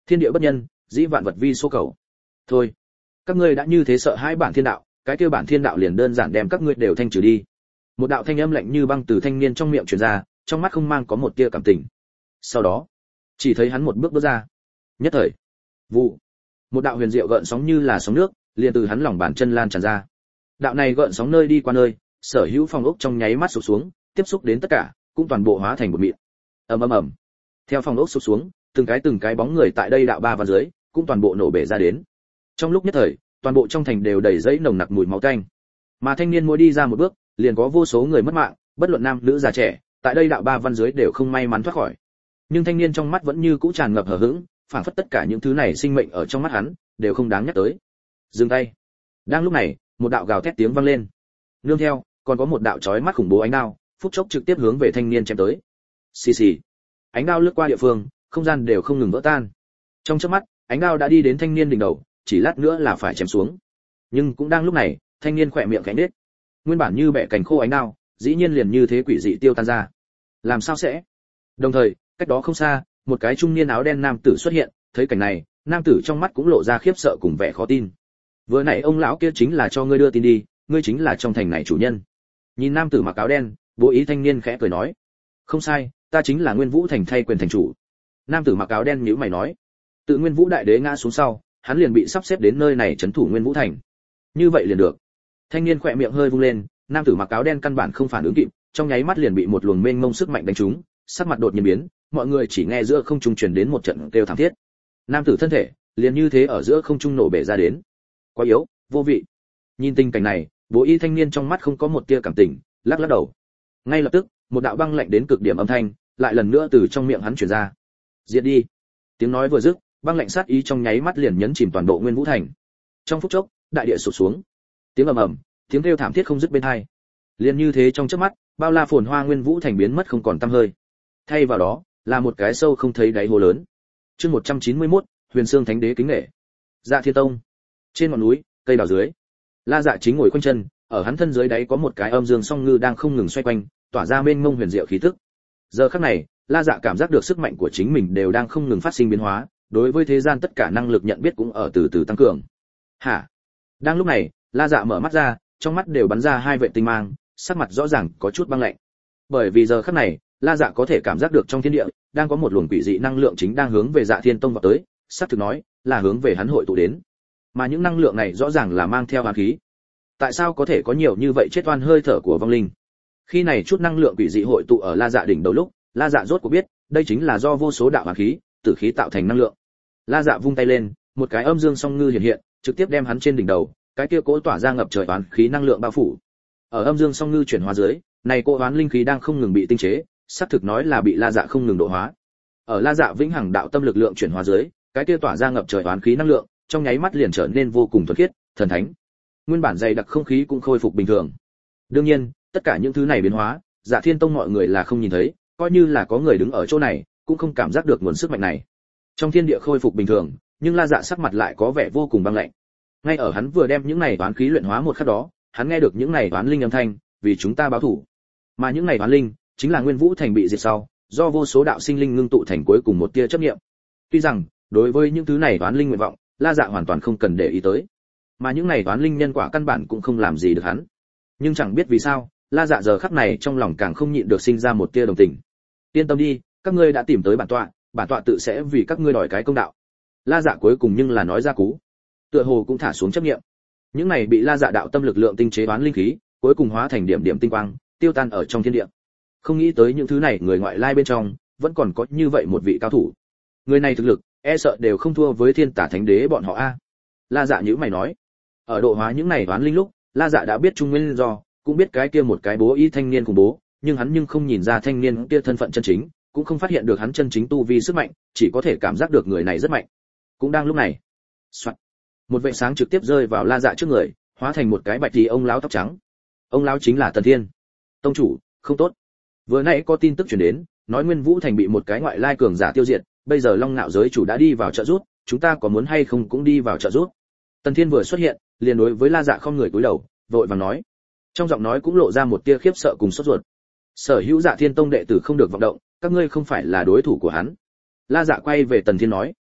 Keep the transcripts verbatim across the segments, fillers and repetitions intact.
Thiên địa bất nhân, dĩ vạn vật vi số cầu. Thôi, các ngươi đã như thế sợ hãi bản thiên đạo, cái kia bản thiên đạo liền đơn giản đem các ngươi đều thanh trừ đi. Một đạo thanh âm lạnh như băng từ thanh niên trong miệng truyền ra, trong mắt không mang có một tia cảm tình. Sau đó, chỉ thấy hắn một bước bước ra. Nhất thời, vụ, một đạo huyền diệu gợn sóng như là sóng nước, liền từ hắn lòng bàn chân lan tràn ra. Đạo này gợn sóng nơi đi qua nơi, sở hữu phòng ốc trong nháy mắt sụp xuống, tiếp xúc đến tất cả, cũng toàn bộ hóa thành một mịn. Ầm ầm ầm. Theo phòng ốc sụp xuống, từng cái từng cái bóng người tại đây đạo ba văn dưới, cũng toàn bộ nổ bể ra đến. Trong lúc nhất thời, toàn bộ trong thành đều đầy dẫy nồng nặc mùi máu tanh. Mà thanh niên mỗi đi ra một bước, liền có vô số người mất mạng, bất luận nam nữ già trẻ, tại đây đạo ba văn dưới đều không may mắn thoát khỏi. Nhưng thanh niên trong mắt vẫn như cũ tràn ngập hờ hững, phảng phất tất cả những thứ này sinh mệnh ở trong mắt hắn đều không đáng nhắc tới. Dừng tay. Đang lúc này, một đạo gào thét tiếng vang lên. Nương theo, còn có một đạo chói mắt khủng bố ánh đao, phút chốc trực tiếp hướng về thanh niên chém tới. Xì xì. Ánh đao lướt qua địa phương, không gian đều không ngừng vỡ tan. Trong chớp mắt, ánh đao đã đi đến thanh niên đỉnh đầu, chỉ lát nữa là phải chém xuống. Nhưng cũng đang lúc này, thanh niên khỏe miệng khẽ nhếch. Nguyên bản như bẻ cành khô ánh đao, dĩ nhiên liền như thế quỷ dị tiêu tan ra. Làm sao sẽ? Đồng thời, cách đó không xa, một cái trung niên áo đen nam tử xuất hiện, thấy cảnh này, nam tử trong mắt cũng lộ ra khiếp sợ cùng vẻ khó tin. Vừa nãy ông lão kia chính là cho ngươi đưa tin đi, ngươi chính là trong thành này chủ nhân. Nhìn nam tử mặc áo đen, Bố Ý thanh niên khẽ cười nói, không sai, ta chính là Nguyên Vũ thành thay quyền thành chủ. Nam tử mặc áo đen nhíu mày nói, tự Nguyên Vũ đại đế ngã xuống sau, hắn liền bị sắp xếp đến nơi này trấn thủ Nguyên Vũ thành. Như vậy liền được. Thanh niên khỏe miệng hơi vung lên, nam tử mặc áo đen căn bản không phản ứng kịp, trong nháy mắt liền bị một luồng mênh mông sức mạnh đánh trúng, sắc mặt đột nhiên biến, mọi người chỉ nghe giữa không trung truyền đến một trận kêu thảm thiết. Nam tử thân thể liền như thế ở giữa không trung nổ bể ra đến. Quá yếu, vô vị. Nhìn tình cảnh này, Bố Y thanh niên trong mắt không có một tia cảm tình, lắc lắc đầu. Ngay lập tức, một đạo băng lạnh đến cực điểm âm thanh lại lần nữa từ trong miệng hắn truyền ra. Diệt đi. Tiếng nói vừa dứt, băng lạnh sát ý trong nháy mắt liền nhấn chìm toàn bộ Nguyên Vũ thành. Trong phút chốc, đại địa sụp xuống. Tiếng ầm ầm, tiếng kêu thảm thiết không dứt bên tai. Liền như thế trong chớp mắt, bao la phồn hoa Nguyên Vũ thành biến mất không còn tăm hơi. Thay vào đó, là một cái sâu không thấy đáy hồ lớn. Chương một trăm chín mươi mốt, Huyền Xương Thánh Đế kính nể. Dạ Thiên Tông. Trên ngọn núi, cây đào dưới. La Dạ chính ngồi khoanh chân, ở hắn thân dưới đáy có một cái âm dương song ngư đang không ngừng xoay quanh, tỏa ra mênh mông huyền diệu khí tức. Giờ khắc này, La Dạ cảm giác được sức mạnh của chính mình đều đang không ngừng phát sinh biến hóa, đối với thế gian tất cả năng lực nhận biết cũng ở từ từ tăng cường. Hả? Đang lúc này, La Dạ mở mắt ra, trong mắt đều bắn ra hai vệt tinh mang, sắc mặt rõ ràng có chút băng lạnh. Bởi vì giờ khắc này, La Dạ có thể cảm giác được trong thiên địa đang có một luồng quỷ dị năng lượng chính đang hướng về Dạ Thiên Tông vào tới, sắp thực nói là hướng về hắn hội tụ đến. Mà những năng lượng này rõ ràng là mang theo oán khí. Tại sao có thể có nhiều như vậy chết oan hơi thở của vong linh? Khi này chút năng lượng quỷ dị hội tụ ở La Dạ đỉnh đầu lúc, La Dạ rốt cuộc biết, đây chính là do vô số đạo oán khí, tử khí tạo thành năng lượng. La Dạ vung tay lên, một cái âm dương song ngư hiện hiện, trực tiếp đem hắn trên đỉnh đầu, cái kia cỗ tỏa ra ngập trời oán khí năng lượng bao phủ. Ở âm dương song ngư chuyển hóa dưới, này cỗ oán linh khí đang không ngừng bị tinh chế, sắp thực nói là bị La Dạ không ngừng độ hóa. Ở La Dạ vĩnh hằng đạo tâm lực lượng chuyển hóa dưới, cái kia tỏa ra ngập trời oán khí năng lượng, trong nháy mắt liền trở nên vô cùng thuần khiết, thần thánh. Nguyên bản dày đặc không khí cũng khôi phục bình thường. Đương nhiên, tất cả những thứ này biến hóa, Dạ Thiên Tông mọi người là không nhìn thấy, coi như là có người đứng ở chỗ này, cũng không cảm giác được nguồn sức mạnh này. Trong thiên địa khôi phục bình thường, nhưng La Dạ sắc mặt lại có vẻ vô cùng băng lạnh. Ngay ở hắn vừa đem những này toán khí luyện hóa một khắc đó, hắn nghe được những này toán linh âm thanh, vì chúng ta báo thù. Mà những này toán linh, chính là Nguyên Vũ thành bị diệt sau, do vô số đạo sinh linh ngưng tụ thành cuối cùng một tia chấp niệm. Tuy rằng, đối với những thứ này toán linh nguyện vọng, La Dạ hoàn toàn không cần để ý tới. Mà những này toán linh nhân quả căn bản cũng không làm gì được hắn. Nhưng chẳng biết vì sao, La Dạ giờ khắc này trong lòng càng không nhịn được sinh ra một tia đồng tình. Yên tâm đi, các ngươi đã tìm tới bản tọa, bản tọa tự sẽ vì các ngươi đòi cái công đạo. La Dạ cuối cùng nhưng là nói ra cú. Tựa hồ cũng thả xuống chấp niệm. Những này bị La Dạ đạo tâm lực lượng tinh chế toán linh khí, cuối cùng hóa thành điểm điểm tinh quang, tiêu tan ở trong thiên địa. Không nghĩ tới những thứ này người ngoại lai bên trong, vẫn còn có như vậy một vị cao thủ. Người này thực lực, e sợ đều không thua với Thiên Tả Thánh Đế bọn họ a. La Dạ nhíu mày nói. Ở độ hóa những này toán linh lúc, La Dạ đã biết trung nguyên do, cũng biết cái kia một cái bố ý thanh niên cùng bố, nhưng hắn nhưng không nhìn ra thanh niên kia thân phận chân chính, cũng không phát hiện được hắn chân chính tu vi sức mạnh, chỉ có thể cảm giác được người này rất mạnh. Cũng đang lúc này, soạt, một vệt sáng trực tiếp rơi vào La Dạ trước người, hóa thành một cái bạch tí ông lão tóc trắng. Ông lão chính là Tần Thiên. Tông chủ, không tốt. Vừa nãy có tin tức truyền đến, nói Nguyên Vũ thành bị một cái ngoại lai cường giả tiêu diệt, bây giờ Long Nạo giới chủ đã đi vào trợ giúp, chúng ta có muốn hay không cũng đi vào trợ giúp. Tần Thiên vừa xuất hiện, liền đối với La Dạ không người cúi đầu, vội vàng nói. Trong giọng nói cũng lộ ra một tia khiếp sợ cùng sốt ruột. Sở hữu Dạ Thiên Tông đệ tử không được vọng động, các ngươi không phải là đối thủ của hắn. La Dạ quay về Tần Thiên nói.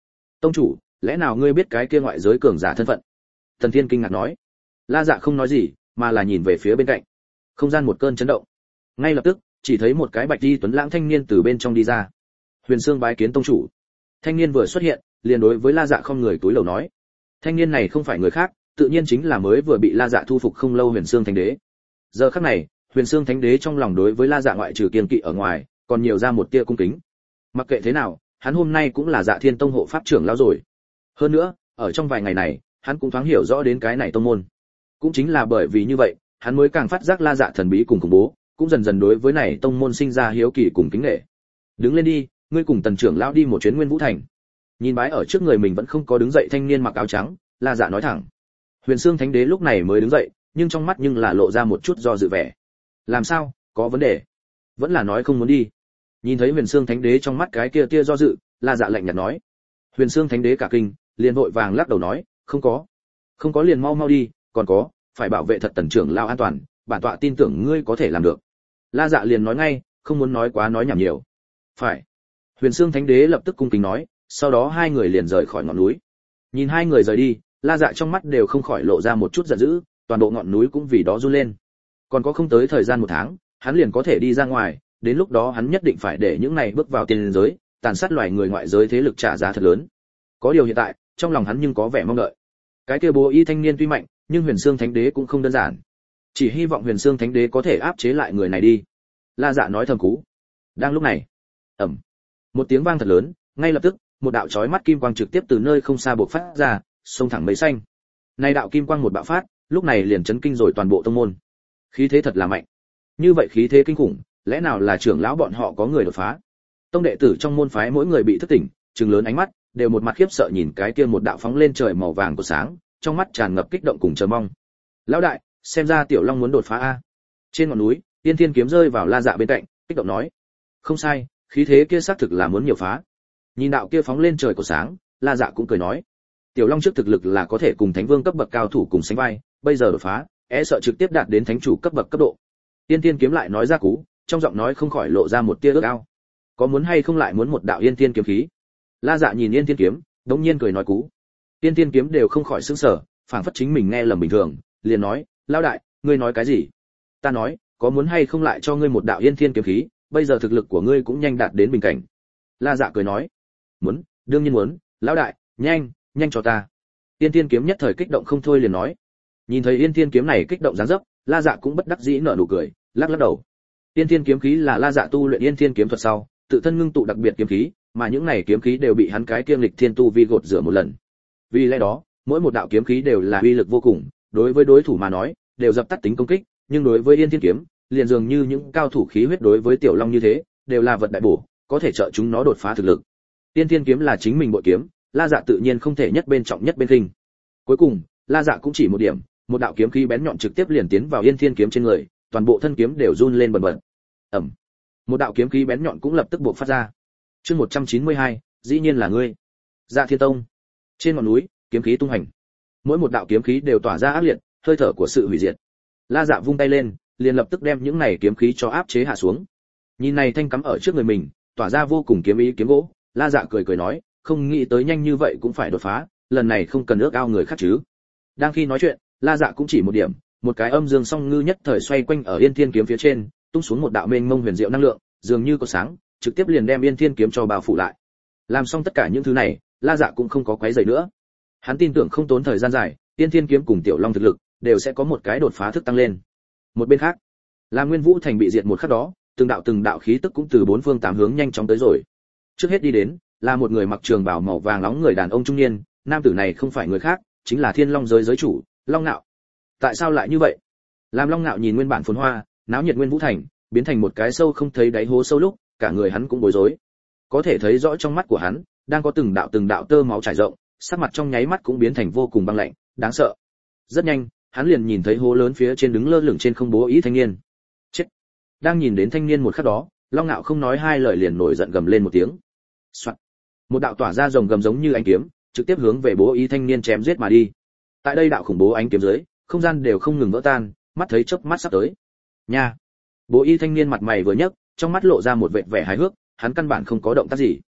Tông chủ, lẽ nào ngươi biết cái kia ngoại giới cường giả thân phận? Tần Thiên kinh ngạc nói. La Dạ không nói gì, mà là nhìn về phía bên cạnh. Không gian một cơn chấn động. Ngay lập tức, chỉ thấy một cái bạch y tuấn lãng thanh niên từ bên trong đi ra. Huyền Xương bái kiến tông chủ. Thanh niên vừa xuất hiện, liền đối với La Dạ không người túi lầu nói. Thanh niên này không phải người khác, tự nhiên chính là mới vừa bị La Dạ thu phục không lâu Huyền Xương Thánh Đế. Giờ khắc này, Huyền Xương Thánh Đế trong lòng đối với La Dạ ngoại trừ kiêng kỵ ở ngoài, còn nhiều ra một tia cung kính. Mặc kệ thế nào, hắn hôm nay cũng là Dạ Thiên Tông hộ pháp trưởng lão rồi. Hơn nữa, ở trong vài ngày này, hắn cũng thoáng hiểu rõ đến cái này tông môn. Cũng chính là bởi vì như vậy, hắn mới càng phát giác La Dạ thần bí cùng khủng bố, cũng dần dần đối với này tông môn sinh ra hiếu kỳ cùng kính nể. Đứng lên đi, ngươi cùng Tần trưởng lão đi một chuyến Nguyên Vũ Thành. Nhìn bái ở trước người mình vẫn không có đứng dậy thanh niên mặc áo trắng, La Dạ nói thẳng. Huyền Xương Thánh Đế lúc này mới đứng dậy, nhưng trong mắt nhưng là lộ ra một chút do dự vẻ. Làm sao, có vấn đề? Vẫn là nói không muốn đi. Nhìn thấy Huyền Xương Thánh Đế trong mắt cái kia tia do dự, La Dạ lạnh nhạt nói. Huyền Xương Thánh Đế cả kinh, liền vội vàng lắc đầu nói, không có. Không có liền mau mau đi, còn có, phải bảo vệ thật Tần trưởng lão an toàn, bản tọa tin tưởng ngươi có thể làm được. La Dạ liền nói ngay, không muốn nói quá nói nhảm nhiều. Phải. Huyền Xương Thánh Đế lập tức cung kính nói, sau đó hai người liền rời khỏi ngọn núi. Nhìn hai người rời đi, La Dạ trong mắt đều không khỏi lộ ra một chút giận dữ, toàn bộ ngọn núi cũng vì đó run lên. Còn có không tới thời gian một tháng, hắn liền có thể đi ra ngoài, đến lúc đó hắn nhất định phải để những này bước vào tiên giới, tàn sát loài người ngoại giới thế lực trả giá thật lớn. Có điều hiện tại, trong lòng hắn nhưng có vẻ mong đợi. Cái kia bố y thanh niên tuy mạnh, nhưng Huyền Xương Thánh Đế cũng không đơn giản. Chỉ hy vọng Huyền Xương Thánh Đế có thể áp chế lại người này đi. La Dạ nói thầm cú. Đang lúc này, ầm, một tiếng vang thật lớn, ngay lập tức, một đạo chói mắt kim quang trực tiếp từ nơi không xa bộc phát ra, xông thẳng mây xanh. Nay đạo kim quang một bạo phát, lúc này liền chấn kinh rồi toàn bộ tông môn. Khí thế thật là mạnh. Như vậy khí thế kinh khủng, lẽ nào là trưởng lão bọn họ có người đột phá? Tông đệ tử trong môn phái mỗi người bị thức tỉnh, trừng lớn ánh mắt, đều một mặt khiếp sợ nhìn cái kia một đạo phóng lên trời màu vàng của sáng, trong mắt tràn ngập kích động cùng chờ mong. Lão đại, xem ra Tiểu Long muốn đột phá a. Trên ngọn núi, Tiên Thiên kiếm rơi vào La Dạ bên cạnh, kích động nói: "Không sai, khí thế kia xác thực là muốn nhiều phá." Nhìn đạo kia phóng lên trời của sáng, La Dạ cũng cười nói: "Tiểu Long trước thực lực là có thể cùng Thánh Vương cấp bậc cao thủ cùng sánh vai, bây giờ đột phá, e sợ trực tiếp đạt đến thánh chủ cấp bậc cấp độ." Tiên Thiên kiếm lại nói ra cú, trong giọng nói không khỏi lộ ra một tia ước ao. "Có muốn hay không lại muốn một đạo Yên Thiên kiếm khí?" La Dạ nhìn Yên Thiên kiếm, đống nhiên cười nói cú. Tiên Thiên kiếm đều không khỏi sửng sở, phảng phất chính mình nghe lầm bình thường, liền nói: "Lão đại, ngươi nói cái gì?" "Ta nói, có muốn hay không lại cho ngươi một đạo Yên Thiên kiếm khí, bây giờ thực lực của ngươi cũng nhanh đạt đến bình cảnh." La Dạ cười nói: "Muốn, đương nhiên muốn, lão đại, nhanh, nhanh cho ta." Yên Thiên kiếm nhất thời kích động không thôi liền nói. Nhìn thấy Yên Thiên kiếm này kích động dáng dấp, La Dạ cũng bất đắc dĩ nở nụ cười, lắc lắc đầu. Yên Thiên kiếm khí là La Dạ tu luyện Yên Thiên kiếm thuật sau, tự thân ngưng tụ đặc biệt kiếm khí, mà những này kiếm khí đều bị hắn cái kiêm lịch thiên tu vi gột rửa một lần. Vì lẽ đó, mỗi một đạo kiếm khí đều là uy lực vô cùng, đối với đối thủ mà nói, đều dập tắt tính công kích, nhưng đối với Yên Thiên kiếm, liền dường như những cao thủ khí huyết đối với Tiểu Long như thế, đều là vật đại bổ, có thể trợ chúng nó đột phá thực lực. Yên Thiên kiếm là chính mình bội kiếm, La Dạ tự nhiên không thể nhất bên trọng nhất bên khinh. Cuối cùng, La Dạ cũng chỉ một điểm, một đạo kiếm khí bén nhọn trực tiếp liền tiến vào Yên Thiên kiếm trên người, toàn bộ thân kiếm đều run lên bần bật. Ầm. Một đạo kiếm khí bén nhọn cũng lập tức bộc phát ra. Chương một trăm chín mươi hai, dĩ nhiên là ngươi. Dạ Thiên Tông. Trên ngọn núi, kiếm khí tung hành. Mỗi một đạo kiếm khí đều tỏa ra ác liệt, hơi thở của sự hủy diệt. La Dạ vung tay lên, liền lập tức đem những này kiếm khí cho áp chế hạ xuống. Nhìn này thanh cắm ở trước người mình, tỏa ra vô cùng kiếm ý kiếm gỗ, La Dạ cười cười nói, không nghĩ tới nhanh như vậy cũng phải đột phá, lần này không cần ước ao người khác chứ. Đang khi nói chuyện, La Dạ cũng chỉ một điểm, một cái âm dương song ngư nhất thời xoay quanh ở Yên Thiên kiếm phía trên, tung xuống một đạo mênh mông huyền diệu năng lượng, dường như có sáng, trực tiếp liền đem Yên Thiên kiếm cho bao phủ lại. Làm xong tất cả những thứ này, La Dạ cũng không có quấy rầy nữa. Hắn tin tưởng không tốn thời gian dài, Yên Thiên kiếm cùng Tiểu Long thực lực đều sẽ có một cái đột phá thức tăng lên. Một bên khác, là Nguyên Vũ Thành bị diệt một khắc đó, từng đạo từng đạo khí tức cũng từ bốn phương tám hướng nhanh chóng tới rồi. Trước hết đi đến, là một người mặc trường bào màu vàng nóng người đàn ông trung niên, nam tử này không phải người khác, chính là Thiên Long giới giới chủ, Long Nạo. Tại sao lại như vậy? Làm Long Nạo nhìn nguyên bản phồn hoa, náo nhiệt Nguyên Vũ Thành, biến thành một cái sâu không thấy đáy hố sâu lúc, cả người hắn cũng bối rối. Có thể thấy rõ trong mắt của hắn, đang có từng đạo từng đạo tơ máu trải rộng, sắc mặt trong nháy mắt cũng biến thành vô cùng băng lạnh, đáng sợ. Rất nhanh, hắn liền nhìn thấy hố lớn phía trên đứng lơ lửng trên không bố ý thanh niên. Chết! Đang nhìn đến thanh niên một khắc đó, Long Nạo không nói hai lời liền nổi giận gầm lên một tiếng. Soạt. Một đạo tỏa ra rồng gầm giống như ánh kiếm, trực tiếp hướng về bố ý thanh niên chém giết mà đi. Tại đây đạo khủng bố ánh kiếm dưới, không gian đều không ngừng vỡ tan, mắt thấy chớp mắt sắp tới. Nha. Bố y thanh niên mặt mày vừa nhấc, trong mắt lộ ra một vệt vẻ hài hước, hắn căn bản không có động tác gì.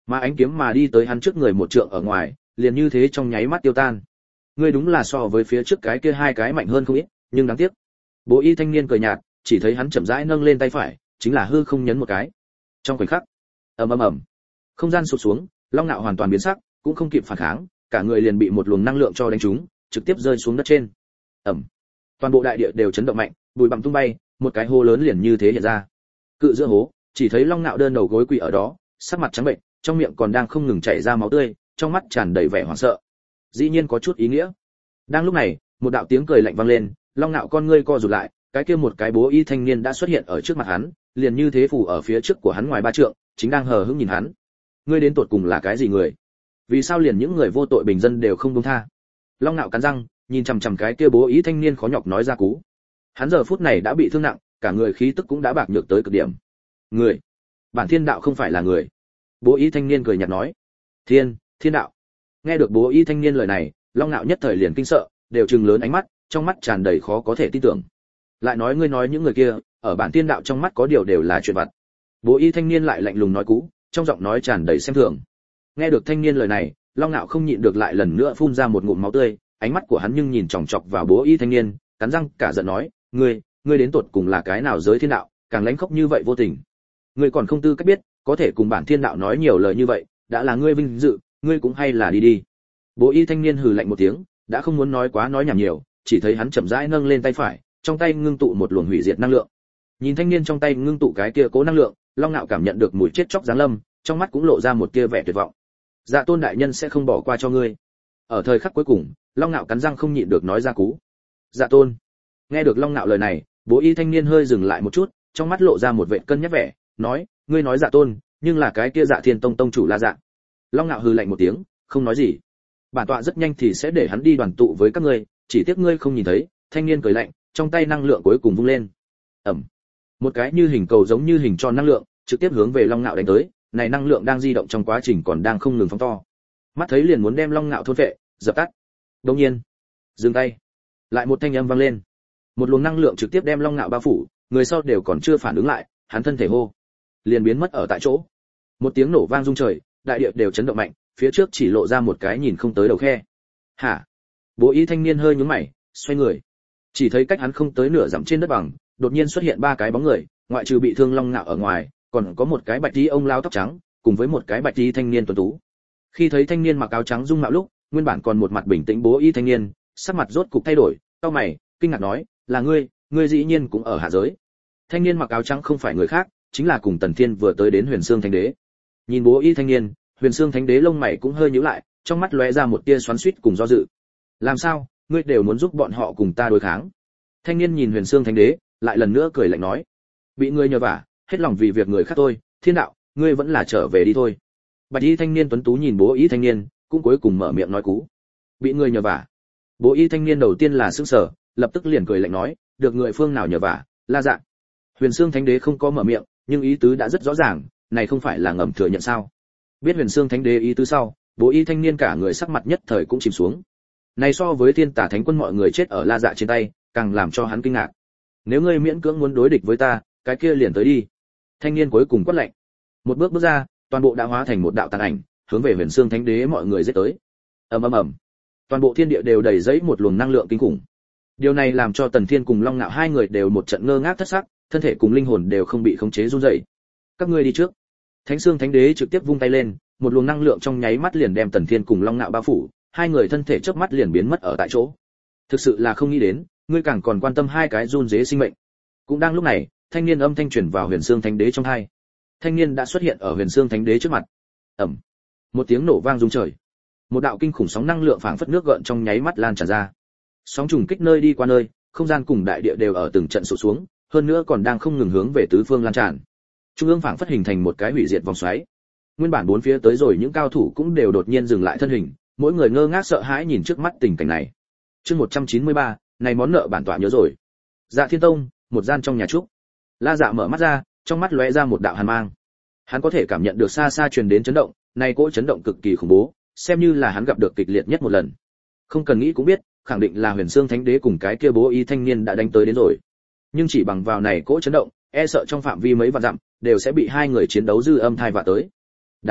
Mà ánh kiếm mà đi tới hắn trước người một trượng ở ngoài, liền như thế trong nháy mắt tiêu tan. Ngươi đúng là so với phía trước cái kia hai cái mạnh hơn không ít, nhưng đáng tiếc. Bố y thanh niên cười nhạt, chỉ thấy hắn chậm rãi nâng lên tay phải, chính là hư không nhấn một cái. Trong khoảnh khắc, ầm ầm ầm, không gian sụp xuống, Long Nạo hoàn toàn biến sắc, cũng không kịp phản kháng, cả người liền bị một luồng năng lượng cho đánh trúng, trực tiếp rơi xuống đất trên. Ầm. Toàn bộ đại địa đều chấn động mạnh, bụi bặm tung bay, một cái hố lớn liền như thế hiện ra. Cự giữa hố, chỉ thấy Long Nạo đơn đầu gối quỳ ở đó, sắc mặt trắng bệnh, trong miệng còn đang không ngừng chảy ra máu tươi, trong mắt tràn đầy vẻ hoảng sợ. Dĩ nhiên có chút ý nghĩa. Đang lúc này, một đạo tiếng cười lạnh vang lên, Long Nạo con ngươi co rụt lại, cái kia một cái bố y thanh niên đã xuất hiện ở trước mặt hắn, liền như thế phủ ở phía trước của hắn ngoài ba trượng, chính đang hờ hững nhìn hắn. Ngươi đến tột cùng là cái gì người? Vì sao liền những người vô tội bình dân đều không buông tha? Long Nạo cắn răng, nhìn chằm chằm cái kia bố y thanh niên khó nhọc nói ra cú. Hắn giờ phút này đã bị thương nặng, cả người khí tức cũng đã bạc nhược tới cực điểm. Người? Bản thiên đạo không phải là người. Bố y thanh niên cười nhạt nói. Thiên, thiên đạo. Nghe được bố y thanh niên lời này, Long Nạo nhất thời liền kinh sợ, đều trừng lớn ánh mắt, trong mắt tràn đầy khó có thể tin tưởng. Lại nói ngươi nói những người kia, ở bản thiên đạo trong mắt có điều đều là chuyện vặt. Bố y thanh niên lại lạnh lùng nói cú, trong giọng nói tràn đầy xem thường. Nghe được thanh niên lời này, Long Nạo không nhịn được lại lần nữa phun ra một ngụm máu tươi, ánh mắt của hắn nhưng nhìn chòng chọc vào bố y thanh niên, cắn răng cả giận nói, ngươi, ngươi đến tột cùng là cái nào giới thiên đạo, càng lánh khóc như vậy vô tình. Ngươi còn không tư cách biết, có thể cùng bản thiên đạo nói nhiều lời như vậy, đã là ngươi vinh dự, ngươi cũng hay là đi đi. Bố y thanh niên hừ lạnh một tiếng, đã không muốn nói quá nói nhảm nhiều, chỉ thấy hắn chậm rãi nâng lên tay phải, trong tay ngưng tụ một luồng hủy diệt năng lượng. Nhìn thanh niên trong tay ngưng tụ cái kia cố năng lượng, Long Nạo cảm nhận được mùi chết chóc giáng lâm, trong mắt cũng lộ ra một tia vẻ tuyệt vọng. Dạ Tôn đại nhân sẽ không bỏ qua cho ngươi. Ở thời khắc cuối cùng, Long Nạo cắn răng không nhịn được nói ra cú. Dạ Tôn. Nghe được Long Nạo lời này, bố y thanh niên hơi dừng lại một chút, trong mắt lộ ra một vẻ cân nhắc vẻ, nói, ngươi nói Dạ Tôn, nhưng là cái kia Dạ Thiên Tông tông chủ La Dạ. Long Nạo hừ lạnh một tiếng, không nói gì. Bản tọa rất nhanh thì sẽ để hắn đi đoàn tụ với các ngươi, chỉ tiếc ngươi không nhìn thấy. Thanh niên cười lạnh, trong tay năng lượng cuối cùng vung lên. Ầm. Một cái như hình cầu giống như hình tròn năng lượng, trực tiếp hướng về Long Nạo đánh tới, này năng lượng đang di động trong quá trình còn đang không ngừng phóng to. Mắt thấy liền muốn đem Long Nạo thôn phệ, dập tắt. Đương nhiên, dừng tay. Lại một thanh âm vang lên. Một luồng năng lượng trực tiếp đem Long Nạo bao phủ, người sau đều còn chưa phản ứng lại, hắn thân thể hô, liền biến mất ở tại chỗ. Một tiếng nổ vang rung trời, đại địa đều chấn động mạnh, phía trước chỉ lộ ra một cái nhìn không tới đầu khe. Hả? Bố y thanh niên hơi nhướng mày, xoay người. Chỉ thấy cách hắn không tới nửa dặm trên đất bằng, đột nhiên xuất hiện ba cái bóng người, ngoại trừ bị thương Long Nạo ở ngoài, còn có một cái bạch y ông lao tóc trắng, cùng với một cái bạch y thanh niên tuấn tú. Khi thấy thanh niên mặc áo trắng dung mạo lúc, nguyên bản còn một mặt bình tĩnh bố y thanh niên, sắc mặt rốt cục thay đổi, cau mày, kinh ngạc nói, là ngươi, ngươi dĩ nhiên cũng ở hạ giới. Thanh niên mặc áo trắng không phải người khác, chính là cùng Tần Thiên vừa tới đến Huyền Xương Thánh Đế. Nhìn bố y thanh niên, Huyền Xương Thánh Đế lông mày cũng hơi nhíu lại, trong mắt lóe ra một tia xoắn xuýt cùng do dự. Làm sao, ngươi đều muốn giúp bọn họ cùng ta đối kháng? Thanh niên nhìn Huyền Xương Thánh Đế, lại lần nữa cười lạnh nói, bị ngươi nhờ vả, hết lòng vì việc người khác thôi, thiên đạo, ngươi vẫn là trở về đi thôi. Bạch y thanh niên tuấn tú nhìn bố y thanh niên, cũng cuối cùng mở miệng nói cú. Bị ngươi nhờ vả. Bố y thanh niên đầu tiên là sững sờ, lập tức liền cười lạnh nói, được người phương nào nhờ vả, La Dạ. Huyền Xương Thánh Đế không có mở miệng, nhưng ý tứ đã rất rõ ràng, này không phải là ngầm thừa nhận sao? Biết Huyền Xương Thánh Đế ý tứ sau, bố y thanh niên cả người sắc mặt nhất thời cũng chìm xuống. Này so với Thiên Tà Thánh Quân mọi người chết ở La Dạ trên tay, càng làm cho hắn kinh ngạc. Nếu ngươi miễn cưỡng muốn đối địch với ta, cái kia liền tới đi. Thanh niên cuối cùng quát lạnh. Một bước bước ra, toàn bộ đã hóa thành một đạo tàn ảnh, hướng về Huyền Xương Thánh Đế mọi người giết tới. Ầm ầm ầm. Toàn bộ thiên địa đều đầy dẫy một luồng năng lượng kinh khủng. Điều này làm cho Tần Thiên cùng Long Nạo hai người đều một trận ngơ ngác thất sắc, thân thể cùng linh hồn đều không bị khống chế run rẩy. Các ngươi đi trước. Thánh Xương Thánh Đế trực tiếp vung tay lên, một luồng năng lượng trong nháy mắt liền đem Tần Thiên cùng Long Nạo bao phủ, hai người thân thể chớp mắt liền biến mất ở tại chỗ. Thực sự là không nghĩ đến, ngươi càng còn quan tâm hai cái run rế sinh mệnh. Cũng đang lúc này, thanh niên âm thanh truyền vào Huyền Xương Thánh Đế trong tai. Thanh niên đã xuất hiện ở Huyền Xương Thánh Đế trước mặt. Ầm. Một tiếng nổ vang rung trời. Một đạo kinh khủng sóng năng lượng phảng phất nước gợn trong nháy mắt lan tràn ra. Sóng trùng kích nơi đi qua nơi, không gian cùng đại địa đều ở từng trận sụp xuống, hơn nữa còn đang không ngừng hướng về tứ phương lan tràn. Trung ương phảng phất hình thành một cái hủy diệt vòng xoáy. Nguyên bản bốn phía tới rồi những cao thủ cũng đều đột nhiên dừng lại thân hình, mỗi người ngơ ngác sợ hãi nhìn trước mắt tình cảnh này. Chương một trăm chín mươi ba, này món nợ bản tọa nhớ rồi. Dạ Thiên Tông, một gian trong nhà trúc. La Dạ mở mắt ra, trong mắt lóe ra một đạo hàn mang. Hắn có thể cảm nhận được xa xa truyền đến chấn động, này cỗ chấn động cực kỳ khủng bố, xem như là hắn gặp được kịch liệt nhất một lần. Không cần nghĩ cũng biết, khẳng định là Huyền Xương Thánh Đế cùng cái kia bố y thanh niên đã đánh tới đến rồi. Nhưng chỉ bằng vào này cỗ chấn động, e sợ trong phạm vi mấy vạn dặm đều sẽ bị hai người chiến đấu dư âm thai vạ tới. Đáng ghét,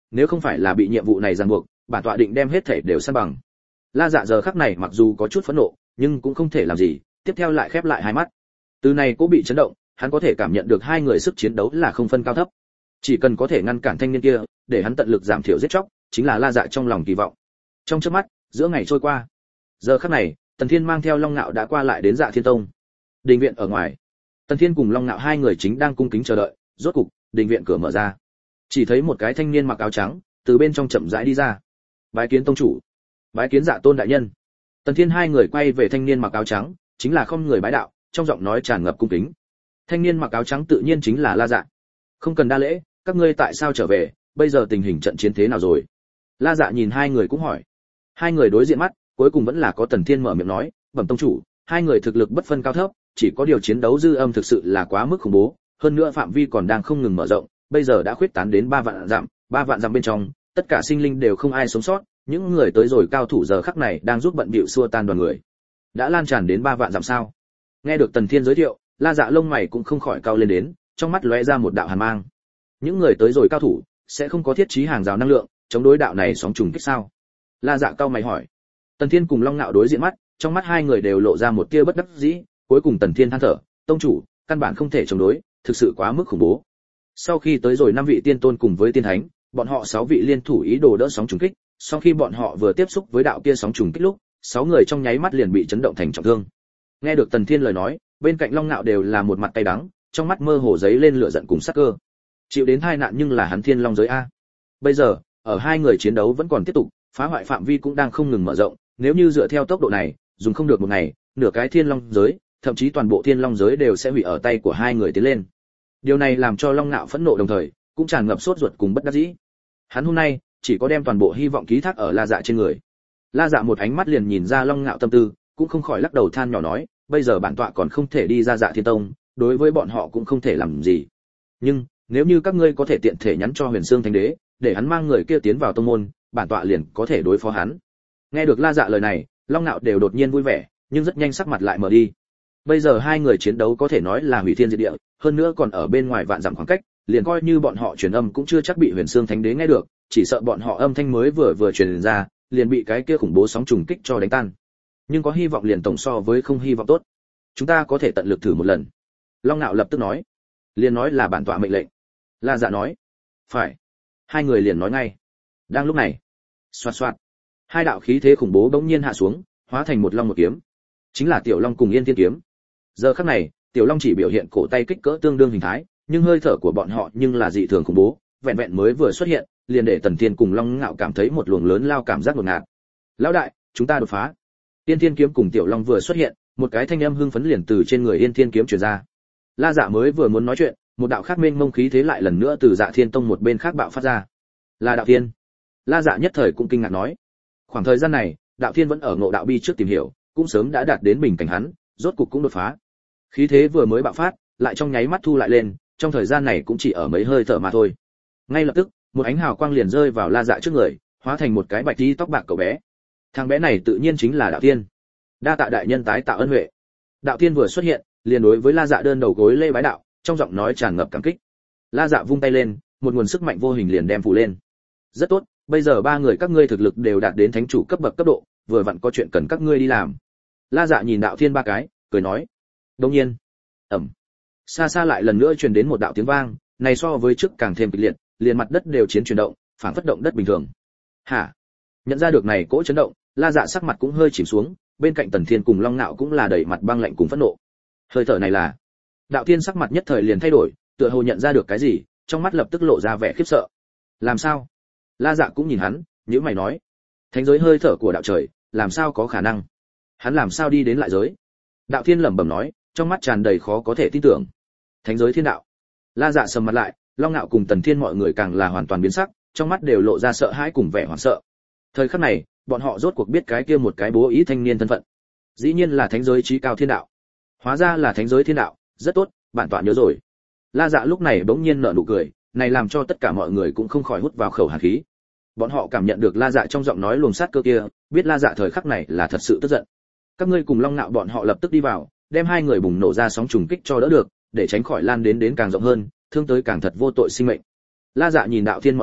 nếu không phải là bị nhiệm vụ này ràng buộc, bản tọa định đem hết thể đều san bằng. La Dạ giờ khắc này mặc dù có chút phẫn nộ, nhưng cũng không thể làm gì, tiếp theo lại khép lại hai mắt. Từ này cũng bị chấn động, hắn có thể cảm nhận được hai người sức chiến đấu là không phân cao thấp. Chỉ cần có thể ngăn cản thanh niên kia, để hắn tận lực giảm thiểu giết chóc, chính là La Dạ trong lòng kỳ vọng. Trong chớp mắt, giữa ngày trôi qua. Giờ khắc này, Tần Thiên mang theo Long Nạo đã qua lại đến Dạ Thiên Tông. Đình viện ở ngoài, Tần Thiên cùng Long Nạo hai người chính đang cung kính chờ đợi, rốt cục, đình viện cửa mở ra. Chỉ thấy một cái thanh niên mặc áo trắng, từ bên trong chậm rãi đi ra. Bái kiến tông chủ. Bái kiến Dạ Tôn đại nhân. Tần Thiên hai người quay về thanh niên mặc áo trắng, chính là không người bái đạo, trong giọng nói tràn ngập cung kính. Thanh niên mặc áo trắng tự nhiên chính là La Dạ. Không cần đa lễ, các ngươi tại sao trở về, bây giờ tình hình trận chiến thế nào rồi? La Dạ nhìn hai người cũng hỏi. Hai người đối diện mắt, cuối cùng vẫn là có Tần Thiên mở miệng nói, bẩm tông chủ, hai người thực lực bất phân cao thấp, chỉ có điều chiến đấu dư âm thực sự là quá mức khủng bố, hơn nữa phạm vi còn đang không ngừng mở rộng, bây giờ đã khuyết tán đến ba vạn dặm, ba vạn dặm bên trong, tất cả sinh linh đều không ai sống sót, những người tới rồi cao thủ giờ khắc này đang giúp bận bịu xua tan đoàn người. Đã lan tràn đến ba vạn dặm sao? Nghe được Tần Thiên giới thiệu, La Dạ lông mày cũng không khỏi cau lên đến, trong mắt lóe ra một đạo hàn mang. Những người tới rồi cao thủ sẽ không có thiết trí hàng rào năng lượng chống đối đạo này sóng trùng kích sao? La Dạ cau mày hỏi. Tần Thiên cùng Long Nạo đối diện mắt, trong mắt hai người đều lộ ra một tia bất đắc dĩ, cuối cùng Tần Thiên than thở, tông chủ, căn bản không thể chống đối, thực sự quá mức khủng bố. Sau khi tới rồi năm vị tiên tôn cùng với tiên thánh, bọn họ sáu vị liên thủ ý đồ đỡ sóng trùng kích, sau khi bọn họ vừa tiếp xúc với đạo kia sóng trùng kích lúc, sáu người trong nháy mắt liền bị chấn động thành trọng thương. Nghe được Tần Thiên lời nói, bên cạnh Long Nạo đều là một mặt cay đắng, trong mắt mơ hồ giấy lên lửa giận cùng sát cơ. Chịu đến tai nạn nhưng là hắn Thiên Long giới a. Bây giờ, ở hai người chiến đấu vẫn còn tiếp tục, phá hoại phạm vi cũng đang không ngừng mở rộng, nếu như dựa theo tốc độ này, dùng không được một ngày, nửa cái Thiên Long giới, thậm chí toàn bộ Thiên Long giới đều sẽ hủy ở tay của hai người tiến lên. Điều này làm cho Long Nạo phẫn nộ đồng thời, cũng tràn ngập sốt ruột cùng bất đắc dĩ. Hắn hôm nay chỉ có đem toàn bộ hy vọng ký thác ở La Dạ trên người. La Dạ một ánh mắt liền nhìn ra Long Nạo tâm tư, cũng không khỏi lắc đầu than nhỏ nói, bây giờ bản tọa còn không thể đi ra Dạ Thiên Tông, đối với bọn họ cũng không thể làm gì. Nhưng nếu như các ngươi có thể tiện thể nhắn cho Huyền Xương Thánh Đế, để hắn mang người kia tiến vào tông môn, bản tọa liền có thể đối phó hắn. Nghe được La Dạ lời này, Long Nạo đều đột nhiên vui vẻ, nhưng rất nhanh sắc mặt lại mở đi. Bây giờ hai người chiến đấu có thể nói là hủy thiên diệt địa, hơn nữa còn ở bên ngoài vạn dặm khoảng cách, liền coi như bọn họ truyền âm cũng chưa chắc bị Huyền Xương Thánh Đế nghe được, chỉ sợ bọn họ âm thanh mới vừa vừa truyền ra, liền bị cái kia khủng bố sóng trùng kích cho đánh tan. Nhưng có hy vọng liền tổng so với không hy vọng tốt. Chúng ta có thể tận lực thử một lần. Long Nạo lập tức nói. Liền nói là bản tọa mệnh lệnh. La Dạ nói. Phải. Hai người liền nói ngay. Đang lúc này, xoạt xoạt, hai đạo khí thế khủng bố bỗng nhiên hạ xuống, hóa thành một long một kiếm. Chính là Tiểu Long cùng Yên Thiên kiếm. Giờ khắc này, Tiểu Long chỉ biểu hiện cổ tay kích cỡ tương đương hình thái, nhưng hơi thở của bọn họ nhưng là dị thường khủng bố, vẹn vẹn mới vừa xuất hiện, liền để Tần Thiên cùng Long Ngạo cảm thấy một luồng lớn lao cảm giác đột ngột. Lão đại, chúng ta đột phá. Yên Thiên kiếm cùng Tiểu Long vừa xuất hiện, một cái thanh âm hưng phấn liền từ trên người Yên Thiên kiếm truyền ra. La Dạ mới vừa muốn nói chuyện, một đạo khác mênh mông khí thế lại lần nữa từ Dạ Thiên Tông một bên khác bạo phát ra. Là Đạo Thiên. La Dạ nhất thời cũng kinh ngạc nói. Khoảng thời gian này, Đạo Thiên vẫn ở Ngộ Đạo Bi trước tìm hiểu, cũng sớm đã đạt đến bình cảnh hắn, rốt cục cũng đột phá. Khí thế vừa mới bạo phát, lại trong nháy mắt thu lại lên, trong thời gian này cũng chỉ ở mấy hơi thở mà thôi. Ngay lập tức, một ánh hào quang liền rơi vào La Dạ trước người, hóa thành một cái bạch tí tóc bạc cậu bé. Thằng bé này tự nhiên chính là Đạo Thiên. Đa tạ đại nhân tái tạo ân huệ. Đạo Thiên vừa xuất hiện, liền đối với La Dạ đơn đầu gối lê bái đạo, trong giọng nói tràn ngập cảm kích. La Dạ vung tay lên, một nguồn sức mạnh vô hình liền đem phủ lên. Rất tốt, bây giờ ba người các ngươi thực lực đều đạt đến thánh chủ cấp bậc cấp độ, vừa vặn có chuyện cần các ngươi đi làm. La Dạ nhìn Đạo Thiên ba cái, cười nói. Đương nhiên. Ầm. Xa xa lại lần nữa truyền đến một đạo tiếng vang, này so với trước càng thêm kịch liệt, liền mặt đất đều chiến chuyển động, phản phất động đất bình thường. Hả? Nhận ra được này cỗ chấn động, La Dạ sắc mặt cũng hơi chìm xuống, bên cạnh Tần Thiên cùng Long Nạo cũng là đầy mặt băng lạnh cùng phẫn nộ. Hơi thở này là? Đạo Thiên sắc mặt nhất thời liền thay đổi, tựa hồ nhận ra được cái gì, trong mắt lập tức lộ ra vẻ khiếp sợ. Làm sao? La Dạ cũng nhìn hắn, nhíu mày nói, thánh giới hơi thở của đạo trời, làm sao có khả năng? Hắn làm sao đi đến lại giới? Đạo Thiên lẩm bẩm nói, trong mắt tràn đầy khó có thể tin tưởng. Thánh giới thiên đạo. La Dạ sầm mặt lại, Long Nạo cùng Tần Thiên mọi người càng là hoàn toàn biến sắc, trong mắt đều lộ ra sợ hãi cùng vẻ hoảng sợ. Thời khắc này, bọn họ rốt cuộc biết cái kia một cái bố ý thanh niên thân phận. Dĩ nhiên là thánh giới chí cao thiên đạo. Hóa ra là thánh giới thiên đạo, rất tốt, bản tọa nhớ rồi. La Dạ lúc này bỗng nhiên nở nụ cười, này làm cho tất cả mọi người cũng không khỏi hút vào khẩu hàn khí. Bọn họ cảm nhận được La Dạ trong giọng nói luồng sát cơ kia, biết La Dạ thời khắc này là thật sự tức giận. Các ngươi cùng Long Nạo bọn họ lập tức đi vào, đem hai người bùng nổ ra sóng trùng kích cho đỡ được, để tránh khỏi lan đến đến càng rộng hơn, thương tới càng thật vô tội sinh mệnh. La Dạ nhìn Đạo Thiên mọi người,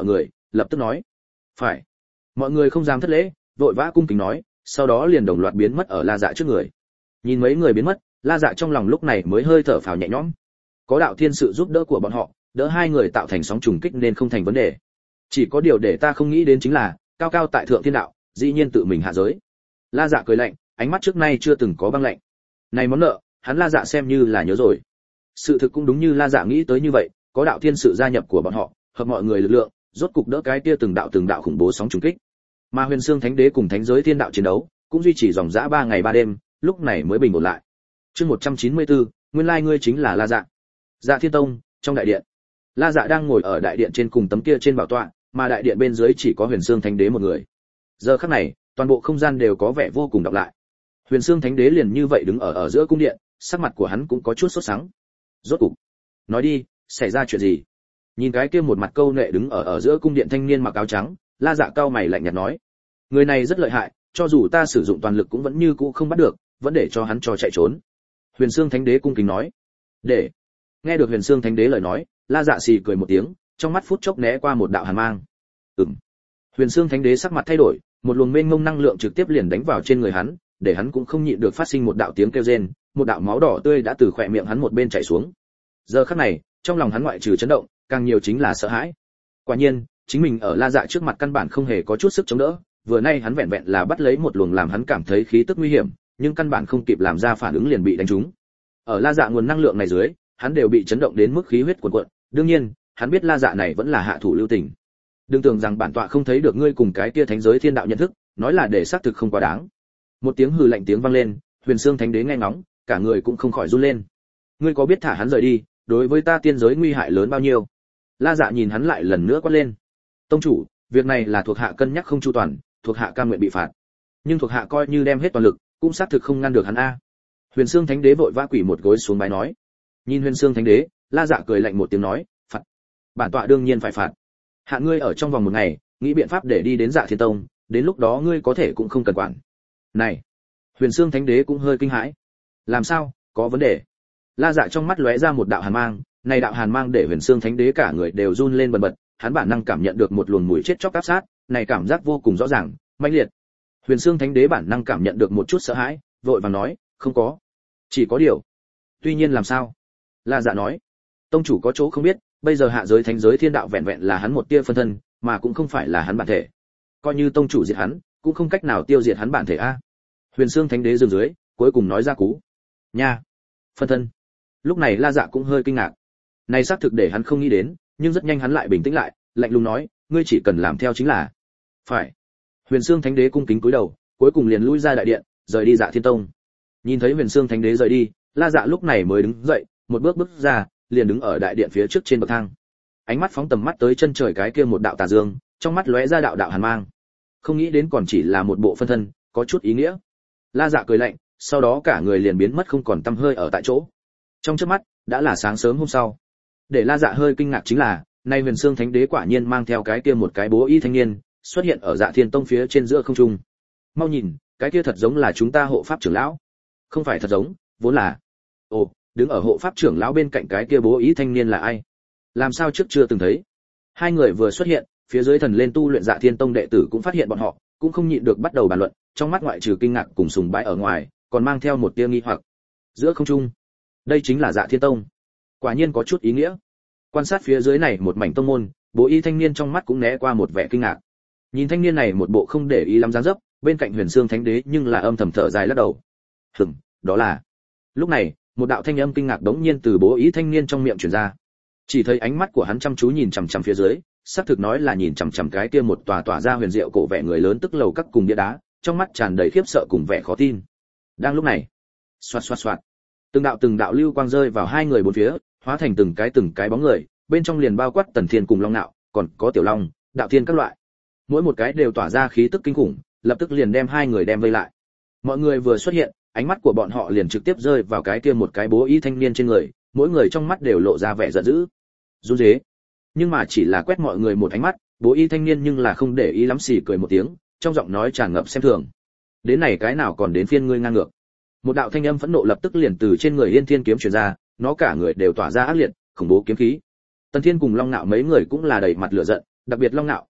lập tức nói: "Phải." Mọi người không dám thất lễ, vội vã cung kính nói, sau đó liền đồng loạt biến mất ở La Dạ trước người. Nhìn mấy người biến mất, La Dạ trong lòng lúc này mới hơi thở phào nhẹ nhõm. Có đạo thiên sự giúp đỡ của bọn họ, đỡ hai người tạo thành sóng trùng kích nên không thành vấn đề. Chỉ có điều để ta không nghĩ đến chính là, cao cao tại thượng thiên đạo, dĩ nhiên tự mình hạ giới. La Dạ cười lạnh, ánh mắt trước nay chưa từng có băng lạnh. Này món nợ, hắn La Dạ xem như là nhớ rồi. Sự thực cũng đúng như La Dạ nghĩ tới như vậy, có đạo thiên sự gia nhập của bọn họ, hợp mọi người lực lượng, rốt cục đỡ cái kia từng đạo từng đạo khủng bố sóng trùng kích. Mà Huyền Xương Thánh Đế cùng Thánh Giới Thiên Đạo chiến đấu, cũng duy trì dòng dã ba ngày ba đêm, lúc này mới bình ổn lại. Chương một trăm chín mươi tư, nguyên lai ngươi chính là La Dạ. Dạ Thiên Tông, trong đại điện. La Dạ đang ngồi ở đại điện trên cùng tấm kia trên bảo tọa, mà đại điện bên dưới chỉ có Huyền Xương Thánh Đế một người. Giờ khắc này, toàn bộ không gian đều có vẻ vô cùng đọc lại. Huyền Xương Thánh Đế liền như vậy đứng ở ở giữa cung điện, sắc mặt của hắn cũng có chút sốt sắng. Rốt cục, nói đi, xảy ra chuyện gì? Nhìn cái kia một mặt câu nệ đứng ở ở giữa cung điện thanh niên mặc áo trắng, La Dạ cao mày lạnh nhạt nói: người này rất lợi hại, cho dù ta sử dụng toàn lực cũng vẫn như cũ không bắt được, vẫn để cho hắn cho chạy trốn. Huyền Xương Thánh Đế cung kính nói: để. Nghe được Huyền Xương Thánh Đế lời nói, La Dạ xì cười một tiếng, trong mắt phút chốc né qua một đạo hàn mang. Ừm. Huyền Xương Thánh Đế sắc mặt thay đổi, một luồng mênh mông năng lượng trực tiếp liền đánh vào trên người hắn, để hắn cũng không nhịn được phát sinh một đạo tiếng kêu rên, một đạo máu đỏ tươi đã từ khóe miệng hắn một bên chảy xuống. Giờ khắc này, trong lòng hắn ngoại trừ chấn động, càng nhiều chính là sợ hãi. Quả nhiên, chính mình ở La Dạ trước mặt căn bản không hề có chút sức chống đỡ, vừa nay hắn vẹn vẹn là bắt lấy một luồng làm hắn cảm thấy khí tức nguy hiểm, nhưng căn bản không kịp làm ra phản ứng liền bị đánh trúng. Ở La Dạ nguồn năng lượng này dưới, hắn đều bị chấn động đến mức khí huyết cuồn cuộn, đương nhiên, hắn biết La Dạ này vẫn là hạ thủ lưu tình. Đừng tưởng rằng bản tọa không thấy được ngươi cùng cái kia Thánh Giới Thiên Đạo nhận thức, nói là để xác thực không quá đáng. Một tiếng hừ lạnh tiếng vang lên, Huyền Xương Thánh Đế nghe ngóng, cả người cũng không khỏi run lên. Ngươi có biết thả hắn rời đi, đối với ta tiên giới nguy hại lớn bao nhiêu? La Dạ nhìn hắn lại lần nữa quát lên. Tông chủ, việc này là thuộc hạ cân nhắc không chu toàn, thuộc hạ cam nguyện bị phạt. Nhưng thuộc hạ coi như đem hết toàn lực, cũng xác thực không ngăn được hắn a. Huyền Xương Thánh Đế vội vã quỳ một gối xuống bái nói. Nhìn Huyền Xương Thánh Đế, La Dạ cười lạnh một tiếng nói, phạt. Bản tọa đương nhiên phải phạt. Hạ ngươi ở trong vòng một ngày, nghĩ biện pháp để đi đến Dạ Thiên Tông, đến lúc đó ngươi có thể cũng không cần quản. Này, Huyền Xương Thánh Đế cũng hơi kinh hãi. Làm sao, có vấn đề? La Dạ trong mắt lóe ra một đạo hàn mang, này đạo hàn mang để Huyền Xương Thánh Đế cả người đều run lên bần bật, hắn bản năng cảm nhận được một luồng mùi chết chóc áp sát, này cảm giác vô cùng rõ ràng, mãnh liệt. Huyền Xương Thánh Đế bản năng cảm nhận được một chút sợ hãi, vội vàng nói, không có, chỉ có điều. Tuy nhiên làm sao? La Dạ nói, tông chủ có chỗ không biết, bây giờ hạ giới Thánh Giới Thiên Đạo vẹn vẹn là hắn một tia phân thân, mà cũng không phải là hắn bản thể. Coi như tông chủ diệt hắn, cũng không cách nào tiêu diệt hắn bản thể a. Huyền Xương Thánh Đế dừng dưới, cuối cùng nói ra cú. Nha, phân thân. Lúc này La Dạ cũng hơi kinh ngạc. Này xác thực để hắn không nghĩ đến, nhưng rất nhanh hắn lại bình tĩnh lại, lạnh lùng nói, ngươi chỉ cần làm theo chính là. Phải. Huyền Xương Thánh Đế cung kính cúi đầu, cuối cùng liền lui ra đại điện, rời đi Dạ Thiên Tông. Nhìn thấy Huyền Xương Thánh Đế rời đi, La Dạ lúc này mới đứng dậy, một bước bước ra, liền đứng ở đại điện phía trước trên bậc thang. Ánh mắt phóng tầm mắt tới chân trời cái kia một đạo tà dương, trong mắt lóe ra đạo đạo hàn mang. Không nghĩ đến còn chỉ là một bộ phân thân, có chút ý nghĩa. La Dạ cười lạnh, sau đó cả người liền biến mất không còn tăm hơi ở tại chỗ. Trong chớp mắt, đã là sáng sớm hôm sau. Để La Dạ hơi kinh ngạc chính là, nay Huyền Xương Thánh Đế quả nhiên mang theo cái kia một cái bố y thanh niên, xuất hiện ở Dạ Thiên Tông phía trên giữa không trung. Mau nhìn, cái kia thật giống là chúng ta hộ pháp trưởng lão. Không phải thật giống, vốn là. Ồ, đứng ở hộ pháp trưởng lão bên cạnh cái kia bố y thanh niên là ai? Làm sao trước chưa từng thấy? Hai người vừa xuất hiện, phía dưới thần lên tu luyện Dạ Thiên Tông đệ tử cũng phát hiện bọn họ, cũng không nhịn được bắt đầu bàn luận, trong mắt ngoại trừ kinh ngạc cùng sùng bái ở ngoài, còn mang theo một tia nghi hoặc. Giữa không trung, đây chính là Dạ Thiên Tông. Quả nhiên có chút ý nghĩa. Quan sát phía dưới này một mảnh tông môn, bố y thanh niên trong mắt cũng né qua một vẻ kinh ngạc. Nhìn thanh niên này một bộ không để ý lắm dáng dấp, bên cạnh Huyền Xương Thánh Đế nhưng là âm thầm thở dài lắc đầu. Hừm, đó là. Lúc này, một đạo thanh âm kinh ngạc đống nhiên từ bố y thanh niên trong miệng truyền ra. Chỉ thấy ánh mắt của hắn chăm chú nhìn chằm chằm phía dưới, xác thực nói là nhìn chằm chằm cái kia một tòa tỏa ra huyền diệu cổ vẻ người lớn tức lầu các cùng bia đá, trong mắt tràn đầy khiếp sợ cùng vẻ khó tin. Đang lúc này, xoạt xoạt xoạt, từng đạo từng đạo lưu quang rơi vào hai người bốn phía, hóa thành từng cái từng cái bóng người, bên trong liền bao quát Tần Thiên cùng Long Nạo, còn có Tiểu Long, Đạo Thiên các loại. Mỗi một cái đều tỏa ra khí tức kinh khủng, lập tức liền đem hai người đem vây lại. Mọi người vừa xuất hiện, ánh mắt của bọn họ liền trực tiếp rơi vào cái kia một cái bố y thanh niên trên người, mỗi người trong mắt đều lộ ra vẻ giận dữ. Run rế. Nhưng mà chỉ là quét mọi người một ánh mắt, bố y thanh niên nhưng là không để ý lắm, xì cười một tiếng, trong giọng nói tràn ngập xem thường. Đến này cái nào còn đến phiên ngươi ngang ngược. Một đạo thanh âm phẫn nộ lập tức liền từ trên người Yên Thiên kiếm truyền ra, nó cả người đều tỏa ra ác liệt, khủng bố kiếm khí. Tần Thiên cùng Long Nạo mấy người cũng là đầy mặt lửa giận, đặc biệt Long Nạo,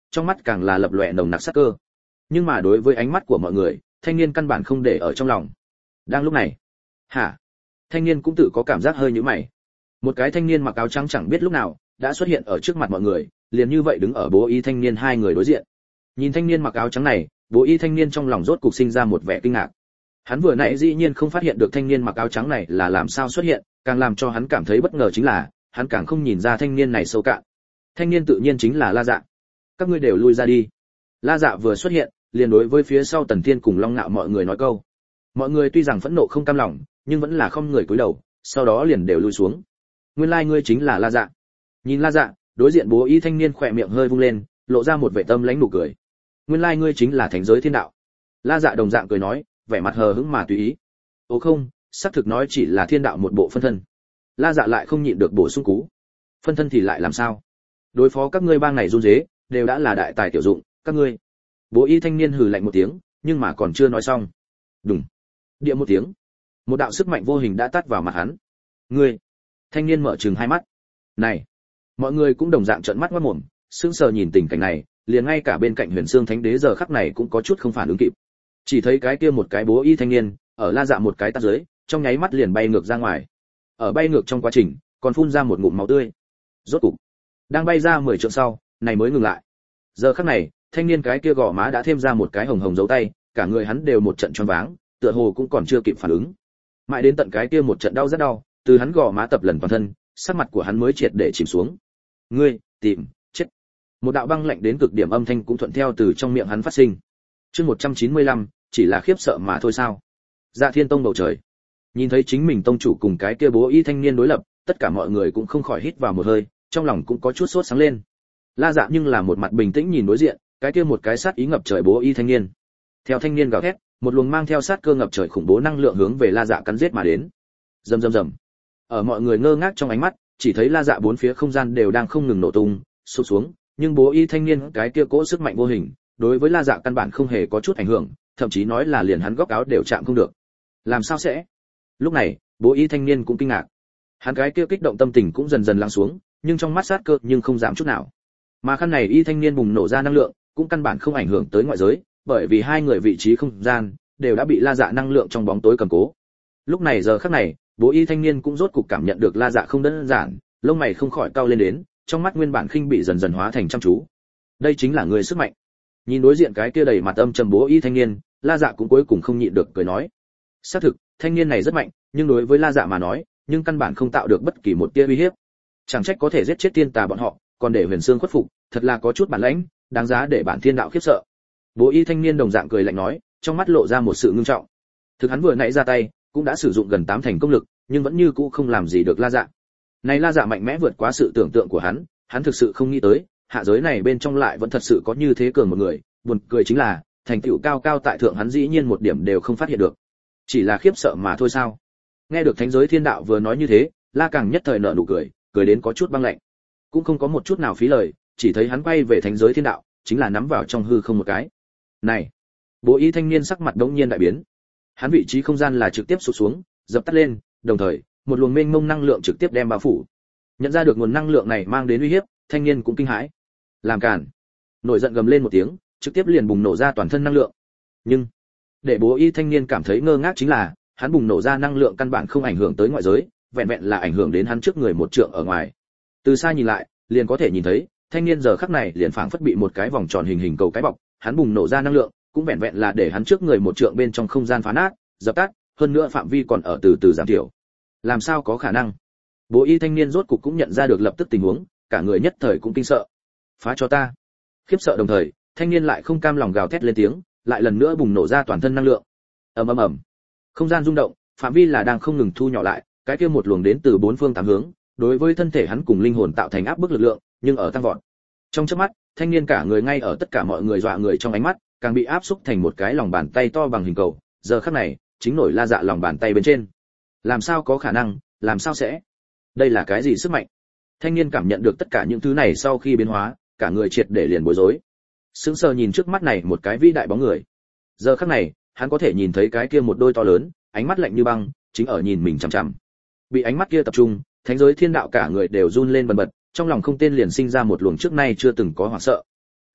trong mắt càng là lập lòe nồng nặc sát cơ. Nhưng mà đối với ánh mắt của mọi người, thanh niên căn bản không để ở trong lòng. Đang lúc này, hả? Thanh niên cũng tự có cảm giác hơi nhíu mày. Một cái thanh niên mặc áo trắng chẳng biết lúc nào đã xuất hiện ở trước mặt mọi người, liền như vậy đứng ở bố y thanh niên hai người đối diện. Nhìn thanh niên mặc áo trắng này, bố y thanh niên trong lòng rốt cục sinh ra một vẻ kinh ngạc. Hắn vừa nãy dĩ nhiên không phát hiện được thanh niên mặc áo trắng này là làm sao xuất hiện, càng làm cho hắn cảm thấy bất ngờ chính là, hắn càng không nhìn ra thanh niên này sâu cạn. Thanh niên tự nhiên chính là La Dạ. Các ngươi đều lui ra đi. La Dạ vừa xuất hiện, liền đối với phía sau Tần Thiên cùng Long Nạo mọi người nói câu. Mọi người tuy rằng phẫn nộ không cam lòng, nhưng vẫn là không người cúi đầu, sau đó liền đều lui xuống. Nguyên lai like ngươi chính là La Dạ. Nhìn La Dạ, đối diện bố y thanh niên khỏe miệng hơi vung lên, lộ ra một vẻ tâm lãnh nụ cười. Nguyên lai like ngươi chính là thánh giới thiên đạo. La Dạ đồng dạng cười nói, vẻ mặt hờ hững mà tùy ý. Ồ không, xác thực nói chỉ là thiên đạo một bộ phân thân. La Dạ lại không nhịn được bổ sung cú. Phân thân thì lại làm sao? Đối phó các ngươi bang này run rế, đều đã là đại tài tiểu dụng, các ngươi. Bố y thanh niên hừ lạnh một tiếng, nhưng mà còn chưa nói xong. Đùng. Địa một tiếng, một đạo sức mạnh vô hình đã tát vào mặt hắn. Ngươi. Thanh niên mở trừng hai mắt. Này. Mọi người cũng đồng dạng trợn mắt ngoác mồm, sững sờ nhìn tình cảnh này, liền ngay cả bên cạnh Huyền Xương Thánh Đế giờ khắc này cũng có chút không phản ứng kịp. Chỉ thấy cái kia một cái bố y thanh niên, ở La Dạ một cái tát dưới, trong nháy mắt liền bay ngược ra ngoài. Ở bay ngược trong quá trình, còn phun ra một ngụm máu tươi. Rốt cục, đang bay ra mười trượng sau, này mới ngừng lại. Giờ khắc này, thanh niên cái kia gò má đã thêm ra một cái hồng hồng dấu tay, cả người hắn đều một trận choáng váng, tựa hồ cũng còn chưa kịp phản ứng. Mãi đến tận cái kia một trận đau rất đau, từ hắn gò má tập lần toàn thân, sắc mặt của hắn mới triệt để chìm xuống. Ngươi, tìm, chết. Một đạo băng lạnh đến cực điểm âm thanh cũng thuận theo từ trong miệng hắn phát sinh. Chương một trăm chín mươi lăm, chỉ là khiếp sợ mà thôi sao? Dạ Thiên Tông bầu trời. Nhìn thấy chính mình tông chủ cùng cái kia bố y thanh niên đối lập, tất cả mọi người cũng không khỏi hít vào một hơi, trong lòng cũng có chút sốt sáng lên. La Dạ nhưng là một mặt bình tĩnh nhìn đối diện, cái kia một cái sát ý ngập trời bố y thanh niên. Theo thanh niên gào thét, một luồng mang theo sát cơ ngập trời khủng bố năng lượng hướng về La Dạ cắn giết mà đến. Rầm rầm rầm. Ở mọi người ngơ ngác trong ánh mắt, chỉ thấy La Dạ bốn phía không gian đều đang không ngừng nổ tung, sụp xuống, nhưng bố y thanh niên cái kia cỗ sức mạnh vô hình, đối với La Dạ căn bản không hề có chút ảnh hưởng, thậm chí nói là liền hắn góc áo đều chạm không được. Làm sao sẽ? Lúc này, bố y thanh niên cũng kinh ngạc. Hắn cái kia kích động tâm tình cũng dần dần lắng xuống, nhưng trong mắt sát cơ nhưng không giảm chút nào. Mà khăn này y thanh niên bùng nổ ra năng lượng, cũng căn bản không ảnh hưởng tới ngoại giới, bởi vì hai người vị trí không gian đều đã bị La Dạ năng lượng trong bóng tối cầm cố. Lúc này giờ khắc này, bố y thanh niên cũng rốt cục cảm nhận được La Dạ không đơn giản, lông mày không khỏi cau lên đến, trong mắt nguyên bản khinh bị dần dần hóa thành chăm chú. Đây chính là người sức mạnh. Nhìn đối diện cái kia đầy mặt âm trầm bố y thanh niên, La Dạ cũng cuối cùng không nhịn được cười nói. Xác thực, thanh niên này rất mạnh, nhưng đối với La Dạ mà nói, nhưng căn bản không tạo được bất kỳ một tia uy hiếp. Chẳng trách có thể giết chết tiên tà bọn họ, còn để Huyền Xương khuất phục, thật là có chút bản lãnh, đáng giá để bản thiên đạo khiếp sợ. Bố y thanh niên đồng dạng cười lạnh nói, trong mắt lộ ra một sự ngưng trọng. Thực hắn vừa nãy ra tay, cũng đã sử dụng gần tám thành công lực, nhưng vẫn như cũ không làm gì được La Dạ. Này La Dạ mạnh mẽ vượt quá sự tưởng tượng của hắn, hắn thực sự không nghĩ tới, hạ giới này bên trong lại vẫn thật sự có như thế cường một người, buồn cười chính là, thành tựu cao cao tại thượng hắn dĩ nhiên một điểm đều không phát hiện được. Chỉ là khiếp sợ mà thôi sao? Nghe được thánh giới thiên đạo vừa nói như thế, La càng nhất thời nở nụ cười, cười đến có chút băng lạnh. Cũng không có một chút nào phí lời, chỉ thấy hắn quay về thánh giới thiên đạo, chính là nắm vào trong hư không một cái. Này, bố y thanh niên sắc mặt đống nhiên đại biến. Hắn vị trí không gian là trực tiếp sụp xuống, dập tắt lên, đồng thời, một luồng mênh mông năng lượng trực tiếp đem bao phủ. Nhận ra được nguồn năng lượng này mang đến uy hiếp, thanh niên cũng kinh hãi. Làm cản. Nổi giận gầm lên một tiếng, trực tiếp liền bùng nổ ra toàn thân năng lượng. Nhưng, để bố y thanh niên cảm thấy ngơ ngác chính là, hắn bùng nổ ra năng lượng căn bản không ảnh hưởng tới ngoại giới, vẹn vẹn là ảnh hưởng đến hắn trước người một trượng ở ngoài. Từ xa nhìn lại, liền có thể nhìn thấy, thanh niên giờ khắc này liền phảng phất bị một cái vòng tròn hình hình cầu cái bọc, hắn bùng nổ ra năng lượng, cũng vẹn vẹn là để hắn trước người một trượng bên trong không gian phá nát, dập tắt, hơn nữa phạm vi còn ở từ từ giảm thiểu. Làm sao có khả năng? Bố y thanh niên rốt cục cũng nhận ra được lập tức tình huống, cả người nhất thời cũng kinh sợ. Phá cho ta! Khiếp sợ đồng thời, thanh niên lại không cam lòng gào thét lên tiếng, lại lần nữa bùng nổ ra toàn thân năng lượng. Ầm ầm ầm. Không gian rung động, phạm vi là đang không ngừng thu nhỏ lại, cái kia một luồng đến từ bốn phương tám hướng, đối với thân thể hắn cùng linh hồn tạo thành áp bức lực lượng, nhưng ở tăng vọt. Trong chớp mắt, thanh niên cả người ngay ở tất cả mọi người dọa người trong ánh mắt, càng bị áp xúc thành một cái lòng bàn tay to bằng hình cầu, giờ khắc này, chính nổi La Dạ lòng bàn tay bên trên. Làm sao có khả năng, làm sao sẽ? Đây là cái gì sức mạnh? Thanh niên cảm nhận được tất cả những thứ này sau khi biến hóa, cả người triệt để liền bối rối. Sững sờ nhìn trước mắt này một cái vĩ đại bóng người. Giờ khắc này, hắn có thể nhìn thấy cái kia một đôi to lớn, ánh mắt lạnh như băng, chính ở nhìn mình chằm chằm. Bị ánh mắt kia tập trung, thánh giới thiên đạo cả người đều run lên bần bật, trong lòng không tên liền sinh ra một luồng trước nay chưa từng có hoảng sợ.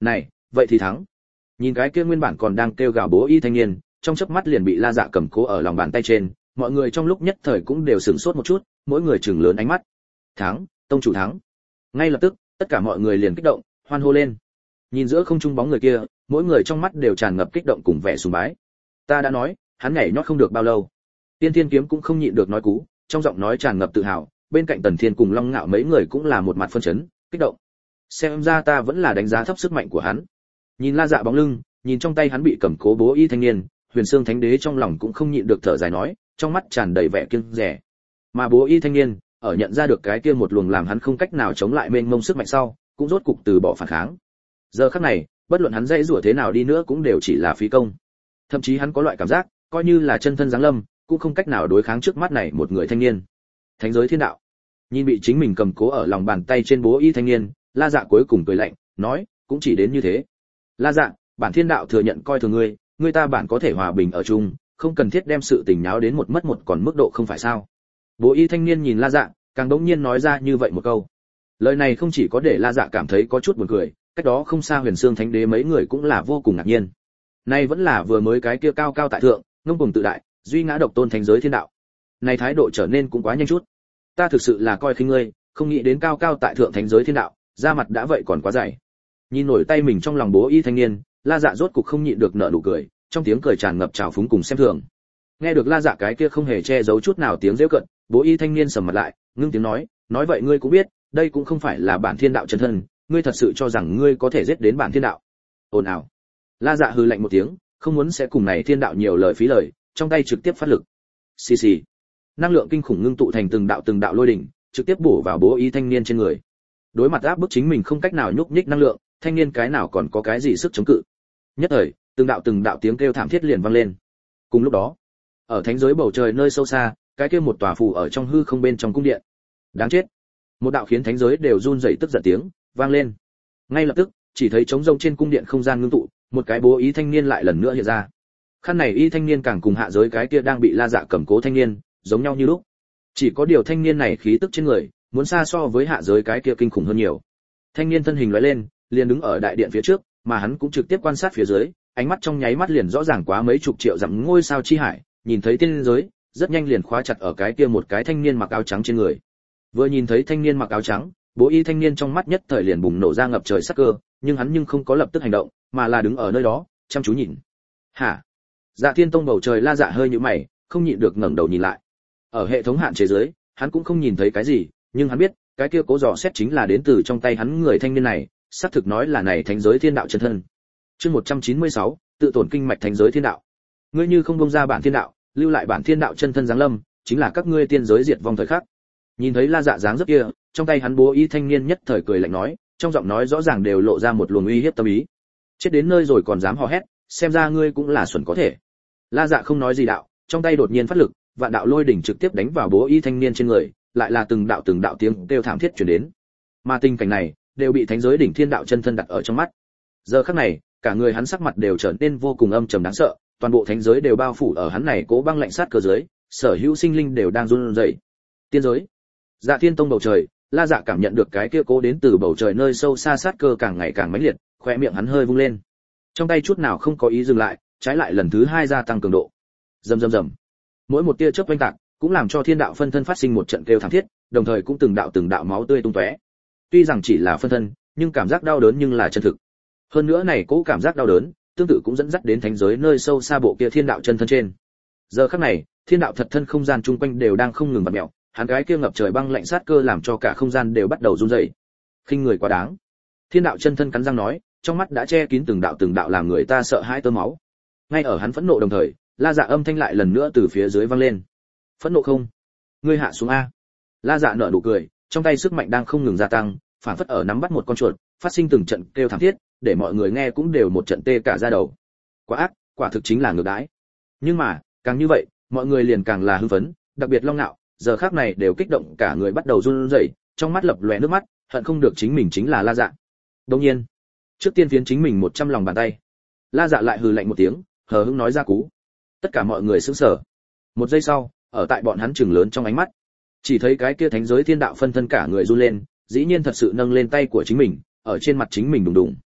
Này, vậy thì thắng. Nhìn cái kia nguyên bản còn đang kêu gào bố y thanh niên, trong chớp mắt liền bị La Dạ cầm cố ở lòng bàn tay trên, mọi người trong lúc nhất thời cũng đều sửng sốt một chút, mỗi người trừng lớn ánh mắt. Thắng, tông chủ thắng. Ngay lập tức, tất cả mọi người liền kích động, hoan hô lên. Nhìn giữa không trung bóng người kia, mỗi người trong mắt đều tràn ngập kích động cùng vẻ sùng bái. Ta đã nói, hắn nhảy nhót không được bao lâu. Tiên Thiên Kiếm cũng không nhịn được nói cú, trong giọng nói tràn ngập tự hào, bên cạnh Tần Thiên cùng Long Ngạo mấy người cũng là một mặt phân chấn, kích động. Xem ra ta vẫn là đánh giá thấp sức mạnh của hắn. Nhìn La Dạ bóng lưng, nhìn trong tay hắn bị cầm cố bố y thanh niên, Huyền Xương Thánh Đế trong lòng cũng không nhịn được thở dài nói, trong mắt tràn đầy vẻ kiêng dè. Mà bố y thanh niên, ở nhận ra được cái kia một luồng làm hắn không cách nào chống lại mênh mông sức mạnh sau, cũng rốt cục từ bỏ phản kháng. Giờ khắc này, bất luận hắn dãy rủa thế nào đi nữa cũng đều chỉ là phí công. Thậm chí hắn có loại cảm giác, coi như là chân thân giáng lâm, cũng không cách nào đối kháng trước mắt này một người thanh niên. Thánh giới thiên đạo. Nhìn bị chính mình cầm cố ở lòng bàn tay trên bố y thanh niên, La Dạ cuối cùng cười lạnh, nói, cũng chỉ đến như thế. La Dạ, bản thiên đạo thừa nhận coi thường ngươi, ngươi ta bản có thể hòa bình ở chung, không cần thiết đem sự tình náo đến một mất một còn mức độ không phải sao? Bố y thanh niên nhìn La Dạ, càng đống nhiên nói ra như vậy một câu. Lời này không chỉ có để La Dạ cảm thấy có chút buồn cười, cách đó không xa Huyền Xương Thánh Đế mấy người cũng là vô cùng ngạc nhiên. Nay vẫn là vừa mới cái kia cao cao tại thượng, ngông cuồng tự đại, duy ngã độc tôn thánh giới thiên đạo. Này thái độ trở nên cũng quá nhanh chút. Ta thực sự là coi khinh ngươi, không nghĩ đến cao cao tại thượng thánh giới thiên đạo, da mặt đã vậy còn quá dày. Nhìn nổi tay mình trong lòng bố y thanh niên, La Dạ rốt cục không nhịn được nở nụ cười, trong tiếng cười tràn ngập trào phúng cùng xem thường. Nghe được La Dạ cái kia không hề che giấu chút nào tiếng giễu cợt, bố y thanh niên sầm mặt lại, ngưng tiếng nói, nói vậy ngươi cũng biết, đây cũng không phải là bản thiên đạo chân thân, ngươi thật sự cho rằng ngươi có thể giết đến bản thiên đạo? Ồn ào. La Dạ hừ lạnh một tiếng, không muốn sẽ cùng này thiên đạo nhiều lời phí lời, trong tay trực tiếp phát lực. Xì xì. Năng lượng kinh khủng ngưng tụ thành từng đạo từng đạo lôi đỉnh, trực tiếp bổ vào bố y thanh niên trên người. Đối mặt áp bức chính mình không cách nào nhúc nhích năng lượng, thanh niên cái nào còn có cái gì sức chống cự. Nhất thời, từng đạo từng đạo tiếng kêu thảm thiết liền vang lên. Cùng lúc đó, ở thánh giới bầu trời nơi sâu xa, cái kia một tòa phù ở trong hư không bên trong cung điện. Đáng chết. Một đạo khiến thánh giới đều run rẩy tức giận tiếng vang lên. Ngay lập tức, chỉ thấy trống rông trên cung điện không gian ngưng tụ, một cái bố y thanh niên lại lần nữa hiện ra. Khăn này y thanh niên càng cùng hạ giới cái kia đang bị La Dạ cầm cố thanh niên, giống nhau như lúc. Chỉ có điều thanh niên này khí tức trên người, muốn xa so với hạ giới cái kia kinh khủng hơn nhiều. Thanh niên thân hình lóe lên, liền đứng ở đại điện phía trước, mà hắn cũng trực tiếp quan sát phía dưới, ánh mắt trong nháy mắt liền rõ ràng quá mấy chục triệu dặm ngôi sao chi hải, nhìn thấy tiên giới, rất nhanh liền khóa chặt ở cái kia một cái thanh niên mặc áo trắng trên người. Vừa nhìn thấy thanh niên mặc áo trắng, bố y thanh niên trong mắt nhất thời liền bùng nổ ra ngập trời sắc cơ, nhưng hắn nhưng không có lập tức hành động, mà là đứng ở nơi đó, chăm chú nhìn. Hả? Dạ Thiên Tông bầu trời La Dạ hơi nhíu mày, không nhịn được ngẩng đầu nhìn lại. Ở hệ thống hạn chế dưới, hắn cũng không nhìn thấy cái gì, nhưng hắn biết, cái kia cố dò xét chính là đến từ trong tay hắn người thanh niên này, xác thực nói là này thánh giới thiên đạo chân thân. Chương một trăm chín mươi sáu, tự tổn kinh mạch thánh giới thiên đạo. Ngươi như không bông ra bản thiên đạo, lưu lại bản thiên đạo chân thân giáng lâm, chính là các ngươi tiên giới diệt vong thời khắc. Nhìn thấy La Dạ dáng dấp kia, trong tay hắn bố y thanh niên nhất thời cười lạnh nói, trong giọng nói rõ ràng đều lộ ra một luồng uy hiếp tâm ý. Chết đến nơi rồi còn dám hò hét, xem ra ngươi cũng là xuẩn có thể. La Dạ không nói gì đạo, trong tay đột nhiên phát lực, vạn đạo lôi đỉnh trực tiếp đánh vào bố y thanh niên trên người, lại là từng đạo từng đạo tiếng kêu thảm thiết truyền đến. Mà tình cảnh này đều bị thánh giới đỉnh thiên đạo chân thân đặt ở trong mắt. Giờ khắc này, cả người hắn sắc mặt đều trở nên vô cùng âm trầm đáng sợ, toàn bộ thánh giới đều bao phủ ở hắn này cố băng lạnh sát cơ dưới, sở hữu sinh linh đều đang run rẩy. Tiên giới, Dạ Thiên Tông bầu trời, La Dạ cảm nhận được cái kia cố đến từ bầu trời nơi sâu xa sát cơ càng ngày càng mãnh liệt, khóe miệng hắn hơi vung lên. Trong tay chút nào không có ý dừng lại, trái lại lần thứ hai gia tăng cường độ. Rầm rầm rầm. Mỗi một tia chớp oanh tạc, cũng làm cho thiên đạo phân thân phát sinh một trận kêu thảm thiết, đồng thời cũng từng đạo từng đạo máu tươi tung tóe. Tuy rằng chỉ là phân thân, nhưng cảm giác đau đớn nhưng là chân thực. Hơn nữa này cố cảm giác đau đớn, tương tự cũng dẫn dắt đến thánh giới nơi sâu xa bộ kia thiên đạo chân thân trên. Giờ khắc này, thiên đạo thật thân không gian chung quanh đều đang không ngừng vặn mèo, hắn cái kia ngập trời băng lạnh sát cơ làm cho cả không gian đều bắt đầu run rẩy. Khinh người quá đáng. Thiên đạo chân thân cắn răng nói, trong mắt đã che kín từng đạo từng đạo làm người ta sợ hãi tơ máu. Ngay ở hắn phẫn nộ đồng thời, La Dạ âm thanh lại lần nữa từ phía dưới vang lên. Phẫn nộ không? Ngươi hạ xuống a. La Dạ nở nụ cười, trong tay sức mạnh đang không ngừng gia tăng, phản phất ở nắm bắt một con chuột, phát sinh từng trận kêu thảm thiết, để mọi người nghe cũng đều một trận tê cả da đầu. Quá ác, quả thực chính là ngược đãi. Nhưng mà, càng như vậy, mọi người liền càng là hưng phấn, đặc biệt Long Nạo, giờ khắc này đều kích động cả người bắt đầu run rẩy, trong mắt lập lòe nước mắt, hận không được chính mình chính là La Dạ. Đương nhiên, trước tiên phiến chính mình một trăm lòng bàn tay. La Dạ lại hừ lạnh một tiếng, hờ hững nói ra cú. Tất cả mọi người sững sờ. Một giây sau, ở tại bọn hắn trừng lớn trong ánh mắt, chỉ thấy cái kia thánh giới thiên đạo phân thân cả người run lên, dĩ nhiên thật sự nâng lên tay của chính mình, ở trên mặt chính mình đùng đùng.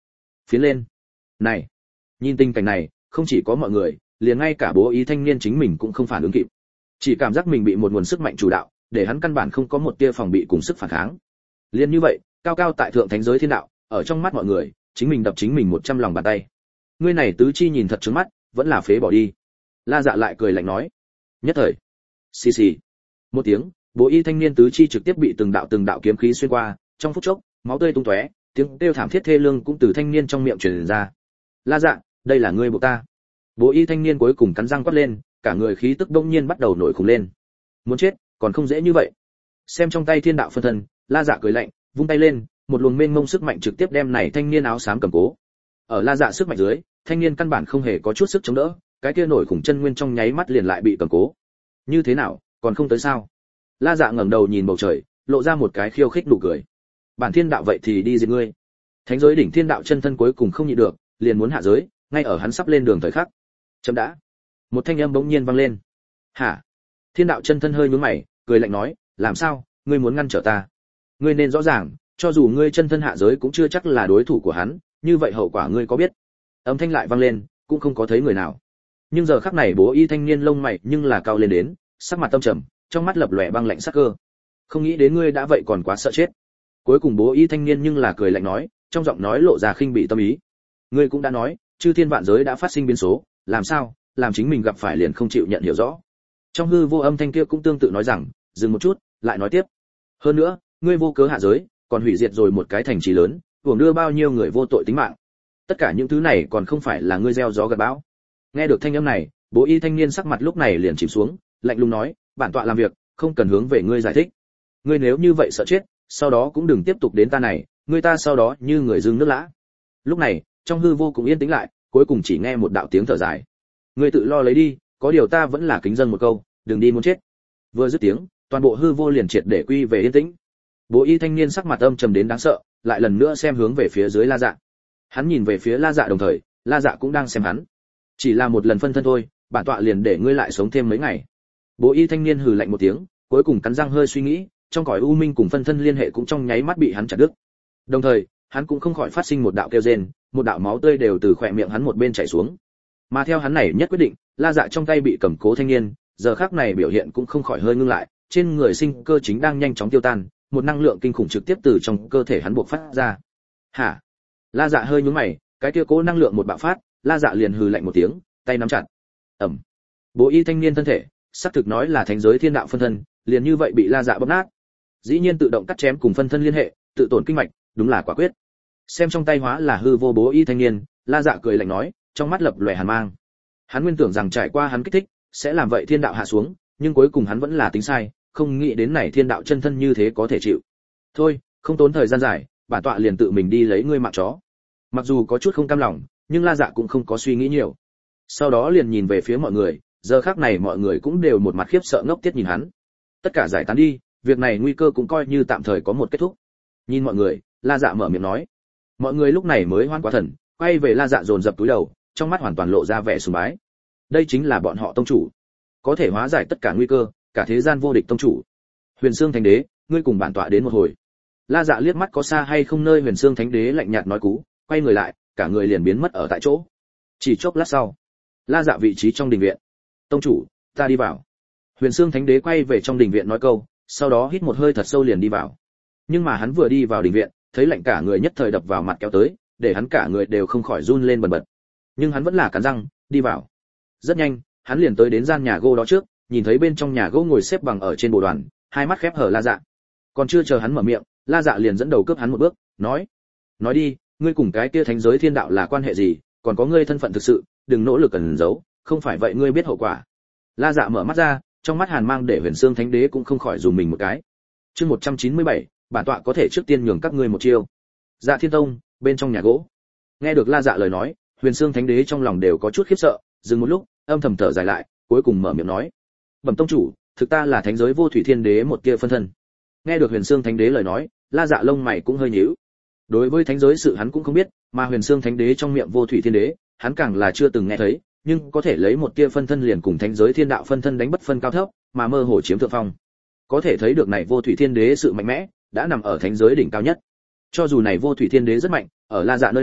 Phiến lên. Này, nhìn tình cảnh này, không chỉ có mọi người, liền ngay cả bố ý thanh niên chính mình cũng không phản ứng kịp. Chỉ cảm giác mình bị một nguồn sức mạnh chủ đạo, để hắn căn bản không có một tia phòng bị cùng sức phản kháng. Liên như vậy, cao cao tại thượng thánh giới thiên đạo, ở trong mắt mọi người, chính mình đập chính mình một trăm lòng bàn tay. Ngươi này tứ chi nhìn thật trướng mắt, vẫn là phế bỏ đi. La Dạ lại cười lạnh nói. Nhất thời, xì xì, một tiếng, bố y thanh niên tứ chi trực tiếp bị từng đạo từng đạo kiếm khí xuyên qua, trong phút chốc, máu tươi tung tóe, tiếng kêu thảm thiết thê lương cũng từ thanh niên trong miệng truyền ra. La Dạ, đây là ngươi buộc ta. Bố y thanh niên cuối cùng cắn răng quát lên, cả người khí tức bỗng nhiên bắt đầu nổi khủng lên. Muốn chết, còn không dễ như vậy. Xem trong tay thiên đạo phân thân, La Dạ cười lạnh, vung tay lên, một luồng mênh mông sức mạnh trực tiếp đem này thanh niên áo xám cầm cố. Ở La Dạ sức mạnh dưới, thanh niên căn bản không hề có chút sức chống đỡ, cái kia nổi khủng chân nguyên trong nháy mắt liền lại bị cầm cố. Như thế nào, còn không tới sao? La Dạ ngẩng đầu nhìn bầu trời, lộ ra một cái khiêu khích nụ cười. Bản thiên đạo vậy thì đi giết ngươi. Thánh giới đỉnh thiên đạo chân thân cuối cùng không nhịn được, liền muốn hạ giới, ngay ở hắn sắp lên đường thời khắc. Chấm đã. Một thanh âm bỗng nhiên vang lên. Hả? Thiên đạo chân thân hơi nhướng mày, cười lạnh nói, làm sao, ngươi muốn ngăn trở ta? Ngươi nên rõ ràng, cho dù ngươi chân thân hạ giới cũng chưa chắc là đối thủ của hắn, như vậy hậu quả ngươi có biết? Âm thanh lại vang lên, cũng không có thấy người nào. Nhưng giờ khắc này bố y thanh niên lông mày nhưng là cao lên đến, sắc mặt tâm trầm, trong mắt lập lòe băng lạnh sắc cơ. Không nghĩ đến ngươi đã vậy còn quá sợ chết. Cuối cùng bố y thanh niên nhưng là cười lạnh nói, trong giọng nói lộ ra khinh bị tâm ý. Ngươi cũng đã nói, chư thiên vạn giới đã phát sinh biến số, làm sao, làm chính mình gặp phải liền không chịu nhận hiểu rõ. Trong hư vô âm thanh kia cũng tương tự nói rằng, dừng một chút, lại nói tiếp. Hơn nữa, ngươi vô cớ hạ giới, còn hủy diệt rồi một cái thành trì lớn, uổng đưa bao nhiêu người vô tội tính mạng. Tất cả những thứ này còn không phải là ngươi gieo gió gặt bão. Nghe được thanh âm này, bố y thanh niên sắc mặt lúc này liền chìm xuống, lạnh lùng nói, bản tọa làm việc, không cần hướng về ngươi giải thích. Ngươi nếu như vậy sợ chết, sau đó cũng đừng tiếp tục đến ta này, ngươi ta sau đó như người dưng nước lã. Lúc này, trong hư vô cũng yên tĩnh lại, cuối cùng chỉ nghe một đạo tiếng thở dài. Ngươi tự lo lấy đi, có điều ta vẫn là kính dân một câu, đừng đi muốn chết. Vừa dứt tiếng, toàn bộ hư vô liền triệt để quy về yên tĩnh. Bố y thanh niên sắc mặt âm trầm đến đáng sợ, lại lần nữa xem hướng về phía dưới La Dạ. Hắn nhìn về phía La Dạ đồng thời, La Dạ cũng đang xem hắn. Chỉ là một lần phân thân thôi, bản tọa liền để ngươi lại sống thêm mấy ngày. Bố y thanh niên hừ lạnh một tiếng, cuối cùng cắn răng hơi suy nghĩ, trong cõi u minh cùng phân thân liên hệ cũng trong nháy mắt bị hắn chặt đứt. Đồng thời, hắn cũng không khỏi phát sinh một đạo kêu rên, một đạo máu tươi đều từ khóe miệng hắn một bên chảy xuống. Mà theo hắn này nhất quyết định, La Dạ trong tay bị cầm cố thanh niên, giờ khắc này biểu hiện cũng không khỏi hơi ngưng lại, trên người sinh cơ chính đang nhanh chóng tiêu tan, một năng lượng kinh khủng trực tiếp từ trong cơ thể hắn bộc phát ra. Hả? La Dạ hơi nhướng mày, cái kia cố năng lượng một bạo phát, La Dạ liền hừ lạnh một tiếng, tay nắm chặt. Ầm. Bố y thanh niên thân thể, xác thực nói là thánh giới thiên đạo phân thân, liền như vậy bị La Dạ bóp nát. Dĩ nhiên tự động cắt chém cùng phân thân liên hệ, tự tổn kinh mạch, đúng là quả quyết. Xem trong tay hóa là hư vô bố y thanh niên, La Dạ cười lạnh nói, trong mắt lập lòe hàn mang. Hắn nguyên tưởng rằng trải qua hắn kích thích, sẽ làm vậy thiên đạo hạ xuống, nhưng cuối cùng hắn vẫn là tính sai, không nghĩ đến này thiên đạo chân thân như thế có thể chịu. Thôi, không tốn thời gian dài, bản tọa liền tự mình đi lấy ngươi mạng chó. Mặc dù có chút không cam lòng, nhưng La Dạ cũng không có suy nghĩ nhiều. Sau đó liền nhìn về phía mọi người, giờ khắc này mọi người cũng đều một mặt khiếp sợ ngốc tiết nhìn hắn. Tất cả giải tán đi, việc này nguy cơ cũng coi như tạm thời có một kết thúc. Nhìn mọi người, La Dạ mở miệng nói. Mọi người lúc này mới hoan quá thần, quay về La Dạ dồn dập túi đầu, trong mắt hoàn toàn lộ ra vẻ sùng bái. Đây chính là bọn họ tông chủ, có thể hóa giải tất cả nguy cơ, cả thế gian vô địch tông chủ. Huyền Xương Thánh Đế, ngươi cùng bản tọa đến một hồi. La Dạ liếc mắt có xa hay không nơi Huyền Xương Thánh Đế lạnh nhạt nói cú, quay người lại, cả người liền biến mất ở tại chỗ. Chỉ chốc lát sau, La Dạ vị trí trong đình viện. Tông chủ, ta đi vào. Huyền Xương Thánh Đế quay về trong đình viện nói câu, sau đó hít một hơi thật sâu liền đi vào. Nhưng mà hắn vừa đi vào đình viện, thấy lạnh cả người nhất thời đập vào mặt kéo tới, để hắn cả người đều không khỏi run lên bần bật. Nhưng hắn vẫn là cắn răng, đi vào. Rất nhanh, hắn liền tới đến gian nhà gỗ đó trước, nhìn thấy bên trong nhà gỗ ngồi xếp bằng ở trên bồ đoàn, hai mắt khép hờ La Dạ. Còn chưa chờ hắn mở miệng, La Dạ liền dẫn đầu cướp hắn một bước, nói: "Nói đi, ngươi cùng cái kia thánh giới thiên đạo là quan hệ gì, còn có ngươi thân phận thực sự, đừng nỗ lực ẩn giấu, không phải vậy ngươi biết hậu quả." La Dạ mở mắt ra, trong mắt hàn mang để Huyền Xương Thánh Đế cũng không khỏi dùng mình một cái. Chương một trăm chín mươi bảy, bản tọa có thể trước tiên nhường các ngươi một chiêu. Dạ Thiên Tông, bên trong nhà gỗ. Nghe được La Dạ lời nói, Huyền Xương Thánh Đế trong lòng đều có chút khiếp sợ, dừng một lúc, âm thầm thở dài lại, cuối cùng mở miệng nói: "Bẩm tông chủ, thực ta là thánh giới Vô Thủy Thiên Đế một kia phân thân." Nghe được Huyền Xương Thánh Đế lời nói, La Dạ lông mày cũng hơi nhíu. Đối với thánh giới sự hắn cũng không biết, mà Huyền Xương Thánh Đế trong miệng Vô Thủy Thiên Đế, hắn càng là chưa từng nghe thấy, nhưng có thể lấy một tia phân thân liền cùng thánh giới thiên đạo phân thân đánh bất phân cao thấp, mà mơ hồ chiếm thượng phong. Có thể thấy được này Vô Thủy Thiên Đế sự mạnh mẽ, đã nằm ở thánh giới đỉnh cao nhất. Cho dù này Vô Thủy Thiên Đế rất mạnh, ở La Dạ nơi này,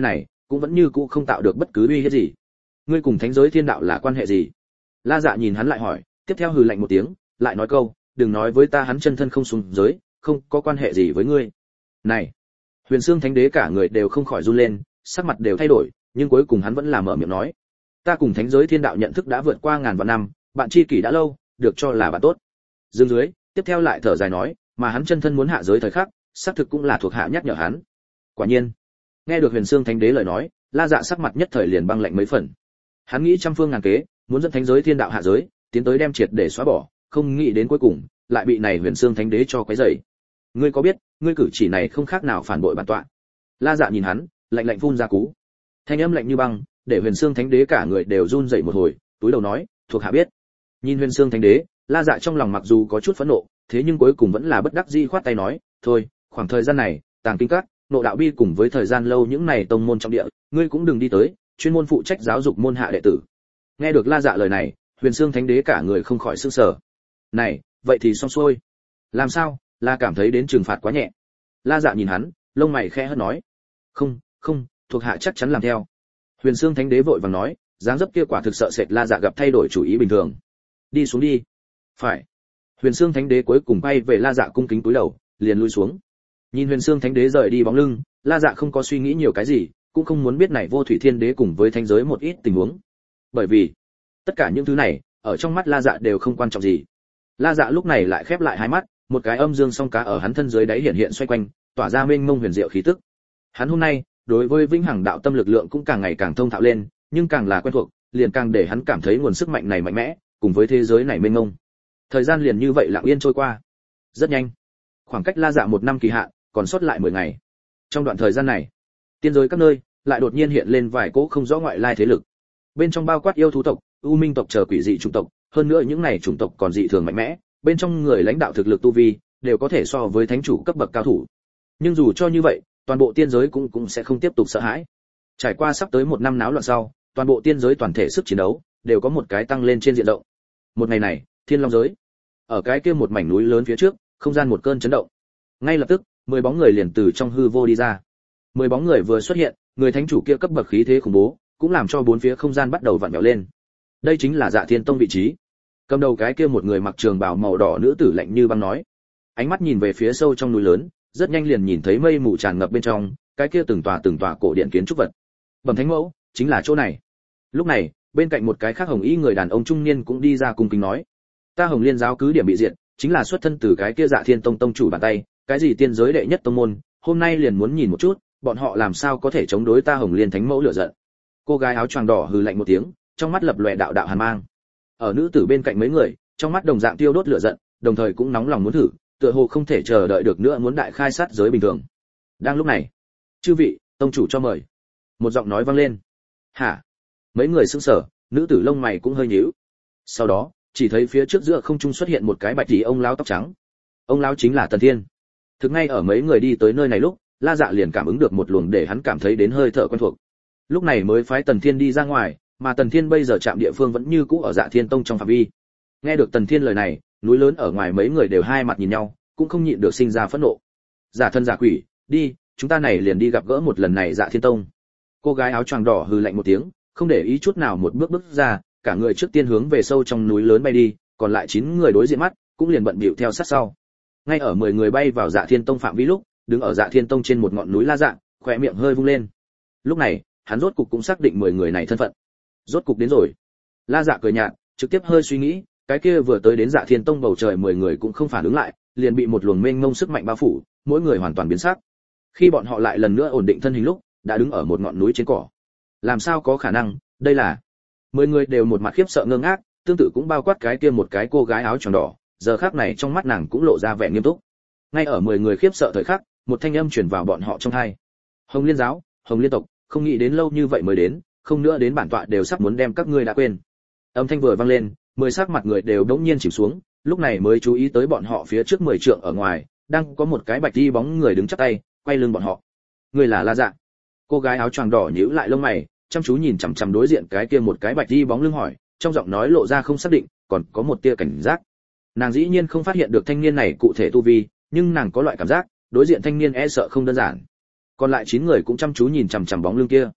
cũng vẫn như cũ không tạo được bất cứ uy hiếp gì. Ngươi cùng thánh giới thiên đạo là quan hệ gì? La Dạ nhìn hắn lại hỏi, tiếp theo hừ lạnh một tiếng, lại nói câu, đừng nói với ta hắn chân thân không xuống giới, không có quan hệ gì với ngươi. Này, Huyền Xương Thánh Đế cả người đều không khỏi run lên, sắc mặt đều thay đổi, nhưng cuối cùng hắn vẫn là mở miệng nói, ta cùng thánh giới thiên đạo nhận thức đã vượt qua ngàn vạn năm, bạn tri kỷ đã lâu, được cho là bạn tốt. Dương dưới, tiếp theo lại thở dài nói, mà hắn chân thân muốn hạ giới thời khắc, xác thực cũng là thuộc hạ nhắc nhở hắn. Quả nhiên, nghe được Huyền Xương Thánh Đế lời nói, La Dạ sắc mặt nhất thời liền băng lạnh mấy phần. Hắn nghĩ trăm phương ngàn kế, muốn dẫn thánh giới thiên đạo hạ giới, tiến tới đem triệt để xóa bỏ, không nghĩ đến cuối cùng lại bị này Huyền Xương Thánh Đế cho quấy rầy. Ngươi có biết, ngươi cử chỉ này không khác nào phản bội bản tọa. La Dạ nhìn hắn, lạnh lạnh phun ra cú. Thanh âm lạnh như băng, để Huyền Xương Thánh Đế cả người đều run rẩy một hồi, túi đầu nói, thuộc hạ biết. Nhìn Huyền Xương Thánh Đế, La Dạ trong lòng mặc dù có chút phẫn nộ, thế nhưng cuối cùng vẫn là bất đắc dĩ khoát tay nói, thôi, khoảng thời gian này, Tàng Kinh Các, Nộ Đạo Bi cùng với thời gian lâu những này tông môn trong địa, ngươi cũng đừng đi tới, chuyên môn phụ trách giáo dục môn hạ đệ tử. Nghe được La Dạ lời này, Huyền Xương Thánh Đế cả người không khỏi sửng sở. Này, vậy thì xong xuôi. Làm sao, là cảm thấy đến trừng phạt quá nhẹ? La Dạ nhìn hắn, lông mày khẽ hất nói, không, không, thuộc hạ chắc chắn làm theo. Huyền Xương Thánh Đế vội vàng nói, dáng dấp kia quả thực sợ sệt La Dạ gặp thay đổi chủ ý bình thường. Đi xuống đi. Phải. Huyền Xương Thánh Đế cuối cùng bay về La Dạ cung kính cúi đầu, liền lui xuống. Nhìn Huyền Xương Thánh Đế rời đi bóng lưng, La Dạ không có suy nghĩ nhiều cái gì, cũng không muốn biết này Vô Thủy Thiên Đế cùng với thánh giới một ít tình huống. Bởi vì, tất cả những thứ này, ở trong mắt La Dạ đều không quan trọng gì. La Dạ lúc này lại khép lại hai mắt, một cái âm dương song cá ở hắn thân dưới đáy hiện hiện xoay quanh, tỏa ra mênh mông huyền diệu khí tức. Hắn hôm nay, đối với vĩnh hằng đạo tâm lực lượng cũng càng ngày càng thông thạo lên, nhưng càng là quen thuộc, liền càng để hắn cảm thấy nguồn sức mạnh này mạnh mẽ, cùng với thế giới này mênh mông. Thời gian liền như vậy lặng yên trôi qua. Rất nhanh. Khoảng cách La Dạ một năm kỳ hạn, còn sót lại mười ngày. Trong đoạn thời gian này, tiên giới các nơi lại đột nhiên hiện lên vài cỗ không rõ ngoại lai thế lực. Bên trong bao quát yêu thú tộc, u minh tộc chờ quỷ dị chủng tộc, hơn nữa những này chủng tộc còn dị thường mạnh mẽ, bên trong người lãnh đạo thực lực tu vi đều có thể so với thánh chủ cấp bậc cao thủ. Nhưng dù cho như vậy, toàn bộ tiên giới cũng cũng sẽ không tiếp tục sợ hãi. Trải qua sắp tới một năm náo loạn sau, toàn bộ tiên giới toàn thể sức chiến đấu đều có một cái tăng lên trên diện rộng. Một ngày này, Thiên Long giới, ở cái kia một mảnh núi lớn phía trước, không gian một cơn chấn động. Ngay lập tức, mười bóng người liền từ trong hư vô đi ra. Mười bóng người vừa xuất hiện, người thánh chủ kia cấp bậc khí thế khủng bố, cũng làm cho bốn phía không gian bắt đầu vặn vẹo lên. Đây chính là Dạ Thiên Tông vị trí. Cầm đầu cái kia một người mặc trường bào màu đỏ nữ tử lạnh như băng nói, ánh mắt nhìn về phía sâu trong núi lớn, rất nhanh liền nhìn thấy mây mù tràn ngập bên trong, cái kia từng tòa từng tòa cổ điện kiến trúc vật. Bẩm thánh mẫu, chính là chỗ này. Lúc này, bên cạnh một cái khác hồng y người đàn ông trung niên cũng đi ra cung kính nói, ta Hồng Liên giáo cứ điểm bị diệt, chính là xuất thân từ cái kia Dạ Thiên Tông tông chủ bàn tay, cái gì tiên giới đệ nhất tông môn, hôm nay liền muốn nhìn một chút, bọn họ làm sao có thể chống đối ta Hồng Liên thánh mẫu lửa giận. Cô gái áo choàng đỏ hừ lạnh một tiếng, trong mắt lập lòe đạo đạo hàn mang. Ở nữ tử bên cạnh mấy người, trong mắt đồng dạng tiêu đốt lửa giận, đồng thời cũng nóng lòng muốn thử, tựa hồ không thể chờ đợi được nữa muốn đại khai sát giới bình thường. Đang lúc này, chư vị, tông chủ cho mời. Một giọng nói vang lên. Hả? Mấy người sững sờ, nữ tử lông mày cũng hơi nhíu. Sau đó, chỉ thấy phía trước giữa không trung xuất hiện một cái bạch tí ông lão tóc trắng. Ông lão chính là Tần Thiên. Thực ngay ở mấy người đi tới nơi này lúc, La Dạ liền cảm ứng được một luồng để hắn cảm thấy đến hơi thở quen thuộc. Lúc này mới phái Tần Thiên đi ra ngoài, mà Tần Thiên bây giờ chạm địa phương vẫn như cũ ở Dạ Thiên Tông trong phạm vi. Nghe được Tần Thiên lời này, núi lớn ở ngoài mấy người đều hai mặt nhìn nhau, cũng không nhịn được sinh ra phẫn nộ. Giả thân giả quỷ, đi, chúng ta này liền đi gặp gỡ một lần này Dạ Thiên Tông. Cô gái áo choàng đỏ hừ lạnh một tiếng, không để ý chút nào một bước bước ra, cả người trước tiên hướng về sâu trong núi lớn bay đi, còn lại chín người đối diện mắt, cũng liền bận bịu theo sát sau. Ngay ở mười người bay vào Dạ Thiên Tông phạm vi lúc, đứng ở Dạ Thiên Tông trên một ngọn núi La Dạ, khóe miệng hơi vung lên. Lúc này, hắn rốt cục cũng xác định mười người này thân phận. Rốt cục đến rồi. La Dạ cười nhạt, trực tiếp hơi suy nghĩ, cái kia vừa tới đến Dạ Thiên Tông bầu trời mười người cũng không phản ứng lại, liền bị một luồng mênh mông sức mạnh bao phủ, mỗi người hoàn toàn biến sắc. Khi bọn họ lại lần nữa ổn định thân hình lúc, đã đứng ở một ngọn núi trên cỏ. Làm sao có khả năng, đây là... Mười người đều một mặt khiếp sợ ngơ ngác, tương tự cũng bao quát cái kia một cái cô gái áo choàng đỏ, giờ khắc này trong mắt nàng cũng lộ ra vẻ nghiêm túc. Ngay ở mười người khiếp sợ thời khắc, một thanh âm truyền vào bọn họ trong tai. Hồng Liên giáo, Hồng Liên tộc, không nghĩ đến lâu như vậy mới đến, không nữa đến bản tọa đều sắp muốn đem các ngươi đã quên. Âm thanh vừa vang lên, mười sắc mặt người đều đống nhiên chìm xuống, lúc này mới chú ý tới bọn họ phía trước mười trượng ở ngoài, đang có một cái bạch y bóng người đứng chắp tay, quay lưng bọn họ. Người là La Dạ. Cô gái áo choàng đỏ nhíu lại lông mày, chăm chú nhìn chằm chằm đối diện cái kia một cái bạch y bóng lưng hỏi, trong giọng nói lộ ra không xác định, còn có một tia cảnh giác. Nàng dĩ nhiên không phát hiện được thanh niên này cụ thể tu vi, nhưng nàng có loại cảm giác, đối diện thanh niên e sợ không đơn giản. Còn lại chín người cũng chăm chú nhìn chằm chằm bóng lưng kia.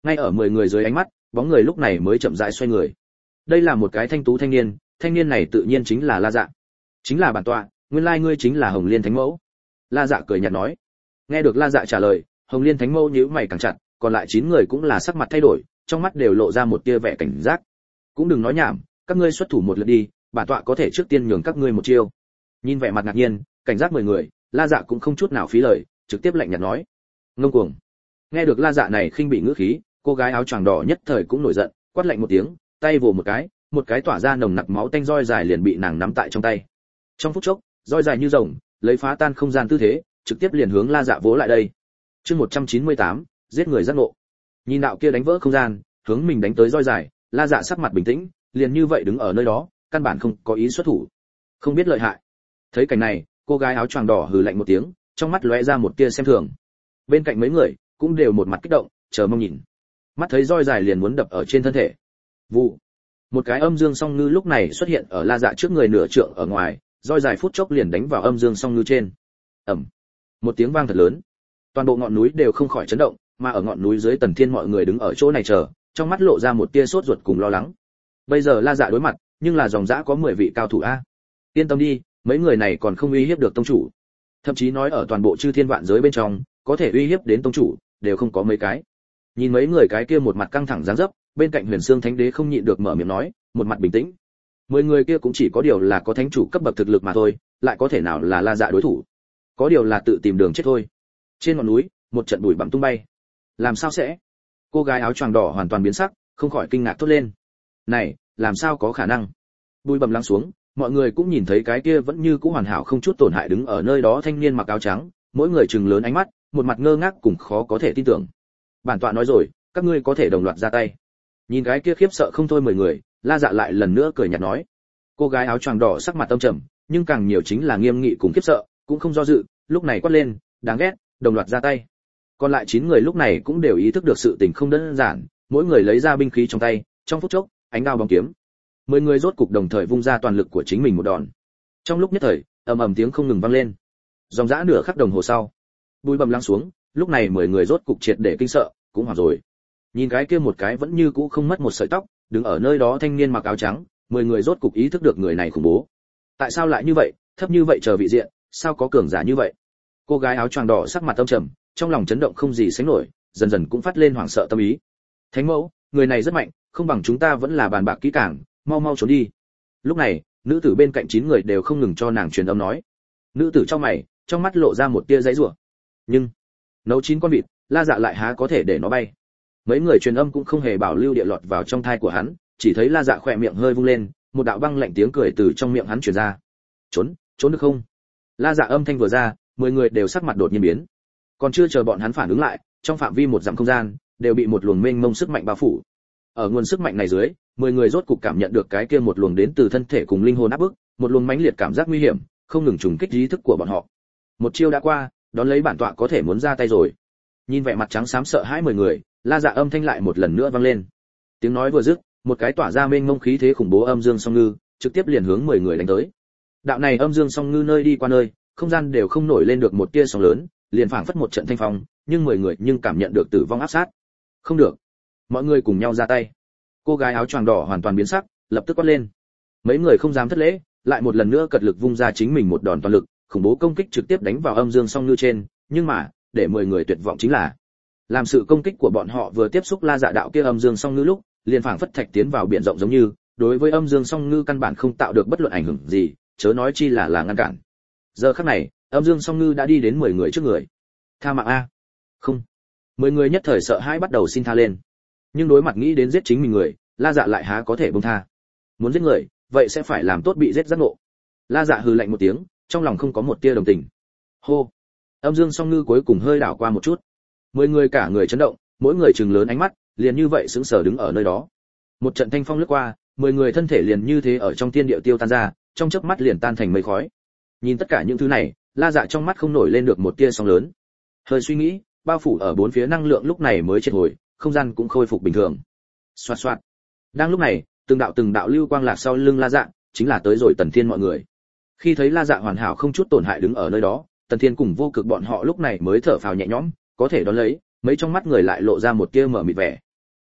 Ngay ở mười người dưới ánh mắt, bóng người lúc này mới chậm rãi xoay người. Đây là một cái thanh tú thanh niên, thanh niên này tự nhiên chính là La Dạ. Chính là bản tọa, nguyên lai ngươi chính là Hồng Liên Thánh Mẫu. La Dạ cười nhạt nói. Nghe được La Dạ trả lời, Hồng Liên Thánh Mẫu nhíu mày càng chặt, còn lại chín người cũng là sắc mặt thay đổi, trong mắt đều lộ ra một tia vẻ cảnh giác. Cũng đừng nói nhảm, các ngươi xuất thủ một lượt đi, bản tọa có thể trước tiên nhường các ngươi một chiêu. Nhìn vẻ mặt ngạc nhiên, cảnh giác mười người, La Dạ cũng không chút nào phí lời, trực tiếp lạnh nhạt nói. Ngông cuồng. Nghe được La Dạ này khinh bị ngữ khí, cô gái áo choàng đỏ nhất thời cũng nổi giận, quát lạnh một tiếng, tay vồ một cái, một cái tỏa ra nồng nặc máu tanh roi dài liền bị nàng nắm tại trong tay. Trong phút chốc, roi dài như rồng, lấy phá tan không gian tư thế, trực tiếp liền hướng La Dạ vỗ lại đây. Chương một trăm chín mươi tám, giết người giác ngộ. Nhìn đạo kia đánh vỡ không gian, hướng mình đánh tới roi dài, La Dạ sắc mặt bình tĩnh, liền như vậy đứng ở nơi đó, căn bản không có ý xuất thủ. Không biết lợi hại. Thấy cảnh này, cô gái áo choàng đỏ hừ lạnh một tiếng, trong mắt lóe ra một tia xem thường. Bên cạnh mấy người cũng đều một mặt kích động, chờ mong nhìn. Mắt thấy roi dài liền muốn đập ở trên thân thể. Vụ. Một cái âm dương song ngư lúc này xuất hiện ở La Dạ trước người nửa trượng ở ngoài, roi dài phút chốc liền đánh vào âm dương song ngư trên. Ầm. Một tiếng vang thật lớn. Toàn bộ ngọn núi đều không khỏi chấn động, mà ở ngọn núi dưới Tần Thiên mọi người đứng ở chỗ này chờ, trong mắt lộ ra một tia sốt ruột cùng lo lắng. Bây giờ La Dạ đối mặt, nhưng là dòng dã có mười vị cao thủ a. Yên tâm đi, mấy người này còn không uy hiếp được tông chủ. Thậm chí nói ở toàn bộ chư thiên vạn giới bên trong, có thể uy hiếp đến tông chủ, đều không có mấy cái. Nhìn mấy người cái kia một mặt căng thẳng dáng dấp, bên cạnh Huyền Xương Thánh Đế không nhịn được mở miệng nói, một mặt bình tĩnh. Mười người kia cũng chỉ có điều là có thánh chủ cấp bậc thực lực mà thôi, lại có thể nào là La Dạ đối thủ? Có điều là tự tìm đường chết thôi. Trên ngọn núi, một trận bụi bặm tung bay. Làm sao sẽ? Cô gái áo choàng đỏ hoàn toàn biến sắc, không khỏi kinh ngạc thốt lên. Này, làm sao có khả năng? Bụi bặm lắng xuống, mọi người cũng nhìn thấy cái kia vẫn như cũ hoàn hảo không chút tổn hại đứng ở nơi đó thanh niên mặc áo trắng, mỗi người trừng lớn ánh mắt, một mặt ngơ ngác cùng khó có thể tin tưởng. Bản tọa nói rồi, các ngươi có thể đồng loạt ra tay. Nhìn cái kia khiếp sợ không thôi mười người, La Dạ lại lần nữa cười nhạt nói. Cô gái áo choàng đỏ sắc mặt tâm trầm, nhưng càng nhiều chính là nghiêm nghị cùng khiếp sợ, cũng không do dự, lúc này quát lên, đáng ghét, đồng loạt ra tay. Còn lại chín người lúc này cũng đều ý thức được sự tình không đơn giản, mỗi người lấy ra binh khí trong tay, trong phút chốc, ánh đao bóng kiếm. Mười người rốt cục đồng thời vung ra toàn lực của chính mình một đòn. Trong lúc nhất thời, ầm ầm tiếng không ngừng vang lên. Dòng dã nửa khắc đồng hồ sau, bụi bặm lắng xuống, lúc này mười người rốt cục triệt để kinh sợ, cũng hoảng rồi. Nhìn cái kia một cái vẫn như cũ không mất một sợi tóc, đứng ở nơi đó thanh niên mặc áo trắng, mười người rốt cục ý thức được người này khủng bố. Tại sao lại như vậy, thấp như vậy chờ vị diện, sao có cường giả như vậy? Cô gái áo choàng đỏ sắc mặt âm trầm, trong lòng chấn động không gì sánh nổi, dần dần cũng phát lên hoảng sợ tâm ý. Thánh mẫu, người này rất mạnh, không bằng chúng ta vẫn là bàn bạc kỹ càng, mau mau trốn đi. Lúc này, nữ tử bên cạnh chín người đều không ngừng cho nàng truyền âm nói. Nữ tử trong mày, trong mắt lộ ra một tia giãy giụa. Nhưng, nấu chín con vịt, La Dạ lại há có thể để nó bay. Mấy người truyền âm cũng không hề bảo lưu địa lọt vào trong thai của hắn, chỉ thấy La Dạ khỏe miệng hơi vung lên, một đạo băng lạnh tiếng cười từ trong miệng hắn truyền ra. Trốn, trốn được không? La Dạ âm thanh vừa ra, mười người đều sắc mặt đột nhiên biến. Còn chưa chờ bọn hắn phản ứng lại, trong phạm vi một dặm không gian đều bị một luồng mênh mông sức mạnh bao phủ. Ở nguồn sức mạnh này dưới, mười người rốt cục cảm nhận được cái kia một luồng đến từ thân thể cùng linh hồn áp bức, một luồng mãnh liệt cảm giác nguy hiểm, không ngừng trùng kích ý thức của bọn họ. Một chiêu đã qua, đón lấy bản tọa có thể muốn ra tay rồi. Nhìn vẻ mặt trắng xám sợ hãi mười người, La Dạ âm thanh lại một lần nữa vang lên. Tiếng nói vừa dứt, một cái tỏa ra mênh mông khí thế khủng bố âm dương song ngư, trực tiếp liền hướng mười người đánh tới. Đạo này âm dương song ngư nơi đi qua nơi, không gian đều không nổi lên được một tia sóng lớn, liền phảng phất một trận thanh phong, nhưng mười người nhưng cảm nhận được tử vong áp sát. Không được, mọi người cùng nhau ra tay. Cô gái áo choàng đỏ hoàn toàn biến sắc, lập tức quát lên. Mấy người không dám thất lễ, lại một lần nữa cật lực vung ra chính mình một đòn toàn lực, khủng bố công kích trực tiếp đánh vào âm dương song ngư trên, nhưng mà, để mười người tuyệt vọng chính là, làm sự công kích của bọn họ vừa tiếp xúc La Dạ đạo kia âm dương song ngư lúc, liền phảng phất thạch tiến vào biển rộng giống như, đối với âm dương song ngư căn bản không tạo được bất luận ảnh hưởng gì, chớ nói chi là là ngăn cản. Giờ khắc này, âm dương song ngư đã đi đến mười người trước người. Tha mạng a. Không. Mười người nhất thời sợ hãi bắt đầu xin tha lên. Nhưng đối mặt nghĩ đến giết chính mình người, La Dạ lại há có thể buông tha. Muốn giết người, vậy sẽ phải làm tốt bị giết giác ngộ. La Dạ hừ lạnh một tiếng, trong lòng không có một tia đồng tình. Hô. Âm dương song ngư cuối cùng hơi đảo qua một chút. Mười người cả người chấn động, mỗi người trừng lớn ánh mắt, liền như vậy sững sờ đứng ở nơi đó. Một trận thanh phong lướt qua, mười người thân thể liền như thế ở trong thiên địa tiêu tan ra, trong chớp mắt liền tan thành mây khói. Nhìn tất cả những thứ này, La Dạ trong mắt không nổi lên được một tia sóng lớn. Hơi suy nghĩ, bao phủ ở bốn phía năng lượng lúc này mới triệt hồi, không gian cũng khôi phục bình thường. Xoạt xoạt. Đang lúc này, từng đạo từng đạo lưu quang lạc sau lưng La Dạ, chính là tới rồi Tần Thiên mọi người. Khi thấy La Dạ hoàn hảo không chút tổn hại đứng ở nơi đó, Tần Thiên cùng Vô Cực bọn họ lúc này mới thở phào nhẹ nhõm, có thể đón lấy, mấy trong mắt người lại lộ ra một tia mở mịt vẻ,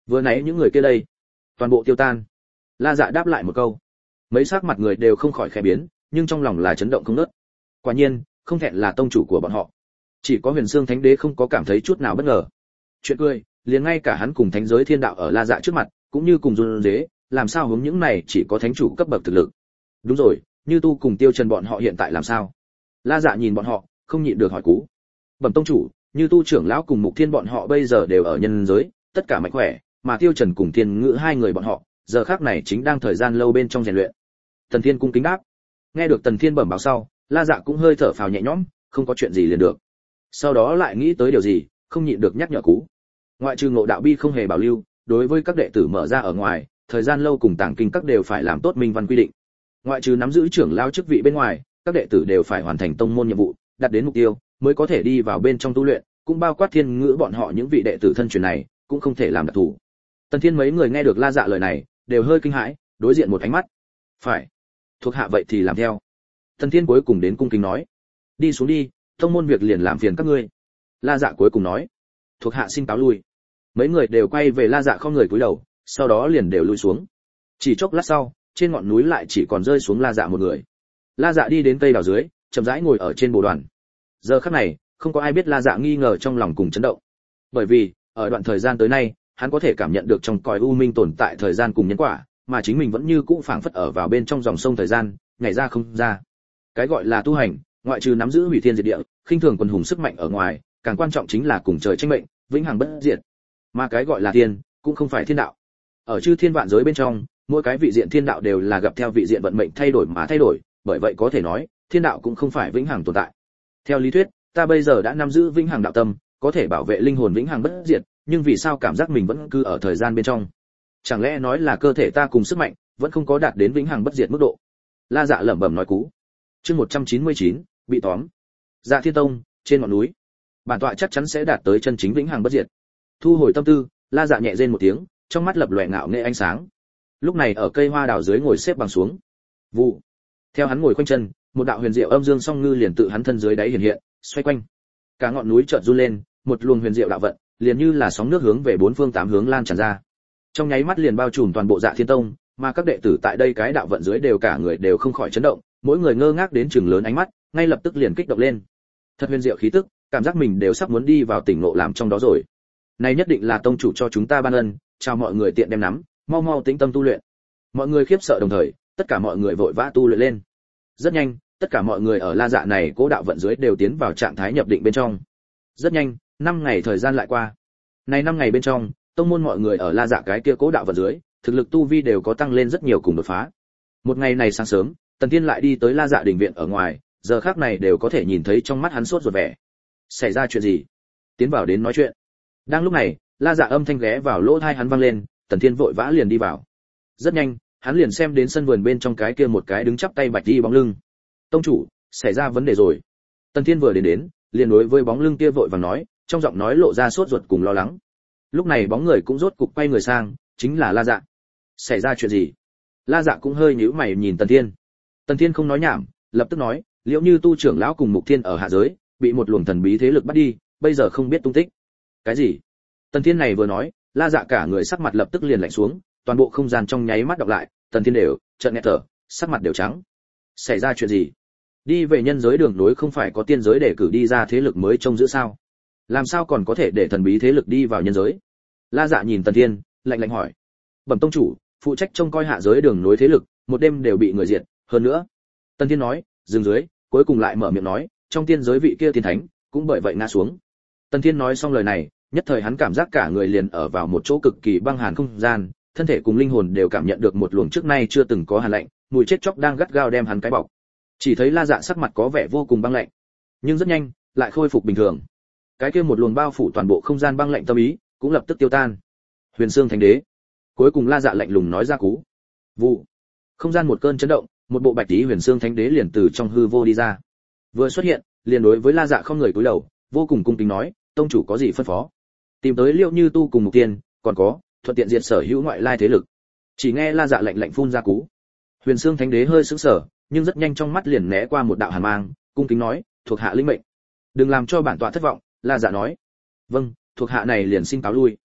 Vừa nãy những người kia đây, toàn bộ tiêu tan. La Dạ đáp lại một câu. Mấy sắc mặt người đều không khỏi khẽ biến, nhưng trong lòng là chấn động không ngớt. Quả nhiên, không thẹn là tông chủ của bọn họ. Chỉ có Huyền Xương Thánh Đế không có cảm thấy chút nào bất ngờ. Chuyện cười, liền ngay cả hắn cùng thánh giới thiên đạo ở La Dạ trước mặt, cũng như cùng run rế, làm sao hướng những này chỉ có thánh chủ cấp bậc thực lực. Đúng rồi, Như Tu cùng Tiêu Trần bọn họ hiện tại làm sao? La Dạ nhìn bọn họ, không nhịn được hỏi cú. Bẩm tông chủ, Như Tu trưởng lão cùng Mục Thiên bọn họ bây giờ đều ở nhân giới, tất cả mạnh khỏe, mà Tiêu Trần cùng Thiên Ngữ hai người bọn họ, giờ khắc này chính đang thời gian lâu bên trong rèn luyện. Tần Thiên cung kính đáp. Nghe được Tần Thiên bẩm báo sau, La Dạ cũng hơi thở phào nhẹ nhõm, không có chuyện gì liền được. Sau đó lại nghĩ tới điều gì, không nhịn được nhắc nhở cú. Ngoại trừ Ngộ Đạo Bi không hề bảo lưu, đối với các đệ tử mở ra ở ngoài, thời gian lâu cùng tàng kinh các đều phải làm tốt minh văn quy định. Ngoại trừ nắm giữ trưởng lao chức vị bên ngoài, các đệ tử đều phải hoàn thành tông môn nhiệm vụ, đạt đến mục tiêu mới có thể đi vào bên trong tu luyện, cũng bao quát Thiên Ngữ bọn họ những vị đệ tử thân truyền này, cũng không thể làm đặc thủ. Tần Thiên mấy người nghe được La Dạ lời này, đều hơi kinh hãi, đối diện một ánh mắt. Phải, thuộc hạ vậy thì làm theo. Tần Thiên cuối cùng đến cung kính nói, đi xuống đi, tông môn việc liền làm phiền các ngươi. La Dạ cuối cùng nói, thuộc hạ xin cáo lui. Mấy người đều quay về La Dạ không người cúi đầu, sau đó liền đều lui xuống. Chỉ chốc lát sau, trên ngọn núi lại chỉ còn rơi xuống La Dạ một người. La Dạ đi đến cây đào dưới, chậm rãi ngồi ở trên bồ đoàn. Giờ khắc này, không có ai biết La Dạ nghi ngờ trong lòng cùng chấn động. Bởi vì, ở đoạn thời gian tới nay, hắn có thể cảm nhận được trong cõi u minh tồn tại thời gian cùng nhân quả, mà chính mình vẫn như cũ phảng phất ở vào bên trong dòng sông thời gian, nhảy ra không ra. Cái gọi là tu hành, ngoại trừ nắm giữ hủy thiên diệt địa, khinh thường quần hùng sức mạnh ở ngoài, càng quan trọng chính là cùng trời tranh mệnh, vĩnh hằng bất diệt. Mà cái gọi là thiên, cũng không phải thiên đạo. Ở chư thiên vạn giới bên trong, mỗi cái vị diện thiên đạo đều là gặp theo vị diện vận mệnh thay đổi mà thay đổi, bởi vậy có thể nói, thiên đạo cũng không phải vĩnh hằng tồn tại. Theo lý thuyết, ta bây giờ đã nắm giữ vĩnh hằng đạo tâm, có thể bảo vệ linh hồn vĩnh hằng bất diệt, nhưng vì sao cảm giác mình vẫn cứ ở thời gian bên trong? Chẳng lẽ nói là cơ thể ta cùng sức mạnh vẫn không có đạt đến vĩnh hằng bất diệt mức độ? La Dạ lẩm bẩm nói cú. Chương một trăm chín mươi chín, bị tóm. Dạ Thiên Tông, trên ngọn núi. Bản tọa chắc chắn sẽ đạt tới chân chính vĩnh hằng bất diệt. Thu hồi tâm tư, La Dạ nhẹ rên một tiếng, trong mắt lập lòe ngạo nghễ ánh sáng. Lúc này ở cây hoa đào dưới ngồi xếp bằng xuống. Vụ. Theo hắn ngồi quanh chân, một đạo huyền diệu âm dương song ngư liền tự hắn thân dưới đáy hiện hiện, xoay quanh. Cả ngọn núi chợt run lên, một luồng huyền diệu đạo vận, liền như là sóng nước hướng về bốn phương tám hướng lan tràn ra. Trong nháy mắt liền bao trùm toàn bộ Dạ Thiên Tông, mà các đệ tử tại đây cái đạo vận dưới đều cả người đều không khỏi chấn động, mỗi người ngơ ngác đến chừng lớn ánh mắt, ngay lập tức liền kích động lên. Thật huyền diệu khí tức, cảm giác mình đều sắp muốn đi vào tỉnh ngộ làm trong đó rồi. Này nhất định là tông chủ cho chúng ta ban ân, chào mọi người tiện đem nắm, mau mau tĩnh tâm tu luyện. Mọi người khiếp sợ đồng thời, tất cả mọi người vội vã tu luyện lên. Rất nhanh, tất cả mọi người ở La Dạ này cố đạo vận dưới đều tiến vào trạng thái nhập định bên trong. Rất nhanh, năm ngày thời gian lại qua. Này năm ngày bên trong, tông môn mọi người ở La Dạ cái kia cố đạo vận dưới, thực lực tu vi đều có tăng lên rất nhiều cùng đột phá. Một ngày này sáng sớm, Tần Thiên lại đi tới La Dạ đình viện ở ngoài, giờ khắc này đều có thể nhìn thấy trong mắt hắn sốt ruột vẻ. Xảy ra chuyện gì? Tiến vào đến nói chuyện. Đang lúc này, La Dạ âm thanh ghé vào lỗ tai hắn vang lên, Tần Thiên vội vã liền đi vào. Rất nhanh, hắn liền xem đến sân vườn bên trong cái kia một cái đứng chắp tay bạch đi bóng lưng. Tông chủ, xảy ra vấn đề rồi. Tần Thiên vừa đến đến, liền đối với bóng lưng kia vội vàng nói, trong giọng nói lộ ra sốt ruột cùng lo lắng. Lúc này bóng người cũng rốt cục quay người sang, chính là La Dạ. Xảy ra chuyện gì? La Dạ cũng hơi nhíu mày nhìn Tần Thiên. Tần Thiên không nói nhảm, lập tức nói, Liễu Như Tu trưởng lão cùng Mục Thiên ở hạ giới, bị một luồng thần bí thế lực bắt đi, bây giờ không biết tung tích. Cái gì? Tần Thiên này vừa nói, La Dạ cả người sắc mặt lập tức liền lạnh xuống, toàn bộ không gian trong nháy mắt đọc lại, Tần Thiên đều trợn nghe thở, sắc mặt đều trắng. Xảy ra chuyện gì? Đi về nhân giới đường nối không phải có tiên giới để cử đi ra thế lực mới trông giữ sao? Làm sao còn có thể để thần bí thế lực đi vào nhân giới? La Dạ nhìn Tần Thiên, lạnh lạnh hỏi. Bẩm tông chủ, phụ trách trông coi hạ giới đường nối thế lực, một đêm đều bị người diệt, hơn nữa. Tần Thiên nói, dừng dưới, cuối cùng lại mở miệng nói, trong tiên giới vị kia tiên thánh, cũng bởi vậy ngã xuống. Tần Thiên nói xong lời này, nhất thời hắn cảm giác cả người liền ở vào một chỗ cực kỳ băng hàn không gian, thân thể cùng linh hồn đều cảm nhận được một luồng trước nay chưa từng có hàn lạnh, mùi chết chóc đang gắt gao đem hắn cái bọc. Chỉ thấy La Dạ sắc mặt có vẻ vô cùng băng lạnh, nhưng rất nhanh lại khôi phục bình thường. Cái kia một luồng bao phủ toàn bộ không gian băng lạnh tâm ý, cũng lập tức tiêu tan. Huyền Xương Thánh Đế. Cuối cùng La Dạ lạnh lùng nói ra cú. Vụ. Không gian một cơn chấn động, một bộ bạch tí Huyền Xương Thánh Đế liền từ trong hư vô đi ra. Vừa xuất hiện, liền đối với La Dạ không người cúi đầu, vô cùng cung kính nói, tông chủ có gì phân phó? Tìm tới Liễu Như Tu cùng Mục Tiên, còn có, thuận tiện diệt sở hữu ngoại lai thế lực. Chỉ nghe La Dạ lạnh lạnh phun ra cú. Huyền Xương Thánh Đế hơi sững sờ, nhưng rất nhanh trong mắt liền né qua một đạo hàn mang, cung kính nói, thuộc hạ linh mệnh. Đừng làm cho bản tọa thất vọng, La Dạ nói. Vâng, thuộc hạ này liền xin cáo lui.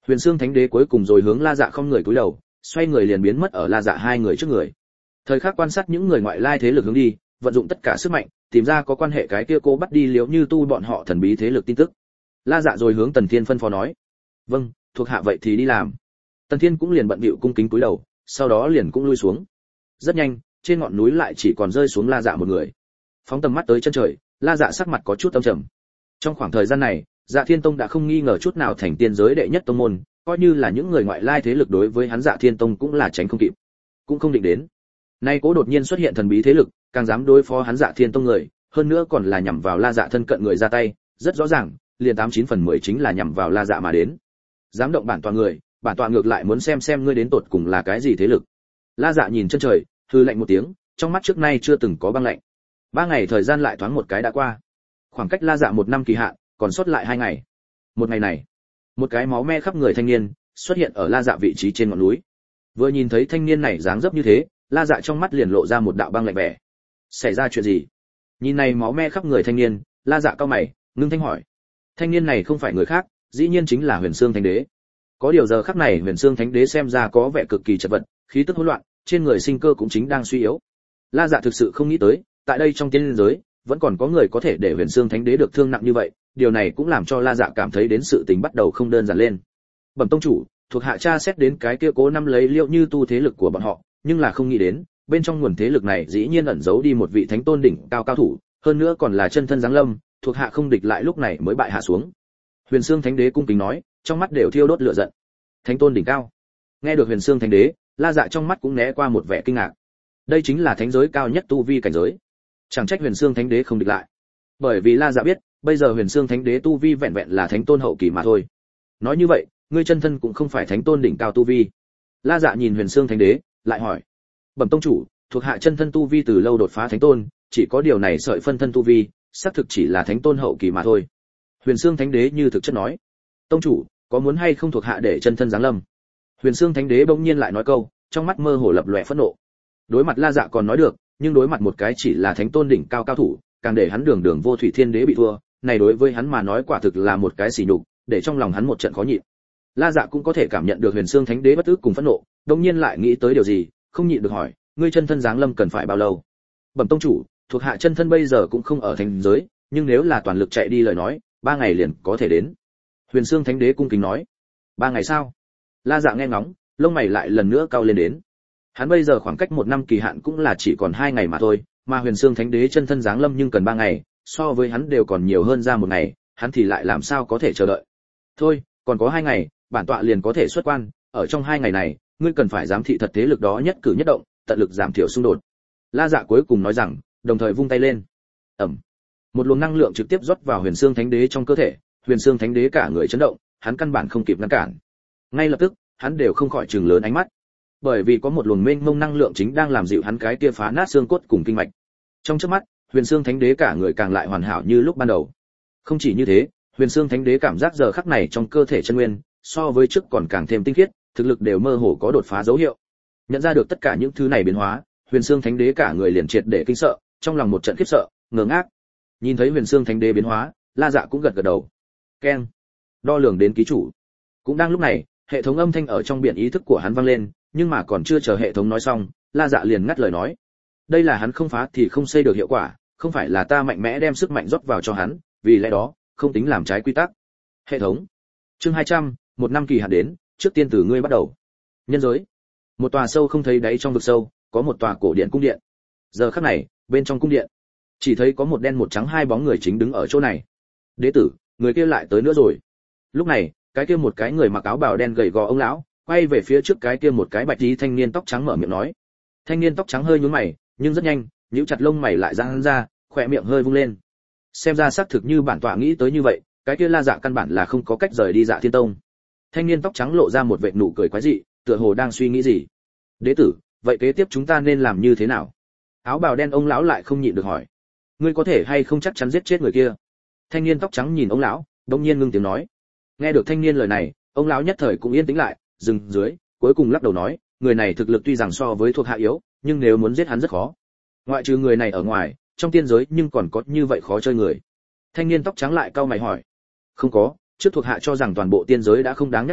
Huyền Xương Thánh Đế cuối cùng rồi hướng La Dạ không người cúi đầu, xoay người liền biến mất ở La Dạ hai người trước người. Thời khắc quan sát những người ngoại lai thế lực hướng đi, vận dụng tất cả sức mạnh, tìm ra có quan hệ cái kia cô bắt đi Liễu Như Tu bọn họ thần bí thế lực tin tức. La Dạ rồi hướng Tần Thiên phân phó nói: "Vâng, thuộc hạ vậy thì đi làm." Tần Thiên cũng liền bận bịu cung kính cúi đầu, sau đó liền cũng lui xuống. Rất nhanh, trên ngọn núi lại chỉ còn rơi xuống La Dạ một người. Phóng tầm mắt tới chân trời, La Dạ sắc mặt có chút âm trầm. Trong khoảng thời gian này, Dạ Thiên Tông đã không nghi ngờ chút nào thành tiên giới đệ nhất tông môn, coi như là những người ngoại lai thế lực đối với hắn Dạ Thiên Tông cũng là tránh không kịp, cũng không định đến. Nay cố đột nhiên xuất hiện thần bí thế lực, càng dám đối phó hắn Dạ Thiên Tông người, hơn nữa còn là nhằm vào La Dạ thân cận người ra tay, rất rõ ràng, liền tám chín phần mười chính là nhằm vào La Dạ mà đến. Dám động bản tọa người, bản tọa ngược lại muốn xem xem ngươi đến tột cùng là cái gì thế lực. La Dạ nhìn chân trời, hừ lạnh một tiếng, trong mắt trước nay chưa từng có băng lạnh. Ba ngày thời gian lại thoáng một cái đã qua. Khoảng cách La Dạ một năm kỳ hạn, còn sót lại hai ngày. Một ngày này, một cái máu me khắp người thanh niên xuất hiện ở La Dạ vị trí trên ngọn núi. Vừa nhìn thấy thanh niên này dáng dấp như thế, La Dạ trong mắt liền lộ ra một đạo băng lạnh vẻ. Xảy ra chuyện gì? Nhìn này máu me khắp người thanh niên, La Dạ cau mày, ngưng thanh hỏi. Thanh niên này không phải người khác, dĩ nhiên chính là Huyền Xương Thánh Đế. Có điều giờ khắc này Huyền Xương Thánh Đế xem ra có vẻ cực kỳ chật vật, khí tức hỗn loạn, trên người sinh cơ cũng chính đang suy yếu. La Dạ thực sự không nghĩ tới, tại đây trong tiên giới, vẫn còn có người có thể để Huyền Xương Thánh Đế được thương nặng như vậy, điều này cũng làm cho La Dạ cảm thấy đến sự tình bắt đầu không đơn giản lên. Bẩm tông chủ, thuộc hạ tra xét đến cái kia cố năm lấy Liễu Như Tu thế lực của bọn họ, nhưng là không nghĩ đến, bên trong nguồn thế lực này dĩ nhiên ẩn giấu đi một vị thánh tôn đỉnh cao cao thủ, hơn nữa còn là chân thân giáng lâm, thuộc hạ không địch lại lúc này mới bại hạ xuống. Huyền Xương Thánh Đế cung kính nói, trong mắt đều thiêu đốt lửa giận. Thánh tôn đỉnh cao. Nghe được Huyền Xương Thánh Đế, La Dạ trong mắt cũng né qua một vẻ kinh ngạc. Đây chính là thánh giới cao nhất tu vi cảnh giới. Chẳng trách Huyền Xương Thánh Đế không địch lại. Bởi vì La Dạ biết, bây giờ Huyền Xương Thánh Đế tu vi vẹn vẹn là thánh tôn hậu kỳ mà thôi. Nói như vậy, ngươi chân thân cũng không phải thánh tôn đỉnh cao tu vi. La Dạ nhìn Huyền Xương Thánh Đế, lại hỏi: "Bẩm tông chủ, thuộc hạ chân thân tu vi từ lâu đột phá thánh tôn, chỉ có điều này sợi phân thân tu vi, xác thực chỉ là thánh tôn hậu kỳ mà thôi." Huyền Xương Thánh Đế như thực chất nói: "Tông chủ, có muốn hay không thuộc hạ để chân thân giáng lâm?" Huyền Xương Thánh Đế bỗng nhiên lại nói câu, trong mắt mơ hồ lập lòe phẫn nộ. Đối mặt La Dạ còn nói được, nhưng đối mặt một cái chỉ là thánh tôn đỉnh cao cao thủ, càng để hắn đường đường vô thủy thiên đế bị thua, này đối với hắn mà nói quả thực là một cái sỉ nhục, để trong lòng hắn một trận khó nhịn. La Dạ cũng có thể cảm nhận được Huyền Xương Thánh Đế bất ức cùng phẫn nộ, đột nhiên lại nghĩ tới điều gì, không nhịn được hỏi: "Ngươi chân thân giáng lâm cần phải bao lâu?" "Bẩm tông chủ, thuộc hạ chân thân bây giờ cũng không ở thành giới, nhưng nếu là toàn lực chạy đi lời nói, ba ngày liền có thể đến." Huyền Xương Thánh Đế cung kính nói. "Ba ngày sao?" La Dạ nghe ngóng, lông mày lại lần nữa cau lên đến. Hắn bây giờ khoảng cách một năm kỳ hạn cũng là chỉ còn hai ngày mà thôi, mà Huyền Xương Thánh Đế chân thân giáng lâm nhưng cần ba ngày, so với hắn đều còn nhiều hơn ra một ngày, hắn thì lại làm sao có thể chờ đợi. Thôi, còn có hai ngày, bản tọa liền có thể xuất quan, ở trong hai ngày này, ngươi cần phải giám thị thật thế lực đó nhất cử nhất động, tận lực giảm thiểu xung đột. La Dạ cuối cùng nói rằng, đồng thời vung tay lên. Ầm. Một luồng năng lượng trực tiếp rót vào Huyền Xương Thánh Đế trong cơ thể, Huyền Xương Thánh Đế cả người chấn động, hắn căn bản không kịp ngăn cản. Ngay lập tức, hắn đều không khỏi trừng lớn ánh mắt. Bởi vì có một luồng mênh mông năng lượng chính đang làm dịu hắn cái kia phá nát xương cốt cùng kinh mạch. Trong chớp mắt, Huyền Xương Thánh Đế cả người càng lại hoàn hảo như lúc ban đầu. Không chỉ như thế, Huyền Xương Thánh Đế cảm giác giờ khắc này trong cơ thể chân nguyên, so với trước còn càng thêm tinh khiết, thực lực đều mơ hồ có đột phá dấu hiệu. Nhận ra được tất cả những thứ này biến hóa, Huyền Xương Thánh Đế cả người liền triệt để kinh sợ, trong lòng một trận khiếp sợ, ngơ ngác. Nhìn thấy Huyền Xương Thánh Đế biến hóa, La Dạ cũng gật gật đầu. Keng. Đo lường đến ký chủ. Cũng đang lúc này, hệ thống âm thanh ở trong biển ý thức của hắn vang lên, nhưng mà còn chưa chờ hệ thống nói xong, La Dạ liền ngắt lời nói. Đây là hắn không phá thì không xây được hiệu quả, không phải là ta mạnh mẽ đem sức mạnh rót vào cho hắn, vì lẽ đó, không tính làm trái quy tắc. Hệ thống. Chương hai trăm, một năm kỳ hạn đến, trước tiên từ ngươi bắt đầu. Nhân giới. Một tòa sâu không thấy đáy trong vực sâu, có một tòa cổ điện cung điện. Giờ khắc này, bên trong cung điện, chỉ thấy có một đen một trắng hai bóng người chính đứng ở chỗ này. Đế tử, người kia lại tới nữa rồi. Lúc này, cái kia một cái người mặc áo bào đen gầy gò ông lão, quay về phía trước cái kia một cái bạch y thanh niên tóc trắng mở miệng nói. Thanh niên tóc trắng hơi nhướng mày, nhưng rất nhanh, nhíu chặt lông mày lại giãn ra, khóe miệng hơi vung lên. Xem ra xác thực như bản tọa nghĩ tới như vậy, cái kia La Dạ căn bản là không có cách rời đi Dạ Thiên Tông. Thanh niên tóc trắng lộ ra một vệt nụ cười quái dị, tựa hồ đang suy nghĩ gì. Đế tử, vậy kế tiếp chúng ta nên làm như thế nào? Áo bào đen ông lão lại không nhịn được hỏi. Ngươi có thể hay không chắc chắn giết chết người kia? Thanh niên tóc trắng nhìn ông lão, đột nhiên ngưng tiếng nói. Nghe được thanh niên lời này, ông lão nhất thời cũng yên tĩnh lại, dừng dưới, cuối cùng lắc đầu nói, người này thực lực tuy rằng so với thuộc hạ yếu, nhưng nếu muốn giết hắn rất khó. Ngoại trừ người này ở ngoài, trong tiên giới nhưng còn có như vậy khó chơi người. Thanh niên tóc trắng lại cau mày hỏi. Không có, trước thuộc hạ cho rằng toàn bộ tiên giới đã không đáng nhắc tới,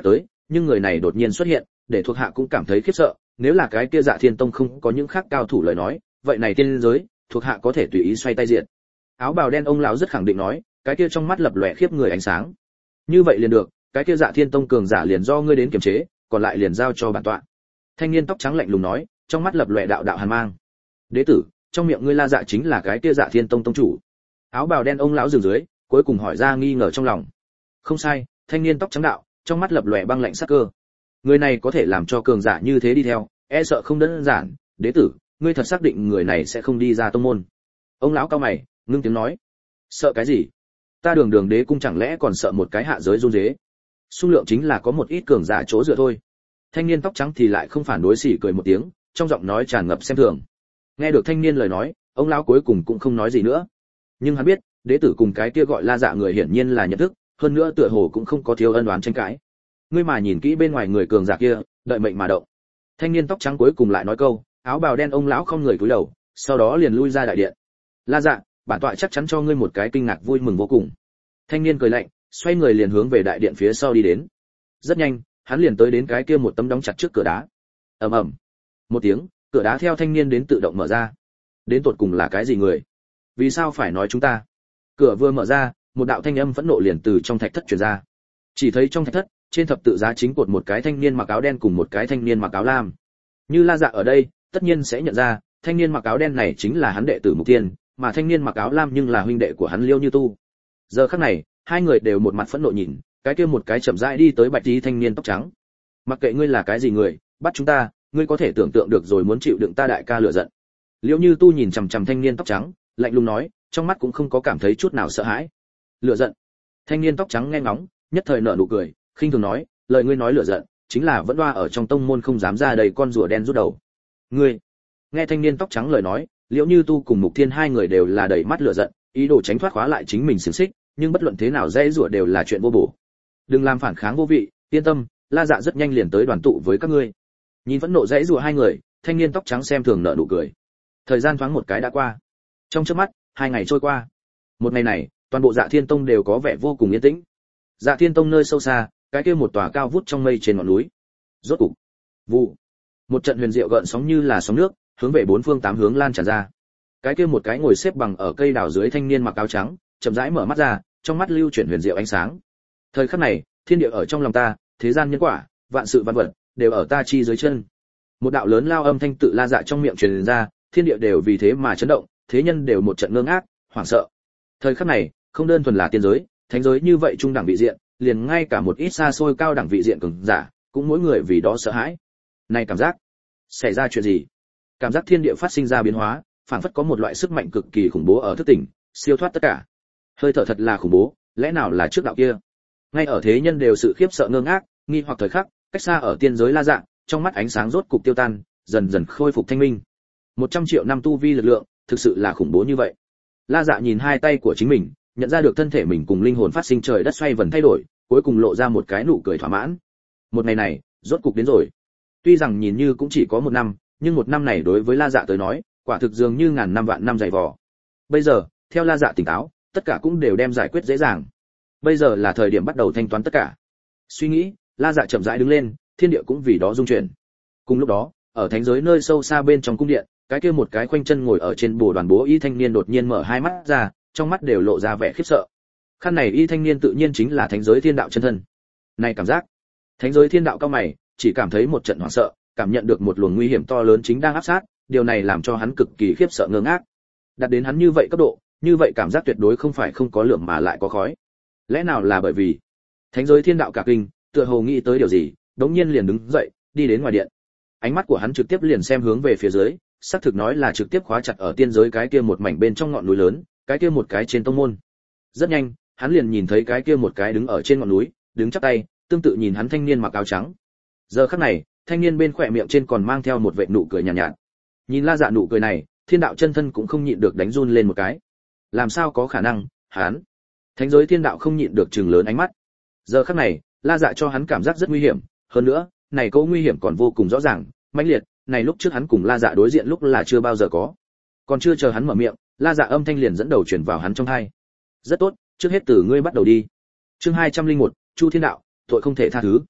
nhưng người này đột nhiên xuất hiện, để thuộc hạ cũng cảm thấy khiếp sợ, nếu là cái kia Dạ Thiên Tông không có những khác cao thủ lời nói, vậy này tiên giới, thuộc hạ có thể tùy ý xoay tay diện. Áo bào đen ông lão rất khẳng định nói, cái kia trong mắt lập lòe khiếp người ánh sáng. Như vậy liền được, cái kia Dạ Thiên Tông cường giả liền do ngươi đến kiềm chế, còn lại liền giao cho bản tọa. Thanh niên tóc trắng lạnh lùng nói, trong mắt lập lòe đạo đạo hàn mang. Đế tử, trong miệng ngươi La Dạ chính là cái kia Dạ Thiên Tông tông chủ. Áo bào đen ông lão dừng dưới, cuối cùng hỏi ra nghi ngờ trong lòng. Không sai, thanh niên tóc trắng đạo, trong mắt lập lòe băng lạnh sắc cơ. Người này có thể làm cho cường giả như thế đi theo, e sợ không đơn giản. Đế tử, ngươi thật xác định người này sẽ không đi ra tông môn? Ông lão cao mày, ngưng tiếng nói. Sợ cái gì? Ta đường đường đế cung chẳng lẽ còn sợ một cái hạ giới run rế? Xung lượng chính là có một ít cường giả chỗ dựa thôi. Thanh niên tóc trắng thì lại không phản đối, xỉ cười một tiếng, trong giọng nói tràn ngập xem thường. Nghe được thanh niên lời nói, ông lão cuối cùng cũng không nói gì nữa. Nhưng hắn biết, đế tử cùng cái kia gọi La Dạ người hiển nhiên là nhận thức, hơn nữa tựa hồ cũng không có thiếu ân oán tranh cãi. Ngươi mà nhìn kỹ bên ngoài người cường giả kia, đợi mệnh mà động. Thanh niên tóc trắng cuối cùng lại nói câu, áo bào đen ông lão không người cúi đầu, sau đó liền lui ra đại điện. La Dạ, bản tọa chắc chắn cho ngươi một cái kinh ngạc vui mừng vô cùng. Thanh niên cười lạnh, xoay người liền hướng về đại điện phía sau đi đến. Rất nhanh, hắn liền tới đến cái kia một tấm đóng chặt trước cửa đá. Ầm ầm, một tiếng, cửa đá theo thanh niên đến tự động mở ra. Đến tột cùng là cái gì người? Vì sao phải nói chúng ta? Cửa vừa mở ra, một đạo thanh âm phẫn nộ liền từ trong thạch thất truyền ra. Chỉ thấy trong thạch thất, trên thập tự giá chính cột một cái thanh niên mặc áo đen cùng một cái thanh niên mặc áo lam. Như La Dạ ở đây, tất nhiên sẽ nhận ra, thanh niên mặc áo đen này chính là hắn đệ tử Mục Tiên, mà thanh niên mặc áo lam nhưng là huynh đệ của hắn Liêu Như Tu. Giờ khắc này, hai người đều một mặt phẫn nộ nhìn, cái kia một cái chậm rãi đi tới bạch tí thanh niên tóc trắng. Mặc kệ ngươi là cái gì người, bắt chúng ta, ngươi có thể tưởng tượng được rồi muốn chịu đựng ta đại ca lửa giận. Liêu Như Tu nhìn chằm chằm thanh niên tóc trắng, lạnh lùng nói, trong mắt cũng không có cảm thấy chút nào sợ hãi. Lửa giận? Thanh niên tóc trắng nghe ngóng, nhất thời nở nụ cười, khinh thường nói, lời ngươi nói lửa giận, chính là vẫn đoa ở trong tông môn không dám ra đầy con rùa đen rút đầu. Ngươi? Nghe thanh niên tóc trắng lời nói, Liễu Như Tu cùng Mục Thiên hai người đều là đầy mắt lửa giận, ý đồ tránh thoát khóa lại chính mình xiển xích, nhưng bất luận thế nào dễ rủa đều là chuyện vô bổ. Đừng làm phản kháng vô vị, yên tâm, La Dạ rất nhanh liền tới đoàn tụ với các ngươi. Nhìn phẫn nộ dễ rủa hai người, thanh niên tóc trắng xem thường nở nụ cười. Thời gian thoáng một cái đã qua. Trong chớp mắt, hai ngày trôi qua. Một ngày này, toàn bộ Dạ Thiên Tông đều có vẻ vô cùng yên tĩnh. Dạ Thiên Tông nơi sâu xa, cái kia một tòa cao vút trong mây trên ngọn núi. Rốt cục, vụ, một trận huyền diệu gợn sóng như là sóng nước, hướng về bốn phương tám hướng lan tràn ra. Cái kia một cái ngồi xếp bằng ở cây đào dưới thanh niên mặc áo trắng, chậm rãi mở mắt ra, trong mắt lưu chuyển huyền diệu ánh sáng. Thời khắc này, thiên địa ở trong lòng ta, thế gian nhân quả, vạn sự vạn vật đều ở ta chi dưới chân. Một đạo lớn lao âm thanh tự La Dạ trong miệng truyền ra, thiên địa đều vì thế mà chấn động, thế nhân đều một trận ngơ ngác, hoảng sợ. Thời khắc này, không đơn thuần là tiên giới, thánh giới như vậy trung đẳng vị diện, liền ngay cả một ít xa xôi cao đẳng vị diện cường giả, cũng mỗi người vì đó sợ hãi. Này cảm giác, xảy ra chuyện gì? Cảm giác thiên địa phát sinh ra biến hóa, phảng phất có một loại sức mạnh cực kỳ khủng bố ở thức tỉnh, siêu thoát tất cả. Hơi thở thật là khủng bố, lẽ nào là trước đạo kia? Ngay ở thế nhân đều sự khiếp sợ ngơ ngác, nghi hoặc thời khắc, cách xa ở tiên giới La Dạ, trong mắt ánh sáng rốt cục tiêu tan, dần dần khôi phục thanh minh. một trăm triệu năm tu vi lực lượng, thực sự là khủng bố như vậy. La Dạ nhìn hai tay của chính mình, nhận ra được thân thể mình cùng linh hồn phát sinh trời đất xoay vần thay đổi, cuối cùng lộ ra một cái nụ cười thỏa mãn. Một ngày này, rốt cục đến rồi. Tuy rằng nhìn như cũng chỉ có một năm, nhưng một năm này đối với La Dạ tới nói, quả thực dường như ngàn năm vạn năm dày vò. Bây giờ, theo La Dạ tỉnh táo, tất cả cũng đều đem giải quyết dễ dàng. Bây giờ là thời điểm bắt đầu thanh toán tất cả. Suy nghĩ, La Dạ chậm rãi đứng lên, thiên địa cũng vì đó rung chuyển. Cùng lúc đó, ở thánh giới nơi sâu xa bên trong cung điện, cái kia một cái khoanh chân ngồi ở trên bồ đoàn bố y thanh niên đột nhiên mở hai mắt ra, trong mắt đều lộ ra vẻ khiếp sợ. Khăn này y thanh niên tự nhiên chính là thánh giới thiên đạo chân thân. Này cảm giác, thánh giới thiên đạo cao mày, chỉ cảm thấy một trận hoảng sợ, cảm nhận được một luồng nguy hiểm to lớn chính đang áp sát, điều này làm cho hắn cực kỳ khiếp sợ ngơ ngác. Đạt đến hắn như vậy cấp độ, như vậy cảm giác tuyệt đối không phải không có lượng mà lại có khói. Lẽ nào là bởi vì thánh giới thiên đạo cả kinh, tựa hồ nghĩ tới điều gì, đống nhiên liền đứng dậy, đi đến ngoài điện. Ánh mắt của hắn trực tiếp liền xem hướng về phía dưới, xác thực nói là trực tiếp khóa chặt ở tiên giới cái kia một mảnh bên trong ngọn núi lớn, cái kia một cái trên tông môn. Rất nhanh, hắn liền nhìn thấy cái kia một cái đứng ở trên ngọn núi, đứng chắp tay, tương tự nhìn hắn thanh niên mặc áo trắng. Giờ khắc này, thanh niên bên khỏe miệng trên còn mang theo một vệt nụ cười nhàn nhạt, nhạt. Nhìn La Dạ nụ cười này, thiên đạo chân thân cũng không nhịn được đánh run lên một cái. Làm sao có khả năng, hắn? Thánh giới thiên đạo không nhịn được trừng lớn ánh mắt. Giờ khắc này, La Dạ cho hắn cảm giác rất nguy hiểm, hơn nữa, này câu nguy hiểm còn vô cùng rõ ràng, mãnh liệt, này lúc trước hắn cùng La Dạ đối diện lúc là chưa bao giờ có. Còn chưa chờ hắn mở miệng, La Dạ âm thanh liền dẫn đầu truyền vào hắn trong tai. Rất tốt, trước hết từ ngươi bắt đầu đi. Chương hai trăm linh một, Chu Thiên Đạo, tội không thể tha thứ.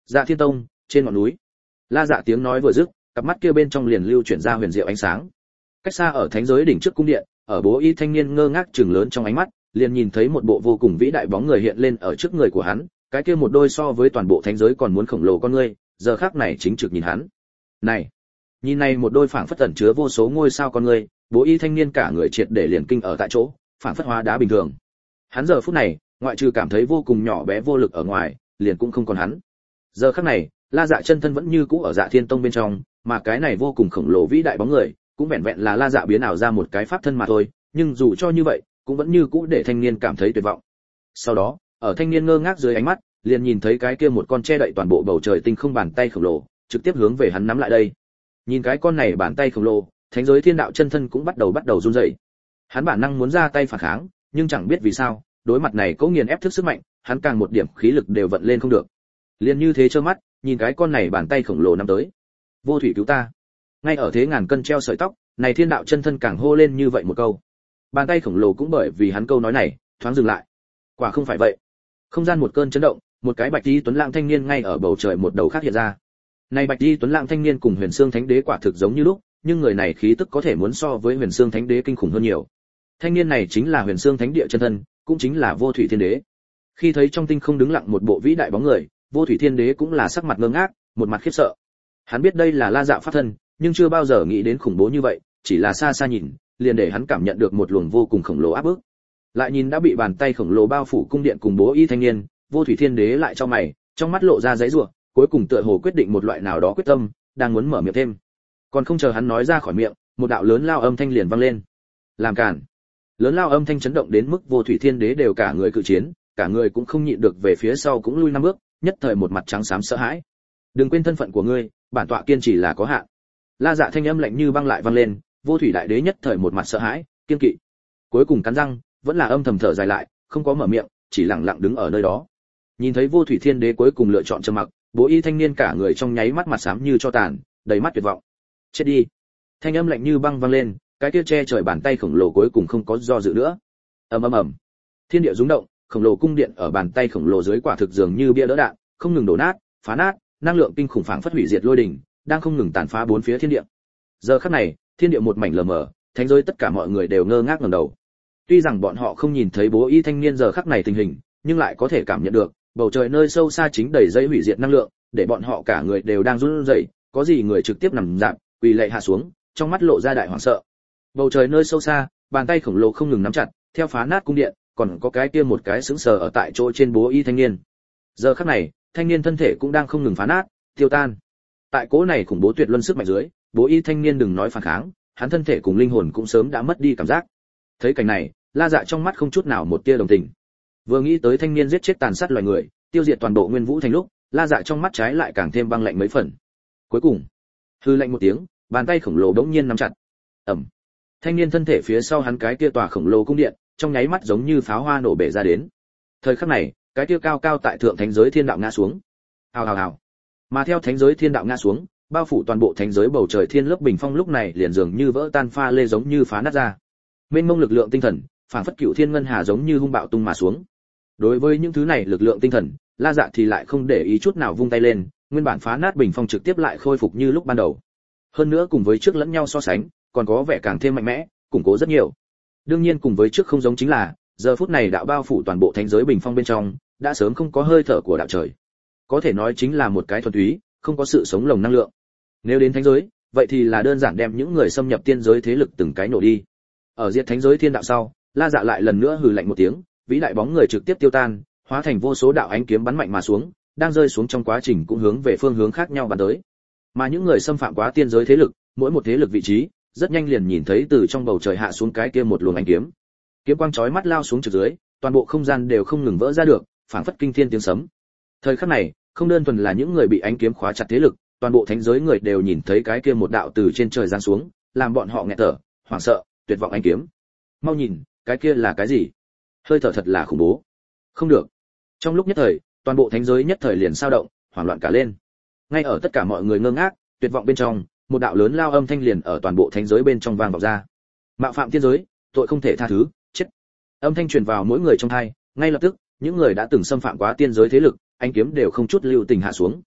Dạ Thiên Tông, trên ngọn núi. La Dạ tiếng nói vừa dứt, cặp mắt kia bên trong liền lưu chuyển ra huyền diệu ánh sáng. Cách xa ở thánh giới đỉnh trước cung điện, ở bố y thanh niên ngơ ngác trừng lớn trong ánh mắt, liền nhìn thấy một bộ vô cùng vĩ đại bóng người hiện lên ở trước người của hắn, cái kia một đôi so với toàn bộ thánh giới còn muốn khổng lồ con ngươi, giờ khắc này chính trực nhìn hắn. Này, nhìn này một đôi phảng phất tẩn chứa vô số ngôi sao con ngươi, bố y thanh niên cả người triệt để liền kinh ở tại chỗ, phảng phất hóa đá bình thường. Hắn giờ phút này, ngoại trừ cảm thấy vô cùng nhỏ bé vô lực ở ngoài, liền cũng không còn hắn. Giờ khắc này, La Dạ chân thân vẫn như cũ ở Dạ Thiên Tông bên trong, mà cái này vô cùng khổng lồ vĩ đại bóng người, cũng vẹn vẹn là La Dạ biến ảo ra một cái pháp thân mà thôi, nhưng dù cho như vậy, cũng vẫn như cũ để thanh niên cảm thấy tuyệt vọng. Sau đó, ở thanh niên ngơ ngác dưới ánh mắt, liền nhìn thấy cái kia một con che đậy toàn bộ bầu trời tinh không bàn tay khổng lồ, trực tiếp hướng về hắn nắm lại đây. Nhìn cái con này bàn tay khổng lồ, thánh giới thiên đạo chân thân cũng bắt đầu bắt đầu run rẩy. Hắn bản năng muốn ra tay phản kháng, nhưng chẳng biết vì sao, đối mặt này cố nghiền ép thức sức mạnh, hắn càng một điểm khí lực đều vận lên không được. Liền như thế trơ mắt, nhìn cái con này bàn tay khổng lồ nắm tới. Vô thủy cứu ta. Ngay ở thế ngàn cân treo sợi tóc, này thiên đạo chân thân càng hô lên như vậy một câu. Bàn tay khổng lồ cũng bởi vì hắn câu nói này, thoáng dừng lại. Quả không phải vậy. Không gian một cơn chấn động, một cái bạch y tuấn lãng thanh niên ngay ở bầu trời một đầu khác hiện ra. Này bạch y tuấn lãng thanh niên cùng Huyền Xương Thánh Đế quả thực giống như lúc, nhưng người này khí tức có thể muốn so với Huyền Xương Thánh Đế kinh khủng hơn nhiều. Thanh niên này chính là Huyền Xương Thánh Địa chân thân, cũng chính là Vô Thủy Thiên Đế. Khi thấy trong tinh không đứng lặng một bộ vĩ đại bóng người, Vô Thủy Thiên Đế cũng là sắc mặt ngơ ngác, một mặt khiếp sợ. Hắn biết đây là La Dạ pháp thân, nhưng chưa bao giờ nghĩ đến khủng bố như vậy, chỉ là xa xa nhìn, liền để hắn cảm nhận được một luồng vô cùng khổng lồ áp bức. Lại nhìn đã bị bàn tay khổng lồ bao phủ cung điện cùng bố y thanh niên, Vô Thủy Thiên Đế lại cho mày, trong mắt lộ ra giãy giụa, cuối cùng tựa hồ quyết định một loại nào đó quyết tâm, đang muốn mở miệng thêm. Còn không chờ hắn nói ra khỏi miệng, một đạo lớn lao âm thanh liền vang lên. Làm cản. Lớn lao âm thanh chấn động đến mức Vô Thủy Thiên Đế đều cả người cự chiến, cả người cũng không nhịn được về phía sau cũng lui năm bước, nhất thời một mặt trắng xám sợ hãi. Đừng quên thân phận của ngươi, bản tọa kiên trì là có hạn. La Dạ thanh âm lạnh như băng lại vang lên, Vô Thủy Đại Đế nhất thời một mặt sợ hãi, kiên kỵ. Cuối cùng cắn răng, vẫn là âm thầm thở dài lại, không có mở miệng, chỉ lặng lặng đứng ở nơi đó. Nhìn thấy Vô Thủy Thiên Đế cuối cùng lựa chọn trầm mặc, bố y thanh niên cả người trong nháy mắt mặt xám như cho tàn, đầy mắt tuyệt vọng. Chết đi. Thanh âm lạnh như băng vang lên, cái kia che trời bàn tay khổng lồ cuối cùng không có do dự nữa. Ầm ầm ầm. Thiên địa rung động, khổng lồ cung điện ở bàn tay khổng lồ dưới quả thực dường như bia đỡ đạn, không ngừng đổ nát, phá nát, năng lượng kinh khủng phảng phất hủy diệt lôi đỉnh, đang không ngừng tàn phá bốn phía thiên địa. Giờ khắc này, thiên địa một mảnh lờ mờ, thánh giới tất cả mọi người đều ngơ ngác ngẩng đầu. Tuy rằng bọn họ không nhìn thấy bố y thanh niên giờ khắc này tình hình, nhưng lại có thể cảm nhận được, bầu trời nơi sâu xa chính đầy dây hủy diệt năng lượng, để bọn họ cả người đều đang run rẩy, có gì người trực tiếp nằm dạp, quỳ lạy hạ xuống, trong mắt lộ ra đại hoảng sợ. Bầu trời nơi sâu xa, bàn tay khổng lồ không ngừng nắm chặt, theo phá nát cung điện, còn có cái kia một cái sững sờ ở tại chỗ trên bố y thanh niên. Giờ khắc này, thanh niên thân thể cũng đang không ngừng phá nát, tiêu tan. Tại cố này khủng bố tuyệt luân sức mạnh dưới, bố y thanh niên đừng nói phản kháng, hắn thân thể cùng linh hồn cũng sớm đã mất đi cảm giác. Thấy cảnh này, La Dạ trong mắt không chút nào một tia đồng tình. Vừa nghĩ tới thanh niên giết chết tàn sát loài người, tiêu diệt toàn bộ Nguyên Vũ thành lúc, La Dạ trong mắt trái lại càng thêm băng lạnh mấy phần. Cuối cùng, hư lạnh một tiếng, bàn tay khổng lồ bỗng nhiên nắm chặt. Ầm. Thanh niên thân thể phía sau hắn cái kia tòa khổng lồ cung điện, trong nháy mắt giống như pháo hoa nổ bể ra đến. Thời khắc này, cái kia cao cao tại thượng thánh giới thiên đạo ngã xuống. Hào hào hào. Mà theo thánh giới thiên đạo ngã xuống, bao phủ toàn bộ thánh giới bầu trời thiên lớp bình phong lúc này liền dường như vỡ tan pha lê giống như phá nát ra. Mênh mông lực lượng tinh thần, phảng phất cựu thiên ngân hà giống như hung bạo tung mà xuống. Đối với những thứ này lực lượng tinh thần, La Dạ thì lại không để ý chút nào vung tay lên, nguyên bản phá nát bình phong trực tiếp lại khôi phục như lúc ban đầu. Hơn nữa cùng với trước lẫn nhau so sánh, còn có vẻ càng thêm mạnh mẽ, củng cố rất nhiều. Đương nhiên cùng với trước không giống chính là, giờ phút này đạo bao phủ toàn bộ thánh giới bình phong bên trong, đã sớm không có hơi thở của đạo trời. Có thể nói chính là một cái thuần túy, không có sự sống lồng năng lượng. Nếu đến thánh giới, vậy thì là đơn giản đem những người xâm nhập tiên giới thế lực từng cái nổ đi. Ở diệt thánh giới thiên đạo sau, La Dạ lại lần nữa hừ lạnh một tiếng, vĩ đại bóng người trực tiếp tiêu tan, hóa thành vô số đạo ánh kiếm bắn mạnh mà xuống, đang rơi xuống trong quá trình cũng hướng về phương hướng khác nhau bắn tới. Mà những người xâm phạm quá tiên giới thế lực, mỗi một thế lực vị trí, rất nhanh liền nhìn thấy từ trong bầu trời hạ xuống cái kia một luồng ánh kiếm. Kiếm quang chói mắt lao xuống trực dưới, toàn bộ không gian đều không ngừng vỡ ra được, phảng phất kinh thiên tiếng sấm. Thời khắc này, không đơn thuần là những người bị ánh kiếm khóa chặt thế lực, toàn bộ thánh giới người đều nhìn thấy cái kia một đạo từ trên trời giáng xuống, làm bọn họ nghẹt thở, hoảng sợ, tuyệt vọng ánh kiếm. Mau nhìn, cái kia là cái gì? Hơi thở thật là khủng bố. Không được. Trong lúc nhất thời, toàn bộ thánh giới nhất thời liền sao động, hoảng loạn cả lên. Ngay ở tất cả mọi người ngơ ngác, tuyệt vọng bên trong, một đạo lớn lao âm thanh liền ở toàn bộ thánh giới bên trong vang vọng ra. Mạo phạm tiên giới, tội không thể tha thứ, chết. Âm thanh truyền vào mỗi người trong tai, ngay lập tức, những người đã từng xâm phạm quá tiên giới thế lực, ánh kiếm đều không chút lưu tình hạ xuống,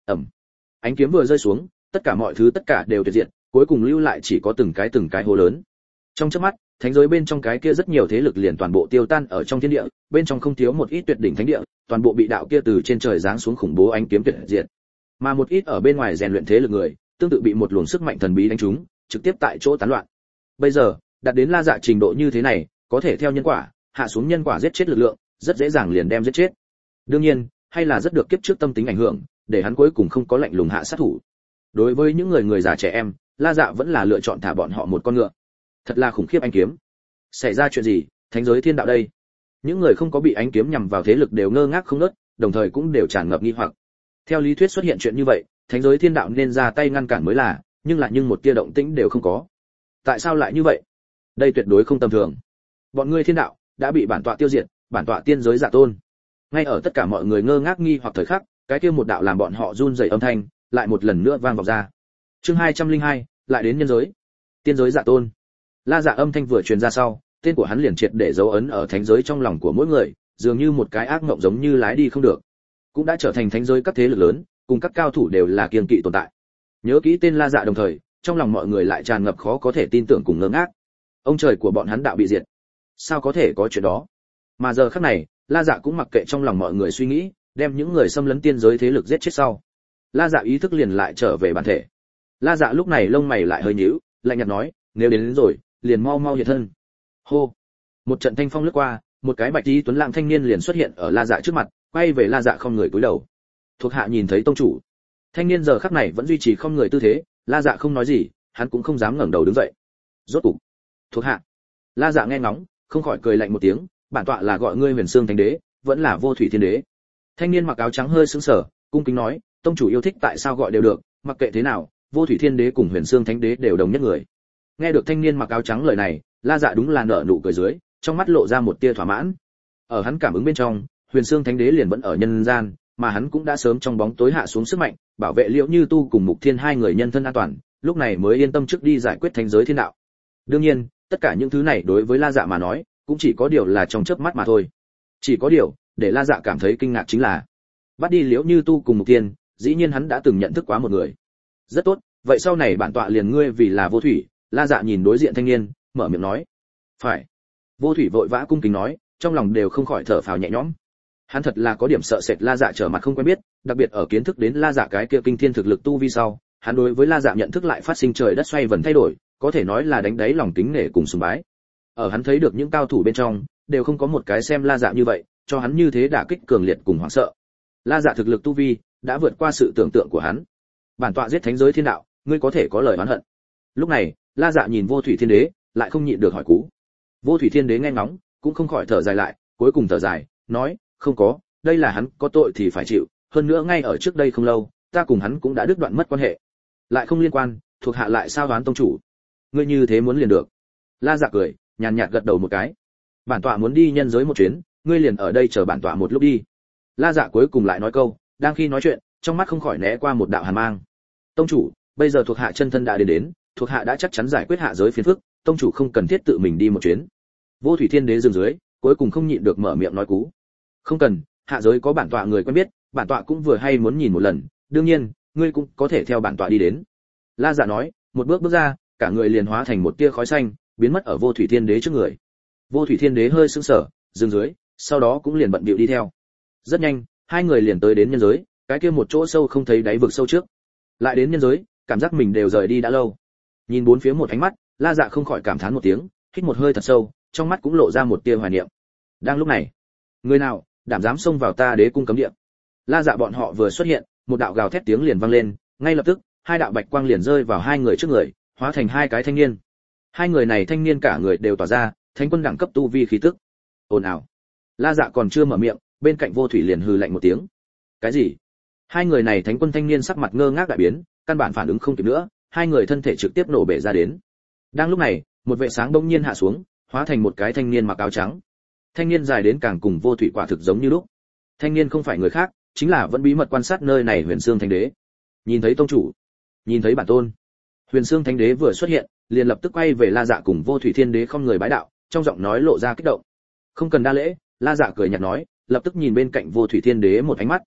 Ầm. Ánh kiếm vừa rơi xuống, tất cả mọi thứ tất cả đều tuyệt diệt, cuối cùng lưu lại chỉ có từng cái từng cái hố lớn. Trong chớp mắt, thánh giới bên trong cái kia rất nhiều thế lực liền toàn bộ tiêu tan ở trong thiên địa, bên trong không thiếu một ít tuyệt đỉnh thánh địa, toàn bộ bị đạo kia từ trên trời giáng xuống khủng bố ánh kiếm tuyệt diệt. Mà một ít ở bên ngoài rèn luyện thế lực người, tương tự bị một luồng sức mạnh thần bí đánh trúng, trực tiếp tại chỗ tán loạn. Bây giờ, đạt đến La Dạ trình độ như thế này, có thể theo nhân quả, hạ xuống nhân quả giết chết lực lượng, rất dễ dàng liền đem giết chết. Đương nhiên, hay là rất được kiếp trước tâm tính ảnh hưởng, để hắn cuối cùng không có lạnh lùng hạ sát thủ. Đối với những người người già trẻ em, La Dạ vẫn là lựa chọn thả bọn họ một con ngựa. Thật là khủng khiếp ánh kiếm. Xảy ra chuyện gì, thánh giới thiên đạo đây? Những người không có bị ánh kiếm nhằm vào thế lực đều ngơ ngác không ngớt, đồng thời cũng đều tràn ngập nghi hoặc. Theo lý thuyết xuất hiện chuyện như vậy, thánh giới thiên đạo nên ra tay ngăn cản mới là, nhưng lại nhưng một tia động tĩnh đều không có. Tại sao lại như vậy? Đây tuyệt đối không tầm thường. Bọn ngươi thiên đạo đã bị bản tọa tiêu diệt, bản tọa tiên giới giả tôn. Ngay ở tất cả mọi người ngơ ngác nghi hoặc thời khắc, cái kia một đạo làm bọn họ run rẩy âm thanh, lại một lần nữa vang vọng ra. Chương hai trăm linh hai, lại đến nhân giới. Tiên giới giả tôn. La Dạ âm thanh vừa truyền ra sau, tên của hắn liền triệt để dấu ấn ở thánh giới trong lòng của mỗi người, dường như một cái ác mộng giống như lái đi không được. Cũng đã trở thành thánh giới các thế lực lớn, cùng các cao thủ đều là kiêng kỵ tồn tại. Nhớ kỹ tên La Dạ đồng thời, trong lòng mọi người lại tràn ngập khó có thể tin tưởng cùng ngơ ngác. Ông trời của bọn hắn đạo bị diệt. Sao có thể có chuyện đó? Mà giờ khắc này, La Dạ cũng mặc kệ trong lòng mọi người suy nghĩ, đem những người xâm lấn tiên giới thế lực giết chết sau. La Dạ ý thức liền lại trở về bản thể. La Dạ lúc này lông mày lại hơi nhíu, lạnh nhạt nói, nếu đến, đến rồi, liền mau mau hiện thân. Hô. Một trận thanh phong lướt qua, một cái bạch y tuấn lãng thanh niên liền xuất hiện ở La Dạ trước mặt, quay về La Dạ không người cúi đầu. Thuộc hạ nhìn thấy tông chủ. Thanh niên giờ khắc này vẫn duy trì không người tư thế, La Dạ không nói gì, hắn cũng không dám ngẩng đầu đứng dậy. Rốt cục, thuộc hạ. La Dạ nghe ngóng, không khỏi cười lạnh một tiếng, bản tọa là gọi ngươi Huyền Xương Thánh Đế, vẫn là Vô Thủy Thiên Đế. Thanh niên mặc áo trắng hơi sững sờ, cung kính nói, tông chủ yêu thích tại sao gọi đều được, mặc kệ thế nào, Vô Thủy Thiên Đế cùng Huyền Xương Thánh Đế đều đồng nhất người. Nghe được thanh niên mặc áo trắng lời này, La Dạ đúng là nở nụ cười dưới, trong mắt lộ ra một tia thỏa mãn. Ở hắn cảm ứng bên trong, Huyền Xương Thánh Đế liền vẫn ở nhân gian, mà hắn cũng đã sớm trong bóng tối hạ xuống sức mạnh, bảo vệ Liễu Như Tu cùng Mục Thiên hai người nhân thân an toàn, lúc này mới yên tâm trước đi giải quyết thánh giới thiên đạo. Đương nhiên, tất cả những thứ này đối với La Dạ mà nói, cũng chỉ có điều là trong chớp mắt mà thôi. Chỉ có điều, để La Dạ cảm thấy kinh ngạc chính là, bắt đi Liễu Như Tu cùng Mục Thiên, dĩ nhiên hắn đã từng nhận thức quá một người. Rất tốt, vậy sau này bản tọa liền ngươi vì là Vô Thủy. La Dạ nhìn đối diện thanh niên, mở miệng nói. Phải. Vô Thủy vội vã cung kính nói, trong lòng đều không khỏi thở phào nhẹ nhõm. Hắn thật là có điểm sợ sệt La Dạ trở mặt không quen biết, đặc biệt ở kiến thức đến La Dạ cái kia kinh thiên thực lực tu vi sau, hắn đối với La Dạ nhận thức lại phát sinh trời đất xoay vần thay đổi, có thể nói là đánh đáy lòng kính nể cùng sùng bái. Ở hắn thấy được những cao thủ bên trong, đều không có một cái xem La Dạ như vậy, cho hắn như thế đả kích cường liệt cùng hoảng sợ. La Dạ thực lực tu vi đã vượt qua sự tưởng tượng của hắn. Bản tọa giết thánh giới thiên đạo, ngươi có thể có lời oán hận. Lúc này, La Dạ nhìn Vô Thủy Thiên Đế, lại không nhịn được hỏi cú. Vô Thủy Thiên Đế nghe ngóng, cũng không khỏi thở dài lại, cuối cùng thở dài, nói, không có, đây là hắn có tội thì phải chịu, hơn nữa ngay ở trước đây không lâu, ta cùng hắn cũng đã đứt đoạn mất quan hệ. Lại không liên quan, thuộc hạ lại sao đoán tông chủ? Ngươi như thế muốn liền được. La Dạ cười, nhàn nhạt gật đầu một cái. Bản tọa muốn đi nhân giới một chuyến, ngươi liền ở đây chờ bản tọa một lúc đi. La Dạ cuối cùng lại nói câu, đang khi nói chuyện, trong mắt không khỏi né qua một đạo hàn mang. Tông chủ, bây giờ thuộc hạ chân thân đã đến đến, thuộc hạ đã chắc chắn giải quyết hạ giới phiền phức, tông chủ không cần thiết tự mình đi một chuyến. Vô Thủy Thiên Đế dừng dưới, cuối cùng không nhịn được mở miệng nói cú. Không cần, hạ giới có bản tọa người quen biết, bản tọa cũng vừa hay muốn nhìn một lần, đương nhiên, ngươi cũng có thể theo bản tọa đi đến. La Dạ nói, một bước bước ra, cả người liền hóa thành một tia khói xanh, biến mất ở Vô Thủy Thiên Đế trước người. Vô Thủy Thiên Đế hơi sững sờ, dừng dưới, sau đó cũng liền bận bịu đi theo. Rất nhanh, hai người liền tới đến nhân giới, cái kia một chỗ sâu không thấy đáy vực sâu trước. Lại đến nhân giới, cảm giác mình đều rời đi đã lâu. Nhìn bốn phía một ánh mắt, La Dạ không khỏi cảm thán một tiếng, hít một hơi thật sâu, trong mắt cũng lộ ra một tia hoài niệm. Đang lúc này, người nào đảm dám xông vào ta đế cung cấm địa? La Dạ bọn họ vừa xuất hiện, một đạo gào thét tiếng liền vang lên, ngay lập tức, hai đạo bạch quang liền rơi vào hai người trước người, hóa thành hai cái thanh niên. Hai người này thanh niên cả người đều tỏa ra thánh quân đẳng cấp tu vi khí tức. Ồn ào. La Dạ còn chưa mở miệng, bên cạnh Vô Thủy liền hừ lạnh một tiếng. Cái gì? Hai người này thánh quân thanh niên sắc mặt ngơ ngác đại biến, căn bản phản ứng không kịp nữa, hai người thân thể trực tiếp nổ bể ra đến. Đang lúc này, một vệ sáng bỗng nhiên hạ xuống, hóa thành một cái thanh niên mặc áo trắng. Thanh niên dài đến càng cùng Vô Thủy quả thực giống như lúc. Thanh niên không phải người khác, chính là vẫn bí mật quan sát nơi này Huyền Xương Thánh Đế. Nhìn thấy tông chủ, nhìn thấy bản tôn. Huyền Xương Thánh Đế vừa xuất hiện, liền lập tức quay về La Dạ cùng Vô Thủy Thiên Đế không người bái đạo, trong giọng nói lộ ra kích động. Không cần đa lễ, La Dạ cười nhạt nói, lập tức nhìn bên cạnh Vô Thủy Thiên Đế một ánh mắt.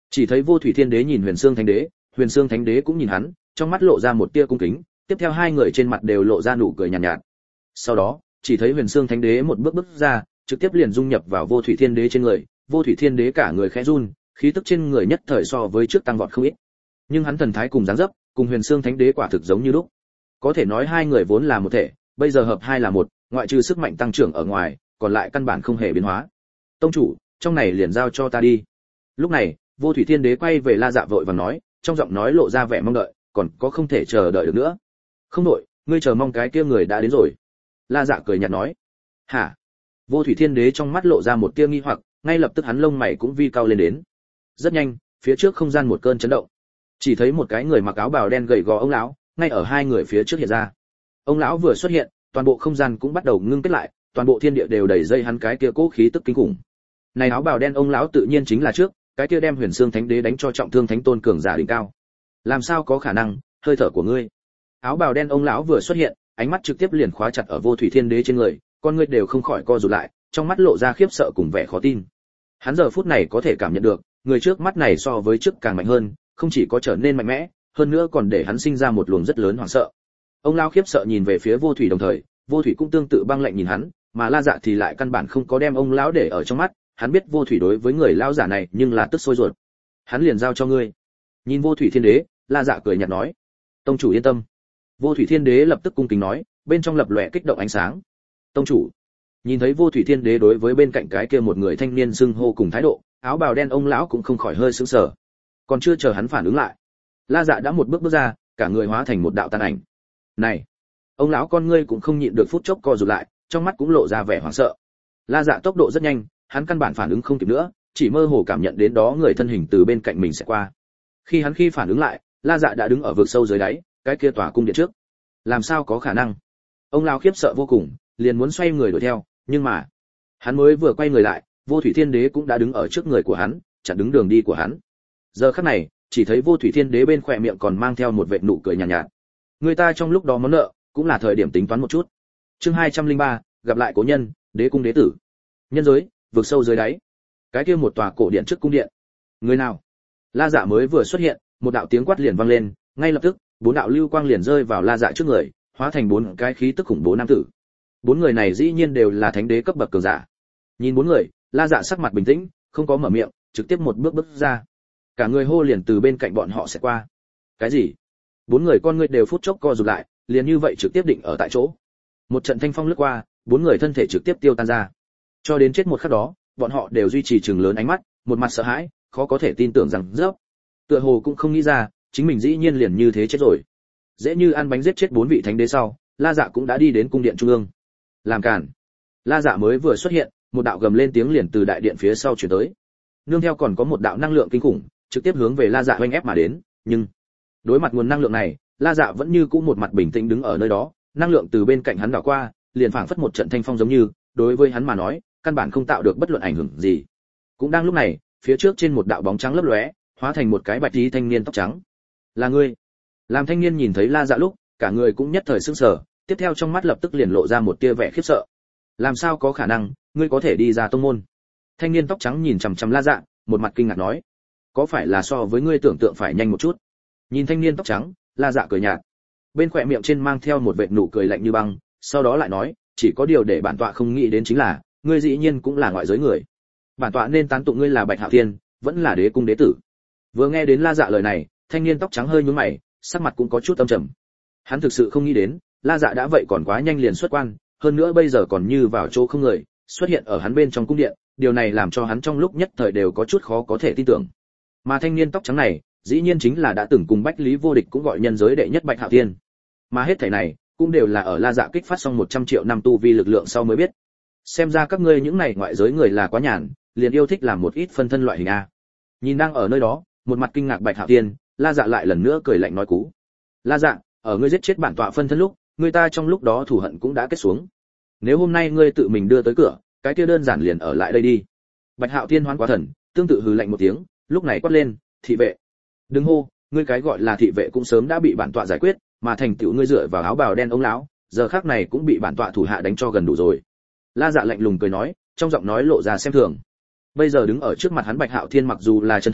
Chỉ thấy Vô Thủy Thiên Đế nhìn Huyền Xương Thánh Đế, Huyền Xương Thánh Đế cũng nhìn hắn, trong mắt lộ ra một tia cung kính, tiếp theo hai người trên mặt đều lộ ra nụ cười nhàn nhạt, nhạt. Sau đó, chỉ thấy Huyền Xương Thánh Đế một bước bước ra, trực tiếp liền dung nhập vào Vô Thủy Thiên Đế trên người, Vô Thủy Thiên Đế cả người khẽ run, khí tức trên người nhất thời so với trước tăng vọt không ít. Nhưng hắn thần thái cùng dáng dấp, cùng Huyền Xương Thánh Đế quả thực giống như lúc. Có thể nói hai người vốn là một thể, bây giờ hợp hai là một, ngoại trừ sức mạnh tăng trưởng ở ngoài, còn lại căn bản không hề biến hóa. Tông chủ, trong này liền giao cho ta đi. Lúc này, Vô Thủy Thiên Đế quay về La Dạ vội vàng nói, trong giọng nói lộ ra vẻ mong đợi, còn có không thể chờ đợi được nữa. Không đổi, ngươi chờ mong cái kia người đã đến rồi. La Dạ cười nhạt nói. Hả? Vô Thủy Thiên Đế trong mắt lộ ra một tia nghi hoặc, ngay lập tức hắn lông mày cũng vi cao lên đến. Rất nhanh, phía trước không gian một cơn chấn động. Chỉ thấy một cái người mặc áo bào đen gầy gò ông lão, ngay ở hai người phía trước hiện ra. Ông lão vừa xuất hiện, toàn bộ không gian cũng bắt đầu ngưng kết lại, toàn bộ thiên địa đều đầy dây hắn cái kia cố khí tức kinh khủng. Này áo bào đen ông lão tự nhiên chính là trước, cái kia đem Huyền Xương Thánh Đế đánh cho trọng thương thánh tôn cường giả đỉnh cao. Làm sao có khả năng, hơi thở của ngươi. Áo bào đen ông lão vừa xuất hiện, ánh mắt trực tiếp liền khóa chặt ở Vô Thủy Thiên Đế trên người, con ngươi đều không khỏi co rụt lại, trong mắt lộ ra khiếp sợ cùng vẻ khó tin. Hắn giờ phút này có thể cảm nhận được, người trước mắt này so với trước càng mạnh hơn, không chỉ có trở nên mạnh mẽ, hơn nữa còn để hắn sinh ra một luồng rất lớn hoảng sợ. Ông lão khiếp sợ nhìn về phía Vô Thủy đồng thời, Vô Thủy cũng tương tự băng lạnh nhìn hắn, mà La Dạ thì lại căn bản không có đem ông lão để ở trong mắt, hắn biết Vô Thủy đối với người lão giả này nhưng là tức sôi ruột. Hắn liền giao cho ngươi. Nhìn Vô Thủy Thiên Đế, La Dạ cười nhạt nói, tông chủ yên tâm. Vô Thủy Thiên Đế lập tức cung kính nói, bên trong lập lòe kích động ánh sáng. Tông chủ. Nhìn thấy Vô Thủy Thiên Đế đối với bên cạnh cái kia một người thanh niên xưng hô cùng thái độ, áo bào đen ông lão cũng không khỏi hơi sững sờ. Còn chưa chờ hắn phản ứng lại, La Dạ đã một bước bước ra, cả người hóa thành một đạo tàn ảnh. Này, ông lão con ngươi cũng không nhịn được phút chốc co rụt lại, trong mắt cũng lộ ra vẻ hoảng sợ. La Dạ tốc độ rất nhanh, hắn căn bản phản ứng không kịp nữa, chỉ mơ hồ cảm nhận đến đó người thân hình từ bên cạnh mình sẽ qua. Khi hắn khi phản ứng lại, La Dạ đã đứng ở vực sâu dưới đáy, cái kia tòa cung điện trước. Làm sao có khả năng? Ông lão khiếp sợ vô cùng, liền muốn xoay người đuổi theo, nhưng mà, hắn mới vừa quay người lại, Vô Thủy Thiên Đế cũng đã đứng ở trước người của hắn, chặn đứng đường đi của hắn. Giờ khắc này, chỉ thấy Vô Thủy Thiên Đế bên khóe miệng còn mang theo một vệt nụ cười nhàn nhạt, nhạt. Người ta trong lúc đó món nợ, cũng là thời điểm tính toán một chút. Chương hai trăm linh ba, gặp lại cố nhân, Đế cung đế tử. Nhân giới, vực sâu dưới đáy. Cái kia một tòa cổ điện trước cung điện. Người nào? La Dạ mới vừa xuất hiện, một đạo tiếng quát liền vang lên, ngay lập tức, bốn đạo lưu quang liền rơi vào La Dạ trước người, hóa thành bốn cái khí tức khủng bố nam tử. Bốn người này dĩ nhiên đều là thánh đế cấp bậc cường giả. Nhìn bốn người, La Dạ sắc mặt bình tĩnh, không có mở miệng, trực tiếp một bước bước ra. Cả người hô liền từ bên cạnh bọn họ sẽ qua. Cái gì? Bốn người con ngươi đều phút chốc co rụt lại, liền như vậy trực tiếp định ở tại chỗ. Một trận thanh phong lướt qua, bốn người thân thể trực tiếp tiêu tan ra. Cho đến chết một khắc đó, bọn họ đều duy trì trừng lớn ánh mắt, một mặt sợ hãi, khó có thể tin tưởng rằng rớp. Tựa hồ cũng không nghĩ ra, chính mình dĩ nhiên liền như thế chết rồi. Dễ như ăn bánh giết chết bốn vị thánh đế sau, La Dạ cũng đã đi đến cung điện trung ương. Làm cản. La Dạ mới vừa xuất hiện, một đạo gầm lên tiếng liền từ đại điện phía sau truyền tới. Nương theo còn có một đạo năng lượng kinh khủng, trực tiếp hướng về La Dạ oanh ép mà đến, nhưng đối mặt nguồn năng lượng này, La Dạ vẫn như cũ một mặt bình tĩnh đứng ở nơi đó, năng lượng từ bên cạnh hắn đảo qua, liền phảng phất một trận thanh phong giống như, đối với hắn mà nói, căn bản không tạo được bất luận ảnh hưởng gì. Cũng đang lúc này, phía trước trên một đạo bóng trắng lấp lóe, hóa thành một cái bạch y thanh niên tóc trắng. Là ngươi? Làm thanh niên nhìn thấy La Dạ lúc, cả người cũng nhất thời sững sờ, tiếp theo trong mắt lập tức liền lộ ra một tia vẻ khiếp sợ. Làm sao có khả năng, ngươi có thể đi ra tông môn? Thanh niên tóc trắng nhìn chằm chằm La Dạ, một mặt kinh ngạc nói, có phải là so với ngươi tưởng tượng phải nhanh một chút? Nhìn thanh niên tóc trắng, La Dạ cười nhạt, bên khóe miệng trên mang theo một vệt nụ cười lạnh như băng, sau đó lại nói, chỉ có điều để bản tọa không nghĩ đến chính là, ngươi dĩ nhiên cũng là ngoại giới người. Bản tọa nên tán tụng ngươi là Bạch Hạo Thiên, vẫn là Đế cung đế tử. Vừa nghe đến La Dạ lời này, thanh niên tóc trắng hơi nhướng mày, sắc mặt cũng có chút âm trầm. Hắn thực sự không nghĩ đến, La Dạ đã vậy còn quá nhanh liền xuất quan, hơn nữa bây giờ còn như vào chỗ không người, xuất hiện ở hắn bên trong cung điện, điều này làm cho hắn trong lúc nhất thời đều có chút khó có thể tin tưởng. Mà thanh niên tóc trắng này, dĩ nhiên chính là đã từng cùng Bách Lý Vô Địch cũng gọi nhân giới đệ nhất Bạch Hạo Thiên. Mà hết thảy này, cũng đều là ở La Dạ kích phát xong một trăm triệu năm tu vi lực lượng sau mới biết. Xem ra các ngươi những này ngoại giới người là quá nhàn, liền yêu thích làm một ít phân thân loại hình a. Nhìn đang ở nơi đó, một mặt kinh ngạc Bạch Hạo Thiên, La Dạ lại lần nữa cười lạnh nói cú. La Dạ, ở ngươi giết chết bản tọa phân thân lúc, người ta trong lúc đó thù hận cũng đã kết xuống. Nếu hôm nay ngươi tự mình đưa tới cửa, cái kia đơn giản liền ở lại đây đi. Bạch Hạo Thiên hoán quá thần, tương tự hừ lạnh một tiếng, lúc này quát lên, thị vệ. Đừng hô, ngươi cái gọi là thị vệ cũng sớm đã bị bản tọa giải quyết, mà thành tựu ngươi dựa vào áo bào đen ông lão, giờ khắc này cũng bị bản tọa thủ hạ đánh cho gần đủ rồi. La Dạ lạnh lùng cười nói, trong giọng nói lộ ra xem thường. Bây giờ đứng ở trước mặt hắn Bạch Hạo Thiên mặc dù là chân thần,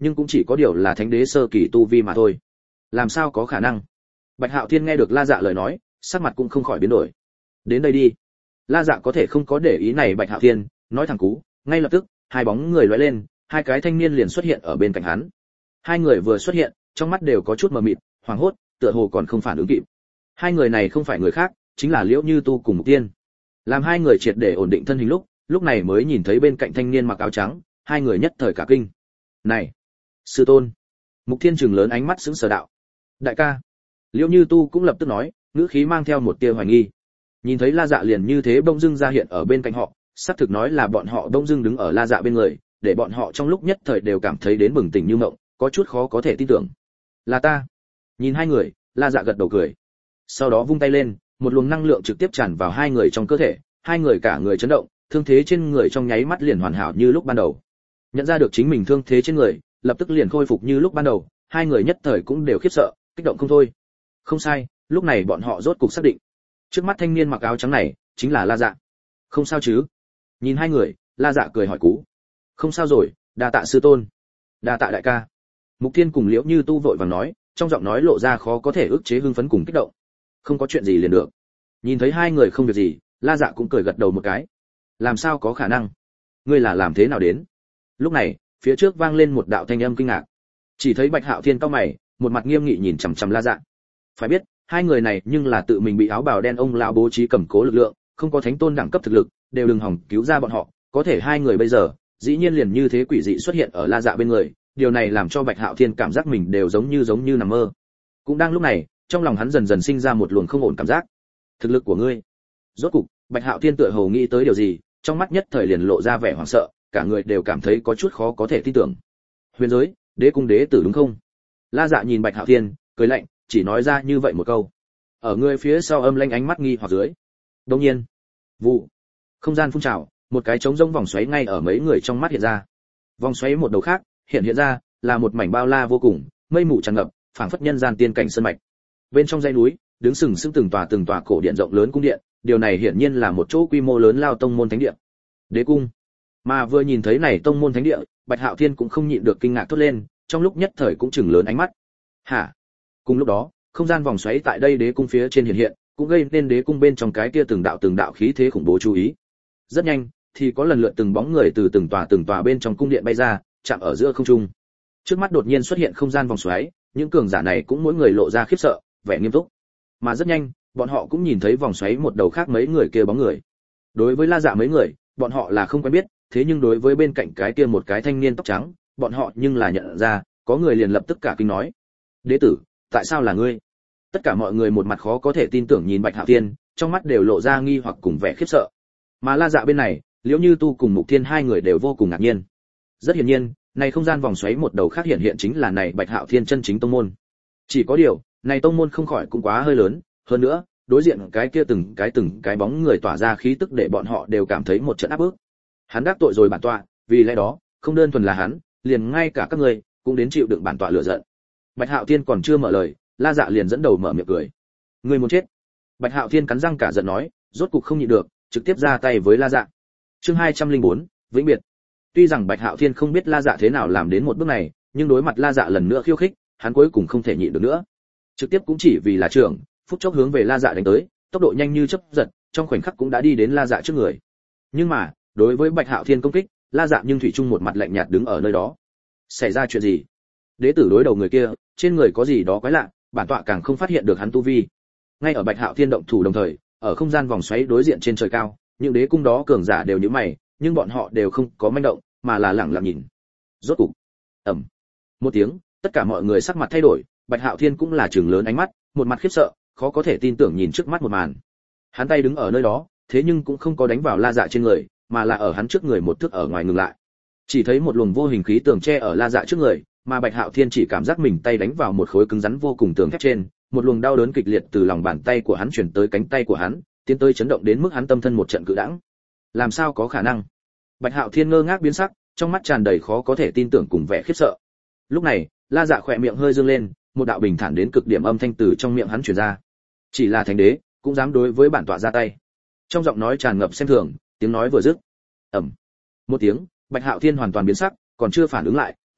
nhưng cũng chỉ có điều là thánh đế sơ kỳ tu vi mà thôi. Làm sao có khả năng? Bạch Hạo Thiên nghe được La Dạ lời nói, sắc mặt cũng không khỏi biến đổi. Đến đây đi. La Dạ có thể không có để ý này Bạch Hạo Thiên, nói thẳng cú, ngay lập tức, hai bóng người lóe lên, hai cái thanh niên liền xuất hiện ở bên cạnh hắn. Hai người vừa xuất hiện, trong mắt đều có chút mờ mịt, hoảng hốt, tựa hồ còn không phản ứng kịp. Hai người này không phải người khác, chính là Liễu Như Tu cùng Mục Tiên. Làm hai người triệt để ổn định thân hình lúc, lúc này mới nhìn thấy bên cạnh thanh niên mặc áo trắng, hai người nhất thời cả kinh. "Này, sư tôn." Mục Thiên trừng lớn ánh mắt sững sờ đạo. "Đại ca." Liễu Như Tu cũng lập tức nói, ngữ khí mang theo một tia hoài nghi. Nhìn thấy La Dạ liền như thế bỗng dưng ra hiện ở bên cạnh họ, xác thực nói là bọn họ bỗng dưng đứng ở La Dạ bên người, để bọn họ trong lúc nhất thời đều cảm thấy đến bừng tỉnh như mộng, có chút khó có thể tin tưởng. "Là ta." Nhìn hai người, La Dạ gật đầu cười. Sau đó vung tay lên, một luồng năng lượng trực tiếp tràn vào hai người trong cơ thể, hai người cả người chấn động, thương thế trên người trong nháy mắt liền hoàn hảo như lúc ban đầu. Nhận ra được chính mình thương thế trên người, lập tức liền khôi phục như lúc ban đầu, hai người nhất thời cũng đều khiếp sợ, kích động không thôi. Không sai, lúc này bọn họ rốt cục xác định, trước mắt thanh niên mặc áo trắng này chính là La Dạ. "Không sao chứ?" Nhìn hai người, La Dạ cười hỏi cú. "Không sao rồi, đa tạ sư tôn." "Đa tạ đại ca." Mục Thiên cùng Liễu Như Tu vội vàng nói, trong giọng nói lộ ra khó có thể ức chế hưng phấn cùng kích động. "Không có chuyện gì liền được." Nhìn thấy hai người không việc gì, La Dạ cũng cười gật đầu một cái. "Làm sao có khả năng? Ngươi là làm thế nào đến?" Lúc này, phía trước vang lên một đạo thanh âm kinh ngạc. Chỉ thấy Bạch Hạo Thiên cau mày, một mặt nghiêm nghị nhìn chằm chằm La Dạ. Phải biết, hai người này nhưng là tự mình bị áo bào đen ông lão bố trí cầm cố lực lượng, không có thánh tôn đẳng cấp thực lực, đều đừng hòng cứu ra bọn họ, có thể hai người bây giờ, dĩ nhiên liền như thế quỷ dị xuất hiện ở La Dạ bên người, điều này làm cho Bạch Hạo Thiên cảm giác mình đều giống như giống như nằm mơ. Cũng đang lúc này, trong lòng hắn dần dần sinh ra một luồng không ổn cảm giác. Thực lực của ngươi. Rốt cục, Bạch Hạo Thiên tựa hồ nghĩ tới điều gì, trong mắt nhất thời liền lộ ra vẻ hoảng sợ, cả người đều cảm thấy có chút khó có thể tin tưởng. Huyền giới, đế cung đế tử đúng không? La Dạ nhìn Bạch Hạo Thiên, cười lạnh, chỉ nói ra như vậy một câu. Ở người phía sau âm lanh ánh mắt nghi hoặc dưới. Đương nhiên, vụ, không gian phun trào, một cái trống rỗng vòng xoáy ngay ở mấy người trong mắt hiện ra. Vòng xoáy một đầu khác, hiện hiện ra là một mảnh bao la vô cùng, mây mù tràn ngập, phảng phất nhân gian tiên cảnh sơn mạch. Bên trong dãy núi, đứng sừng sững từng tòa từng tòa cổ điện rộng lớn cung điện, điều này hiển nhiên là một chỗ quy mô lớn lao tông môn thánh địa. Đế cung. Mà vừa nhìn thấy này tông môn thánh địa, Bạch Hạo Thiên cũng không nhịn được kinh ngạc thốt lên, trong lúc nhất thời cũng chừng lớn ánh mắt. Hả? Cùng lúc đó, không gian vòng xoáy tại đây đế cung phía trên hiện hiện, cũng gây nên đế cung bên trong cái kia từng đạo từng đạo khí thế khủng bố chú ý. Rất nhanh, thì có lần lượt từng bóng người từ từng tòa từng tòa bên trong cung điện bay ra, chạm ở giữa không trung. Trước mắt đột nhiên xuất hiện không gian vòng xoáy, những cường giả này cũng mỗi người lộ ra khiếp sợ, vẻ nghiêm túc. Mà rất nhanh, bọn họ cũng nhìn thấy vòng xoáy một đầu khác mấy người kia bóng người. Đối với La Dạ mấy người, bọn họ là không quen biết, thế nhưng đối với bên cạnh cái kia một cái thanh niên tóc trắng, bọn họ nhưng là nhận ra, có người liền lập tức cả kinh nói: "Đế tử, tại sao là ngươi?" Tất cả mọi người một mặt khó có thể tin tưởng nhìn Bạch Hạo Thiên, trong mắt đều lộ ra nghi hoặc cùng vẻ khiếp sợ. Mà La Dạ bên này, Liễu Như Tu cùng Mục Thiên hai người đều vô cùng ngạc nhiên. Rất hiển nhiên, này không gian vòng xoáy một đầu khác hiện hiện chính là này Bạch Hạo Thiên chân chính tông môn. Chỉ có điều, này tông môn không khỏi cũng quá hơi lớn, hơn nữa, đối diện cái kia từng cái từng cái bóng người tỏa ra khí tức để bọn họ đều cảm thấy một trận áp bức. Hắn đắc tội rồi bản tọa, vì lẽ đó, không đơn thuần là hắn, liền ngay cả các ngươi cũng đến chịu đựng bản tọa lửa giận. Bạch Hạo Thiên còn chưa mở lời, La Dạ liền dẫn đầu mở miệng cười. Ngươi muốn chết? Bạch Hạo Thiên cắn răng cả giận nói, rốt cục không nhịn được, trực tiếp ra tay với La Dạ. Chương hai trăm lẻ bốn, vĩnh biệt. Tuy rằng Bạch Hạo Thiên không biết La Dạ thế nào làm đến một bước này, nhưng đối mặt La Dạ lần nữa khiêu khích, hắn cuối cùng không thể nhịn được nữa. Trực tiếp cũng chỉ vì là trưởng, phút chốc hướng về La Dạ đánh tới, tốc độ nhanh như chớp giật, trong khoảnh khắc cũng đã đi đến La Dạ trước người. Nhưng mà, đối với Bạch Hạo Thiên công kích, La Dạ nhưng thủy chung một mặt lạnh nhạt đứng ở nơi đó. Xảy ra chuyện gì? Đế tử đối đầu người kia, trên người có gì đó quái lạ, bản tọa càng không phát hiện được hắn tu vi. Ngay ở Bạch Hạo Thiên động thủ đồng thời, ở không gian vòng xoáy đối diện trên trời cao, những đế cung đó cường giả đều nhíu mày, nhưng bọn họ đều không có manh động, mà là lẳng lặng nhìn. Rốt cục, ầm, một tiếng, tất cả mọi người sắc mặt thay đổi, Bạch Hạo Thiên cũng là trừng lớn ánh mắt, một mặt khiếp sợ, khó có thể tin tưởng nhìn trước mắt một màn. Hắn tay đứng ở nơi đó, thế nhưng cũng không có đánh vào La Dạ trên người, mà là ở hắn trước người một thước ở ngoài ngừng lại. Chỉ thấy một luồng vô hình khí tường che ở La Dạ trước người, mà Bạch Hạo Thiên chỉ cảm giác mình tay đánh vào một khối cứng rắn vô cùng tường thép trên, một luồng đau đớn kịch liệt từ lòng bàn tay của hắn truyền tới cánh tay của hắn, tiến tới chấn động đến mức hắn tâm thân một trận cự đãng. Làm sao có khả năng? Bạch Hạo Thiên ngơ ngác biến sắc, trong mắt tràn đầy khó có thể tin tưởng cùng vẻ khiếp sợ. Lúc này, La Dạ khỏe miệng hơi dương lên, một đạo bình thản đến cực điểm âm thanh từ trong miệng hắn truyền ra. Chỉ là thánh đế, cũng dám đối với bản tọa ra tay. Trong giọng nói tràn ngập xem thường, tiếng nói vừa dứt, ầm, một tiếng, Bạch Hạo Thiên hoàn toàn biến sắc, còn chưa phản ứng lại,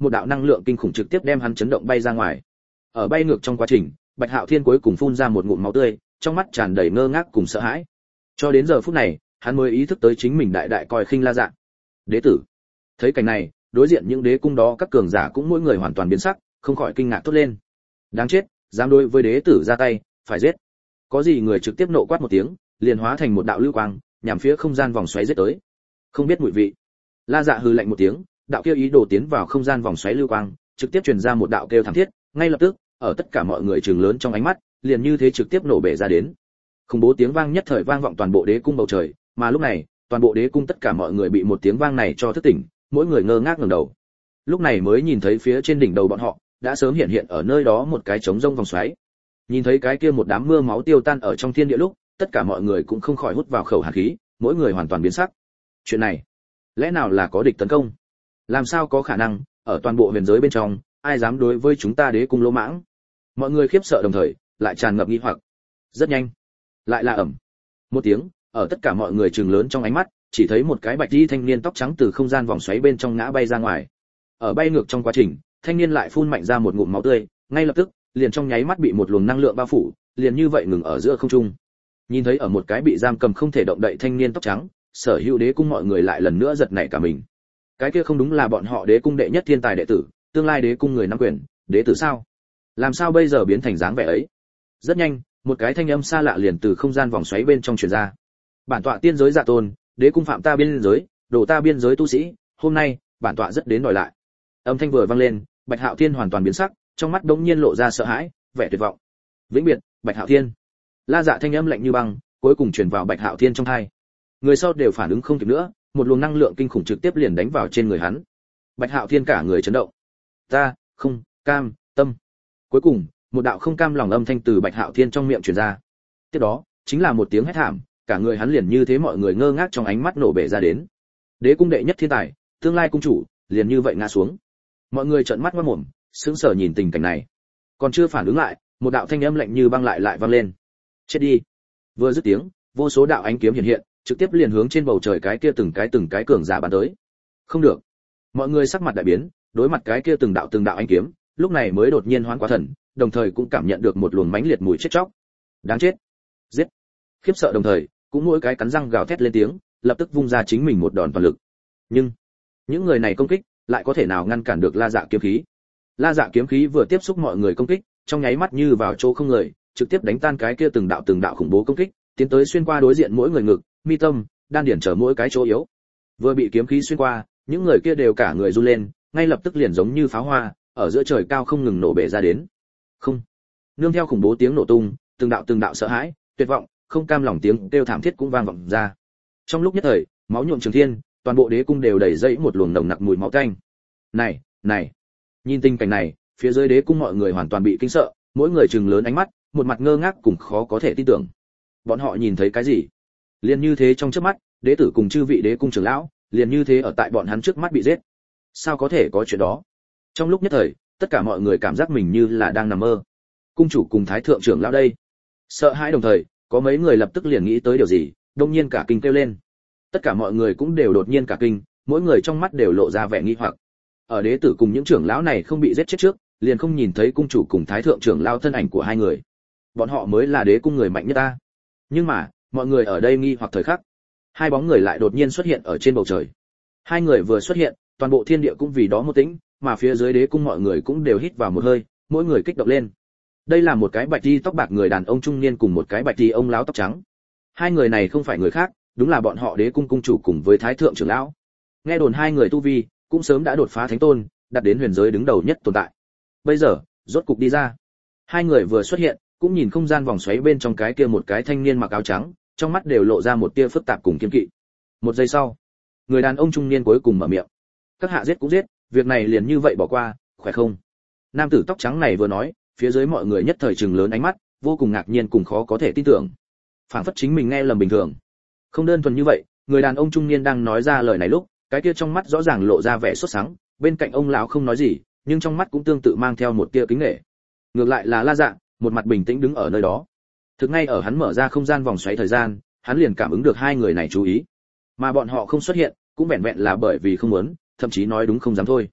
một đạo năng lượng kinh khủng trực tiếp đem hắn chấn động bay ra ngoài. Ở bay ngược trong quá trình, Bạch Hạo Thiên cuối cùng phun ra một ngụm máu tươi, trong mắt tràn đầy ngơ ngác cùng sợ hãi. Cho đến giờ phút này, hắn mới ý thức tới chính mình đại đại coi khinh La Dạ. Đế tử. Thấy cảnh này, đối diện những đế cung đó các cường giả cũng mỗi người hoàn toàn biến sắc, không khỏi kinh ngạc thốt lên. Đáng chết, dám đối với đế tử ra tay, phải giết. Có gì người trực tiếp nộ quát một tiếng, liền hóa thành một đạo lưu quang, nhằm phía không gian vòng xoáy giết tới. Không biết mùi vị. La Dạ hừ lạnh một tiếng, đạo kia ý đồ tiến vào không gian vòng xoáy lưu quang, trực tiếp truyền ra một đạo kêu thảm thiết, ngay lập tức, ở tất cả mọi người trừng lớn trong ánh mắt, liền như thế trực tiếp nổ bể ra đến. Khủng bố tiếng vang nhất thời vang vọng toàn bộ đế cung bầu trời, mà lúc này, toàn bộ đế cung tất cả mọi người bị một tiếng vang này cho thức tỉnh, mỗi người ngơ ngác ngẩng đầu. Lúc này mới nhìn thấy phía trên đỉnh đầu bọn họ, đã sớm hiện hiện ở nơi đó một cái trống rông vòng xoáy. Nhìn thấy cái kia một đám mưa máu tiêu tan ở trong thiên địa lúc, tất cả mọi người cũng không khỏi hút vào khẩu hàn khí, mỗi người hoàn toàn biến sắc. Chuyện này, lẽ nào là có địch tấn công? Làm sao có khả năng, ở toàn bộ huyền giới bên trong, ai dám đối với chúng ta đế cung lỗ mãng? Mọi người khiếp sợ đồng thời, lại tràn ngập nghi hoặc. Rất nhanh, lại là ầm. Một tiếng, ở tất cả mọi người trừng lớn trong ánh mắt, chỉ thấy một cái bạch y thanh niên tóc trắng từ không gian vòng xoáy bên trong ngã bay ra ngoài. Ở bay ngược trong quá trình, thanh niên lại phun mạnh ra một ngụm máu tươi, ngay lập tức, liền trong nháy mắt bị một luồng năng lượng bao phủ, liền như vậy ngừng ở giữa không trung. Nhìn thấy ở một cái bị giam cầm không thể động đậy thanh niên tóc trắng, sở hữu đế cung mọi người lại lần nữa giật nảy cả mình. Cái kia không đúng là bọn họ đế cung đệ nhất thiên tài đệ tử, tương lai đế cung người nắm quyền, đế tử sao? Làm sao bây giờ biến thành dáng vẻ ấy? Rất nhanh, một cái thanh âm xa lạ liền từ không gian vòng xoáy bên trong truyền ra. Bản tọa tiên giới Dạ Tôn, đế cung phạm ta biên giới, đổ ta biên giới tu sĩ, hôm nay, bản tọa rất đến đòi lại. Âm thanh vừa vang lên, Bạch Hạo Thiên hoàn toàn biến sắc, trong mắt đống nhiên lộ ra sợ hãi, vẻ tuyệt vọng. Vĩnh biệt, Bạch Hạo Thiên. La Dạ thanh âm lạnh như băng, cuối cùng truyền vào Bạch Hạo Thiên trong tai. Người sau đều phản ứng không kịp nữa, một luồng năng lượng kinh khủng trực tiếp liền đánh vào trên người hắn. Bạch Hạo Thiên cả người chấn động. Ta, không, cam, tâm. Cuối cùng, một đạo không cam lòng âm thanh từ Bạch Hạo Thiên trong miệng truyền ra. Tiếp đó, chính là một tiếng hét thảm, cả người hắn liền như thế mọi người ngơ ngác trong ánh mắt nổ bể ra đến. Đế cung đệ nhất thiên tài, tương lai cung chủ, liền như vậy ngã xuống. Mọi người trợn mắt ngoác mồm, sững sờ nhìn tình cảnh này. Còn chưa phản ứng lại, một đạo thanh âm lạnh như băng lại lại vang lên. Chết đi. Vừa dứt tiếng, vô số đạo ánh kiếm hiện hiện, trực tiếp liền hướng trên bầu trời cái kia từng cái từng cái cường giả bắn tới. Không được. Mọi người sắc mặt đại biến, đối mặt cái kia từng đạo từng đạo ánh kiếm, lúc này mới đột nhiên hoán quá thần, đồng thời cũng cảm nhận được một luồng mãnh liệt mùi chết chóc. Đáng chết. Giết. Khiếp sợ đồng thời, cũng mỗi cái cắn răng gào thét lên tiếng, lập tức vung ra chính mình một đòn toàn lực. Nhưng, những người này công kích, lại có thể nào ngăn cản được La Dạ kiếm khí? La Dạ kiếm khí vừa tiếp xúc mọi người công kích, trong nháy mắt như vào chỗ không người, trực tiếp đánh tan cái kia từng đạo từng đạo khủng bố công kích, tiến tới xuyên qua đối diện mỗi người ngực, mi tâm, đan điển trở mỗi cái chỗ yếu. Vừa bị kiếm khí xuyên qua, những người kia đều cả người run lên, ngay lập tức liền giống như pháo hoa, ở giữa trời cao không ngừng nổ bể ra đến. Không. Nương theo khủng bố tiếng nổ tung, từng đạo từng đạo sợ hãi, tuyệt vọng, không cam lòng tiếng kêu thảm thiết cũng vang vọng ra. Trong lúc nhất thời, máu nhuộm trường thiên, toàn bộ đế cung đều đầy dẫy một luồng nồng nặc mùi máu tanh. Này, này. Nhìn tình cảnh này, phía dưới đế cung mọi người hoàn toàn bị kinh sợ, mỗi người trừng lớn ánh mắt, một mặt ngơ ngác cùng khó có thể tin tưởng. Bọn họ nhìn thấy cái gì? Liền như thế trong chớp mắt, đế tử cùng chư vị đế cung trưởng lão, liền như thế ở tại bọn hắn trước mắt bị giết. Sao có thể có chuyện đó? Trong lúc nhất thời, tất cả mọi người cảm giác mình như là đang nằm mơ. Cung chủ cùng thái thượng trưởng lão đây. Sợ hãi đồng thời, có mấy người lập tức liền nghĩ tới điều gì, đột nhiên cả kinh kêu lên. Tất cả mọi người cũng đều đột nhiên cả kinh, mỗi người trong mắt đều lộ ra vẻ nghi hoặc. Ở đế tử cùng những trưởng lão này không bị giết chết trước, liền không nhìn thấy cung chủ cùng thái thượng trưởng lão thân ảnh của hai người. Bọn họ mới là đế cung người mạnh nhất ta. Nhưng mà, mọi người ở đây nghi hoặc thời khắc, hai bóng người lại đột nhiên xuất hiện ở trên bầu trời. Hai người vừa xuất hiện, toàn bộ thiên địa cũng vì đó một tĩnh, mà phía dưới đế cung mọi người cũng đều hít vào một hơi, mỗi người kích động lên. Đây là một cái bạch y tóc bạc người đàn ông trung niên cùng một cái bạch y ông lão tóc trắng. Hai người này không phải người khác, đúng là bọn họ đế cung cung chủ cùng với thái thượng trưởng lão. Nghe đồn hai người tu vi cũng sớm đã đột phá thánh tôn, đạt đến huyền giới đứng đầu nhất tồn tại. Bây giờ, rốt cục đi ra. Hai người vừa xuất hiện, cũng nhìn không gian vòng xoáy bên trong cái kia một cái thanh niên mặc áo trắng, trong mắt đều lộ ra một tia phức tạp cùng kiên kỵ. Một giây sau, người đàn ông trung niên cuối cùng mở miệng. Các hạ giết cũng giết, việc này liền như vậy bỏ qua, khỏe không? Nam tử tóc trắng này vừa nói, phía dưới mọi người nhất thời trừng lớn ánh mắt, vô cùng ngạc nhiên cùng khó có thể tin tưởng. Phảng phất chính mình nghe lầm bình thường. Không đơn thuần như vậy, người đàn ông trung niên đang nói ra lời này lúc, cái kia trong mắt rõ ràng lộ ra vẻ sốt sắng, bên cạnh ông lão không nói gì, nhưng trong mắt cũng tương tự mang theo một tia kính nể. Ngược lại là La Dạ, một mặt bình tĩnh đứng ở nơi đó. Thực ngay ở hắn mở ra không gian vòng xoáy thời gian, hắn liền cảm ứng được hai người này chú ý. Mà bọn họ không xuất hiện, cũng vẹn vẹn là bởi vì không muốn, thậm chí nói đúng không dám thôi.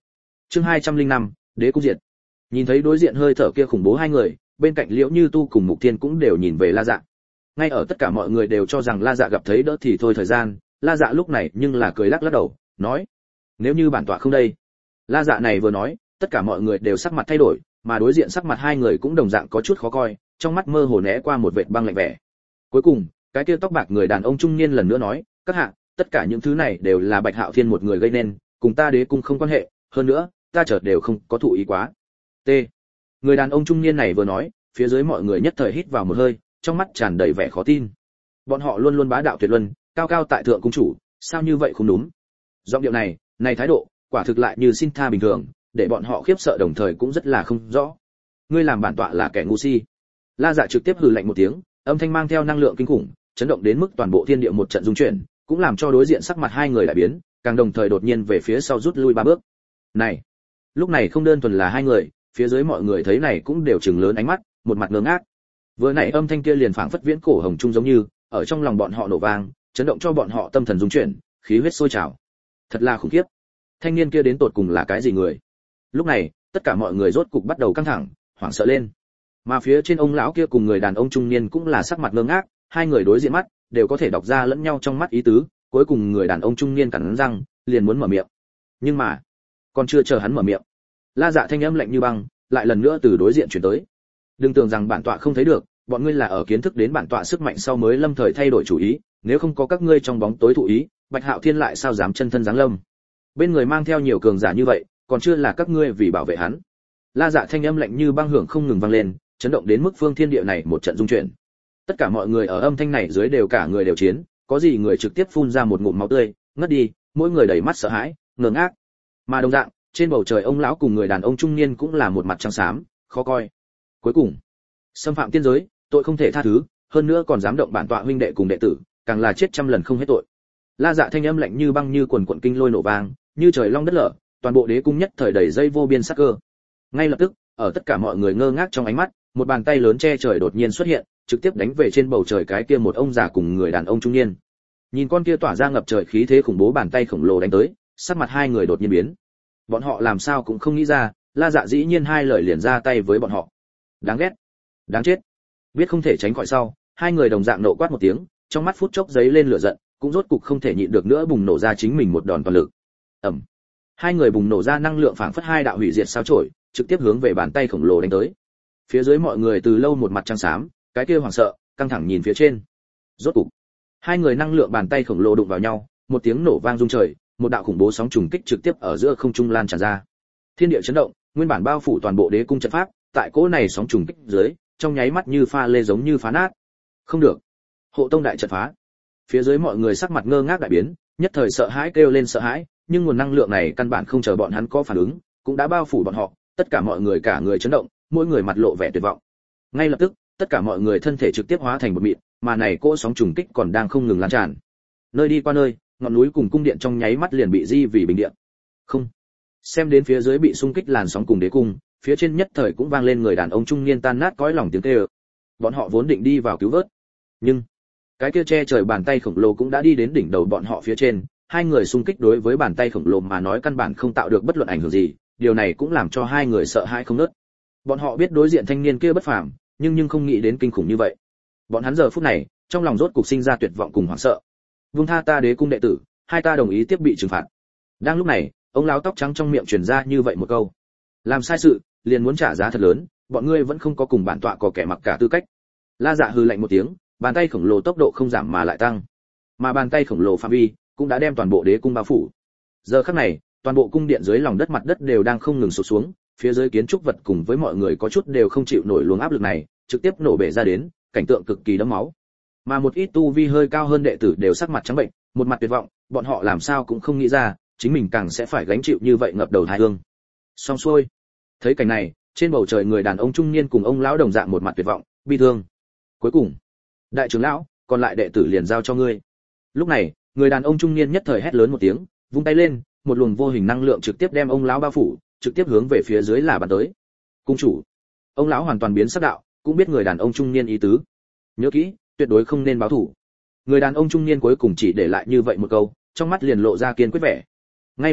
Chương hai trăm linh năm, Đế cung diệt. Nhìn thấy đối diện hơi thở kia khủng bố hai người, bên cạnh Liễu Như Tu cùng Mục Thiên cũng đều nhìn về La Dạ. Ngay ở tất cả mọi người đều cho rằng La Dạ gặp thấy đỡ thì thôi thời gian, La Dạ lúc này nhưng là cười lắc lắc đầu, nói: "Nếu như bản tọa không đây." La Dạ này vừa nói, tất cả mọi người đều sắc mặt thay đổi, mà đối diện sắc mặt hai người cũng đồng dạng có chút khó coi, trong mắt mơ hồ né qua một vệt băng lạnh vẻ. Cuối cùng, cái kia tóc bạc người đàn ông trung niên lần nữa nói: "Các hạ, tất cả những thứ này đều là Bạch Hạo Thiên một người gây nên, cùng ta Đế cung không quan hệ, hơn nữa, ta chợt đều không có thụ ý quá." T. Người đàn ông trung niên này vừa nói, phía dưới mọi người nhất thời hít vào một hơi, trong mắt tràn đầy vẻ khó tin. Bọn họ luôn luôn bá đạo tuyệt luân, cao cao tại thượng cung chủ, sao như vậy không đúng? Giọng điệu này, này thái độ, quả thực lại như xin tha bình thường, để bọn họ khiếp sợ đồng thời cũng rất là không rõ. Ngươi làm bản tọa là kẻ ngu si. La Dạ trực tiếp hừ lạnh một tiếng, âm thanh mang theo năng lượng kinh khủng, chấn động đến mức toàn bộ thiên địa một trận rung chuyển, cũng làm cho đối diện sắc mặt hai người đại biến, càng đồng thời đột nhiên về phía sau rút lui ba bước. Này, lúc này không đơn thuần là hai người, phía dưới mọi người thấy này cũng đều trừng lớn ánh mắt, một mặt ngơ ngác. Vừa nãy âm thanh kia liền phảng phất viễn cổ hồng trung giống như, ở trong lòng bọn họ nổ vang, chấn động cho bọn họ tâm thần rung chuyển, khí huyết sôi trào. Thật là khủng khiếp. Thanh niên kia đến tột cùng là cái gì người? Lúc này, tất cả mọi người rốt cục bắt đầu căng thẳng, hoảng sợ lên. Mà phía trên ông lão kia cùng người đàn ông trung niên cũng là sắc mặt ngơ ngác, hai người đối diện mắt, đều có thể đọc ra lẫn nhau trong mắt ý tứ, cuối cùng người đàn ông trung niên cắn răng, liền muốn mở miệng. Nhưng mà, còn chưa chờ hắn mở miệng, La Dạ thanh âm lạnh như băng, lại lần nữa từ đối diện truyền tới. Đừng tưởng rằng bản tọa không thấy được, bọn ngươi là ở kiến thức đến bản tọa sức mạnh sau mới lâm thời thay đổi chủ ý, nếu không có các ngươi trong bóng tối thụ ý, Bạch Hạo Thiên lại sao dám chân thân giáng lâm? Bên người mang theo nhiều cường giả như vậy, còn chưa là các ngươi vì bảo vệ hắn. La Dạ thanh âm lạnh như băng hưởng không ngừng vang lên, chấn động đến mức phương thiên địa này một trận rung chuyển. Tất cả mọi người ở âm thanh này dưới đều cả người đều chiến, có gì người trực tiếp phun ra một ngụm máu tươi, ngất đi, mỗi người đầy mắt sợ hãi, ngơ ngác. Mà đồng dạng, trên bầu trời ông lão cùng người đàn ông trung niên cũng là một mặt trắng xám, khó coi. Cuối cùng, xâm phạm tiên giới, tội không thể tha thứ, hơn nữa còn dám động bản tọa huynh đệ cùng đệ tử, càng là chết trăm lần không hết tội. La Dạ thanh âm lạnh như băng như quần quần kinh lôi nổ vang, như trời long đất lở, toàn bộ đế cung nhất thời đầy dây vô biên sát cơ. Ngay lập tức, ở tất cả mọi người ngơ ngác trong ánh mắt, một bàn tay lớn che trời đột nhiên xuất hiện, trực tiếp đánh về trên bầu trời cái kia một ông già cùng người đàn ông trung niên. Nhìn con kia tỏa ra ngập trời khí thế khủng bố bàn tay khổng lồ đánh tới, sắc mặt hai người đột nhiên biến. Bọn họ làm sao cũng không nghĩ ra, La Dạ dĩ nhiên hai lời liền ra tay với bọn họ. Đáng ghét, đáng chết. Biết không thể tránh khỏi sau, hai người đồng dạng nộ quát một tiếng, trong mắt phút chốc giấy lên lửa giận, cũng rốt cục không thể nhịn được nữa bùng nổ ra chính mình một đòn toàn lực. Ầm. Hai người bùng nổ ra năng lượng phảng phất hai đạo hủy diệt sao chổi, trực tiếp hướng về bàn tay khổng lồ đánh tới. Phía dưới mọi người từ lâu một mặt trắng xám, cái kia hoảng sợ, căng thẳng nhìn phía trên. Rốt cục, hai người năng lượng bàn tay khổng lồ đụng vào nhau, một tiếng nổ vang rung trời, một đạo khủng bố sóng trùng kích trực tiếp ở giữa không trung lan tràn ra. Thiên địa chấn động, nguyên bản bao phủ toàn bộ đế cung trận pháp, tại cỗ này sóng trùng kích dưới, trong nháy mắt như pha lê giống như phá nát. Không được, hộ tông đại trận phá. Phía dưới mọi người sắc mặt ngơ ngác đại biến, nhất thời sợ hãi kêu lên sợ hãi, nhưng nguồn năng lượng này căn bản không chờ bọn hắn có phản ứng, cũng đã bao phủ bọn họ, tất cả mọi người cả người chấn động, mỗi người mặt lộ vẻ tuyệt vọng. Ngay lập tức, tất cả mọi người thân thể trực tiếp hóa thành một mịn, mà này cỗ sóng trùng kích còn đang không ngừng lan tràn. Nơi đi qua nơi, ngọn núi cùng cung điện trong nháy mắt liền bị di vì bình điện. Không. Xem đến phía dưới bị xung kích làn sóng cùng đế cung, phía trên nhất thời cũng vang lên người đàn ông trung niên tan nát cõi lòng tiếng kêu. Bọn họ vốn định đi vào cứu vớt, nhưng cái kia che trời bàn tay khổng lồ cũng đã đi đến đỉnh đầu bọn họ phía trên, hai người xung kích đối với bàn tay khổng lồ mà nói căn bản không tạo được bất luận ảnh hưởng gì, điều này cũng làm cho hai người sợ hãi không ngớt. Bọn họ biết đối diện thanh niên kia bất phàm, nhưng nhưng không nghĩ đến kinh khủng như vậy. Bọn hắn giờ phút này, trong lòng rốt cục sinh ra tuyệt vọng cùng hoảng sợ. Vung tha ta đế cung đệ tử, hai ta đồng ý tiếp bị trừng phạt. Đang lúc này, ông lão tóc trắng trong miệng truyền ra như vậy một câu. Làm sai sự, liền muốn trả giá thật lớn, bọn ngươi vẫn không có cùng bản tọa có kẻ mặc cả tư cách. La Dạ hừ lạnh một tiếng, bàn tay khổng lồ tốc độ không giảm mà lại tăng. Mà bàn tay khổng lồ phạm vi cũng đã đem toàn bộ đế cung bao phủ. Giờ khắc này, toàn bộ cung điện dưới lòng đất mặt đất đều đang không ngừng sụp xuống, phía dưới kiến trúc vật cùng với mọi người có chút đều không chịu nổi luồng áp lực này, trực tiếp nổ bể ra đến, cảnh tượng cực kỳ đẫm máu. Mà một ít tu vi hơi cao hơn đệ tử đều sắc mặt trắng bệnh, một mặt tuyệt vọng, bọn họ làm sao cũng không nghĩ ra, chính mình càng sẽ phải gánh chịu như vậy ngập đầu tai ương. Xong xuôi. Thấy cảnh này, trên bầu trời người đàn ông trung niên cùng ông lão đồng dạng một mặt tuyệt vọng, bi thương. Cuối cùng, đại trưởng lão, còn lại đệ tử liền giao cho ngươi. Lúc này, người đàn ông trung niên nhất thời hét lớn một tiếng, vung tay lên, một luồng vô hình năng lượng trực tiếp đem ông lão bao phủ, trực tiếp hướng về phía dưới là bắn tới. Cung chủ. Ông lão hoàn toàn biến sắc đạo, cũng biết người đàn ông trung niên ý tứ. Nhớ kỹ, tuyệt đối không nên báo thủ. Người đàn ông trung niên cuối cùng chỉ để lại như vậy một câu, trong mắt liền lộ ra kiên quyết vẻ. Ngay lập tức,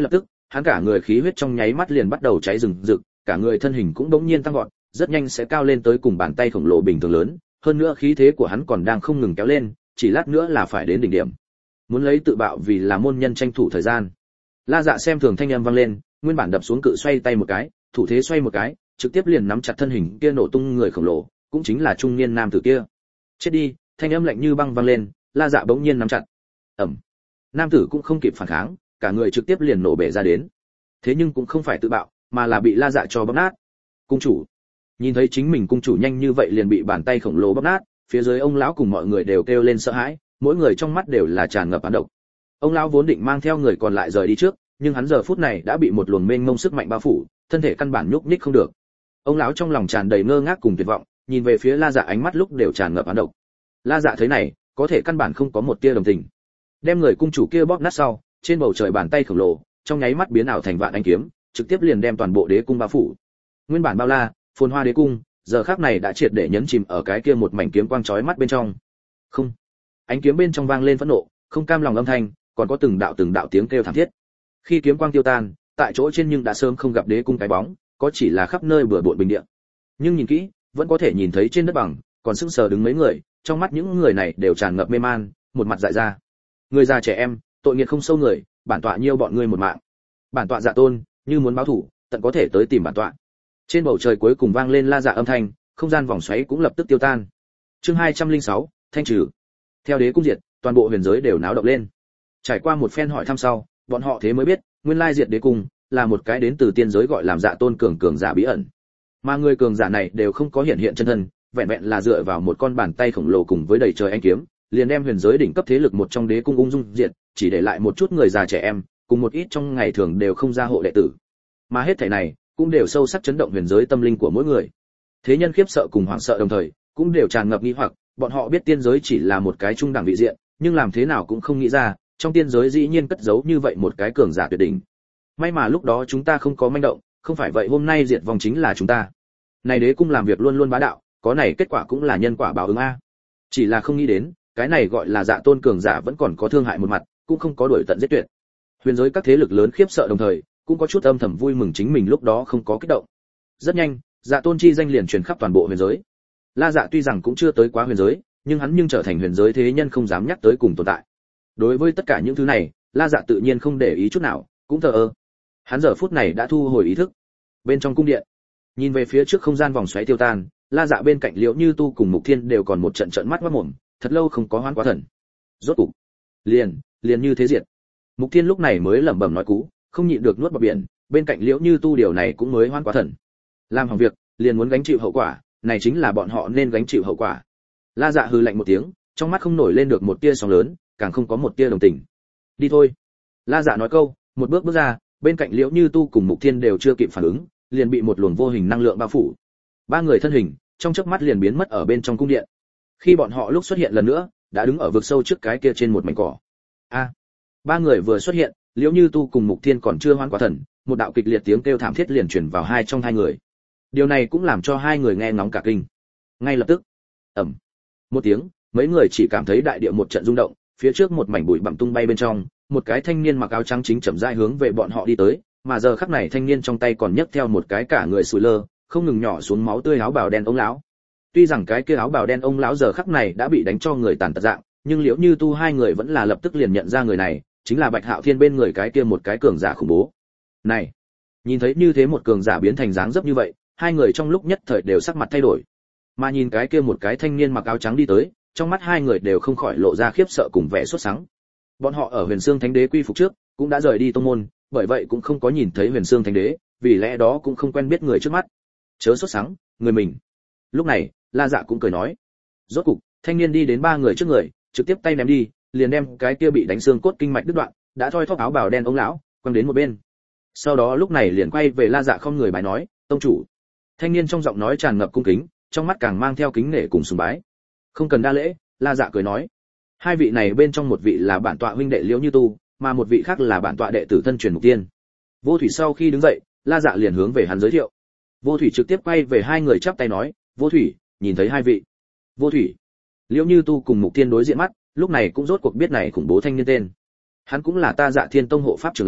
hắn cả người khí huyết trong nháy mắt liền bắt đầu cháy rừng rực, cả người thân hình cũng bỗng nhiên tăng vọt, rất nhanh sẽ cao lên tới cùng bàn tay khổng lồ bình thường lớn, hơn nữa khí thế của hắn còn đang không ngừng kéo lên, chỉ lát nữa là phải đến đỉnh điểm. Muốn lấy tự bạo vì là môn nhân tranh thủ thời gian. La Dạ xem thường thanh âm vang lên, nguyên bản đập xuống cự xoay tay một cái, thủ thế xoay một cái, trực tiếp liền nắm chặt thân hình kia nổ tung người khổng lồ, cũng chính là trung niên nam tử kia. Chết đi, thanh âm lạnh như băng vang lên, La Dạ bỗng nhiên nắm chặt. Ầm. Nam tử cũng không kịp phản kháng, cả người trực tiếp liền nổ bể ra đến. Thế nhưng cũng không phải tự bạo, mà là bị La Dạ cho bóp nát. Cung chủ. Nhìn thấy chính mình cung chủ nhanh như vậy liền bị bàn tay khổng lồ bóp nát, phía dưới ông lão cùng mọi người đều kêu lên sợ hãi, mỗi người trong mắt đều là tràn ngập oán độc. Ông lão vốn định mang theo người còn lại rời đi trước, nhưng hắn giờ phút này đã bị một luồng mênh mông sức mạnh bao phủ, thân thể căn bản nhúc nhích không được. Ông lão trong lòng tràn đầy ngơ ngác cùng tuyệt vọng, nhìn về phía La Dạ ánh mắt lúc đều tràn ngập oán độc. La Dạ thấy này, có thể căn bản không có một tia đồng tình. Đem người cung chủ kia bóp nát sau, trên bầu trời bàn tay khổng lồ, trong nháy mắt biến ảo thành vạn ánh kiếm, trực tiếp liền đem toàn bộ đế cung bao phủ. Nguyên bản bao la, phồn hoa đế cung, giờ khắc này đã triệt để nhấn chìm ở cái kia một mảnh kiếm quang chói mắt bên trong. Không, ánh kiếm bên trong vang lên phẫn nộ, không cam lòng âm thanh, còn có từng đạo từng đạo tiếng kêu thảm thiết. Khi kiếm quang tiêu tan, tại chỗ trên nhưng đã sớm không gặp đế cung cái bóng, có chỉ là khắp nơi bừa bộn bình địa. Nhưng nhìn kỹ, vẫn có thể nhìn thấy trên đất bằng, còn sững sờ đứng mấy người, trong mắt những người này đều tràn ngập mê man, một mặt dại ra. Người già trẻ em, tội nghiệp không sâu người, bản tọa nhiêu bọn ngươi một mạng. Bản tọa Dạ Tôn, như muốn báo thù, tận có thể tới tìm bản tọa. Trên bầu trời cuối cùng vang lên La Dạ âm thanh, không gian vòng xoáy cũng lập tức tiêu tan. Chương hai trăm lẻ sáu, thanh trừ. Theo đế cung diệt, toàn bộ huyền giới đều náo động lên. Trải qua một phen hỏi thăm sau, bọn họ thế mới biết, nguyên lai diệt đế cung là một cái đến từ tiên giới gọi làm Dạ Tôn cường cường giả bí ẩn. Mà người cường giả này đều không có hiện hiện chân thân, vẹn vẹn là dựa vào một con bàn tay khổng lồ cùng với đầy trời ánh kiếm, liền đem huyền giới đỉnh cấp thế lực một trong đế cung ung dung diệt, chỉ để lại một chút người già trẻ em, cùng một ít trong ngày thường đều không ra hộ đệ tử. Mà hết thảy này cũng đều sâu sắc chấn động huyền giới tâm linh của mỗi người. Thế nhân khiếp sợ cùng hoảng sợ đồng thời, cũng đều tràn ngập nghi hoặc, bọn họ biết tiên giới chỉ là một cái trung đẳng vị diện, nhưng làm thế nào cũng không nghĩ ra, trong tiên giới dĩ nhiên cất giấu như vậy một cái cường giả tuyệt đỉnh. May mà lúc đó chúng ta không có manh động, không phải vậy hôm nay diệt vong chính là chúng ta. Này đế cung làm việc luôn luôn bá đạo, có này kết quả cũng là nhân quả báo ứng a. Chỉ là không nghĩ đến, cái này gọi là Dạ Tôn cường giả vẫn còn có thương hại một mặt, cũng không có đuổi tận giết tuyệt. Huyền giới các thế lực lớn khiếp sợ đồng thời, cũng có chút âm thầm vui mừng chính mình lúc đó không có kích động. Rất nhanh, Dạ Tôn chi danh liền truyền khắp toàn bộ huyền giới. La Dạ tuy rằng cũng chưa tới quá huyền giới, nhưng hắn nhưng trở thành huyền giới thế nhân không dám nhắc tới cùng tồn tại. Đối với tất cả những thứ này, La Dạ tự nhiên không để ý chút nào, cũng thờ ơ. Hắn giờ phút này đã thu hồi ý thức. Bên trong cung điện, nhìn về phía trước không gian vòng xoáy tiêu tan, La Dạ bên cạnh Liễu Như Tu cùng Mục Thiên đều còn một trận trận mắt quát mồm, thật lâu không có hoán quá thần. Rốt cục, liền, liền như thế diệt. Mục Thiên lúc này mới lẩm bẩm nói cú, không nhịn được nuốt bọt biển, bên cạnh Liễu Như Tu điều này cũng mới hoán quá thần. Làm hỏng việc, liền muốn gánh chịu hậu quả, này chính là bọn họ nên gánh chịu hậu quả. La Dạ hừ lạnh một tiếng, trong mắt không nổi lên được một tia sóng lớn, càng không có một tia đồng tình. Đi thôi. La Dạ nói câu, một bước bước ra, bên cạnh Liễu Như Tu cùng Mục Thiên đều chưa kịp phản ứng, liền bị một luồng vô hình năng lượng bao phủ. Ba người thân hình trong chớp mắt liền biến mất ở bên trong cung điện. Khi bọn họ lúc xuất hiện lần nữa, đã đứng ở vực sâu trước cái kia trên một mảnh cỏ. A. Ba người vừa xuất hiện, Liễu Như Tu cùng Mục Thiên còn chưa hoán quá thần, một đạo kịch liệt tiếng kêu thảm thiết liền truyền vào hai trong hai người. Điều này cũng làm cho hai người nghe ngóng cả kinh. Ngay lập tức, ầm, một tiếng, mấy người chỉ cảm thấy đại địa một trận rung động, phía trước một mảnh bụi bặm tung bay bên trong, một cái thanh niên mặc áo trắng chính chậm rãi hướng về bọn họ đi tới, mà giờ khắc này thanh niên trong tay còn nhấc theo một cái cả người sùi lơ, không ngừng nhỏ xuống máu tươi áo bào đen ông lão. Tuy rằng cái kia áo bào đen ông lão giờ khắc này đã bị đánh cho người tàn tật dạng, nhưng Liễu Như Tu hai người vẫn là lập tức liền nhận ra người này, chính là Bạch Hạo Thiên bên người cái kia một cái cường giả khủng bố. Này, nhìn thấy như thế một cường giả biến thành dáng dấp như vậy, hai người trong lúc nhất thời đều sắc mặt thay đổi. Mà nhìn cái kia một cái thanh niên mặc áo trắng đi tới, trong mắt hai người đều không khỏi lộ ra khiếp sợ cùng vẻ sốt sắng. Bọn họ ở Huyền Xương Thánh Đế quy phục trước, cũng đã rời đi tông môn, bởi vậy cũng không có nhìn thấy Huyền Xương Thánh Đế, vì lẽ đó cũng không quen biết người trước mắt. Chớ sốt sắng, người mình. Lúc này, La Dạ cũng cười nói. Rốt cục, thanh niên đi đến ba người trước người, trực tiếp tay ném đi, liền đem cái kia bị đánh xương cốt kinh mạch đứt đoạn, đã thoi thóp áo bào đen ông lão, quăng đến một bên. Sau đó lúc này liền quay về La Dạ không người bái nói, tông chủ. Thanh niên trong giọng nói tràn ngập cung kính, trong mắt càng mang theo kính nể cùng sùng bái. Không cần đa lễ, La Dạ cười nói. Hai vị này bên trong một vị là bản tọa huynh đệ Liễu Như Tu, mà một vị khác là bản tọa đệ tử thân truyền Mục Tiên. Vô Thủy sau khi đứng dậy, La Dạ liền hướng về hắn giới thiệu. Vô Thủy trực tiếp quay về hai người chắp tay nói, Vô Thủy, nhìn thấy hai vị. Vô Thủy. Liễu Như Tu cùng Mục Tiên đối diện mắt, lúc này cũng rốt cuộc biết này khủng bố thanh niên tên. Hắn cũng là ta Dạ Thiên Tông hộ pháp trưởng lão,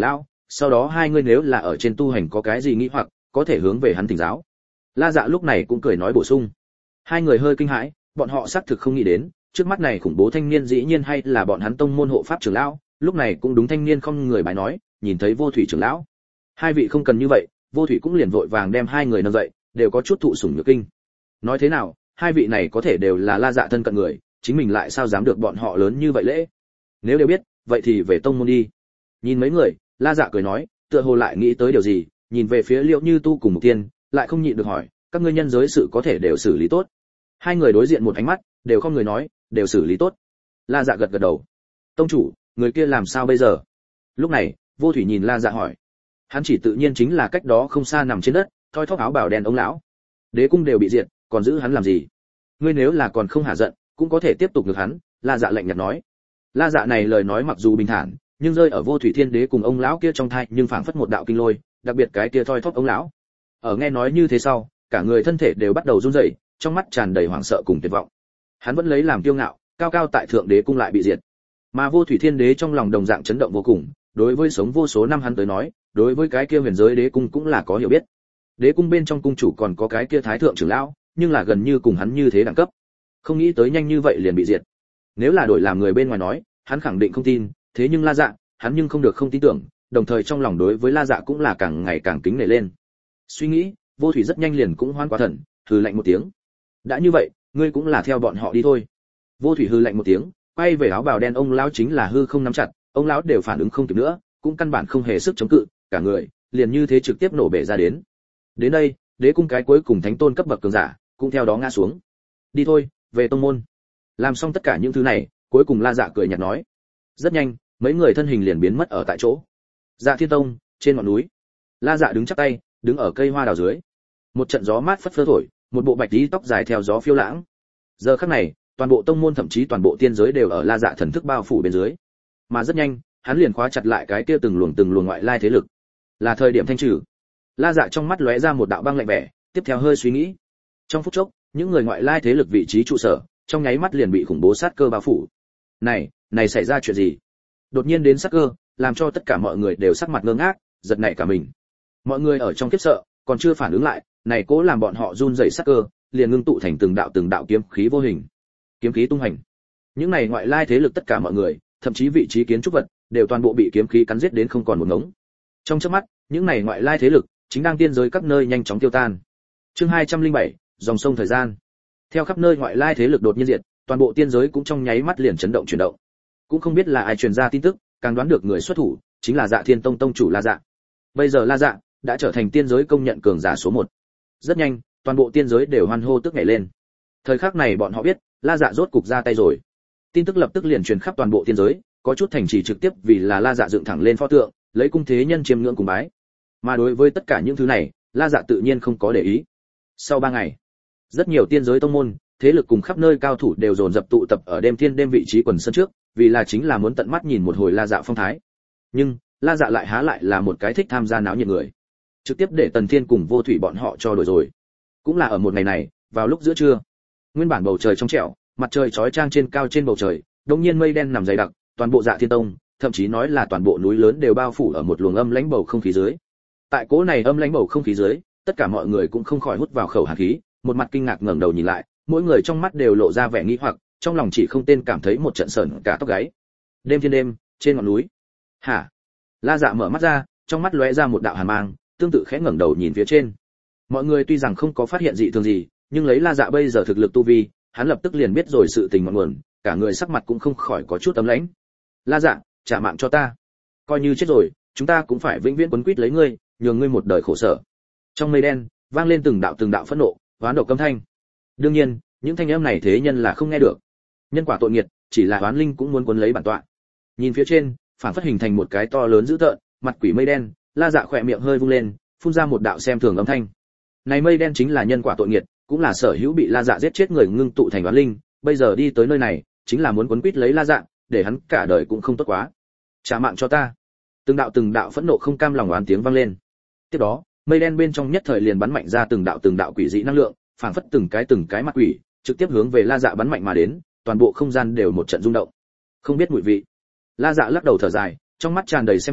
sau đó hai người nếu là ở trên tu hành có cái gì nghĩ hoặc có thể hướng về hắn thỉnh giáo. La Dạ lúc này cũng cười nói bổ sung. Hai người hơi kinh hãi, bọn họ xác thực không nghĩ đến, trước mắt này khủng bố thanh niên dĩ nhiên hay là bọn hắn tông môn hộ pháp trưởng lão, lúc này cũng đúng thanh niên không người bài nói, nhìn thấy Vô Thủy trưởng lão. Hai vị không cần như vậy, Vô Thủy cũng liền vội vàng đem hai người nâng dậy, đều có chút thụ sủng nhược kinh. Nói thế nào, hai vị này có thể đều là La Dạ thân cận người, chính mình lại sao dám được bọn họ lớn như vậy lễ? Nếu đều biết, vậy thì về tông môn đi. Nhìn mấy người, La Dạ cười nói, tựa hồ lại nghĩ tới điều gì, nhìn về phía Liễu Như Tu cùng Mục Tiên, lại không nhịn được hỏi, các ngươi nhân giới sự có thể đều xử lý tốt? Hai người đối diện một ánh mắt, đều không người nói, đều xử lý tốt. La Dạ gật gật đầu. Tông chủ, người kia làm sao bây giờ? Lúc này, Vô Thủy nhìn La Dạ hỏi. Hắn chỉ tự nhiên chính là cách đó không xa nằm trên đất, thoi thóp áo bào đen ông lão. Đế cung đều bị diệt, còn giữ hắn làm gì? Ngươi nếu là còn không hả giận, cũng có thể tiếp tục được hắn. La Dạ lạnh nhạt nói. La Dạ này lời nói mặc dù bình thản, nhưng rơi ở Vô Thủy Thiên Đế cùng ông lão kia trong tai, nhưng phảng phất một đạo kinh lôi, đặc biệt cái kia thoi thóp ông lão. Ở nghe nói như thế sau, cả người thân thể đều bắt đầu run rẩy, trong mắt tràn đầy hoảng sợ cùng tuyệt vọng. Hắn vẫn lấy làm kiêu ngạo, cao cao tại thượng đế cung lại bị diệt. Mà Vô Thủy Thiên Đế trong lòng đồng dạng chấn động vô cùng, đối với sống vô số năm hắn tới nói, đối với cái kia huyền giới đế cung cũng là có hiểu biết. Đế cung bên trong cung chủ còn có cái kia thái thượng trưởng lão, nhưng là gần như cùng hắn như thế đẳng cấp. Không nghĩ tới nhanh như vậy liền bị diệt. Nếu là đổi làm người bên ngoài nói, hắn khẳng định không tin, thế nhưng La Dạ, hắn nhưng không được không tin tưởng, đồng thời trong lòng đối với La Dạ cũng là càng ngày càng kính nể lên. Suy nghĩ, Vô Thủy rất nhanh liền cũng hoan quá thần, hừ lạnh một tiếng. Đã như vậy, ngươi cũng là theo bọn họ đi thôi. Vô Thủy hừ lạnh một tiếng, quay về áo bào đen ông lão chính là hư không nắm chặt, ông lão đều phản ứng không kịp nữa, cũng căn bản không hề sức chống cự, cả người liền như thế trực tiếp nổ bể ra đến. Đến đây, đế cung cái cuối cùng thánh tôn cấp bậc cường giả, cũng theo đó ngã xuống. Đi thôi, về tông môn. Làm xong tất cả những thứ này, cuối cùng La Dạ cười nhạt nói. Rất nhanh, mấy người thân hình liền biến mất ở tại chỗ. Dạ Thiên Tông, trên ngọn núi. La Dạ đứng chắp tay, đứng ở cây hoa đào dưới. Một trận gió mát phất phơ thổi, một bộ bạch tí tóc dài theo gió phiêu lãng. Giờ khắc này, toàn bộ tông môn thậm chí toàn bộ tiên giới đều ở La Dạ thần thức bao phủ bên dưới. Mà rất nhanh, hắn liền khóa chặt lại cái kia từng luồng từng luồng ngoại lai thế lực. Là thời điểm thanh trừ. La Dạ trong mắt lóe ra một đạo băng lạnh vẻ, tiếp theo hơi suy nghĩ. Trong phút chốc, những người ngoại lai thế lực vị trí trụ sở, trong nháy mắt liền bị khủng bố sát cơ bao phủ. Này, này xảy ra chuyện gì? Đột nhiên đến sát cơ, làm cho tất cả mọi người đều sắc mặt ngơ ngác, giật nảy cả mình. Mọi người ở trong kiếp sợ, còn chưa phản ứng lại, này cố làm bọn họ run rẩy sát cơ, liền ngưng tụ thành từng đạo từng đạo kiếm khí vô hình. Kiếm khí tung hành. Những này ngoại lai thế lực tất cả mọi người, thậm chí vị trí kiến trúc vật, đều toàn bộ bị kiếm khí cắn giết đến không còn một ngống. Trong chớp mắt, những này ngoại lai thế lực chính đang tiên giới các nơi nhanh chóng tiêu tan. Chương hai trăm lẻ bảy, dòng sông thời gian. Theo khắp nơi ngoại lai thế lực đột nhiên diệt, toàn bộ tiên giới cũng trong nháy mắt liền chấn động chuyển động. Cũng không biết là ai truyền ra tin tức, càng đoán được người xuất thủ chính là Dạ Thiên Tông tông chủ La Dạ. Bây giờ La Dạ đã trở thành tiên giới công nhận cường giả số một. Rất nhanh, toàn bộ tiên giới đều hoan hô tức nhảy lên. Thời khắc này bọn họ biết, La Dạ rốt cục ra tay rồi. Tin tức lập tức liền truyền khắp toàn bộ tiên giới, có chút thành trì trực tiếp vì là La Dạ dựng thẳng lên pho tượng, lấy cung thế nhân chiêm ngưỡng cùng bái. Mà đối với tất cả những thứ này, La Dạ tự nhiên không có để ý. Sau ba ngày, rất nhiều tiên giới tông môn, thế lực cùng khắp nơi cao thủ đều dồn dập tụ tập ở đêm thiên đêm vị trí quần sân trước, vì là chính là muốn tận mắt nhìn một hồi La Dạ phong thái. Nhưng, La Dạ lại há lại là một cái thích tham gia náo nhiệt người. Trực tiếp để Tần Thiên cùng Vô Thủy bọn họ cho đổi rồi. Cũng là ở một ngày này, vào lúc giữa trưa, nguyên bản bầu trời trong trẻo, mặt trời chói chang trên cao trên bầu trời, đột nhiên mây đen nằm dày đặc, toàn bộ Dạ Thiên Tông, thậm chí nói là toàn bộ núi lớn đều bao phủ ở một luồng âm lãnh bầu không khí dưới. Tại cỗ này âm lãnh bầu không khí dưới, tất cả mọi người cũng không khỏi hút vào khẩu hàn khí, một mặt kinh ngạc ngẩng đầu nhìn lại, mỗi người trong mắt đều lộ ra vẻ nghi hoặc, trong lòng chỉ không tên cảm thấy một trận sởn cả tóc gáy. Đêm thiên đêm, trên ngọn núi. Hả? La Dạ mở mắt ra, trong mắt lóe ra một đạo hàn mang, tương tự khẽ ngẩng đầu nhìn phía trên. Mọi người tuy rằng không có phát hiện dị thường gì, nhưng lấy La Dạ bây giờ thực lực tu vi, hắn lập tức liền biết rồi sự tình ngọn nguồn, cả người sắc mặt cũng không khỏi có chút ấm lãnh. La Dạ, trả mạng cho ta. Coi như chết rồi, chúng ta cũng phải vĩnh viễn quấn quýt lấy ngươi, nhường ngươi một đời khổ sở. Trong mây đen, vang lên từng đạo từng đạo phẫn nộ, oán độc âm thanh. Đương nhiên, những thanh âm này thế nhân là không nghe được. Nhân quả tội nghiệt, chỉ là oán linh cũng muốn cuốn lấy bản tọa. Nhìn phía trên, phản phất hình thành một cái to lớn dữ tợn, mặt quỷ mây đen, La Dạ khỏe miệng hơi vung lên, phun ra một đạo xem thường âm thanh. Này mây đen chính là nhân quả tội nghiệt, cũng là sở hữu bị La Dạ giết chết người ngưng tụ thành oán linh, bây giờ đi tới nơi này, chính là muốn cuốn quýt lấy La Dạ, để hắn cả đời cũng không tốt quá. Trả mạng cho ta. Từng đạo từng đạo phẫn nộ không cam lòng oán tiếng vang lên. Tiếp đó, mây đen bên trong nhất thời liền bắn mạnh ra từng đạo từng đạo quỷ dị năng lượng, phảng phất từng cái từng cái mặt quỷ, trực tiếp hướng về La Dạ bắn mạnh mà đến, toàn bộ không gian đều một trận rung động. Không biết mùi vị. La Dạ lắc đầu thở dài, trong mắt tràn đầy xem thường,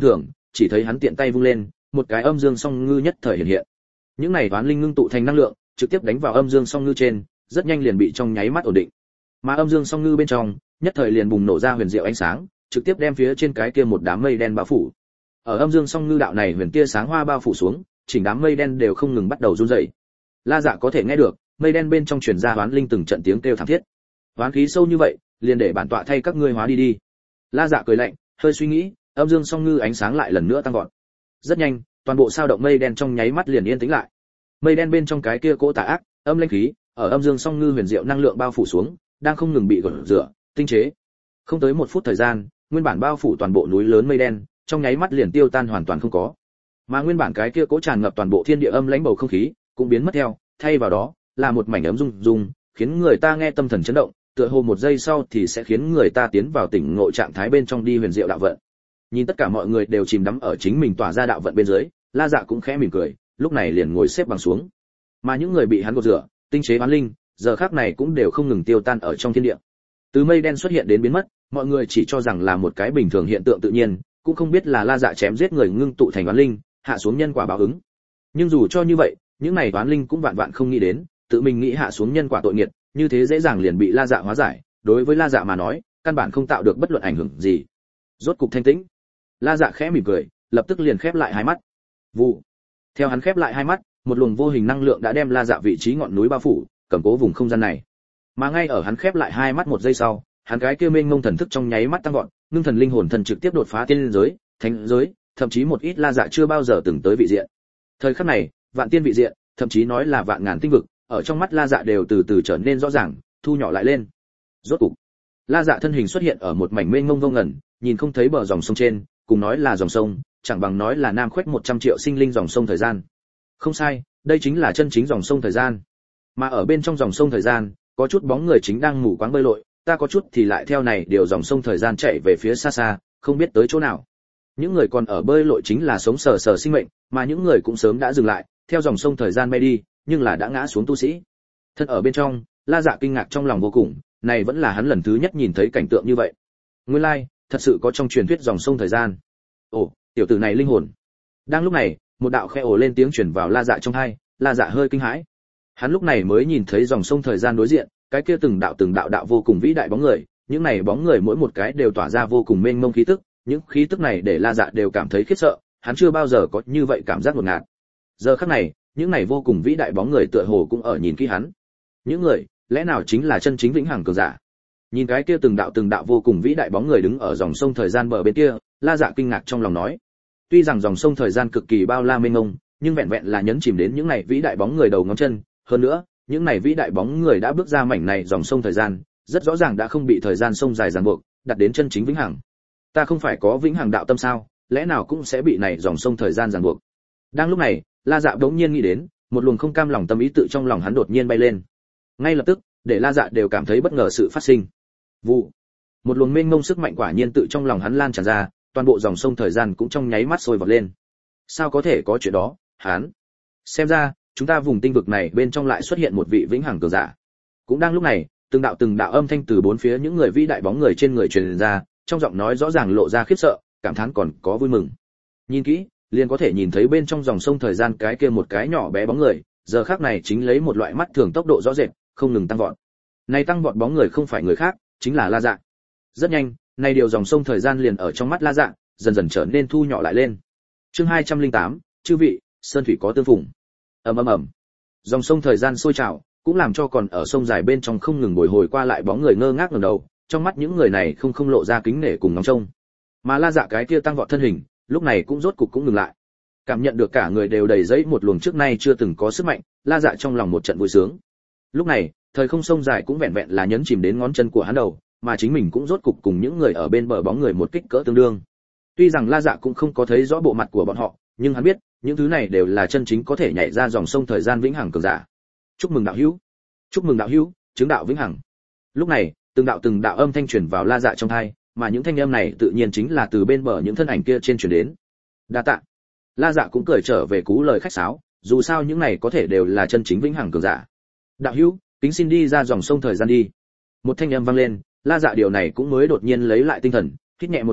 chỉ thấy hắn tiện tay vung lên, một cái âm dương song ngư nhất thời hiện hiện. Những này toán linh ngưng tụ thành năng lượng, trực tiếp đánh vào âm dương song ngư trên, rất nhanh liền bị trong nháy mắt ổn định. Mà âm dương song ngư bên trong, nhất thời liền bùng nổ ra huyền diệu ánh sáng, trực tiếp đem phía trên cái kia một đám mây đen bao phủ. Ở âm dương song ngư đạo này huyền tia sáng hoa bao phủ xuống, chỉnh đám mây đen đều không ngừng bắt đầu run rẩy. La Dạ có thể nghe được, mây đen bên trong truyền ra oán linh từng trận tiếng kêu thảm thiết. Oán khí sâu như vậy, liền để bản tọa thay các ngươi hóa đi đi. La Dạ cười lạnh, hơi suy nghĩ, âm dương song ngư ánh sáng lại lần nữa tăng vọt. Rất nhanh, toàn bộ sao động mây đen trong nháy mắt liền yên tĩnh lại. Mây đen bên trong cái kia cỗ tà ác, âm linh khí, ở âm dương song ngư huyền diệu năng lượng bao phủ xuống, đang không ngừng bị gột rửa, tinh chế. Không tới một phút thời gian, nguyên bản bao phủ toàn bộ núi lớn mây đen, trong nháy mắt liền tiêu tan hoàn toàn không có. Mà nguyên bản cái kia cỗ tràn ngập toàn bộ thiên địa âm lãnh bầu không khí, cũng biến mất theo, thay vào đó là một mảnh ấm rung rung, khiến người ta nghe tâm thần chấn động, tựa hồ một giây sau thì sẽ khiến người ta tiến vào tỉnh ngộ trạng thái bên trong đi huyền diệu đạo vận. Nhìn tất cả mọi người đều chìm đắm ở chính mình tỏa ra đạo vận bên dưới, La Dạ cũng khẽ mỉm cười, lúc này liền ngồi xếp bằng xuống. Mà những người bị hắn gột rửa, tinh chế oán linh, giờ khắc này cũng đều không ngừng tiêu tan ở trong thiên địa. Từ mây đen xuất hiện đến biến mất, mọi người chỉ cho rằng là một cái bình thường hiện tượng tự nhiên, cũng không biết là La Dạ chém giết người ngưng tụ thành oán linh, hạ xuống nhân quả báo ứng. Nhưng dù cho như vậy, những này oán linh cũng vạn vạn không nghĩ đến, tự mình nghĩ hạ xuống nhân quả tội nghiệp, như thế dễ dàng liền bị La Dạ hóa giải, đối với La Dạ mà nói, căn bản không tạo được bất luận ảnh hưởng gì. Rốt cục thanh tĩnh. La Dạ khẽ mỉm cười, lập tức liền khép lại hai mắt. Vụ. Theo hắn khép lại hai mắt, một luồng vô hình năng lượng đã đem La Dạ vị trí ngọn núi bao phủ, cầm cố vùng không gian này. Mà ngay ở hắn khép lại hai mắt một giây sau, hắn cái kia mênh mông thần thức trong nháy mắt tăng vọt, ngưng thần linh hồn thần trực tiếp đột phá tiên giới, thánh giới, thậm chí một ít La Dạ chưa bao giờ từng tới vị diện. Thời khắc này, vạn tiên vị diện, thậm chí nói là vạn ngàn tinh vực, ở trong mắt La Dạ đều từ từ trở nên rõ ràng, thu nhỏ lại lên. Rốt cục, La Dạ thân hình xuất hiện ở một mảnh mênh mông vô ngần, nhìn không thấy bờ dòng sông trên, cùng nói là dòng sông, chẳng bằng nói là nam khoách một trăm triệu sinh linh dòng sông thời gian. Không sai, đây chính là chân chính dòng sông thời gian. Mà ở bên trong dòng sông thời gian, có chút bóng người chính đang mù quáng bơi lội, ta có chút thì lại theo này điều dòng sông thời gian chạy về phía xa xa, không biết tới chỗ nào. Những người còn ở bơi lội chính là sống sờ sờ sinh mệnh, mà những người cũng sớm đã dừng lại, theo dòng sông thời gian bay đi, nhưng là đã ngã xuống tu sĩ. Thân ở bên trong, La Dạ kinh ngạc trong lòng vô cùng, này vẫn là hắn lần thứ nhất nhìn thấy cảnh tượng như vậy. Nguyên lai, like, thật sự có trong truyền thuyết dòng sông thời gian. Ồ, tiểu tử này linh hồn. Đang lúc này, một đạo khẽ ồ lên tiếng truyền vào La Dạ trong tai, La Dạ hơi kinh hãi. Hắn lúc này mới nhìn thấy dòng sông thời gian đối diện, cái kia từng đạo từng đạo đạo vô cùng vĩ đại bóng người, những này bóng người mỗi một cái đều tỏa ra vô cùng mênh mông khí tức, những khí tức này để La Dạ đều cảm thấy khiếp sợ, hắn chưa bao giờ có như vậy cảm giác ngột ngạt. Giờ khắc này, những này vô cùng vĩ đại bóng người tựa hồ cũng ở nhìn kỹ hắn. Những người, lẽ nào chính là chân chính vĩnh hằng cường giả? Nhìn cái kia từng đạo từng đạo vô cùng vĩ đại bóng người đứng ở dòng sông thời gian bờ bên kia, La Dạ kinh ngạc trong lòng nói. Tuy rằng dòng sông thời gian cực kỳ bao la mênh mông, nhưng vẹn vẹn là nhấn chìm đến những này vĩ đại bóng người đầu ngón chân, hơn nữa, những này vĩ đại bóng người đã bước ra mảnh này dòng sông thời gian, rất rõ ràng đã không bị thời gian sông dài ràng buộc, đặt đến chân chính vĩnh hằng. Ta không phải có vĩnh hằng đạo tâm sao, lẽ nào cũng sẽ bị này dòng sông thời gian ràng buộc. Đang lúc này, La Dạ đống nhiên nghĩ đến, một luồng không cam lòng tâm ý tự trong lòng hắn đột nhiên bay lên. Ngay lập tức, để La Dạ đều cảm thấy bất ngờ sự phát sinh. Vụ. Một luồng mênh mông sức mạnh quả nhiên tự trong lòng hắn lan tràn ra, toàn bộ dòng sông thời gian cũng trong nháy mắt sôi vọt lên. Sao có thể có chuyện đó, hắn? Xem ra, chúng ta vùng tinh vực này bên trong lại xuất hiện một vị vĩnh hằng cường giả. Cũng đang lúc này, từng đạo từng đạo âm thanh từ bốn phía những người vĩ đại bóng người trên người truyền ra, trong giọng nói rõ ràng lộ ra khiếp sợ, cảm thán còn có vui mừng. Nhìn kỹ, liền có thể nhìn thấy bên trong dòng sông thời gian cái kia một cái nhỏ bé bóng người, giờ khắc này chính lấy một loại mắt thường tốc độ rõ rệt, không ngừng tăng vọt. Này tăng vọt bóng người không phải người khác, chính là La Dạ. Rất nhanh, này điều dòng sông thời gian liền ở trong mắt La Dạ, dần dần trở nên thu nhỏ lại lên. Chương hai trăm lẻ tám, chư vị, sơn thủy có tương phùng. Ầm ầm ầm. Dòng sông thời gian sôi trào, cũng làm cho còn ở sông dài bên trong không ngừng bồi hồi qua lại bóng người ngơ ngác ngẩng đầu, trong mắt những người này không không lộ ra kính nể cùng ngóng trông. Mà La Dạ cái kia tăng vọt thân hình, lúc này cũng rốt cục cũng ngừng lại. Cảm nhận được cả người đều đầy dẫy một luồng trước nay chưa từng có sức mạnh, La Dạ trong lòng một trận vui sướng. Lúc này, thời không sông dài cũng vẹn vẹn là nhấn chìm đến ngón chân của hắn đầu, mà chính mình cũng rốt cục cùng những người ở bên bờ bóng người một kích cỡ tương đương. Tuy rằng La Dạ cũng không có thấy rõ bộ mặt của bọn họ, nhưng hắn biết, những thứ này đều là chân chính có thể nhảy ra dòng sông thời gian vĩnh hằng cường giả. Chúc mừng đạo hữu, chúc mừng đạo hữu, chứng đạo vĩnh hằng. Lúc này, từng đạo từng đạo âm thanh truyền vào La Dạ trong tai, mà những thanh âm này tự nhiên chính là từ bên bờ những thân ảnh kia trên truyền đến. Đa tạ. La Dạ cũng cười trở về cú lời khách sáo, dù sao những này có thể đều là chân chính vĩnh hằng cường giả. Đạo hữu, kính xin đi ra dòng sông thời gian đi. Một thanh âm vang lên, La Dạ điều này cũng mới đột nhiên lấy lại tinh thần, hít nhẹ một hơi,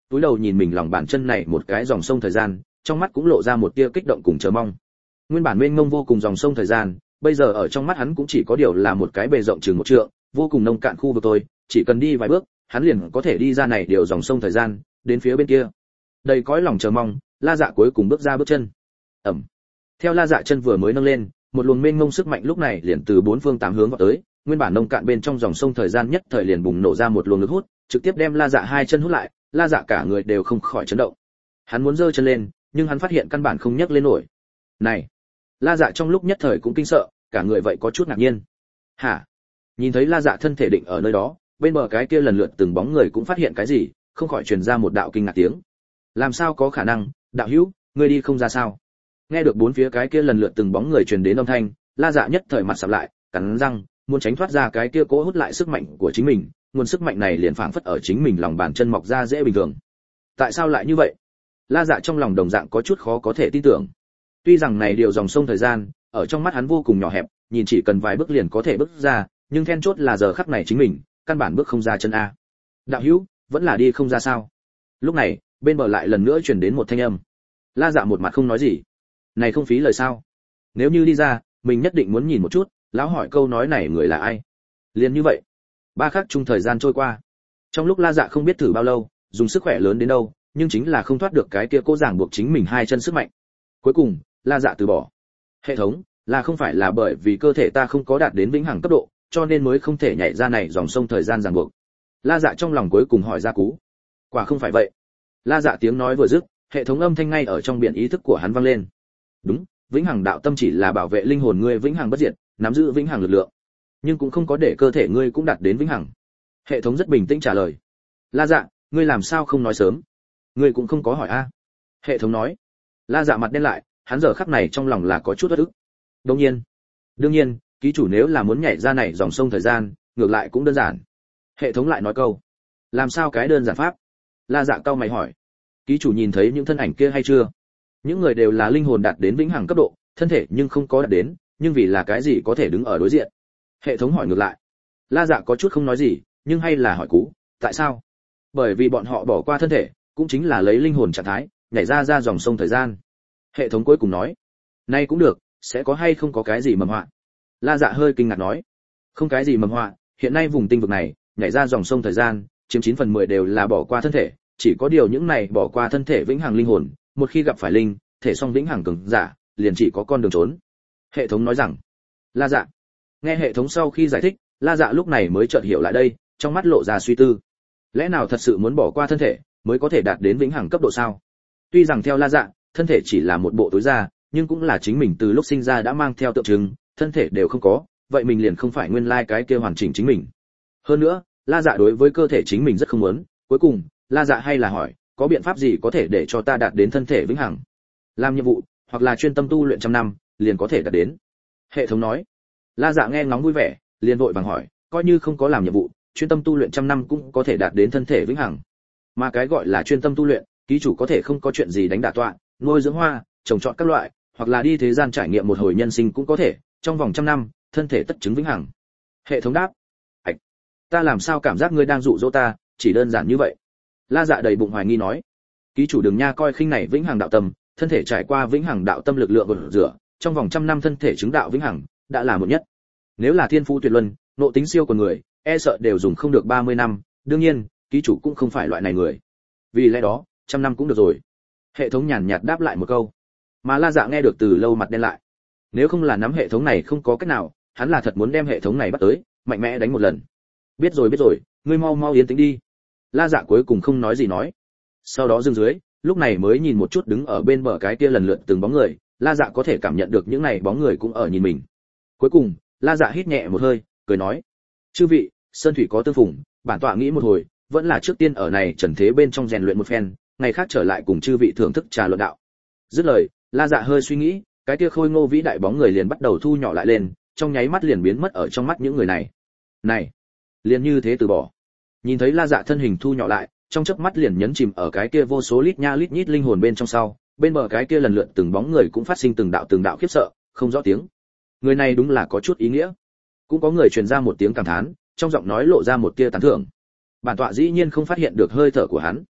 túi đầu nhìn mình lòng bàn chân này một cái dòng sông thời gian, trong mắt cũng lộ ra một tia kích động cùng chờ mong. Nguyên bản mênh mông vô cùng dòng sông thời gian, bây giờ ở trong mắt hắn cũng chỉ có điều là một cái bề rộng chừng một trượng, vô cùng nông cạn khu vực thôi, chỉ cần đi vài bước, hắn liền có thể đi ra này điều dòng sông thời gian, đến phía bên kia. Đầy cõi lòng chờ mong, La Dạ cuối cùng bước ra bước chân. Ầm. Theo La Dạ chân vừa mới nâng lên, một luồng mênh mông sức mạnh lúc này liền từ bốn phương tám hướng vào tới, nguyên bản nông cạn bên trong dòng sông thời gian nhất thời liền bùng nổ ra một luồng lực hút, trực tiếp đem La Dạ hai chân hút lại, La Dạ cả người đều không khỏi chấn động. Hắn muốn giơ chân lên, nhưng hắn phát hiện căn bản không nhấc lên nổi. Này, La Dạ trong lúc nhất thời cũng kinh sợ, cả người vậy có chút ngạc nhiên. Hả? Nhìn thấy La Dạ thân thể định ở nơi đó, bên bờ cái kia lần lượt từng bóng người cũng phát hiện cái gì, không khỏi truyền ra một đạo kinh ngạc tiếng. Làm sao có khả năng, đạo hữu, ngươi đi không ra sao? Nghe được bốn phía cái kia lần lượt từng bóng người truyền đến âm thanh, La Dạ nhất thời mặt sạm lại, cắn răng, muốn tránh thoát ra cái kia cố hút lại sức mạnh của chính mình, nguồn sức mạnh này liền phảng phất ở chính mình lòng bàn chân mọc ra dễ bình thường. Tại sao lại như vậy? La Dạ trong lòng đồng dạng có chút khó có thể tin tưởng. Tuy rằng này điều dòng sông thời gian, ở trong mắt hắn vô cùng nhỏ hẹp, nhìn chỉ cần vài bước liền có thể bước ra, nhưng then chốt là giờ khắc này chính mình, căn bản bước không ra chân a. Đạo hữu, vẫn là đi không ra sao? Lúc này, bên bờ lại lần nữa truyền đến một thanh âm. La Dạ một mặt không nói gì. Này không phí lời sao? Nếu như đi ra, mình nhất định muốn nhìn một chút, lão hỏi câu nói này người là ai. Liền như vậy, ba khắc chung thời gian trôi qua. Trong lúc La Dạ không biết thử bao lâu, dùng sức khỏe lớn đến đâu, nhưng chính là không thoát được cái kia cố ràng buộc chính mình hai chân sức mạnh. Cuối cùng, La Dạ từ bỏ. Hệ thống, là không phải là bởi vì cơ thể ta không có đạt đến vĩnh hằng cấp độ, cho nên mới không thể nhảy ra này dòng sông thời gian ràng buộc. La Dạ trong lòng cuối cùng hỏi ra cú. Quả không phải vậy. La Dạ tiếng nói vừa dứt, hệ thống âm thanh ngay ở trong biển ý thức của hắn vang lên. Đúng, vĩnh hằng đạo tâm chỉ là bảo vệ linh hồn ngươi vĩnh hằng bất diệt, nắm giữ vĩnh hằng lực lượng, nhưng cũng không có để cơ thể ngươi cũng đạt đến vĩnh hằng. Hệ thống rất bình tĩnh trả lời. La Dạ, ngươi làm sao không nói sớm? Ngươi cũng không có hỏi a. Hệ thống nói. La Dạ mặt đen lại, hắn giờ khắc này trong lòng là có chút uất ức. Đương nhiên, đương nhiên, ký chủ nếu là muốn nhảy ra này dòng sông thời gian, ngược lại cũng đơn giản. Hệ thống lại nói câu. Làm sao cái đơn giản pháp? La Dạ cau mày hỏi. Ký chủ nhìn thấy những thân ảnh kia hay chưa? Những người đều là linh hồn đạt đến vĩnh hằng cấp độ, thân thể nhưng không có đạt đến, nhưng vì là cái gì có thể đứng ở đối diện? Hệ thống hỏi ngược lại. La Dạ có chút không nói gì, nhưng hay là hỏi cú, tại sao? Bởi vì bọn họ bỏ qua thân thể, cũng chính là lấy linh hồn trạng thái, nhảy ra ra dòng sông thời gian. Hệ thống cuối cùng nói. Nay cũng được, sẽ có hay không có cái gì mầm họa? La Dạ hơi kinh ngạc nói. Không cái gì mầm họa, hiện nay vùng tinh vực này, nhảy ra dòng sông thời gian, chiếm chín phần mười đều là bỏ qua thân thể, chỉ có điều những này bỏ qua thân thể vĩnh hằng linh hồn, một khi gặp phải linh thể song vĩnh hằng cường giả, liền chỉ có con đường trốn. Hệ thống nói rằng. La Dạ. Nghe hệ thống sau khi giải thích, La Dạ lúc này mới chợt hiểu lại đây, trong mắt lộ ra suy tư. Lẽ nào thật sự muốn bỏ qua thân thể, mới có thể đạt đến vĩnh hằng cấp độ sao? Tuy rằng theo La Dạ, thân thể chỉ là một bộ túi da, nhưng cũng là chính mình từ lúc sinh ra đã mang theo tượng trưng, thân thể đều không có, vậy mình liền không phải nguyên lai cái kia hoàn chỉnh chính mình. Hơn nữa, La Dạ đối với cơ thể chính mình rất không muốn, cuối cùng, La Dạ hay là hỏi, có biện pháp gì có thể để cho ta đạt đến thân thể vĩnh hằng? Làm nhiệm vụ, hoặc là chuyên tâm tu luyện trăm năm, liền có thể đạt đến. Hệ thống nói. La Dạ nghe ngóng vui vẻ, liền vội vàng hỏi, coi như không có làm nhiệm vụ, chuyên tâm tu luyện trăm năm cũng có thể đạt đến thân thể vĩnh hằng. Mà cái gọi là chuyên tâm tu luyện, ký chủ có thể không có chuyện gì đánh đả tọa, nuôi dưỡng hoa, trồng trọt các loại, hoặc là đi thế gian trải nghiệm một hồi nhân sinh cũng có thể, trong vòng trăm năm, thân thể tất chứng vĩnh hằng. Hệ thống đáp. Ảch, ta làm sao cảm giác ngươi đang dụ dỗ ta, chỉ đơn giản như vậy? La Dạ đầy bụng hoài nghi nói. Ký chủ đừng nha coi khinh này vĩnh hằng đạo tâm, thân thể trải qua vĩnh hằng đạo tâm lực lượng gột rửa, trong vòng trăm năm thân thể chứng đạo vĩnh hằng, đã là một nhất. Nếu là thiên phú tuyệt luân, nộ tính siêu của người, e sợ đều dùng không được ba mươi năm, đương nhiên, ký chủ cũng không phải loại này người. Vì lẽ đó, trăm năm cũng được rồi. Hệ thống nhàn nhạt đáp lại một câu. Mà La Dạ nghe được từ lâu mặt đen lại. Nếu không là nắm hệ thống này không có cách nào, hắn là thật muốn đem hệ thống này bắt tới, mạnh mẽ đánh một lần. Biết rồi biết rồi, ngươi mau mau yên tĩnh đi. La Dạ cuối cùng không nói gì nói. Sau đó dừng dưới, lúc này mới nhìn một chút đứng ở bên bờ cái kia lần lượt từng bóng người, La Dạ có thể cảm nhận được những này bóng người cũng ở nhìn mình. Cuối cùng, La Dạ hít nhẹ một hơi, cười nói: "Chư vị, sơn thủy có tương phùng, bản tọa nghĩ một hồi, vẫn là trước tiên ở này trần thế bên trong rèn luyện một phen, ngày khác trở lại cùng chư vị thưởng thức trà luận đạo." Dứt lời, La Dạ hơi suy nghĩ, cái kia khôi ngô vĩ đại bóng người liền bắt đầu thu nhỏ lại lên, trong nháy mắt liền biến mất ở trong mắt những người này. Này, liền như thế từ bỏ. Nhìn thấy La Dạ thân hình thu nhỏ lại, trong chớp mắt liền nhấn chìm ở cái kia vô số lít nha lít nhít linh hồn bên trong sau, bên bờ cái kia lần lượt từng bóng người cũng phát sinh từng đạo từng đạo khiếp sợ, không rõ tiếng. Người này đúng là có chút ý nghĩa. Cũng có người truyền ra một tiếng cảm thán, trong giọng nói lộ ra một tia tán thưởng. Bản tọa dĩ nhiên không phát hiện được hơi thở của hắn.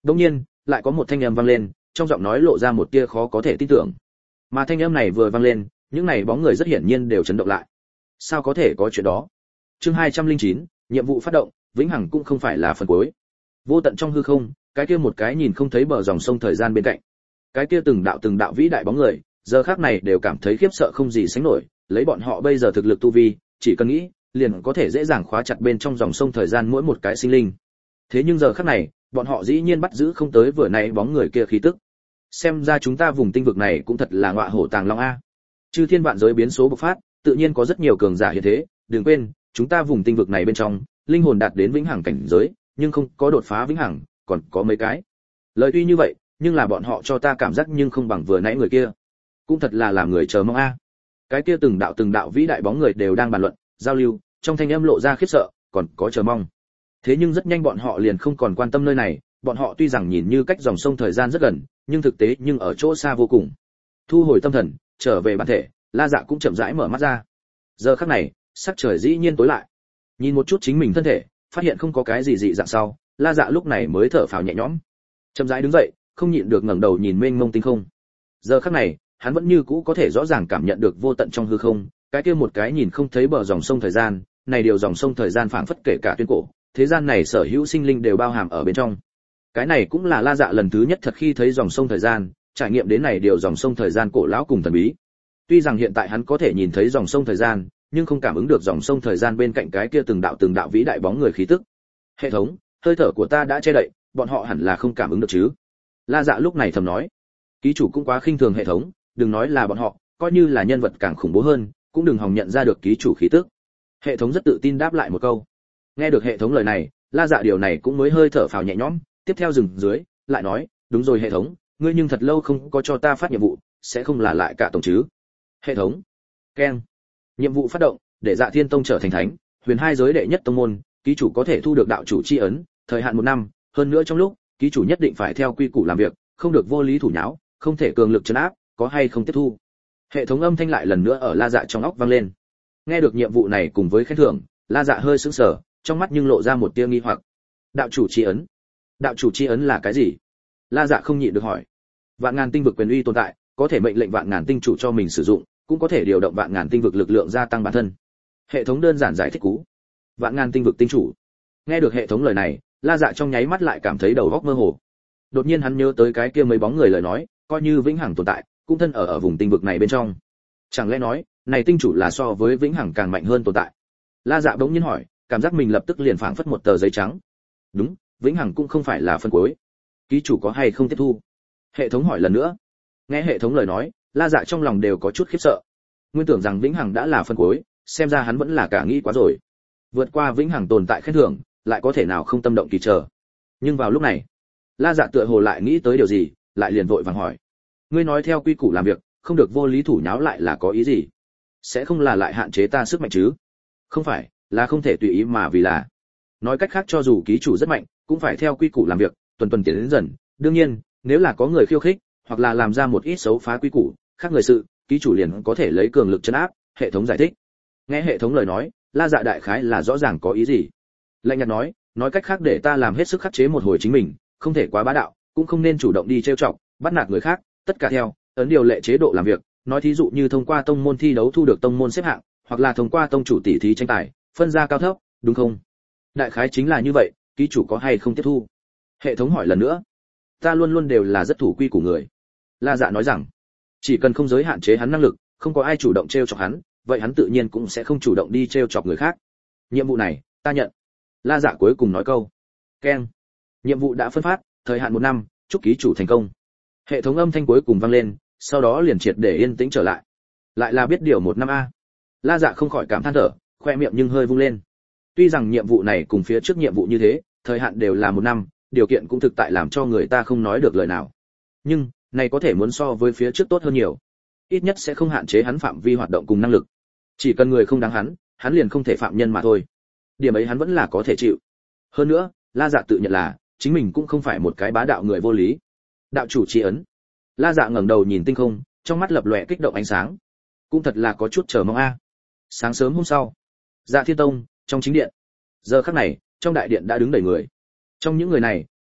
Đương nhiên, lại có một thanh âm vang lên, trong giọng nói lộ ra một tia khó có thể tin tưởng. Mà thanh âm này vừa vang lên, những này bóng người rất hiển nhiên đều chấn động lại. Sao có thể có chuyện đó? Chương hai trăm lẻ chín, nhiệm vụ phát động, vĩnh hằng cũng không phải là phần cuối. Vô tận trong hư không, cái kia một cái nhìn không thấy bờ dòng sông thời gian bên cạnh. Cái kia từng đạo từng đạo vĩ đại bóng người, giờ khắc này đều cảm thấy khiếp sợ không gì sánh nổi, lấy bọn họ bây giờ thực lực tu vi, chỉ cần nghĩ, liền có thể dễ dàng khóa chặt bên trong dòng sông thời gian mỗi một cái sinh linh. Thế nhưng giờ khắc này, bọn họ dĩ nhiên bắt giữ không tới vừa nãy bóng người kia khí tức. Xem ra chúng ta vùng tinh vực này cũng thật là ngọa hổ tàng long a. Chư thiên vạn giới biến số bộc phát, tự nhiên có rất nhiều cường giả hiện thế, đừng quên, chúng ta vùng tinh vực này bên trong, linh hồn đạt đến vĩnh hằng cảnh giới, nhưng không có đột phá vĩnh hằng, còn có mấy cái. Lời tuy như vậy, nhưng là bọn họ cho ta cảm giác nhưng không bằng vừa nãy người kia. Cũng thật là làm người chờ mong a. Cái kia từng đạo từng đạo vĩ đại bóng người đều đang bàn luận, giao lưu, trong thanh âm lộ ra khiếp sợ, còn có chờ mong. Thế nhưng rất nhanh bọn họ liền không còn quan tâm nơi này, bọn họ tuy rằng nhìn như cách dòng sông thời gian rất gần, nhưng thực tế nhưng ở chỗ xa vô cùng. Thu hồi tâm thần, trở về bản thể, La Dạ cũng chậm rãi mở mắt ra. Giờ khắc này, sắc trời dĩ nhiên tối lại. Nhìn một chút chính mình thân thể, phát hiện không có cái gì dị dạng sau, La Dạ lúc này mới thở phào nhẹ nhõm. Chậm rãi đứng dậy, không nhịn được ngẩng đầu nhìn mênh mông tinh không. Giờ khắc này, hắn vẫn như cũ có thể rõ ràng cảm nhận được vô tận trong hư không, cái kia một cái nhìn không thấy bờ dòng sông thời gian, này điều dòng sông thời gian phảng phất kể cả tuyên cổ, thế gian này sở hữu sinh linh đều bao hàm ở bên trong. Cái này cũng là La Dạ lần thứ nhất thật khi thấy dòng sông thời gian, trải nghiệm đến này điều dòng sông thời gian cổ lão cùng thần bí. Tuy rằng hiện tại hắn có thể nhìn thấy dòng sông thời gian, nhưng không cảm ứng được dòng sông thời gian bên cạnh cái kia từng đạo từng đạo vĩ đại bóng người khí tức. Hệ thống, hơi thở của ta đã che đậy, bọn họ hẳn là không cảm ứng được chứ? La Dạ lúc này thầm nói. Ký chủ cũng quá khinh thường hệ thống, đừng nói là bọn họ, coi như là nhân vật càng khủng bố hơn, cũng đừng hòng nhận ra được ký chủ khí tức. Hệ thống rất tự tin đáp lại một câu. Nghe được hệ thống lời này, La Dạ điều này cũng mới hơi thở phào nhẹ nhõm, tiếp theo dừng dưới, lại nói, đúng rồi hệ thống, ngươi nhưng thật lâu không có cho ta phát nhiệm vụ, sẽ không là lại cả tổng chứ? Hệ thống. Keng. Nhiệm vụ phát động, để Dạ Thiên Tông trở thành thánh, huyền hai giới đệ nhất tông môn, ký chủ có thể thu được đạo chủ chi ấn, thời hạn một năm, hơn nữa trong lúc, ký chủ nhất định phải theo quy củ làm việc, không được vô lý thủ nháo, không thể cường lực trấn áp, có hay không tiếp thu. Hệ thống âm thanh lại lần nữa ở La Dạ trong óc vang lên. Nghe được nhiệm vụ này cùng với khen thưởng, La Dạ hơi sững sờ, trong mắt nhưng lộ ra một tia nghi hoặc. Đạo chủ chi ấn? Đạo chủ chi ấn là cái gì? La Dạ không nhịn được hỏi. Vạn ngàn tinh vực quyền uy tồn tại, có thể mệnh lệnh vạn ngàn tinh chủ cho mình sử dụng, cũng có thể điều động vạn ngàn tinh vực lực lượng gia tăng bản thân. Hệ thống đơn giản giải thích cú. Vạn ngàn tinh vực tinh chủ. Nghe được hệ thống lời này, La Dạ trong nháy mắt lại cảm thấy đầu óc mơ hồ. Đột nhiên hắn nhớ tới cái kia mấy bóng người lời nói, coi như vĩnh hằng tồn tại, cũng thân ở ở vùng tinh vực này bên trong. Chẳng lẽ nói, này tinh chủ là so với vĩnh hằng càng mạnh hơn tồn tại? La Dạ bỗng nhiên hỏi, cảm giác mình lập tức liền phảng phất một tờ giấy trắng. Đúng, vĩnh hằng cũng không phải là phân cuối. Ký chủ có hay không tiếp thu? Hệ thống hỏi lần nữa. Nghe hệ thống lời nói, La Dạ trong lòng đều có chút khiếp sợ. Nguyên tưởng rằng vĩnh hằng đã là phân cuối, xem ra hắn vẫn là cả nghĩ quá rồi. Vượt qua vĩnh hằng tồn tại khen thưởng, lại có thể nào không tâm động kỳ chờ. Nhưng vào lúc này, La Dạ tựa hồ lại nghĩ tới điều gì, lại liền vội vàng hỏi: ngươi nói theo quy củ làm việc, không được vô lý thủ nháo lại là có ý gì? Sẽ không là lại hạn chế ta sức mạnh chứ? Không phải, là không thể tùy ý mà vì là. Nói cách khác cho dù ký chủ rất mạnh, cũng phải theo quy củ làm việc, tuần tuần tiến đến dần. Đương nhiên, nếu là có người khiêu khích, hoặc là làm ra một ít xấu phá quy củ, khác người sự, ký chủ liền có thể lấy cường lực trấn áp. Hệ thống giải thích. Nghe hệ thống lời nói, La Dạ đại khái là rõ ràng có ý gì. Lạnh nhạt nói, nói cách khác để ta làm hết sức khắc chế một hồi chính mình, không thể quá bá đạo, cũng không nên chủ động đi trêu chọc, bắt nạt người khác, tất cả theo ấn điều lệ chế độ làm việc. Nói thí dụ như thông qua tông môn thi đấu thu được tông môn xếp hạng, hoặc là thông qua tông chủ tỷ thí tranh tài, phân ra cao thấp, đúng không? Đại khái chính là như vậy, ký chủ có hay không tiếp thu? Hệ thống hỏi lần nữa. Ta luôn luôn đều là rất thủ quy của người. La Dạ nói rằng, chỉ cần không giới hạn chế hắn năng lực, không có ai chủ động trêu chọc hắn, vậy hắn tự nhiên cũng sẽ không chủ động đi trêu chọc người khác. Nhiệm vụ này, ta nhận. La Dạ cuối cùng nói câu. Keng. Nhiệm vụ đã phân phát, thời hạn một năm, chúc ký chủ thành công. Hệ thống âm thanh cuối cùng vang lên, sau đó liền triệt để yên tĩnh trở lại. Lại là biết điều một năm a. La Dạ không khỏi cảm than thở, khoe miệng nhưng hơi vung lên. Tuy rằng nhiệm vụ này cùng phía trước nhiệm vụ như thế, thời hạn đều là một năm, điều kiện cũng thực tại làm cho người ta không nói được lời nào. Nhưng, này có thể muốn so với phía trước tốt hơn nhiều. Ít nhất sẽ không hạn chế hắn phạm vi hoạt động cùng năng lực. Chỉ cần người không đáng hắn, hắn liền không thể phạm nhân mà thôi. Điểm ấy hắn vẫn là có thể chịu. Hơn nữa, La Dạ tự nhận là chính mình cũng không phải một cái bá đạo người vô lý. Đạo chủ chi ấn. La Dạ ngẩng đầu nhìn tinh không, trong mắt lập lòe kích động ánh sáng. Cũng thật là có chút chờ mong a. Sáng sớm hôm sau, Dạ Thiên Tông, trong chính điện. Giờ khắc này, trong đại điện đã đứng đầy người. Trong những người này,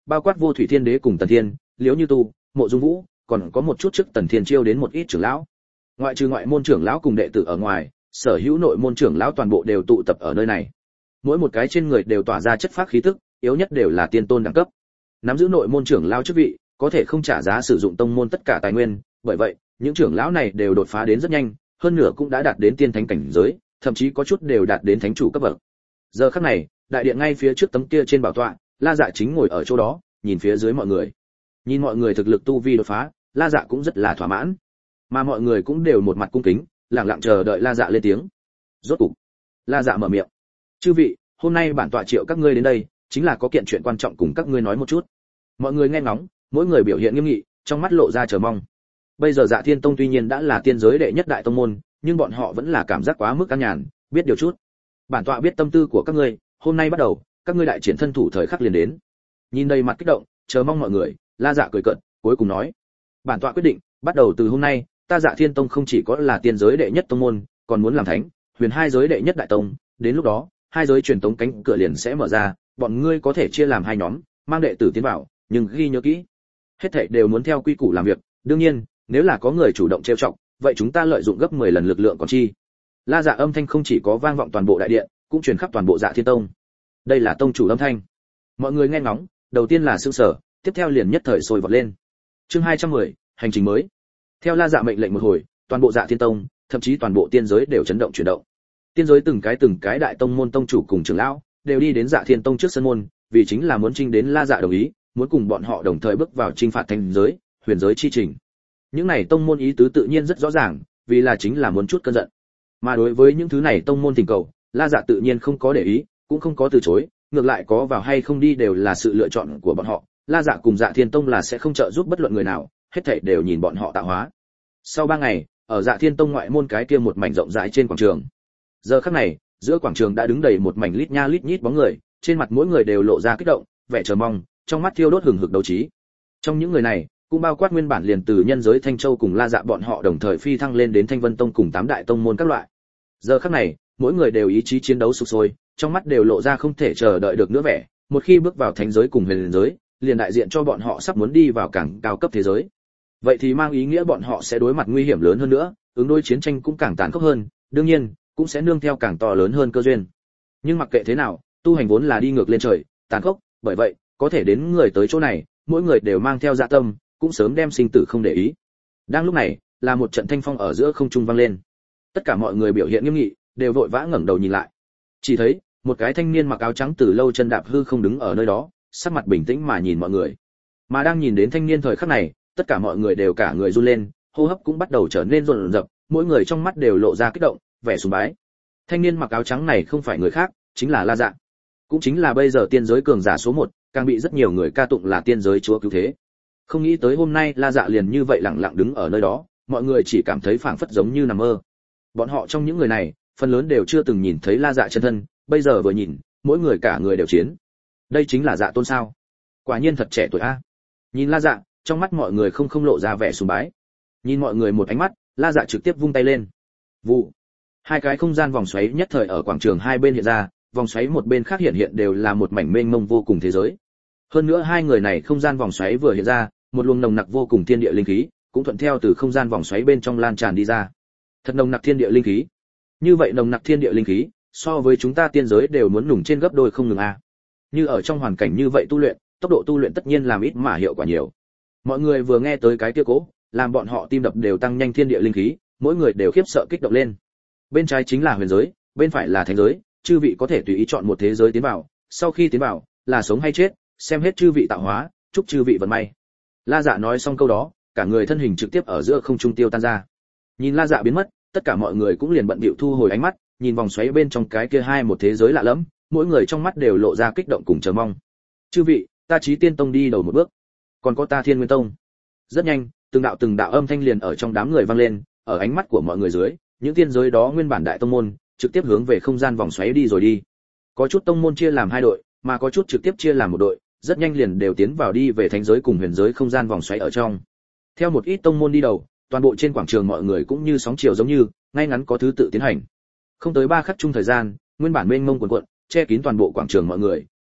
bao quát Vô Thủy Thiên Đế cùng Tần Thiên, Liễu Như Tu, Mộ Dung Vũ, còn có một chút trước Tần Thiên chiêu đến một ít trưởng lão. Ngoại trừ ngoại môn trưởng lão cùng đệ tử ở ngoài, sở hữu nội môn trưởng lão toàn bộ đều tụ tập ở nơi này. Mỗi một cái trên người đều tỏa ra chất phác khí tức, yếu nhất đều là tiên tôn đẳng cấp. Nắm giữ nội môn trưởng lão chức vị, có thể không trả giá sử dụng tông môn tất cả tài nguyên, bởi vậy, những trưởng lão này đều đột phá đến rất nhanh, hơn nửa cũng đã đạt đến tiên thánh cảnh giới, thậm chí có chút đều đạt đến thánh chủ cấp bậc. Giờ khắc này, đại điện ngay phía trước tấm kia trên bảo tọa, La Dạ chính ngồi ở chỗ đó, nhìn phía dưới mọi người. Nhìn mọi người thực lực tu vi đột phá, La Dạ cũng rất là thỏa mãn. Mà mọi người cũng đều một mặt cung kính, lặng lặng chờ đợi La Dạ lên tiếng. Rốt cục, La Dạ mở miệng. "Chư vị, hôm nay bản tọa triệu các ngươi đến đây, chính là có kiện chuyện quan trọng cùng các ngươi nói một chút." Mọi người nghe ngóng, mỗi người biểu hiện nghiêm nghị, trong mắt lộ ra chờ mong. Bây giờ Dạ Thiên Tông tuy nhiên đã là tiên giới đệ nhất đại tông môn, nhưng bọn họ vẫn là cảm giác quá mức an nhàn, biết điều chút. "Bản tọa biết tâm tư của các ngươi, hôm nay bắt đầu, các ngươi đại triển thân thủ thời khắc liền đến." Nhìn đầy mặt kích động, chờ mong mọi người, La Dạ cười cợt, cuối cùng nói: "Bản tọa quyết định, bắt đầu từ hôm nay, ta Dạ Thiên Tông không chỉ có là tiên giới đệ nhất tông môn, còn muốn làm thánh, huyền hai giới đệ nhất đại tông, đến lúc đó, hai giới truyền tống cánh cửa liền sẽ mở ra, bọn ngươi có thể chia làm hai nhóm, mang đệ tử tiến vào, nhưng ghi nhớ kỹ, hết thảy đều muốn theo quy củ làm việc, đương nhiên, nếu là có người chủ động trêu chọc, vậy chúng ta lợi dụng gấp mười lần lực lượng còn chi." La Dạ âm thanh không chỉ có vang vọng toàn bộ đại điện, cũng truyền khắp toàn bộ Dạ Thiên Tông. Đây là tông chủ âm thanh. Mọi người nghe ngóng, đầu tiên là sửng sở, tiếp theo liền nhất thời sôi vọt lên. Chương hai trăm mười, hành trình mới. Theo La Dạ mệnh lệnh một hồi, toàn bộ Dạ Thiên Tông, thậm chí toàn bộ tiên giới đều chấn động chuyển động. Tiên giới từng cái từng cái đại tông môn tông chủ cùng trưởng lão đều đi đến Dạ Thiên Tông trước sân môn, vì chính là muốn trinh đến La Dạ đồng ý, muốn cùng bọn họ đồng thời bước vào chinh phạt thành giới, huyền giới chi trình. Những này tông môn ý tứ tự nhiên rất rõ ràng, vì là chính là muốn chút cơn giận. Mà đối với những thứ này tông môn thỉnh cầu, La Dạ tự nhiên không có để ý, cũng không có từ chối, ngược lại có vào hay không đi đều là sự lựa chọn của bọn họ. La Dạ cùng Dạ Thiên Tông là sẽ không trợ giúp bất luận người nào, hết thảy đều nhìn bọn họ tạo hóa. Sau ba ngày, ở Dạ Thiên Tông ngoại môn cái kia một mảnh rộng rãi trên quảng trường. Giờ khắc này, giữa quảng trường đã đứng đầy một mảnh lít nha lít nhít bóng người, trên mặt mỗi người đều lộ ra kích động, vẻ chờ mong, trong mắt thiêu đốt hừng hực đấu trí. Trong những người này, cũng bao quát nguyên bản liền từ nhân giới Thanh Châu cùng La Dạ bọn họ đồng thời phi thăng lên đến Thanh Vân Tông cùng tám đại tông môn các loại. Giờ khắc này, mỗi người đều ý chí chiến đấu sục sôi, trong mắt đều lộ ra không thể chờ đợi được nữa vẻ, một khi bước vào thánh giới cùng huyền giới, liền đại diện cho bọn họ sắp muốn đi vào càng cao cấp thế giới. Vậy thì mang ý nghĩa bọn họ sẽ đối mặt nguy hiểm lớn hơn nữa, ứng đối chiến tranh cũng càng tàn khốc hơn, đương nhiên, cũng sẽ nương theo càng to lớn hơn cơ duyên. Nhưng mặc kệ thế nào, tu hành vốn là đi ngược lên trời, tàn khốc, bởi vậy, có thể đến người tới chỗ này, mỗi người đều mang theo dạ tâm, cũng sớm đem sinh tử không để ý. Đang lúc này, là một trận thanh phong ở giữa không trung vang lên. Tất cả mọi người biểu hiện nghiêm nghị, đều vội vã ngẩng đầu nhìn lại. Chỉ thấy, một cái thanh niên mặc áo trắng từ lâu chân đạp hư không đứng ở nơi đó, sắc mặt bình tĩnh mà nhìn mọi người. Mà đang nhìn đến thanh niên thời khắc này, tất cả mọi người đều cả người run lên, hô hấp cũng bắt đầu trở nên rồn rập, mỗi người trong mắt đều lộ ra kích động, vẻ sùng bái. Thanh niên mặc áo trắng này không phải người khác, chính là La Dạ. Cũng chính là bây giờ tiên giới cường giả số một, càng bị rất nhiều người ca tụng là tiên giới chúa cứu thế. Không nghĩ tới hôm nay La Dạ liền như vậy lặng lặng đứng ở nơi đó, mọi người chỉ cảm thấy phảng phất giống như nằm mơ. Bọn họ trong những người này, phần lớn đều chưa từng nhìn thấy La Dạ chân thân, bây giờ vừa nhìn, mỗi người cả người đều chiến. Đây chính là Dạ Tôn sao? Quả nhiên thật trẻ tuổi a. Nhìn La Dạ, trong mắt mọi người không không lộ ra vẻ sùng bái. Nhìn mọi người một ánh mắt, La Dạ trực tiếp vung tay lên. Vụ. Hai cái không gian vòng xoáy nhất thời ở quảng trường hai bên hiện ra, vòng xoáy một bên khác hiện hiện đều là một mảnh mênh mông vô cùng thế giới. Hơn nữa hai người này không gian vòng xoáy vừa hiện ra, một luồng nồng nặc vô cùng thiên địa linh khí cũng thuận theo từ không gian vòng xoáy bên trong lan tràn đi ra. Thật nồng nặc thiên địa linh khí. Như vậy nồng nặc thiên địa linh khí, so với chúng ta tiên giới đều muốn nùng trên gấp đôi không ngừng a. Như ở trong hoàn cảnh như vậy tu luyện, tốc độ tu luyện tất nhiên làm ít mà hiệu quả nhiều. Mọi người vừa nghe tới cái kia cố, làm bọn họ tim đập đều tăng nhanh thiên địa linh khí, mỗi người đều khiếp sợ kích động lên. Bên trái chính là huyền giới, bên phải là thánh giới, chư vị có thể tùy ý chọn một thế giới tiến vào, sau khi tiến vào, là sống hay chết, xem hết chư vị tạo hóa, chúc chư vị vận may. La Dạ nói xong câu đó, cả người thân hình trực tiếp ở giữa không trung tiêu tan ra. Nhìn La Dạ biến mất, tất cả mọi người cũng liền bận bịu thu hồi ánh mắt, nhìn vòng xoáy bên trong cái kia hai một thế giới lạ lẫm, mỗi người trong mắt đều lộ ra kích động cùng chờ mong. Chư vị, ta Chí Tiên Tông đi đầu một bước, còn có ta Thiên Nguyên Tông. Rất nhanh, từng đạo từng đạo âm thanh liền ở trong đám người vang lên, ở ánh mắt của mọi người dưới, những tiên giới đó nguyên bản đại tông môn, trực tiếp hướng về không gian vòng xoáy đi rồi đi. Có chút tông môn chia làm hai đội, mà có chút trực tiếp chia làm một đội, rất nhanh liền đều tiến vào đi về thánh giới cùng huyền giới không gian vòng xoáy ở trong. Theo một ít tông môn đi đầu, toàn bộ trên quảng trường mọi người cũng như sóng chiều giống như, ngay ngắn có thứ tự tiến hành. Không tới ba khắc chung thời gian, nguyên bản mênh mông cuồn cuộn, che kín toàn bộ quảng trường mọi người,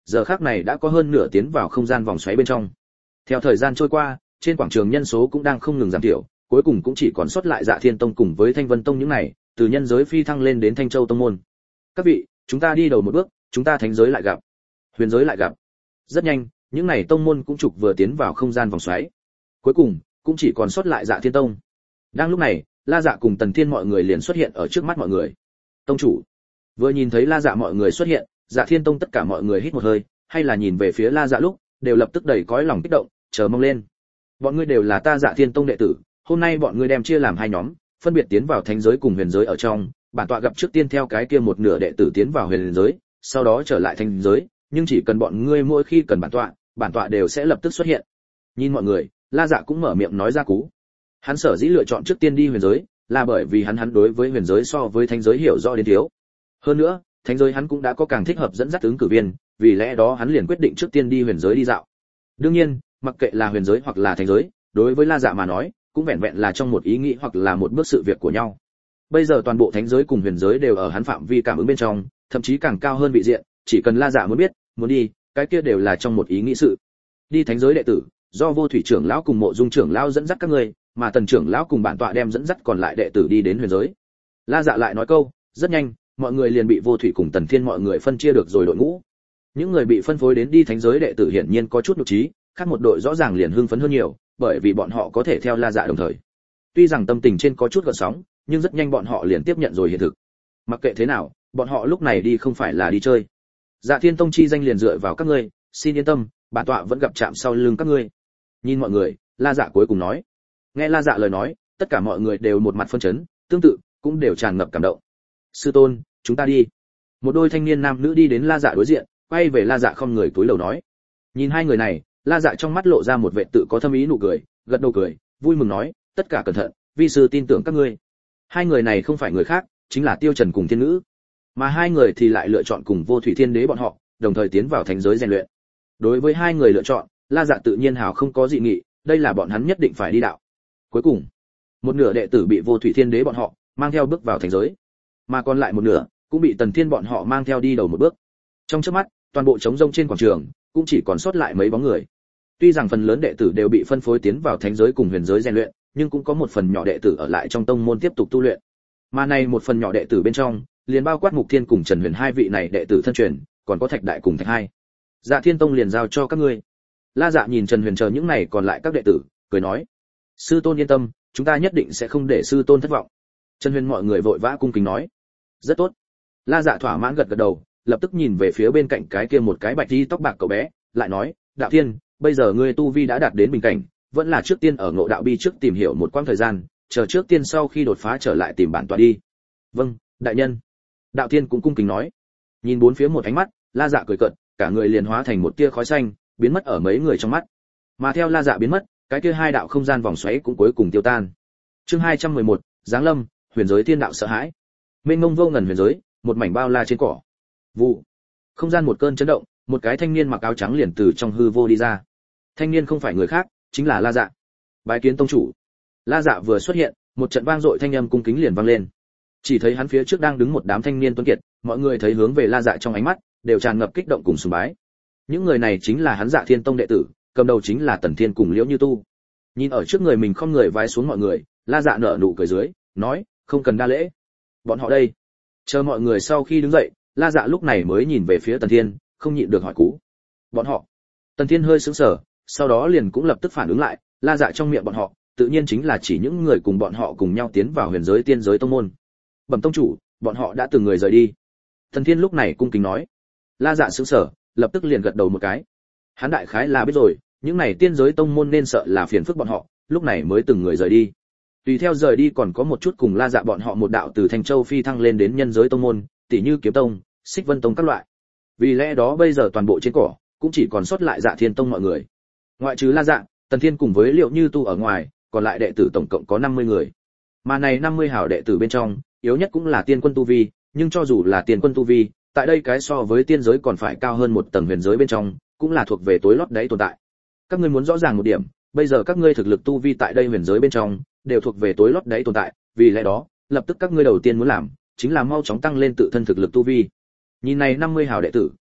giờ khắc này đã có hơn nửa tiến vào không gian vòng xoáy bên trong. Theo thời gian trôi qua, trên quảng trường nhân số cũng đang không ngừng giảm thiểu, cuối cùng cũng chỉ còn sót lại Dạ Thiên Tông cùng với Thanh Vân Tông những này, từ nhân giới phi thăng lên đến Thanh Châu tông môn. Các vị, chúng ta đi đầu một bước, chúng ta thánh giới lại gặp, huyền giới lại gặp. Rất nhanh, những này tông môn cũng trục vừa tiến vào không gian vòng xoáy. Cuối cùng, cũng chỉ còn sót lại Dạ Thiên Tông. Đang lúc này, La Dạ cùng Tần Thiên mọi người liền xuất hiện ở trước mắt mọi người. Tông chủ. Vừa nhìn thấy La Dạ mọi người xuất hiện, Dạ Thiên Tông tất cả mọi người hít một hơi, hay là nhìn về phía La Dạ lúc, đều lập tức đầy cõi lòng kích động, chờ mong lên. Bọn ngươi đều là ta Dạ Thiên Tông đệ tử, hôm nay bọn ngươi đem chia làm hai nhóm, phân biệt tiến vào thánh giới cùng huyền giới ở trong, bản tọa gặp trước tiên theo cái kia một nửa đệ tử tiến vào huyền giới, sau đó trở lại thánh giới, nhưng chỉ cần bọn ngươi mỗi khi cần bản tọa, bản tọa đều sẽ lập tức xuất hiện. Nhìn mọi người, La Dạ cũng mở miệng nói ra cú. Hắn sở dĩ lựa chọn trước tiên đi huyền giới, là bởi vì hắn hắn đối với huyền giới so với thánh giới hiểu rõ đến thiếu. Hơn nữa, thánh giới hắn cũng đã có càng thích hợp dẫn dắt ứng cử viên, vì lẽ đó hắn liền quyết định trước tiên đi huyền giới đi dạo. Đương nhiên, mặc kệ là huyền giới hoặc là thánh giới, đối với La Dạ mà nói, cũng vẹn vẹn là trong một ý nghĩ hoặc là một bước sự việc của nhau. Bây giờ toàn bộ thánh giới cùng huyền giới đều ở hắn phạm vi cảm ứng bên trong, thậm chí càng cao hơn vị diện, chỉ cần La Dạ muốn biết, muốn đi, cái kia đều là trong một ý nghĩ sự. Đi thánh giới đệ tử, do Vô Thủy trưởng lão cùng Mộ Dung trưởng lão dẫn dắt các ngươi, mà Tần trưởng lão cùng bản tọa đem dẫn dắt còn lại đệ tử đi đến huyền giới. La Dạ lại nói câu, rất nhanh, mọi người liền bị Vô Thủy cùng Tần Thiên mọi người phân chia được rồi đội ngũ. Những người bị phân phối đến đi thánh giới đệ tử hiển nhiên có chút nhục trí, khác một đội rõ ràng liền hưng phấn hơn nhiều, bởi vì bọn họ có thể theo La Dạ đồng thời. Tuy rằng tâm tình trên có chút gợn sóng, nhưng rất nhanh bọn họ liền tiếp nhận rồi hiện thực. Mặc kệ thế nào, bọn họ lúc này đi không phải là đi chơi. Dạ Thiên Tông chi danh liền dựa vào các ngươi, xin yên tâm, bản tọa vẫn gặp chạm sau lưng các ngươi. Nhìn mọi người, La Dạ cuối cùng nói. Nghe La Dạ lời nói, tất cả mọi người đều một mặt phân chấn, tương tự cũng đều tràn ngập cảm động. Sư tôn, chúng ta đi. Một đôi thanh niên nam nữ đi đến La Dạ đối diện, quay về La Dạ không người cúi đầu nói. Nhìn hai người này, La Dạ trong mắt lộ ra một vẻ tự có thâm ý nụ cười, gật đầu cười, vui mừng nói, tất cả cẩn thận, vi sư tin tưởng các ngươi. Hai người này không phải người khác, chính là Tiêu Trần cùng Thiên Ngữ, mà hai người thì lại lựa chọn cùng Vô Thủy Thiên Đế bọn họ, đồng thời tiến vào thánh giới rèn luyện. Đối với hai người lựa chọn, La Dạ tự nhiên hào không có dị nghị, đây là bọn hắn nhất định phải đi đạo. Cuối cùng, một nửa đệ tử bị Vô Thủy Thiên Đế bọn họ mang theo bước vào thánh giới, mà còn lại một nửa cũng bị Tần Thiên bọn họ mang theo đi đầu một bước. Trong chớp mắt, toàn bộ trống rông trên quảng trường cũng chỉ còn sót lại mấy bóng người. Tuy rằng phần lớn đệ tử đều bị phân phối tiến vào thánh giới cùng huyền giới rèn luyện, nhưng cũng có một phần nhỏ đệ tử ở lại trong tông môn tiếp tục tu luyện. Mà này một phần nhỏ đệ tử bên trong, liền bao quát Mục Thiên cùng Trần Huyền hai vị này đệ tử thân truyền, còn có Thạch Đại cùng Thạch Hai. Dạ Thiên Tông liền giao cho các ngươi. La Dạ nhìn Trần Huyền chờ những này còn lại các đệ tử, cười nói: "Sư tôn yên tâm, chúng ta nhất định sẽ không để sư tôn thất vọng." Trần Huyền mọi người vội vã cung kính nói: "Rất tốt." La Dạ thỏa mãn gật gật đầu, lập tức nhìn về phía bên cạnh cái kia một cái bạch y tóc bạc cậu bé, lại nói: "Đạo Thiên, bây giờ ngươi tu vi đã đạt đến bình cảnh, vẫn là trước tiên ở Ngộ Đạo Bi trước tìm hiểu một quãng thời gian, chờ trước tiên sau khi đột phá trở lại tìm bản tọa đi." "Vâng, đại nhân." Đạo Thiên cũng cung kính nói. Nhìn bốn phía một ánh mắt, La Dạ cười cợt, cả người liền hóa thành một tia khói xanh, biến mất ở mấy người trong mắt. Mà theo La Dạ biến mất, cái kia hai đạo không gian vòng xoáy cũng cuối cùng tiêu tan. Chương hai trăm mười một, Giáng Lâm, huyền giới thiên đạo sợ hãi. Mênh mông vô ngần huyền giới, một mảnh bao la trên cỏ. Vụ. Không gian một cơn chấn động, một cái thanh niên mặc áo trắng liền từ trong hư vô đi ra. Thanh niên không phải người khác, chính là La Dạ. Bái kiến tông chủ. La Dạ vừa xuất hiện, một trận vang dội thanh âm cung kính liền vang lên. Chỉ thấy hắn phía trước đang đứng một đám thanh niên tuấn kiệt, mọi người thấy hướng về La Dạ trong ánh mắt đều tràn ngập kích động cùng sùng bái. Những người này chính là hắn Dạ Thiên Tông đệ tử, cầm đầu chính là Tần Thiên cùng Liễu Như Tu. Nhìn ở trước người mình không người vái xuống mọi người, La Dạ nở nụ cười dưới, nói: "Không cần đa lễ. Bọn họ đây." Chờ mọi người sau khi đứng dậy, La Dạ lúc này mới nhìn về phía Tần Thiên, không nhịn được hỏi cú: "Bọn họ?" Tần Thiên hơi sững sờ, sau đó liền cũng lập tức phản ứng lại, La Dạ trong miệng bọn họ, tự nhiên chính là chỉ những người cùng bọn họ cùng nhau tiến vào huyền giới tiên giới tông môn. "Bẩm tông chủ, bọn họ đã từng người rời đi." Tần Thiên lúc này cung kính nói. La Dạ sững sờ, lập tức liền gật đầu một cái. Hắn đại khái là biết rồi, những này tiên giới tông môn nên sợ là phiền phức bọn họ, lúc này mới từng người rời đi. Tùy theo rời đi còn có một chút cùng La Dạ bọn họ một đạo từ Thanh Châu phi thăng lên đến nhân giới tông môn, tỷ như Kiếm Tông, Xích Vân Tông các loại. Vì lẽ đó bây giờ toàn bộ trên cỏ cũng chỉ còn sót lại Dạ Thiên Tông mọi người. Ngoại trừ La Dạ, Tần Thiên cùng với Liệu Như Tu ở ngoài, còn lại đệ tử tổng cộng có năm mươi người. Mà này năm mươi hảo đệ tử bên trong, yếu nhất cũng là tiên quân tu vi, nhưng cho dù là tiên quân tu vi, tại đây cái so với tiên giới còn phải cao hơn một tầng huyền giới bên trong, cũng là thuộc về tối lót đáy tồn tại. Các ngươi muốn rõ ràng một điểm, bây giờ các ngươi thực lực tu vi tại đây huyền giới bên trong đều thuộc về tối lót đáy tồn tại, vì lẽ đó, lập tức các ngươi đầu tiên muốn làm chính là mau chóng tăng lên tự thân thực lực tu vi. Nhìn này năm mươi hào đệ tử,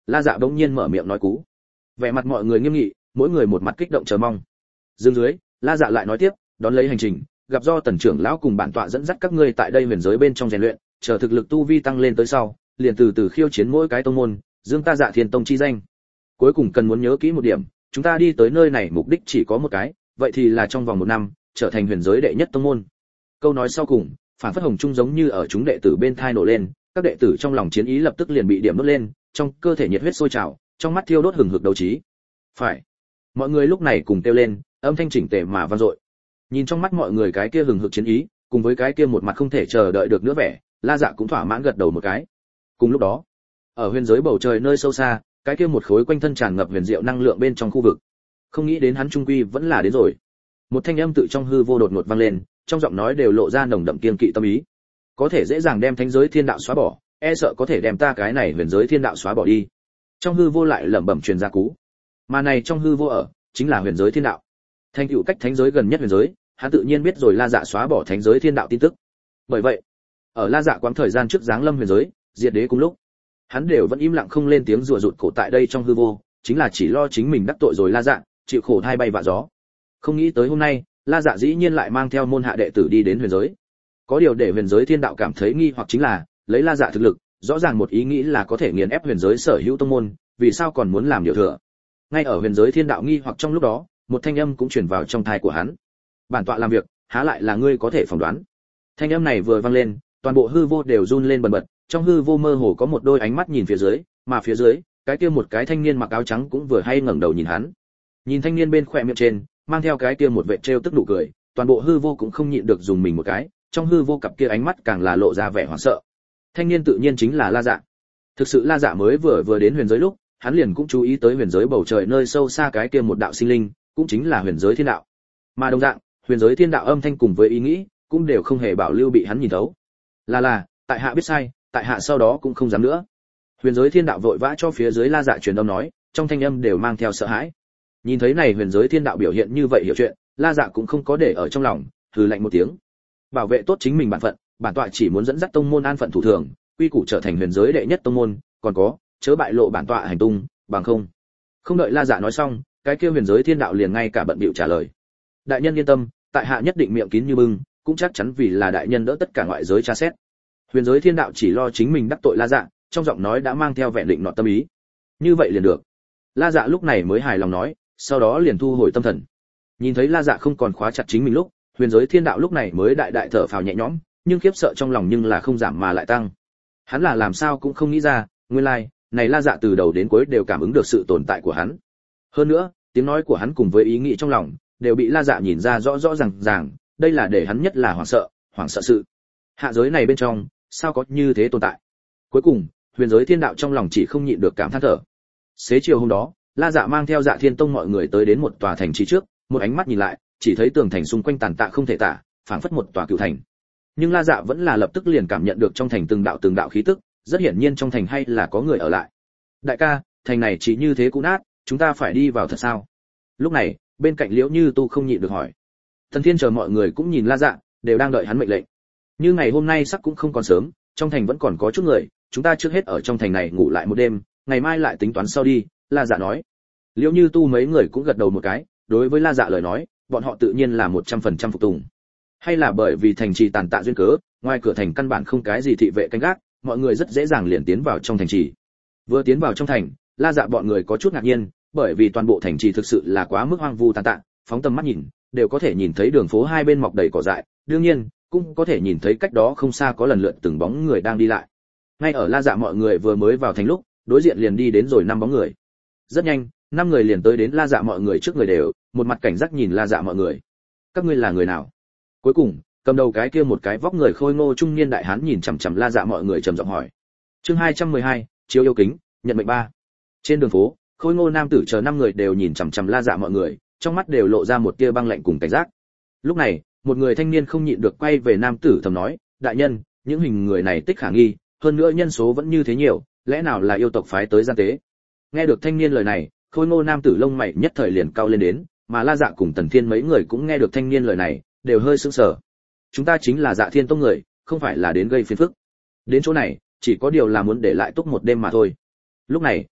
La Dạ bỗng nhiên mở miệng nói cú. Vẻ mặt mọi người nghiêm nghị, mỗi người một mặt kích động chờ mong. Dương dưới, La Dạ lại nói tiếp, đón lấy hành trình, gặp do Tần trưởng lão cùng bản tọa dẫn dắt các ngươi tại đây huyền giới bên trong rèn luyện, chờ thực lực tu vi tăng lên tới sau, liền từ từ khiêu chiến mỗi cái tông môn, dương ta Dạ Thiên Tông chi danh. Cuối cùng cần muốn nhớ kỹ một điểm, chúng ta đi tới nơi này mục đích chỉ có một cái, vậy thì là trong vòng một năm, trở thành huyền giới đệ nhất tông môn. Câu nói sau cùng, phản phất hồng trung giống như ở chúng đệ tử bên thai nổ lên, các đệ tử trong lòng chiến ý lập tức liền bị điểm đốt lên, trong cơ thể nhiệt huyết sôi trào, trong mắt thiêu đốt hừng hực đấu trí. Phải. Mọi người lúc này cùng kêu lên, âm thanh chỉnh tề mà vang dội. Nhìn trong mắt mọi người cái kia hừng hực chiến ý, cùng với cái kia một mặt không thể chờ đợi được nữa vẻ, La Dạ cũng thỏa mãn gật đầu một cái. Cùng lúc đó, ở huyền giới bầu trời nơi sâu xa, cái kia một khối quanh thân tràn ngập huyền diệu năng lượng bên trong khu vực. Không nghĩ đến hắn trung quy vẫn là đến rồi. Một thanh âm tự trong hư vô đột ngột vang lên, trong giọng nói đều lộ ra nồng đậm kiên kỵ tâm ý. Có thể dễ dàng đem thánh giới thiên đạo xóa bỏ, e sợ có thể đem ta cái này huyền giới thiên đạo xóa bỏ đi. Trong hư vô lại lẩm bẩm truyền ra cú. Mà này trong hư vô ở, chính là huyền giới thiên đạo. Thành tựu cách thánh giới gần nhất huyền giới, hắn tự nhiên biết rồi La Dạ xóa bỏ thánh giới thiên đạo tin tức. Bởi vậy, ở La Dạ quãng thời gian trước giáng lâm huyền giới, diệt đế cùng lúc, hắn đều vẫn im lặng không lên tiếng rủa rụt cổ tại đây trong hư vô, chính là chỉ lo chính mình đắc tội rồi La Dạ, chịu khổ thai bay vạ gió. Không nghĩ tới hôm nay, La Dạ dĩ nhiên lại mang theo môn hạ đệ tử đi đến huyền giới. Có điều để huyền giới thiên đạo cảm thấy nghi hoặc chính là, lấy La Dạ thực lực, rõ ràng một ý nghĩ là có thể nghiền ép huyền giới sở hữu tông môn, vì sao còn muốn làm điều thừa? Ngay ở huyền giới thiên đạo nghi hoặc trong lúc đó, một thanh âm cũng truyền vào trong tai của hắn. Bản tọa làm việc, há lại là ngươi có thể phỏng đoán. Thanh âm này vừa vang lên, toàn bộ hư vô đều run lên bần bật, trong hư vô mơ hồ có một đôi ánh mắt nhìn phía dưới, mà phía dưới, cái kia một cái thanh niên mặc áo trắng cũng vừa hay ngẩng đầu nhìn hắn. Nhìn thanh niên bên khóe miệng trên, mang theo cái kia một vệt trêu tức nụ cười, toàn bộ hư vô cũng không nhịn được dùng mình một cái, trong hư vô cặp kia ánh mắt càng là lộ ra vẻ hoảng sợ. Thanh niên tự nhiên chính là La Dạ. Thực sự La Dạ mới vừa vừa đến huyền giới lúc, hắn liền cũng chú ý tới huyền giới bầu trời nơi sâu xa cái kia một đạo sinh linh, cũng chính là huyền giới thiên đạo. Mà đồng dạng, huyền giới thiên đạo âm thanh cùng với ý nghĩ, cũng đều không hề bảo lưu bị hắn nhìn thấu. Là là, tại hạ biết sai, tại hạ sau đó cũng không dám nữa. Huyền giới thiên đạo vội vã cho phía dưới La Dạ truyền âm nói, trong thanh âm đều mang theo sợ hãi. Nhìn thấy này huyền giới thiên đạo biểu hiện như vậy hiểu chuyện, La Dạ cũng không có để ở trong lòng, hừ lạnh một tiếng. Bảo vệ tốt chính mình bản phận, bản tọa chỉ muốn dẫn dắt tông môn an phận thủ thường, quy củ trở thành huyền giới đệ nhất tông môn, còn có, chớ bại lộ bản tọa hành tung, bằng không. Không đợi La Dạ nói xong, cái kia huyền giới thiên đạo liền ngay cả bận bịu trả lời. Đại nhân yên tâm, tại hạ nhất định miệng kín như bưng, cũng chắc chắn vì là đại nhân đỡ tất cả ngoại giới tra xét. Huyền giới thiên đạo chỉ lo chính mình đắc tội La Dạ, trong giọng nói đã mang theo vẻ định nọ tâm ý. Như vậy liền được. La Dạ lúc này mới hài lòng nói, sau đó liền thu hồi tâm thần. Nhìn thấy La Dạ không còn khóa chặt chính mình lúc, huyền giới thiên đạo lúc này mới đại đại thở phào nhẹ nhõm, nhưng khiếp sợ trong lòng nhưng là không giảm mà lại tăng. Hắn là làm sao cũng không nghĩ ra, nguyên lai, like, này La Dạ từ đầu đến cuối đều cảm ứng được sự tồn tại của hắn. Hơn nữa, tiếng nói của hắn cùng với ý nghĩ trong lòng, đều bị La Dạ nhìn ra rõ rõ ràng ràng, đây là để hắn nhất là hoảng sợ, hoảng sợ sự. Hạ giới này bên trong, sao có như thế tồn tại? Cuối cùng, huyền giới thiên đạo trong lòng chỉ không nhịn được cảm than thở. Xế chiều hôm đó, La Dạ mang theo Dạ Thiên Tông mọi người tới đến một tòa thành trì trước, một ánh mắt nhìn lại, chỉ thấy tường thành xung quanh tàn tạ không thể tả, phảng phất một tòa cửu thành. Nhưng La Dạ vẫn là lập tức liền cảm nhận được trong thành từng đạo từng đạo khí tức, rất hiển nhiên trong thành hay là có người ở lại. Đại ca, thành này chỉ như thế cũ nát, chúng ta phải đi vào thật sao? Lúc này, bên cạnh Liễu Như Tu không nhịn được hỏi. Thần Thiên chờ mọi người cũng nhìn La Dạ, đều đang đợi hắn mệnh lệnh. Như ngày hôm nay sắc cũng không còn sớm, trong thành vẫn còn có chút người, chúng ta trước hết ở trong thành này ngủ lại một đêm, ngày mai lại tính toán sau đi, La Dạ nói. Liễu Như Tu mấy người cũng gật đầu một cái, đối với La Dạ lời nói, bọn họ tự nhiên là một trăm phần trăm phục tùng. Hay là bởi vì thành trì tàn tạ duyên cớ, ngoài cửa thành căn bản không cái gì thị vệ canh gác, mọi người rất dễ dàng liền tiến vào trong thành trì. Vừa tiến vào trong thành, La Dạ bọn người có chút ngạc nhiên, bởi vì toàn bộ thành trì thực sự là quá mức hoang vu tàn tạ, phóng tầm mắt nhìn, đều có thể nhìn thấy đường phố hai bên mọc đầy cỏ dại, đương nhiên, cũng có thể nhìn thấy cách đó không xa có lần lượt từng bóng người đang đi lại. Ngay ở La Dạ mọi người vừa mới vào thành lúc, đối diện liền đi đến rồi năm bóng người. Rất nhanh, năm người liền tới đến La Dạ mọi người trước người đều, một mặt cảnh giác nhìn La Dạ mọi người. Các ngươi là người nào? Cuối cùng, cầm đầu cái kia một cái vóc người khôi ngô trung niên đại hán nhìn chằm chằm La Dạ mọi người trầm giọng hỏi. Chương hai trăm mười hai, chiếu yêu kính, nhận mệnh ba. Trên đường phố, khôi ngô nam tử chờ năm người đều nhìn chằm chằm La Dạ mọi người, trong mắt đều lộ ra một tia băng lạnh cùng cảnh giác. Lúc này, một người thanh niên không nhịn được quay về nam tử thầm nói, đại nhân, những hình người này tích khả nghi, hơn nữa nhân số vẫn như thế nhiều, lẽ nào là yêu tộc phái tới gian tế? Nghe được thanh niên lời này, khôi ngô nam tử lông mày nhất thời liền cao lên đến, mà La Dạ cùng Tần Thiên mấy người cũng nghe được thanh niên lời này, đều hơi sững sờ. Chúng ta chính là Dạ Thiên Tông người, không phải là đến gây phiền phức. Đến chỗ này, chỉ có điều là muốn để lại túc một đêm mà thôi. Lúc này,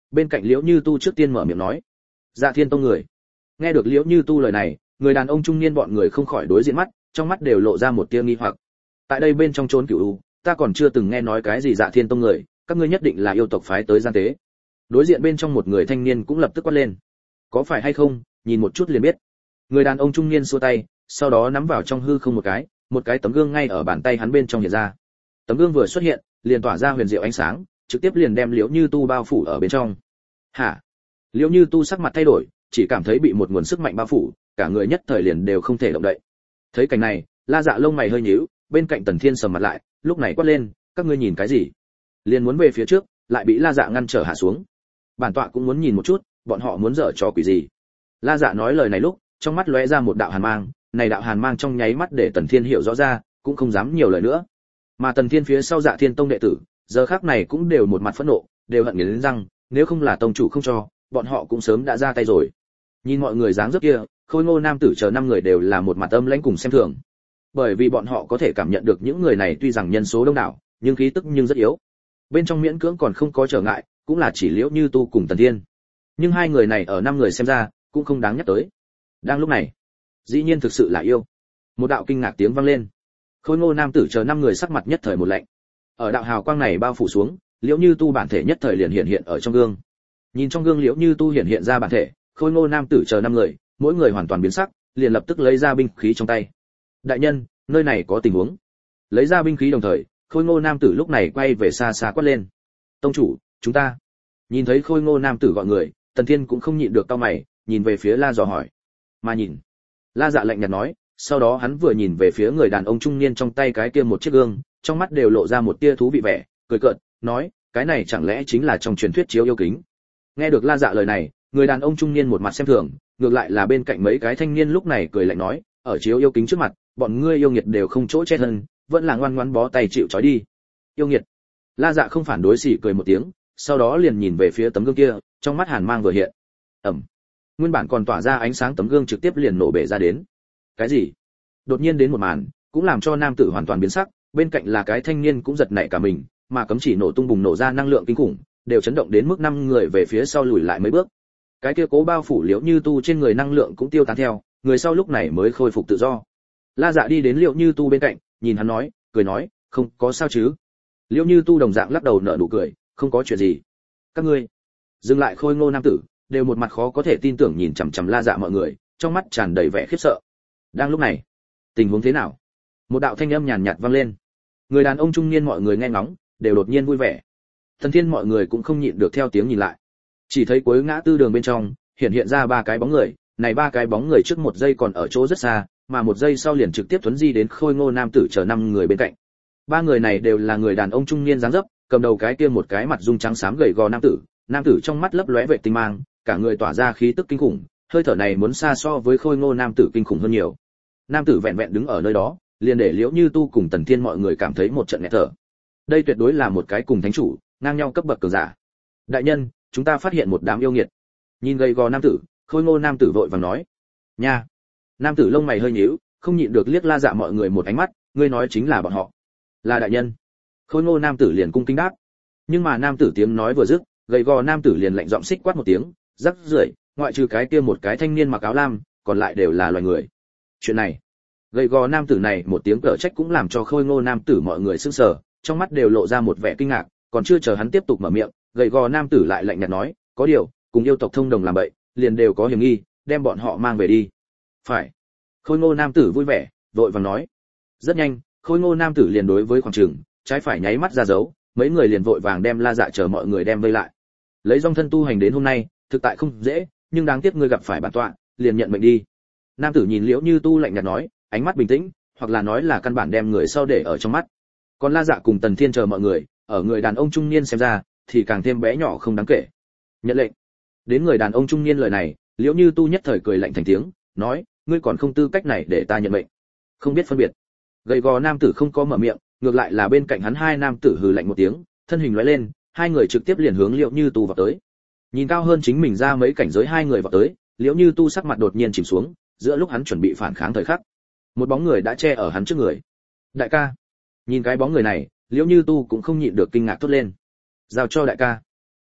bên cạnh liễu như tu trước tiên mở miệng nói: Dạ Thiên Tông người. Nghe được liễu như tu lời này, người đàn ông trung niên bọn người không khỏi đối diện mắt, trong mắt đều lộ ra một tia nghi hoặc. Tại đây bên trong chốn cửu u, ta còn chưa từng nghe nói cái gì Dạ Thiên Tông người, các ngươi nhất định là yêu tộc phái tới gian tế. Đối diện bên trong một người thanh niên cũng lập tức quát lên: Có phải hay không, nhìn một chút liền biết. Người đàn ông trung niên xua tay, sau đó nắm vào trong hư không một cái, một cái tấm gương ngay ở bàn tay hắn bên trong hiện ra. Tấm gương vừa xuất hiện, liền tỏa ra huyền diệu ánh sáng, trực tiếp liền đem liễu như tu bao phủ ở bên trong. Hả? Liễu như tu sắc mặt thay đổi, chỉ cảm thấy bị một nguồn sức mạnh bao phủ, cả người nhất thời liền đều không thể động đậy. Thấy cảnh này, La Dạ lông mày hơi nhíu, bên cạnh Tần Thiên sầm mặt lại, lúc này quát lên: Các ngươi nhìn cái gì? Liền muốn về phía trước, lại bị La Dạ ngăn trở hạ xuống. Bản tọa cũng muốn nhìn một chút, bọn họ muốn dở trò quỷ gì? La Dạ nói lời này lúc, trong mắt lóe ra một đạo hàn mang, này đạo hàn mang trong nháy mắt để Tần Thiên hiểu rõ ra, cũng không dám nhiều lời nữa. Mà Tần Thiên phía sau Dạ Thiên Tông đệ tử, giờ khắc này cũng đều một mặt phẫn nộ, đều hận nghiến răng, nếu không là tông chủ không cho, bọn họ cũng sớm đã ra tay rồi. Nhìn mọi người dáng dấp kia, Khôi Ngô nam tử chờ năm người đều là một mặt âm lãnh cùng xem thường. Bởi vì bọn họ có thể cảm nhận được những người này tuy rằng nhân số đông đảo, nhưng khí tức nhưng rất yếu. Bên trong miễn cưỡng còn không có trở ngại, cũng là chỉ liễu như tu cùng Tần Thiên. Nhưng hai người này ở năm người xem ra, cũng không đáng nhắc tới. Đang lúc này, dĩ nhiên thực sự là yêu. Một đạo kinh ngạc tiếng vang lên. Khôi Ngô nam tử chờ năm người sắc mặt nhất thời một lạnh. Ở đạo hào quang này bao phủ xuống, liễu như tu bản thể nhất thời liền hiện hiện ở trong gương. Nhìn trong gương liễu như tu hiện hiện ra bản thể, Khôi Ngô nam tử chờ năm người, mỗi người hoàn toàn biến sắc, liền lập tức lấy ra binh khí trong tay. Đại nhân, nơi này có tình huống. Lấy ra binh khí đồng thời, Khôi Ngô nam tử lúc này quay về xa xa quát lên: Tông chủ, chúng ta. Nhìn thấy Khôi Ngô nam tử gọi người, Tần Thiên cũng không nhịn được cau mày, nhìn về phía La dò hỏi. Mà nhìn. La Dạ lạnh nhạt nói, sau đó hắn vừa nhìn về phía người đàn ông trung niên trong tay cái kia một chiếc gương, trong mắt đều lộ ra một tia thú vị vẻ, cười cợt, nói, cái này chẳng lẽ chính là trong truyền thuyết chiếu yêu kính. Nghe được La Dạ lời này, người đàn ông trung niên một mặt xem thường, ngược lại là bên cạnh mấy cái thanh niên lúc này cười lạnh nói, ở chiếu yêu kính trước mặt, bọn ngươi yêu nghiệt đều không chỗ che thân, vẫn là ngoan ngoãn bó tay chịu trói đi. Yêu nghiệt. La Dạ không phản đối xỉ cười một tiếng, sau đó liền nhìn về phía tấm gương kia, trong mắt hàn mang vừa hiện. Ầm. Nguyên bản còn tỏa ra ánh sáng tấm gương trực tiếp liền nổ bể ra đến. Cái gì? Đột nhiên đến một màn, cũng làm cho nam tử hoàn toàn biến sắc, bên cạnh là cái thanh niên cũng giật nảy cả mình, mà cấm chỉ nổ tung bùng nổ ra năng lượng kinh khủng, đều chấn động đến mức năm người về phía sau lùi lại mấy bước. Cái kia cố bao phủ liễu như tu trên người năng lượng cũng tiêu tán theo, người sau lúc này mới khôi phục tự do. La Dạ đi đến liễu như tu bên cạnh, nhìn hắn nói, cười nói, không có sao chứ? Liễu như tu đồng dạng lắc đầu nở nụ cười, không có chuyện gì. Các ngươi. Dừng lại Khôi Ngô nam tử, đều một mặt khó có thể tin tưởng nhìn chằm chằm La Dạ mọi người, trong mắt tràn đầy vẻ khiếp sợ. Đang lúc này, tình huống thế nào? Một đạo thanh âm nhàn nhạt vang lên. Người đàn ông trung niên mọi người nghe ngóng, đều đột nhiên vui vẻ. Thần Thiên mọi người cũng không nhịn được theo tiếng nhìn lại. Chỉ thấy cuối ngã tư đường bên trong, hiện hiện ra ba cái bóng người, này ba cái bóng người trước một giây còn ở chỗ rất xa, mà một giây sau liền trực tiếp thuấn di đến Khôi Ngô nam tử chờ năm người bên cạnh. Ba người này đều là người đàn ông trung niên dáng dấp, cầm đầu cái kia một cái mặt dung trắng xám gầy gò nam tử, nam tử trong mắt lấp lóe vệ tinh mang, cả người tỏa ra khí tức kinh khủng, hơi thở này muốn xa so với Khôi Ngô nam tử kinh khủng hơn nhiều. Nam tử vẹn vẹn đứng ở nơi đó, liền để Liễu Như Tu cùng Tần Thiên mọi người cảm thấy một trận nghẹt thở. Đây tuyệt đối là một cái cùng thánh chủ, ngang nhau cấp bậc cường giả. Đại nhân, chúng ta phát hiện một đám yêu nghiệt. Nhìn gầy gò nam tử, Khôi Ngô nam tử vội vàng nói. Nha. Nam tử lông mày hơi nhíu, không nhịn được liếc La Dạ mọi người một ánh mắt, ngươi nói chính là bọn họ. Là đại nhân. Khôi Ngô nam tử liền cung kính đáp. Nhưng mà nam tử tiếng nói vừa dứt, gầy gò nam tử liền lạnh giọng xích quát một tiếng, rắc rưởi, ngoại trừ cái kia một cái thanh niên mặc áo lam, còn lại đều là loài người. Chuyện này, gầy gò nam tử này một tiếng cở trách cũng làm cho Khôi Ngô nam tử mọi người sững sờ, trong mắt đều lộ ra một vẻ kinh ngạc, còn chưa chờ hắn tiếp tục mở miệng, gầy gò nam tử lại lạnh nhạt nói, có điều, cùng yêu tộc thông đồng làm bậy, liền đều có hiểm nghi, đem bọn họ mang về đi. Phải. Khôi Ngô nam tử vui vẻ, vội vàng nói. Rất nhanh, Khôi Ngô nam tử liền đối với khoảng trường, trái phải nháy mắt ra dấu, mấy người liền vội vàng đem La Dạ chờ mọi người đem vây lại. Lấy dòng thân tu hành đến hôm nay, thực tại không dễ, nhưng đáng tiếc ngươi gặp phải bản tọa, liền nhận mệnh đi. Nam tử nhìn Liễu Như Tu lạnh nhạt nói, ánh mắt bình tĩnh, hoặc là nói là căn bản đem người sau để ở trong mắt. Còn La Dạ cùng Tần Thiên chờ mọi người, ở người đàn ông trung niên xem ra, thì càng thêm bé nhỏ không đáng kể. Nhận lệnh. Đến người đàn ông trung niên lời này, Liễu Như Tu nhất thời cười lạnh thành tiếng, nói, ngươi còn không tư cách này để ta nhận mệnh. Không biết phân biệt. Gầy gò nam tử không có mở miệng, ngược lại là bên cạnh hắn hai nam tử hừ lạnh một tiếng, thân hình lóe lên, hai người trực tiếp liền hướng Liễu Như Tu vào tới. Nhìn cao hơn chính mình ra mấy cảnh giới hai người vào tới, Liễu Như Tu sắc mặt đột nhiên chìm xuống, giữa lúc hắn chuẩn bị phản kháng thời khắc, một bóng người đã che ở hắn trước người. Đại ca. Nhìn cái bóng người này, Liễu Như Tu cũng không nhịn được kinh ngạc thốt lên. Giao cho đại ca.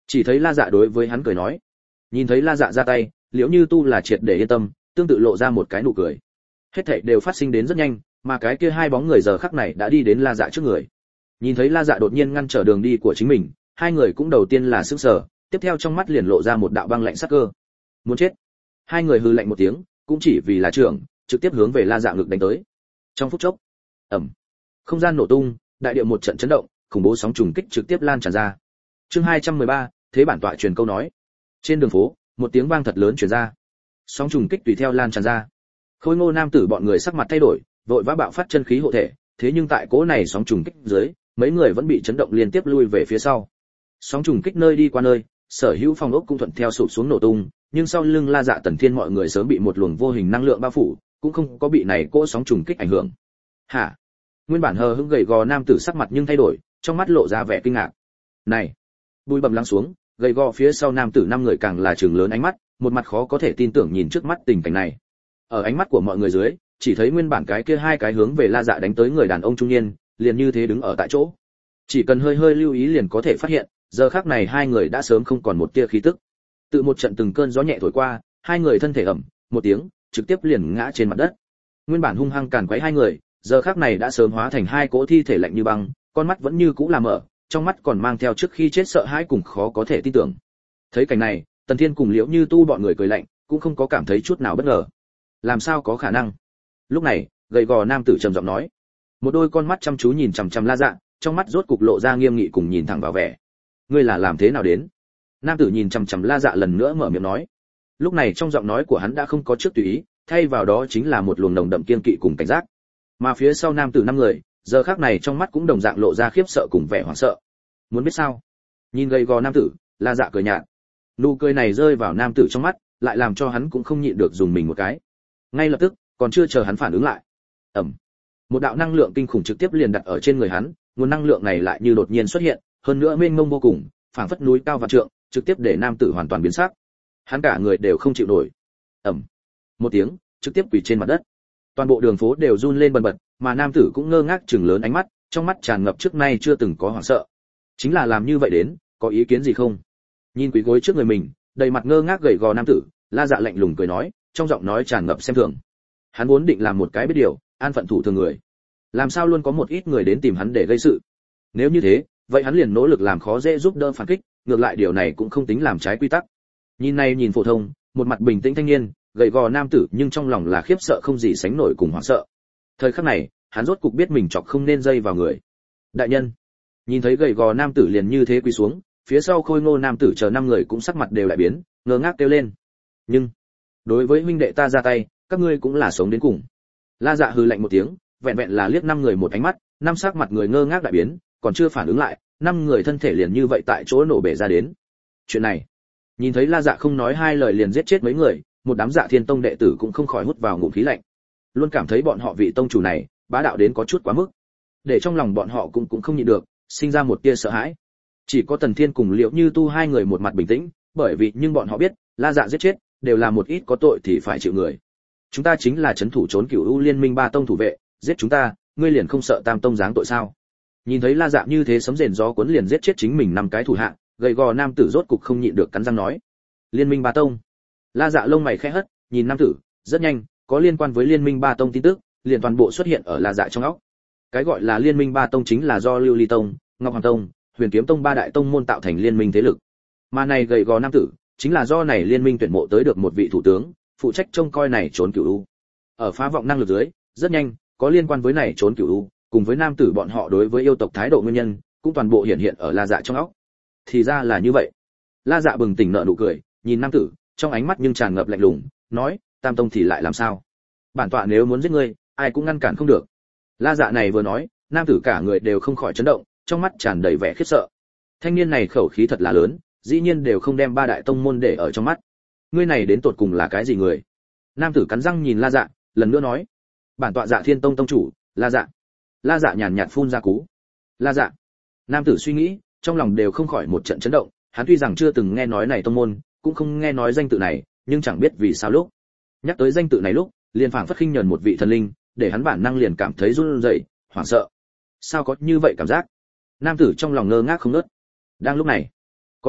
Chỉ thấy La Dạ đối với hắn cười nói. Nhìn thấy La Dạ ra tay, Liễu Như Tu là triệt để yên tâm, tương tự lộ ra một cái nụ cười. Hết thảy đều phát sinh đến rất nhanh, mà cái kia hai bóng người giờ khắc này đã đi đến La Dạ trước người. Nhìn thấy La Dạ đột nhiên ngăn trở đường đi của chính mình, hai người cũng đầu tiên là sửng sở, tiếp theo trong mắt liền lộ ra một đạo băng lạnh sắc cơ. Muốn chết. Hai người hừ lạnh một tiếng, cũng chỉ vì là trưởng, trực tiếp hướng về La Dạ ngực đánh tới. Trong phút chốc, ầm, không gian nổ tung, đại địa một trận chấn động, khủng bố sóng trùng kích trực tiếp lan tràn ra. Chương hai trăm mười ba, thế bản tọa truyền câu nói. Trên đường phố, một tiếng vang thật lớn truyền ra. Sóng trùng kích tùy theo lan tràn ra. Khôi Ngô nam tử bọn người sắc mặt thay đổi, vội vã bạo phát chân khí hộ thể, thế nhưng tại cỗ này sóng trùng kích dưới, mấy người vẫn bị chấn động liên tiếp lui về phía sau. Sóng trùng kích nơi đi qua nơi, sở hữu phòng ốc cũng thuận theo sụp xuống nổ tung, nhưng sau lưng La Dạ Tần Thiên mọi người sớm bị một luồng vô hình năng lượng bao phủ, cũng không có bị này cỗ sóng trùng kích ảnh hưởng. Hả? Nguyên bản hờ hững gầy gò nam tử sắc mặt nhưng thay đổi, trong mắt lộ ra vẻ kinh ngạc. Này, bụi bặm lắng xuống, gầy gò phía sau nam tử năm người càng là trừng lớn ánh mắt, một mặt khó có thể tin tưởng nhìn trước mắt tình cảnh này. Ở ánh mắt của mọi người dưới, chỉ thấy nguyên bản cái kia hai cái hướng về La Dạ đánh tới người đàn ông trung niên, liền như thế đứng ở tại chỗ. Chỉ cần hơi hơi lưu ý liền có thể phát hiện, giờ khắc này hai người đã sớm không còn một tia khí tức. Tự một trận từng cơn gió nhẹ thổi qua, hai người thân thể ẩm một tiếng, trực tiếp liền ngã trên mặt đất. Nguyên bản hung hăng càn quấy hai người, giờ khắc này đã sớm hóa thành hai cỗ thi thể lạnh như băng, con mắt vẫn như cũ là mở, trong mắt còn mang theo trước khi chết sợ hãi cùng khó có thể tin tưởng. Thấy cảnh này, Tần Thiên cùng Liễu Như Tu bọn người cười lạnh, cũng không có cảm thấy chút nào bất ngờ. Làm sao có khả năng? Lúc này, gầy gò nam tử trầm giọng nói. Một đôi con mắt chăm chú nhìn chằm chằm La Dạ, trong mắt rốt cục lộ ra nghiêm nghị cùng nhìn thẳng vào vẻ. Ngươi là làm thế nào đến? Nam tử nhìn chằm chằm La Dạ lần nữa mở miệng nói. Lúc này trong giọng nói của hắn đã không có trước tùy ý, thay vào đó chính là một luồng nồng đậm kiên kỵ cùng cảnh giác. Mà phía sau nam tử năm người, giờ khắc này trong mắt cũng đồng dạng lộ ra khiếp sợ cùng vẻ hoảng sợ. Muốn biết sao? Nhìn gầy gò nam tử, La Dạ cười nhạt. Nụ cười này rơi vào nam tử trong mắt, lại làm cho hắn cũng không nhịn được dùng mình một cái. Ngay lập tức, còn chưa chờ hắn phản ứng lại, ầm, một đạo năng lượng kinh khủng trực tiếp liền đặt ở trên người hắn, nguồn năng lượng này lại như đột nhiên xuất hiện, hơn nữa mênh mông vô cùng, phảng phất núi cao vạn trượng, trực tiếp để nam tử hoàn toàn biến sắc. Hắn cả người đều không chịu nổi. Ầm, một tiếng, trực tiếp quỳ trên mặt đất. Toàn bộ đường phố đều run lên bần bật, mà nam tử cũng ngơ ngác trừng lớn ánh mắt, trong mắt tràn ngập trước nay chưa từng có hoảng sợ. Chính là làm như vậy đến, có ý kiến gì không? Nhìn quỳ gối trước người mình, đầy mặt ngơ ngác gầy gò nam tử, La Dạ lạnh lùng cười nói, trong giọng nói tràn ngập xem thường. Hắn vốn định làm một cái biết điều, an phận thủ thường người. Làm sao luôn có một ít người đến tìm hắn để gây sự? Nếu như thế, vậy hắn liền nỗ lực làm khó dễ giúp đỡ phản kích, ngược lại điều này cũng không tính làm trái quy tắc. Nhìn này nhìn phổ thông, một mặt bình tĩnh thanh niên, gầy gò nam tử nhưng trong lòng là khiếp sợ không gì sánh nổi cùng hoảng sợ. Thời khắc này, hắn rốt cục biết mình chọc không nên dây vào người. Đại nhân, nhìn thấy gầy gò nam tử liền như thế quỳ xuống, phía sau Khôi Ngô nam tử chờ năm người cũng sắc mặt đều lại biến, ngơ ngác kêu lên. Nhưng đối với huynh đệ ta ra tay, các ngươi cũng là sống đến cùng. La Dạ hừ lạnh một tiếng, vẹn vẹn là liếc năm người một ánh mắt, năm sắc mặt người ngơ ngác đại biến, còn chưa phản ứng lại, năm người thân thể liền như vậy tại chỗ nổ bể ra đến. Chuyện này, nhìn thấy La Dạ không nói hai lời liền giết chết mấy người, một đám Dạ Thiên Tông đệ tử cũng không khỏi hút vào ngụm khí lạnh. Luôn cảm thấy bọn họ vị tông chủ này, bá đạo đến có chút quá mức. Để trong lòng bọn họ cũng cũng không nhịn được, sinh ra một tia sợ hãi. Chỉ có Tần Thiên cùng Liễu Như Tu hai người một mặt bình tĩnh, bởi vì nhưng bọn họ biết, La Dạ giết chết đều là một ít có tội thì phải chịu người. Chúng ta chính là trấn thủ trốn Cửu U Liên Minh ba tông thủ vệ, giết chúng ta, ngươi liền không sợ Tam tông giáng tội sao? Nhìn thấy La Dạ như thế sấm rền gió cuốn liền giết chết chính mình năm cái thủ hạ, gầy gò nam tử rốt cục không nhịn được cắn răng nói: Liên Minh ba tông. La Dạ lông mày khẽ hất, nhìn nam tử, rất nhanh, có liên quan với Liên Minh ba tông tin tức, liền toàn bộ xuất hiện ở La Dạ trong óc. Cái gọi là Liên Minh ba tông chính là do Lưu Ly tông, Ngọc Hoàng tông, Huyền Kiếm tông ba đại tông môn tạo thành liên minh thế lực. Mà này gầy gò nam tử, chính là do này liên minh tuyển mộ tới được một vị thủ tướng, phụ trách trông coi này trốn Cửu U. Ở phá vọng năng lực dưới, rất nhanh, có liên quan với này trốn Cửu U, cùng với nam tử bọn họ đối với yêu tộc thái độ nguyên nhân, cũng toàn bộ hiện hiện ở La Dạ trong óc. Thì ra là như vậy. La Dạ bừng tỉnh nở nụ cười, nhìn nam tử, trong ánh mắt nhưng tràn ngập lạnh lùng, nói: Tam tông thì lại làm sao? Bản tọa nếu muốn giết ngươi, ai cũng ngăn cản không được. La Dạ này vừa nói, nam tử cả người đều không khỏi chấn động, trong mắt tràn đầy vẻ khiếp sợ. Thanh niên này khẩu khí thật là lớn, dĩ nhiên đều không đem ba đại tông môn để ở trong mắt. Ngươi này đến tột cùng là cái gì người? Nam tử cắn răng nhìn La Dạ, lần nữa nói: Bản tọa Dạ Thiên tông tông chủ, La Dạ. La Dạ nhàn nhạt phun ra cú. La Dạ. Nam tử suy nghĩ, trong lòng đều không khỏi một trận chấn động, hắn tuy rằng chưa từng nghe nói này tông môn, cũng không nghe nói danh tự này, nhưng chẳng biết vì sao lúc nhắc tới danh tự này lúc, liền phảng phất khinh nhẫn một vị thần linh, để hắn bản năng liền cảm thấy run rẩy, hoảng sợ. Sao có như vậy cảm giác? Nam tử trong lòng ngơ ngác không ngớt. Đang lúc này, có điều,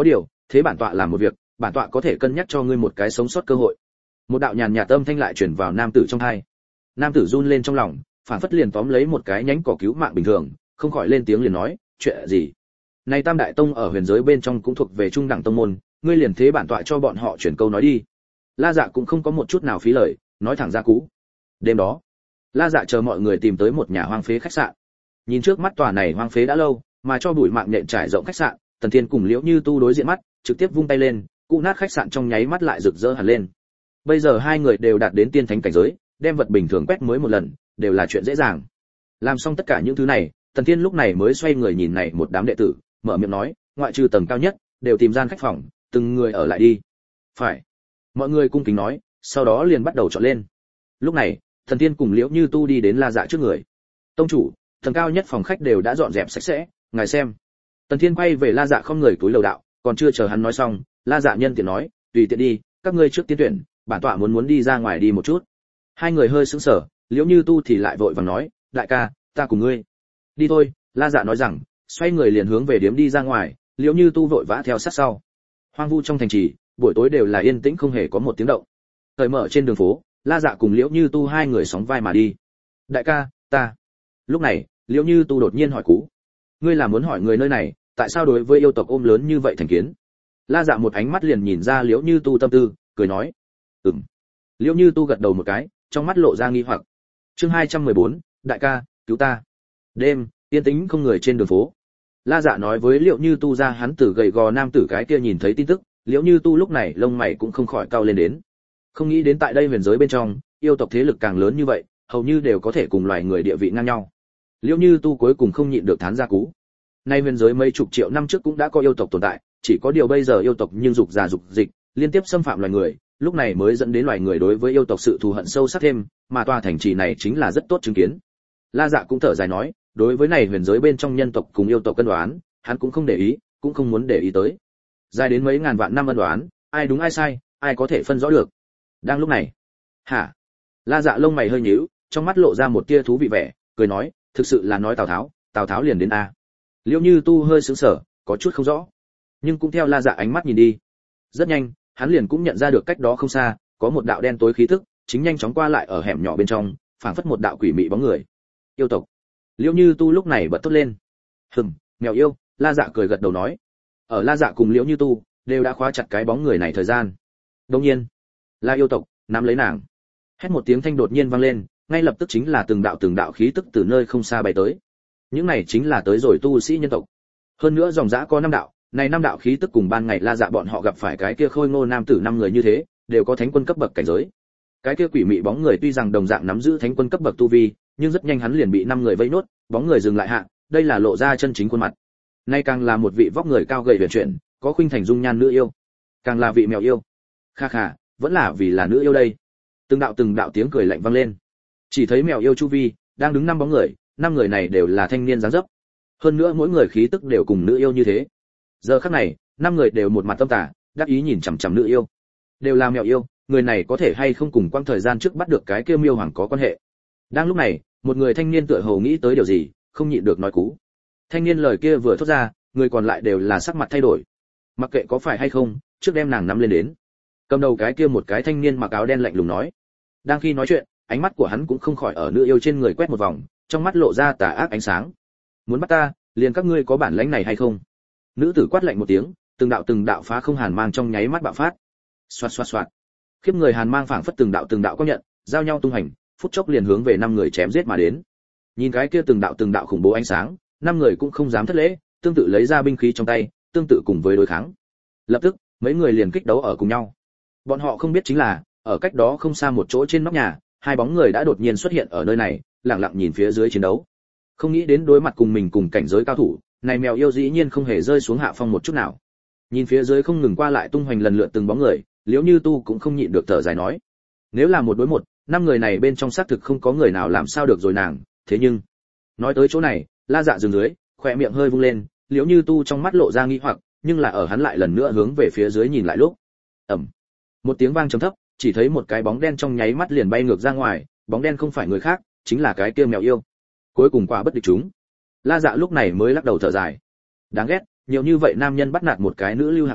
thế bản tọa làm một việc, bản tọa có thể cân nhắc cho ngươi một cái sống sót cơ hội. Một đạo nhàn nhạt âm thanh lại truyền vào nam tử trong tai. Nam tử run lên trong lòng, phản phất liền tóm lấy một cái nhánh cỏ cứu mạng bình thường, không khỏi lên tiếng liền nói, chuyện gì? Này Tam đại tông ở huyền giới bên trong cũng thuộc về trung đẳng tông môn, ngươi liền thế bản tọa cho bọn họ chuyển câu nói đi. La Dạ cũng không có một chút nào phí lời, nói thẳng ra cú. Đêm đó, La Dạ chờ mọi người tìm tới một nhà hoang phế khách sạn. Nhìn trước mắt tòa này hoang phế đã lâu, mà cho bụi mạng nhện trải rộng khách sạn, Tần Thiên cùng Liễu Như Tu đối diện mắt, trực tiếp vung tay lên, cụ nát khách sạn trong nháy mắt lại rực rỡ hẳn lên. Bây giờ hai người đều đạt đến tiên thánh cảnh giới, đem vật bình thường quét mới một lần, đều là chuyện dễ dàng. Làm xong tất cả những thứ này, Tần Thiên lúc này mới xoay người nhìn này một đám đệ tử, mở miệng nói, ngoại trừ tầng cao nhất, đều tìm gian khách phòng, từng người ở lại đi. Phải. Mọi người cung kính nói, sau đó liền bắt đầu chọn lên. Lúc này, Tần Thiên cùng Liễu Như Tu đi đến La Dạ trước người. Tông chủ, tầng cao nhất phòng khách đều đã dọn dẹp sạch sẽ, ngài xem. Tần Thiên quay về La Dạ không người túi lầu đạo, còn chưa chờ hắn nói xong, La Dạ nhân tiện nói, tùy tiện đi, các ngươi trước tiên tuyển, bản tọa muốn muốn đi ra ngoài đi một chút. Hai người hơi sững sờ, Liễu Như Tu thì lại vội vàng nói, đại ca, ta cùng ngươi. Đi thôi, La Dạ nói rằng, xoay người liền hướng về điếm đi ra ngoài, Liễu Như Tu vội vã theo sát sau. Hoang vu trong thành trì, buổi tối đều là yên tĩnh không hề có một tiếng động. Thời mở trên đường phố, La Dạ cùng Liễu Như Tu hai người sóng vai mà đi. Đại ca, ta. Lúc này, Liễu Như Tu đột nhiên hỏi cú, ngươi là muốn hỏi người nơi này, tại sao đối với yêu tộc ôm lớn như vậy thành kiến? La Dạ một ánh mắt liền nhìn ra Liễu Như Tu tâm tư, cười nói, ừm. Liễu Như Tu gật đầu một cái, trong mắt lộ ra nghi hoặc. Chương hai trăm mười bốn, đại ca, cứu ta. Đêm, yên tĩnh không người trên đường phố. La Dạ nói với Liễu Như Tu ra hắn từ gầy gò nam tử cái kia nhìn thấy tin tức, Liễu Như Tu lúc này lông mày cũng không khỏi cau lên đến. Không nghĩ đến tại đây huyền giới bên trong, yêu tộc thế lực càng lớn như vậy, hầu như đều có thể cùng loài người địa vị ngang nhau. Liễu Như Tu cuối cùng không nhịn được thán ra cú. Nay huyền giới mấy chục triệu năm trước cũng đã có yêu tộc tồn tại, chỉ có điều bây giờ yêu tộc nhưng dục già dục dịch, liên tiếp xâm phạm loài người, lúc này mới dẫn đến loài người đối với yêu tộc sự thù hận sâu sắc thêm, mà tòa thành trì này chính là rất tốt chứng kiến. La Dạ cũng thở dài nói, đối với này huyền giới bên trong nhân tộc cùng yêu tộc cân đoán, hắn cũng không để ý, cũng không muốn để ý tới. Dài đến mấy ngàn vạn năm ân đoán, ai đúng ai sai, ai có thể phân rõ được. Đang lúc này, hả? La Dạ lông mày hơi nhíu, trong mắt lộ ra một tia thú vị vẻ, cười nói, thực sự là nói Tào Tháo, Tào Tháo liền đến a. Liễu Như Tu hơi sững sờ, có chút không rõ, nhưng cũng theo La Dạ ánh mắt nhìn đi. Rất nhanh, hắn liền cũng nhận ra được cách đó không xa, có một đạo đen tối khí tức, chính nhanh chóng qua lại ở hẻm nhỏ bên trong, phảng phất một đạo quỷ mị bóng người. Yêu tộc. Liễu Như Tu lúc này bật thốt lên. Hừm, mèo yêu, La Dạ cười gật đầu nói. Ở La Dạ cùng Liễu Như Tu đều đã khóa chặt cái bóng người này thời gian. Đương nhiên, là yêu tộc, nắm lấy nàng. Hét một tiếng thanh đột nhiên vang lên, ngay lập tức chính là từng đạo từng đạo khí tức từ nơi không xa bay tới. Những này chính là tới rồi tu sĩ nhân tộc. Hơn nữa dòng dã có năm đạo, này năm đạo khí tức cùng ban ngày La Dạ bọn họ gặp phải cái kia khôi ngô nam tử năm người như thế, đều có thánh quân cấp bậc cảnh giới. Cái kia quỷ mị bóng người tuy rằng đồng dạng nắm giữ thánh quân cấp bậc tu vi, nhưng rất nhanh hắn liền bị năm người vây nốt, bóng người dừng lại hạ, đây là lộ ra chân chính khuôn mặt. Nay càng là một vị vóc người cao gầy huyền chuyển, có khuynh thành dung nhan nữ yêu, càng là vị mèo yêu. Kha kha, vẫn là vì là nữ yêu đây. Từng đạo từng đạo tiếng cười lạnh vang lên. Chỉ thấy mèo yêu chu vi đang đứng năm bóng người, năm người này đều là thanh niên dáng dấp. Hơn nữa mỗi người khí tức đều cùng nữ yêu như thế. Giờ khắc này, năm người đều một mặt tâm tà, đắc ý nhìn chằm chằm nữ yêu. Đều là mèo yêu, người này có thể hay không cùng quang thời gian trước bắt được cái kia miêu hoàng có quan hệ. Đang lúc này, một người thanh niên tựa hồ nghĩ tới điều gì, không nhịn được nói cú. Thanh niên lời kia vừa thốt ra, người còn lại đều là sắc mặt thay đổi. Mặc kệ có phải hay không, trước đem nàng nắm lên đến. Cầm đầu cái kia một cái thanh niên mặc áo đen lạnh lùng nói. Đang khi nói chuyện, ánh mắt của hắn cũng không khỏi ở nữ yêu trên người quét một vòng, trong mắt lộ ra tà ác ánh sáng. Muốn bắt ta, liền các ngươi có bản lĩnh này hay không? Nữ tử quát lạnh một tiếng, từng đạo từng đạo phá không hàn mang trong nháy mắt bạo phát. Xoạt xoạt xoạt. Khiếp người hàn mang phảng phất từng đạo từng đạo có nhận, giao nhau tung hành, phút chốc liền hướng về năm người chém giết mà đến. Nhìn cái kia từng đạo từng đạo khủng bố ánh sáng, năm người cũng không dám thất lễ, tương tự lấy ra binh khí trong tay, tương tự cùng với đối kháng. Lập tức, mấy người liền kích đấu ở cùng nhau. Bọn họ không biết chính là, ở cách đó không xa một chỗ trên nóc nhà, hai bóng người đã đột nhiên xuất hiện ở nơi này, lặng lặng nhìn phía dưới chiến đấu. Không nghĩ đến đối mặt cùng mình cùng cảnh giới cao thủ, này mèo yêu dĩ nhiên không hề rơi xuống hạ phong một chút nào. Nhìn phía dưới không ngừng qua lại tung hoành lần lượt từng bóng người, Liễu Như Tu cũng không nhịn được thở dài nói: nếu là một đối một, năm người này bên trong xác thực không có người nào làm sao được rồi nàng, thế nhưng, nói tới chỗ này, La Dạ dừng dưới, khóe miệng hơi vung lên, Liễu Như Tu trong mắt lộ ra nghi hoặc, nhưng là ở hắn lại lần nữa hướng về phía dưới nhìn lại lúc, ầm, một tiếng vang trầm thấp, chỉ thấy một cái bóng đen trong nháy mắt liền bay ngược ra ngoài, bóng đen không phải người khác, chính là cái kia mèo yêu. Cuối cùng quả bất địch chúng. La Dạ lúc này mới lắc đầu thở dài. Đáng ghét, nhiều như vậy nam nhân bắt nạt một cái nữ lưu hạng người,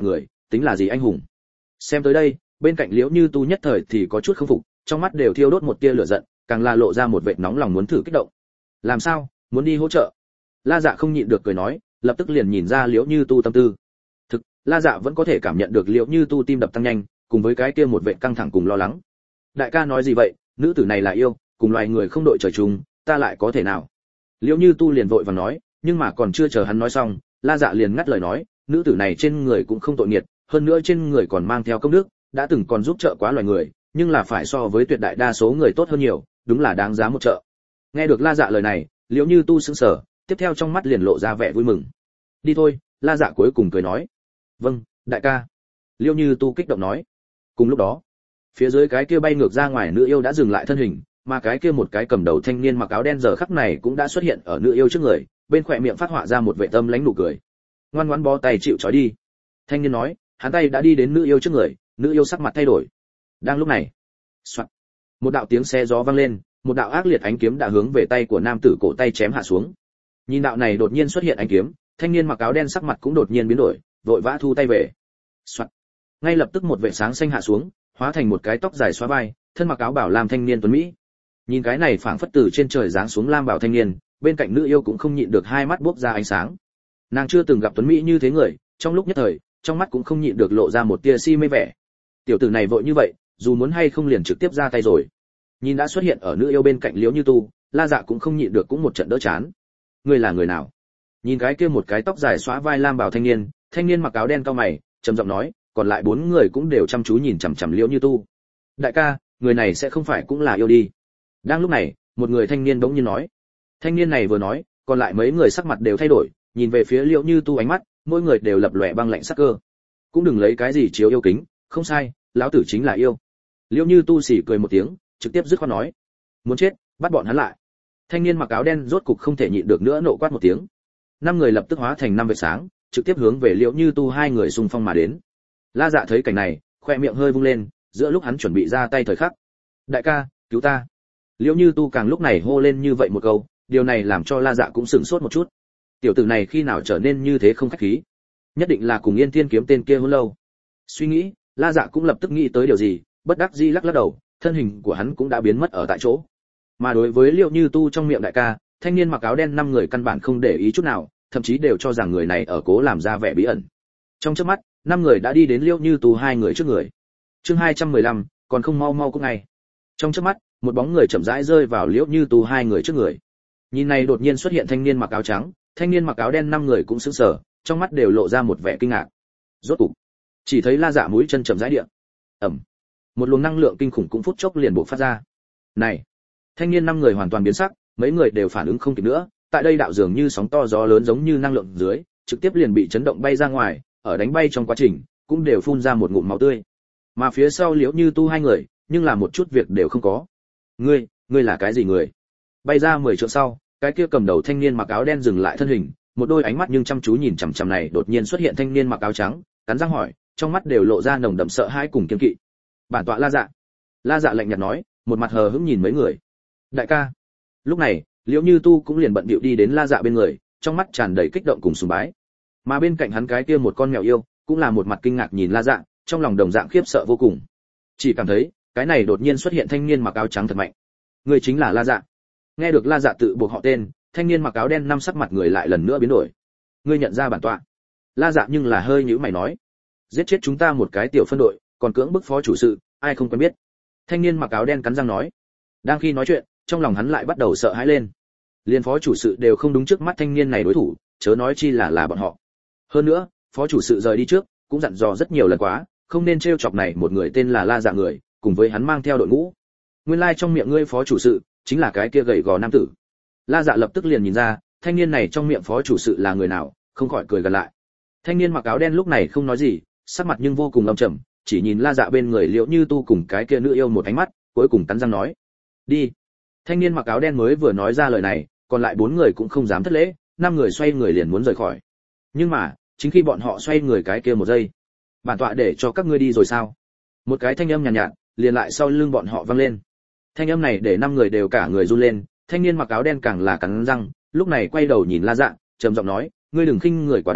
tính là gì anh hùng. Xem tới đây, bên cạnh Liễu Như Tu nhất thời thì có chút không phục, trong mắt đều thiêu đốt một tia lửa giận, càng là lộ ra một vệt nóng lòng muốn thử kích động. Làm sao, muốn đi hỗ trợ? La Dạ không nhịn được cười nói, lập tức liền nhìn ra Liễu Như Tu tâm tư. Thực, La Dạ vẫn có thể cảm nhận được Liễu Như Tu tim đập tăng nhanh, cùng với cái kia một vệt căng thẳng cùng lo lắng. Đại ca nói gì vậy, nữ tử này là yêu, cùng loài người không đội trời chung, ta lại có thể nào? Liễu Như Tu liền vội vàng nói, nhưng mà còn chưa chờ hắn nói xong, La Dạ liền ngắt lời nói, nữ tử này trên người cũng không tội nghiệt, hơn nữa trên người còn mang theo công đức, đã từng còn giúp trợ quá loài người, nhưng là phải so với tuyệt đại đa số người tốt hơn nhiều, đúng là đáng giá một trợ. Nghe được La Dạ lời này, Liễu Như Tu sững sờ, tiếp theo trong mắt liền lộ ra vẻ vui mừng. Đi thôi, La Dạ cuối cùng cười nói. Vâng, đại ca. Liễu Như Tu kích động nói. Cùng lúc đó, phía dưới cái kia bay ngược ra ngoài nữ yêu đã dừng lại thân hình, mà cái kia một cái cầm đầu thanh niên mặc áo đen giờ khắc này cũng đã xuất hiện ở nữ yêu trước người, bên khỏe miệng phát họa ra một vẻ tâm lãnh nụ cười. Ngoan ngoãn bó tay chịu trói đi. Thanh niên nói, hắn tay đã đi đến nữ yêu trước người, nữ yêu sắc mặt thay đổi. Đang lúc này, soạt, một đạo tiếng xe gió vang lên, một đạo ác liệt ánh kiếm đã hướng về tay của nam tử cổ tay chém hạ xuống. Nhìn đạo này đột nhiên xuất hiện ánh kiếm, thanh niên mặc áo đen sắc mặt cũng đột nhiên biến đổi, vội vã thu tay về. Soạt, ngay lập tức một vệt sáng xanh hạ xuống, hóa thành một cái tóc dài xóa vai, thân mặc áo bảo lam thanh niên tuấn mỹ. Nhìn cái này phảng phất từ trên trời giáng xuống lam bảo thanh niên, bên cạnh nữ yêu cũng không nhịn được hai mắt bốc ra ánh sáng. Nàng chưa từng gặp tuấn mỹ như thế người, trong lúc nhất thời, trong mắt cũng không nhịn được lộ ra một tia si mê vẻ. Tiểu tử này vội như vậy, dù muốn hay không liền trực tiếp ra tay rồi. Nhìn đã xuất hiện ở nữ yêu bên cạnh Liễu Như Tu, La Dạ cũng không nhịn được cũng một trận đỡ chán. Ngươi là người nào? Nhìn cái kia một cái tóc dài xóa vai lam bảo thanh niên, thanh niên mặc áo đen cao mày, trầm giọng nói, còn lại bốn người cũng đều chăm chú nhìn chằm chằm Liễu Như Tu. Đại ca, người này sẽ không phải cũng là yêu đi? Đang lúc này, một người thanh niên bỗng nhiên nói. Thanh niên này vừa nói, còn lại mấy người sắc mặt đều thay đổi, nhìn về phía Liễu Như Tu ánh mắt, mỗi người đều lập lòe băng lạnh sắc cơ. Cũng đừng lấy cái gì chiếu yêu kính, không sai, lão tử chính là yêu. Liễu Như Tu xỉ cười một tiếng, trực tiếp dứt khoát nói, muốn chết, bắt bọn hắn lại. Thanh niên mặc áo đen rốt cục không thể nhịn được nữa nộ quát một tiếng. Năm người lập tức hóa thành năm vệt sáng, trực tiếp hướng về Liễu Như Tu hai người xung phong mà đến. La Dạ thấy cảnh này, khoe miệng hơi vung lên, giữa lúc hắn chuẩn bị ra tay thời khắc. Đại ca, cứu ta. Liễu Như Tu càng lúc này hô lên như vậy một câu, điều này làm cho La Dạ cũng sửng sốt một chút. Tiểu tử này khi nào trở nên như thế không khách khí? Nhất định là cùng Yên Thiên kiếm tên kia hôn lâu. Suy nghĩ, La Dạ cũng lập tức nghĩ tới điều gì, bất đắc dĩ lắc lắc đầu, thân hình của hắn cũng đã biến mất ở tại chỗ. Mà đối với Liễu Như Tu trong miệng đại ca, thanh niên mặc áo đen năm người căn bản không để ý chút nào, thậm chí đều cho rằng người này ở cố làm ra vẻ bí ẩn. Trong chớp mắt, năm người đã đi đến Liễu Như Tu hai người trước người. Chương hai trăm mười lăm, còn không mau mau cũng ngay. Trong chớp mắt, một bóng người chậm rãi rơi vào Liễu Như Tu hai người trước người. Nhìn này đột nhiên xuất hiện thanh niên mặc áo trắng, thanh niên mặc áo đen năm người cũng sững sờ, trong mắt đều lộ ra một vẻ kinh ngạc. Rốt cục, chỉ thấy La Dạ mũi chân chậm rãi địa. Ầm. Một luồng năng lượng kinh khủng cũng phút chốc liền bộc phát ra. Này, thanh niên năm người hoàn toàn biến sắc, mấy người đều phản ứng không kịp nữa, tại đây đạo dường như sóng to gió lớn giống như năng lượng dưới, trực tiếp liền bị chấn động bay ra ngoài, ở đánh bay trong quá trình, cũng đều phun ra một ngụm máu tươi. Mà phía sau Liễu Như Tu hai người, nhưng là một chút việc đều không có. Ngươi, ngươi là cái gì người? Bay ra mười trượng sau, cái kia cầm đầu thanh niên mặc áo đen dừng lại thân hình, một đôi ánh mắt nhưng chăm chú nhìn chằm chằm này đột nhiên xuất hiện thanh niên mặc áo trắng, cắn răng hỏi, trong mắt đều lộ ra nồng đậm sợ hãi cùng kiêng kỵ. Bản tọa La Dạ. La Dạ lạnh nhạt nói, một mặt hờ hững nhìn mấy người. Đại ca. Lúc này, Liễu Như Tu cũng liền bận bịu đi đến La Dạ bên người, trong mắt tràn đầy kích động cùng sùng bái. Mà bên cạnh hắn cái kia một con mèo yêu, cũng là một mặt kinh ngạc nhìn La Dạ, trong lòng đồng dạng khiếp sợ vô cùng. Chỉ cảm thấy, cái này đột nhiên xuất hiện thanh niên mặc áo trắng thật mạnh. Người chính là La Dạ. Nghe được La Dạ tự buộc họ tên, thanh niên mặc áo đen năm sắc mặt người lại lần nữa biến đổi. Ngươi nhận ra bản tọa? La Dạ nhưng là hơi nhíu mày nói, giết chết chúng ta một cái tiểu phân đội, còn cưỡng bức phó chủ sự, ai không quen biết? Thanh niên mặc áo đen cắn răng nói. Đang khi nói chuyện, trong lòng hắn lại bắt đầu sợ hãi lên. Liên phó chủ sự đều không đúng trước mắt thanh niên này đối thủ, chớ nói chi là là bọn họ. Hơn nữa, phó chủ sự rời đi trước, cũng dặn dò rất nhiều lần quá, không nên trêu chọc này một người tên là La Dạ người, cùng với hắn mang theo đội ngũ. Nguyên lai like trong miệng ngươi phó chủ sự chính là cái kia gầy gò nam tử. La Dạ lập tức liền nhìn ra, thanh niên này trong miệng phó chủ sự là người nào, không khỏi cười gần lại. Thanh niên mặc áo đen lúc này không nói gì, sắc mặt nhưng vô cùng âm trầm, chỉ nhìn La Dạ bên người Liễu Như Tu cùng cái kia nữ yêu một ánh mắt, cuối cùng cắn răng nói: "Đi." Thanh niên mặc áo đen mới vừa nói ra lời này, còn lại bốn người cũng không dám thất lễ, năm người xoay người liền muốn rời khỏi. Nhưng mà, chính khi bọn họ xoay người cái kia một giây, bản tọa để cho các ngươi đi rồi sao? Một cái thanh âm nhàn nhạt, nhạt, liền lại sau lưng bọn họ vang lên. Thanh âm này để năm người đều cả người run lên, thanh niên mặc áo đen càng là cắn răng, lúc này quay đầu nhìn La Dạ, trầm giọng nói: "Ngươi đừng khinh người quá đáng,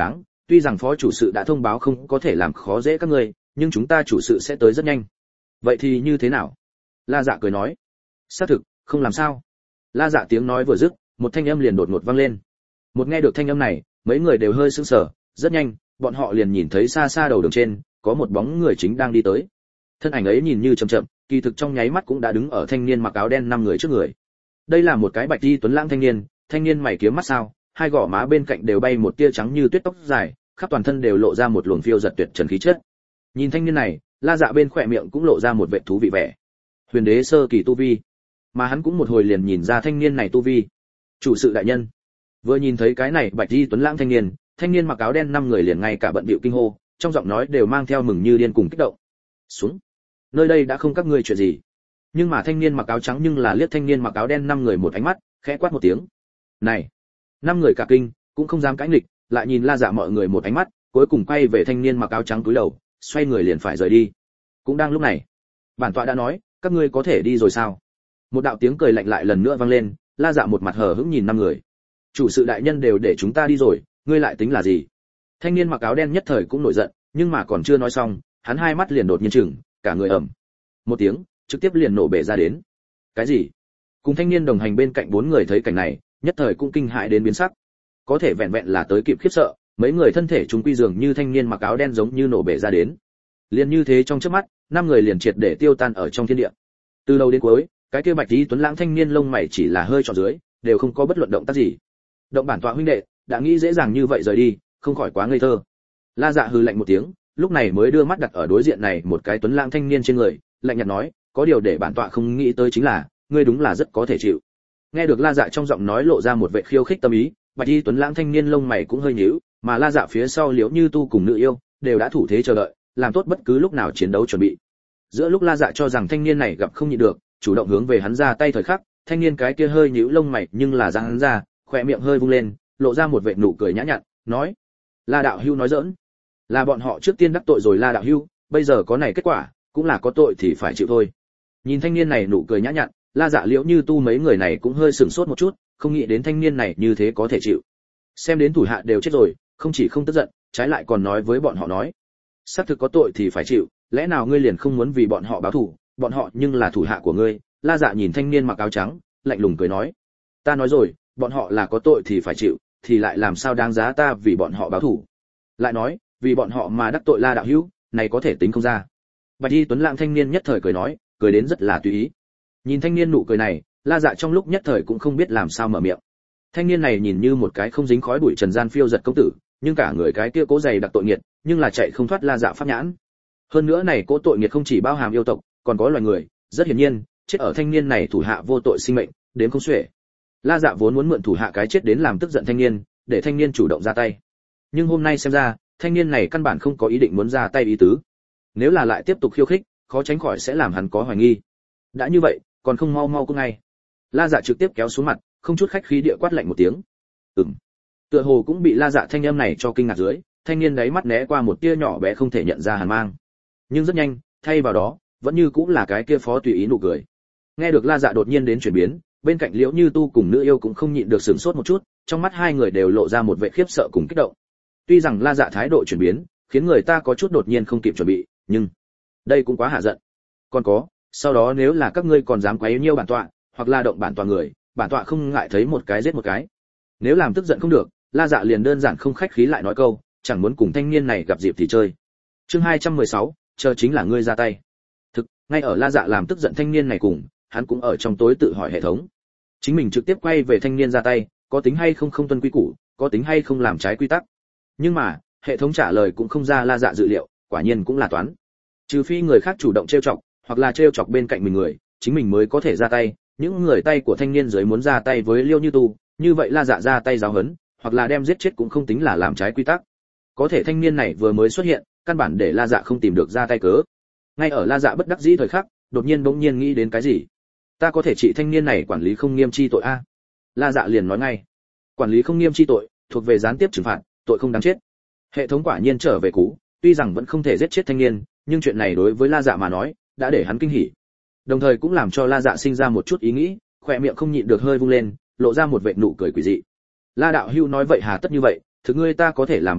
tuy rằng phó chủ sự đã thông báo không có thể làm khó dễ các ngươi, nhưng chúng ta chủ sự sẽ tới rất nhanh. Vậy thì như thế nào? La Dạ cười nói. Xác thực, không làm sao. La Dạ tiếng nói vừa dứt, một thanh âm liền đột ngột vang lên. Một nghe được thanh âm này, mấy người đều hơi sững sờ, rất nhanh, bọn họ liền nhìn thấy xa xa đầu đường trên, có một bóng người chính đang đi tới. Thân ảnh ấy nhìn như chậm chậm, kỳ thực trong nháy mắt cũng đã đứng ở thanh niên mặc áo đen năm người trước người. Đây là một cái bạch y tuấn lãng thanh niên, thanh niên mày kiếm mắt sao, hai gò má bên cạnh đều bay một tia trắng như tuyết tóc dài, khắp toàn thân đều lộ ra một luồng phiêu giật tuyệt trần khí chất. Nhìn thanh niên này, La Dạ bên khỏe miệng cũng lộ ra một vẻ thú vị vẻ. Huyền đế sơ kỳ tu vi, mà hắn cũng một hồi liền nhìn ra thanh niên này tu vi. Chủ sự đại nhân, vừa nhìn thấy cái này bạch y tuấn lãng thanh niên, thanh niên mặc áo đen năm người liền ngay cả bận bịu kinh hô, trong giọng nói đều mang theo mừng như điên cùng kích động. Xuống, nơi đây đã không các ngươi chuyện gì. Nhưng mà thanh niên mặc áo trắng nhưng là liếc thanh niên mặc áo đen năm người một ánh mắt, khẽ quát một tiếng. Này, năm người cả kinh, cũng không dám cãi nghịch, lại nhìn La Dạ mọi người một ánh mắt, cuối cùng quay về thanh niên mặc áo trắng cúi đầu, xoay người liền phải rời đi. Cũng đang lúc này, bản tọa đã nói, các ngươi có thể đi rồi sao? Một đạo tiếng cười lạnh lại lần nữa vang lên, La Dạ một mặt hờ hững nhìn năm người. Chủ sự đại nhân đều để chúng ta đi rồi, ngươi lại tính là gì? Thanh niên mặc áo đen nhất thời cũng nổi giận, nhưng mà còn chưa nói xong, hắn hai mắt liền đột nhiên chừng, cả người ẩm một tiếng, trực tiếp liền nổ bể ra đến. Cái gì? Cùng thanh niên đồng hành bên cạnh bốn người thấy cảnh này, nhất thời cũng kinh hãi đến biến sắc. Có thể vẹn vẹn là tới kịp khiếp sợ, mấy người thân thể chúng quy dường như thanh niên mặc áo đen giống như nổ bể ra đến. Liền như thế trong chớp mắt, năm người liền triệt để tiêu tan ở trong thiên địa. Từ đầu đến cuối, cái kia bạch y tuấn lãng thanh niên lông mày chỉ là hơi tròn dưới, đều không có bất luận động tác gì. Động bản tọa huynh đệ, đã nghĩ dễ dàng như vậy rời đi, không khỏi quá ngây thơ. La Dạ hừ lạnh một tiếng, lúc này mới đưa mắt đặt ở đối diện này một cái tuấn lãng thanh niên trên người, lạnh nhạt nói, có điều để bản tọa không nghĩ tới chính là, ngươi đúng là rất có thể chịu. Nghe được La Dạ trong giọng nói lộ ra một vẻ khiêu khích tâm ý, bạch y tuấn lãng thanh niên lông mày cũng hơi nhíu, mà La Dạ phía sau Liễu Như Tu cùng Nữ Yêu đều đã thủ thế chờ đợi, làm tốt bất cứ lúc nào chiến đấu chuẩn bị. Giữa lúc La Dạ cho rằng thanh niên này gặp không nhịn được, chủ động hướng về hắn ra tay thời khắc, thanh niên cái kia hơi nhíu lông mày nhưng là giang hắn ra, khóe miệng hơi vung lên, lộ ra một vẻ nụ cười nhã nhặn, nói: "La đạo hưu nói giỡn, là bọn họ trước tiên đắc tội rồi La đạo hưu, bây giờ có này kết quả, cũng là có tội thì phải chịu thôi." Nhìn thanh niên này nụ cười nhã nhặn, La Dạ Liễu Như Tu mấy người này cũng hơi sửng sốt một chút, không nghĩ đến thanh niên này như thế có thể chịu. Xem đến thủ hạ đều chết rồi, không chỉ không tức giận, trái lại còn nói với bọn họ nói: "Xác thực có tội thì phải chịu, lẽ nào ngươi liền không muốn vì bọn họ báo thù, bọn họ nhưng là thủ hạ của ngươi." La Dạ nhìn thanh niên mặc áo trắng, lạnh lùng cười nói: "Ta nói rồi, bọn họ là có tội thì phải chịu, thì lại làm sao đáng giá ta vì bọn họ báo thù?" Lại nói, vì bọn họ mà đắc tội La đạo hữu, này có thể tính không ra. Bạch y tuấn lãng thanh niên nhất thời cười nói, cười đến rất là tùy ý. Nhìn thanh niên nụ cười này, La Dạ trong lúc nhất thời cũng không biết làm sao mở miệng. Thanh niên này nhìn như một cái không dính khói bụi trần gian phiêu giật công tử, nhưng cả người cái kia cố dày đặc tội nghiệt, nhưng là chạy không thoát La Dạ pháp nhãn. Hơn nữa này cố tội nghiệt không chỉ bao hàm yêu tộc, còn có loài người, rất hiển nhiên, chết ở thanh niên này thủ hạ vô tội sinh mệnh, đến không xuể. La Dạ vốn muốn mượn thủ hạ cái chết đến làm tức giận thanh niên, để thanh niên chủ động ra tay. Nhưng hôm nay xem ra, thanh niên này căn bản không có ý định muốn ra tay ý tứ. Nếu là lại tiếp tục khiêu khích, khó tránh khỏi sẽ làm hắn có hoài nghi. Đã như vậy, còn không mau mau cút ngay. La Dạ trực tiếp kéo xuống mặt, không chút khách khí địa quát lạnh một tiếng. Ừm. Tựa hồ cũng bị La Dạ thanh âm này cho kinh ngạc dưới, thanh niên đáy mắt né qua một tia nhỏ bé không thể nhận ra hàn mang. Nhưng rất nhanh, thay vào đó, vẫn như cũng là cái kia phó tùy ý nụ cười. Nghe được La Dạ đột nhiên đến chuyển biến, bên cạnh Liễu Như Tu cùng Nữ Yêu cũng không nhịn được sửng sốt một chút, trong mắt hai người đều lộ ra một vẻ khiếp sợ cùng kích động. Tuy rằng La Dạ thái độ chuyển biến, khiến người ta có chút đột nhiên không kịp chuẩn bị, nhưng đây cũng quá hạ giận. Còn có, sau đó nếu là các ngươi còn dám quấy nhiêu bản tọa, hoặc là động bản tọa người, bản tọa không ngại thấy một cái giết một cái. Nếu làm tức giận không được, La Dạ liền đơn giản không khách khí lại nói câu, chẳng muốn cùng thanh niên này gặp dịp thì chơi. Chương hai trăm mười sáu, chờ chính là ngươi ra tay. Thực, ngay ở La Dạ làm tức giận thanh niên này cùng, hắn cũng ở trong tối tự hỏi hệ thống. Chính mình trực tiếp quay về thanh niên ra tay, có tính hay không không tuân quy củ, có tính hay không làm trái quy tắc. Nhưng mà, hệ thống trả lời cũng không ra La Dạ dự liệu, quả nhiên cũng là toán. Trừ phi người khác chủ động trêu chọc, hoặc là trêu chọc bên cạnh mình người, chính mình mới có thể ra tay. Những người tay của thanh niên dưới muốn ra tay với Liêu Như Tu, như vậy La Dạ ra tay giáo huấn, hoặc là đem giết chết cũng không tính là làm trái quy tắc. Có thể thanh niên này vừa mới xuất hiện, căn bản để La Dạ không tìm được ra tay cớ. Ngay ở La Dạ bất đắc dĩ thời khắc, đột nhiên bỗng nhiên nghĩ đến cái gì. Ta có thể trị thanh niên này quản lý không nghiêm chi tội a. La Dạ liền nói ngay. Quản lý không nghiêm chi tội, thuộc về gián tiếp trừng phạt, tội không đáng chết. Hệ thống quả nhiên trở về cũ, tuy rằng vẫn không thể giết chết thanh niên, nhưng chuyện này đối với La Dạ mà nói, đã để hắn kinh hỉ. Đồng thời cũng làm cho La Dạ sinh ra một chút ý nghĩ, khóe miệng không nhịn được hơi vung lên, lộ ra một vệt nụ cười quỷ dị. La đạo hưu nói vậy hà tất như vậy, thực ngươi ta có thể làm bạn tốt,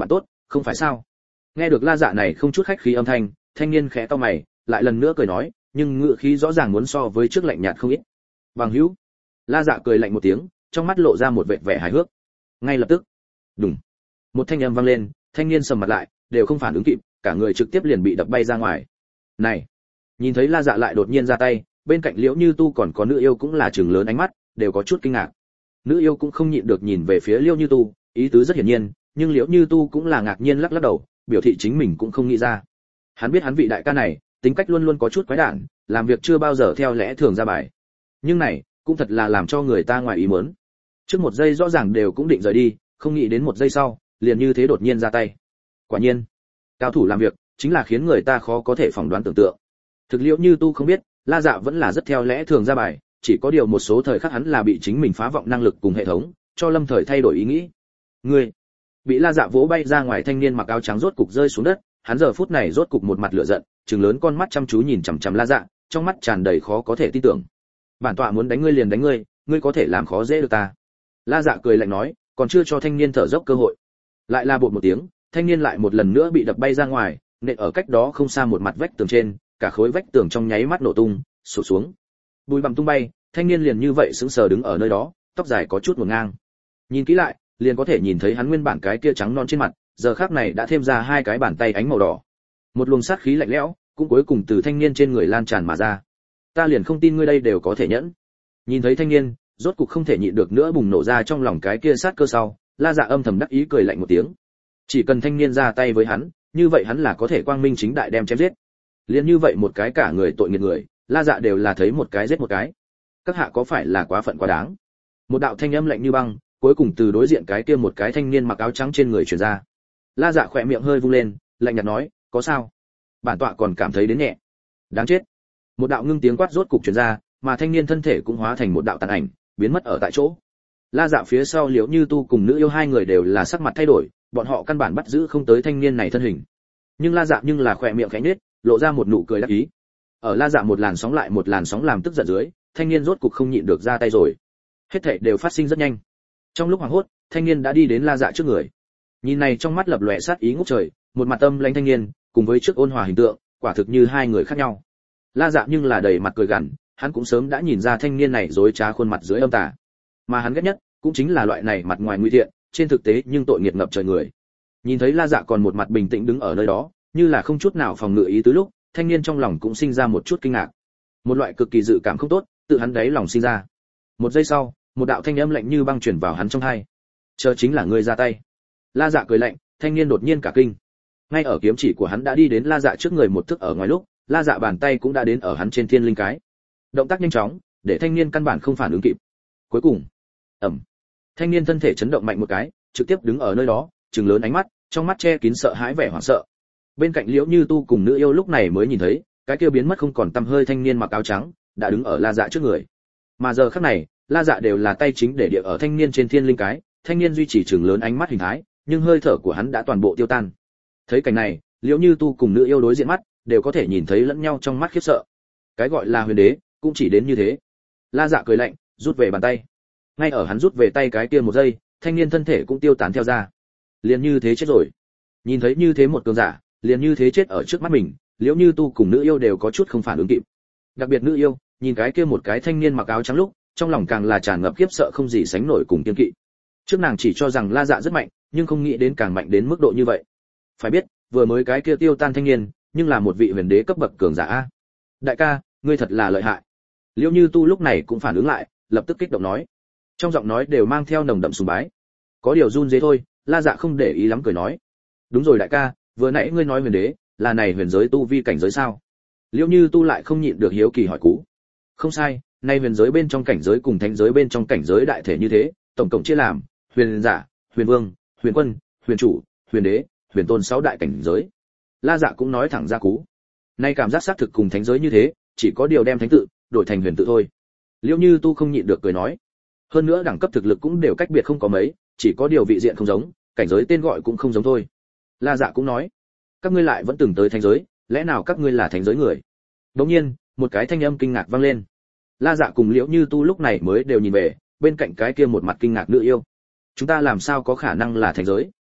không phải sao? Nghe được La Dạ này không chút khách khí âm thanh, thanh niên khẽ cau mày, lại lần nữa cười nói, nhưng ngữ khí rõ ràng muốn so với trước lạnh nhạt không ít. Bằng hữu. La Dạ cười lạnh một tiếng, trong mắt lộ ra một vẻ vẻ hài hước. Ngay lập tức, đùng, một thanh âm vang lên, thanh niên sầm mặt lại, đều không phản ứng kịp, cả người trực tiếp liền bị đập bay ra ngoài. Này, nhìn thấy La Dạ lại đột nhiên ra tay, bên cạnh Liễu Như Tu còn có nữ yêu cũng là trừng lớn ánh mắt, đều có chút kinh ngạc. Nữ yêu cũng không nhịn được nhìn về phía Liễu Như Tu, ý tứ rất hiển nhiên, nhưng Liễu Như Tu cũng là ngạc nhiên lắc lắc đầu, biểu thị chính mình cũng không nghĩ ra. Hắn biết hắn vị đại ca này, tính cách luôn luôn có chút quái đản, làm việc chưa bao giờ theo lẽ thường ra bài. Nhưng này, cũng thật là làm cho người ta ngoài ý muốn. Trước một giây rõ ràng đều cũng định rời đi, không nghĩ đến một giây sau, liền như thế đột nhiên ra tay. Quả nhiên, cao thủ làm việc, chính là khiến người ta khó có thể phỏng đoán tưởng tượng. Thực Liễu Như Tu không biết, La Dạ vẫn là rất theo lẽ thường ra bài, chỉ có điều một số thời khắc hắn là bị chính mình phá vọng năng lực cùng hệ thống, cho lâm thời thay đổi ý nghĩ. Ngươi, bị La Dạ vỗ bay ra ngoài thanh niên mặc áo trắng rốt cục rơi xuống đất, hắn giờ phút này rốt cục một mặt lửa giận, trừng lớn con mắt chăm chú nhìn chằm chằm La Dạ, trong mắt tràn đầy khó có thể tin tưởng. Bản tọa muốn đánh ngươi liền đánh ngươi, ngươi có thể làm khó dễ được ta. La Dạ cười lạnh nói, còn chưa cho thanh niên thở dốc cơ hội. Lại la bột một tiếng, thanh niên lại một lần nữa bị đập bay ra ngoài, nện ở cách đó không xa một mặt vách tường trên, cả khối vách tường trong nháy mắt nổ tung, sụp xuống. Bùi bặm tung bay, thanh niên liền như vậy sững sờ đứng ở nơi đó, tóc dài có chút ngổn ngang. Nhìn kỹ lại, liền có thể nhìn thấy hắn nguyên bản cái kia trắng non trên mặt, giờ khắc này đã thêm ra hai cái bàn tay ánh màu đỏ. Một luồng sát khí lạnh lẽo, cũng cuối cùng từ thanh niên trên người lan tràn mà ra. Ta liền không tin ngươi đây đều có thể nhẫn. Nhìn thấy thanh niên, rốt cục không thể nhịn được nữa bùng nổ ra trong lòng cái kia sát cơ sau, La Dạ âm thầm đắc ý cười lạnh một tiếng. Chỉ cần thanh niên ra tay với hắn, như vậy hắn là có thể quang minh chính đại đem chém giết. Liên như vậy một cái cả người tội nghiệp người, La Dạ đều là thấy một cái giết một cái. Các hạ có phải là quá phận quá đáng? Một đạo thanh âm lạnh như băng, cuối cùng từ đối diện cái kia một cái thanh niên mặc áo trắng trên người truyền ra. La Dạ khỏe miệng hơi vung lên, lạnh nhạt nói, có sao? Bản tọa còn cảm thấy đến nhẹ. Đáng chết. Một đạo ngưng tiếng quát rốt cục truyền ra, mà thanh niên thân thể cũng hóa thành một đạo tàn ảnh, biến mất ở tại chỗ. La Dạ phía sau Liễu Như Tu cùng nữ yêu hai người đều là sắc mặt thay đổi, bọn họ căn bản bắt giữ không tới thanh niên này thân hình. Nhưng La Dạ nhưng là khỏe miệng khẽ nhếch, lộ ra một nụ cười đắc ý. Ở La Dạ một làn sóng lại một làn sóng làm tức giận dưới, thanh niên rốt cục không nhịn được ra tay rồi. Hết thảy đều phát sinh rất nhanh. Trong lúc hoảng hốt, thanh niên đã đi đến La Dạ trước người. Nhìn này trong mắt lập lòe sát ý ngút trời, một mặt tâm lãnh thanh niên, cùng với trước ôn hòa hình tượng, quả thực như hai người khác nhau. La Dạ nhưng là đầy mặt cười gằn, hắn cũng sớm đã nhìn ra thanh niên này dối trá khuôn mặt dưới âm tà. Mà hắn ghét nhất, cũng chính là loại này mặt ngoài nguy thiện, trên thực tế nhưng tội nghiệp ngập trời người. Nhìn thấy La Dạ còn một mặt bình tĩnh đứng ở nơi đó, như là không chút nào phòng ngự ý tứ lúc, thanh niên trong lòng cũng sinh ra một chút kinh ngạc. Một loại cực kỳ dự cảm không tốt, tự hắn đáy lòng sinh ra. Một giây sau, một đạo thanh âm lạnh như băng truyền vào hắn trong tai. Chờ chính là ngươi ra tay. La Dạ cười lạnh, thanh niên đột nhiên cả kinh. Ngay ở kiếm chỉ của hắn đã đi đến La Dạ trước người một thước ở ngoài lúc, La Dạ bàn tay cũng đã đến ở hắn trên thiên linh cái. Động tác nhanh chóng, để thanh niên căn bản không phản ứng kịp. Cuối cùng, ầm. Thanh niên thân thể chấn động mạnh một cái, trực tiếp đứng ở nơi đó, trừng lớn ánh mắt, trong mắt che kín sợ hãi vẻ hoảng sợ. Bên cạnh Liễu Như Tu cùng nữ yêu lúc này mới nhìn thấy, cái kia biến mất không còn tăm hơi thanh niên mặc áo trắng, đã đứng ở La Dạ trước người. Mà giờ khắc này, La Dạ đều là tay chính để địa ở thanh niên trên thiên linh cái, thanh niên duy trì trừng lớn ánh mắt hình thái, nhưng hơi thở của hắn đã toàn bộ tiêu tan. Thấy cảnh này, Liễu Như Tu cùng nữ yêu đối diện mắt, đều có thể nhìn thấy lẫn nhau trong mắt khiếp sợ. Cái gọi là huyền đế, cũng chỉ đến như thế. La Dạ cười lạnh, rút về bàn tay. Ngay ở hắn rút về tay cái kia một giây, thanh niên thân thể cũng tiêu tán theo ra. Liền như thế chết rồi. Nhìn thấy như thế một cường giả, liền như thế chết ở trước mắt mình, Liễu Như Tu cùng nữ yêu đều có chút không phản ứng kịp. Đặc biệt nữ yêu, nhìn cái kia một cái thanh niên mặc áo trắng lúc, trong lòng càng là tràn ngập khiếp sợ không gì sánh nổi cùng kiêng kỵ. Trước nàng chỉ cho rằng La Dạ rất mạnh, nhưng không nghĩ đến càng mạnh đến mức độ như vậy. Phải biết, vừa mới cái kia tiêu tan thanh niên, nhưng là một vị huyền đế cấp bậc cường giả a. Đại ca, ngươi thật là lợi hại. Liễu Như Tu lúc này cũng phản ứng lại, lập tức kích động nói. Trong giọng nói đều mang theo nồng đậm sùng bái. Có điều run rế thôi, La Dạ không để ý lắm cười nói. Đúng rồi đại ca, vừa nãy ngươi nói huyền đế, là này huyền giới tu vi cảnh giới sao? Liễu Như Tu lại không nhịn được hiếu kỳ hỏi cú. Không sai, nay huyền giới bên trong cảnh giới cùng thánh giới bên trong cảnh giới đại thể như thế, tổng cộng chia làm huyền giả, huyền vương, huyền quân, huyền chủ, huyền đế, huyền tôn sáu đại cảnh giới. La Dạ cũng nói thẳng ra cú. Nay cảm giác xác thực cùng thánh giới như thế, chỉ có điều đem thánh tự đổi thành huyền tự thôi. Liễu Như Tu không nhịn được cười nói. Hơn nữa đẳng cấp thực lực cũng đều cách biệt không có mấy, chỉ có điều vị diện không giống, cảnh giới tên gọi cũng không giống thôi. La Dạ cũng nói, các ngươi lại vẫn từng tới thánh giới, lẽ nào các ngươi là thánh giới người? Đột nhiên, một cái thanh âm kinh ngạc vang lên. La Dạ cùng Liễu Như Tu lúc này mới đều nhìn về, bên cạnh cái kia một mặt kinh ngạc nữ yêu. Chúng ta làm sao có khả năng là thánh giới?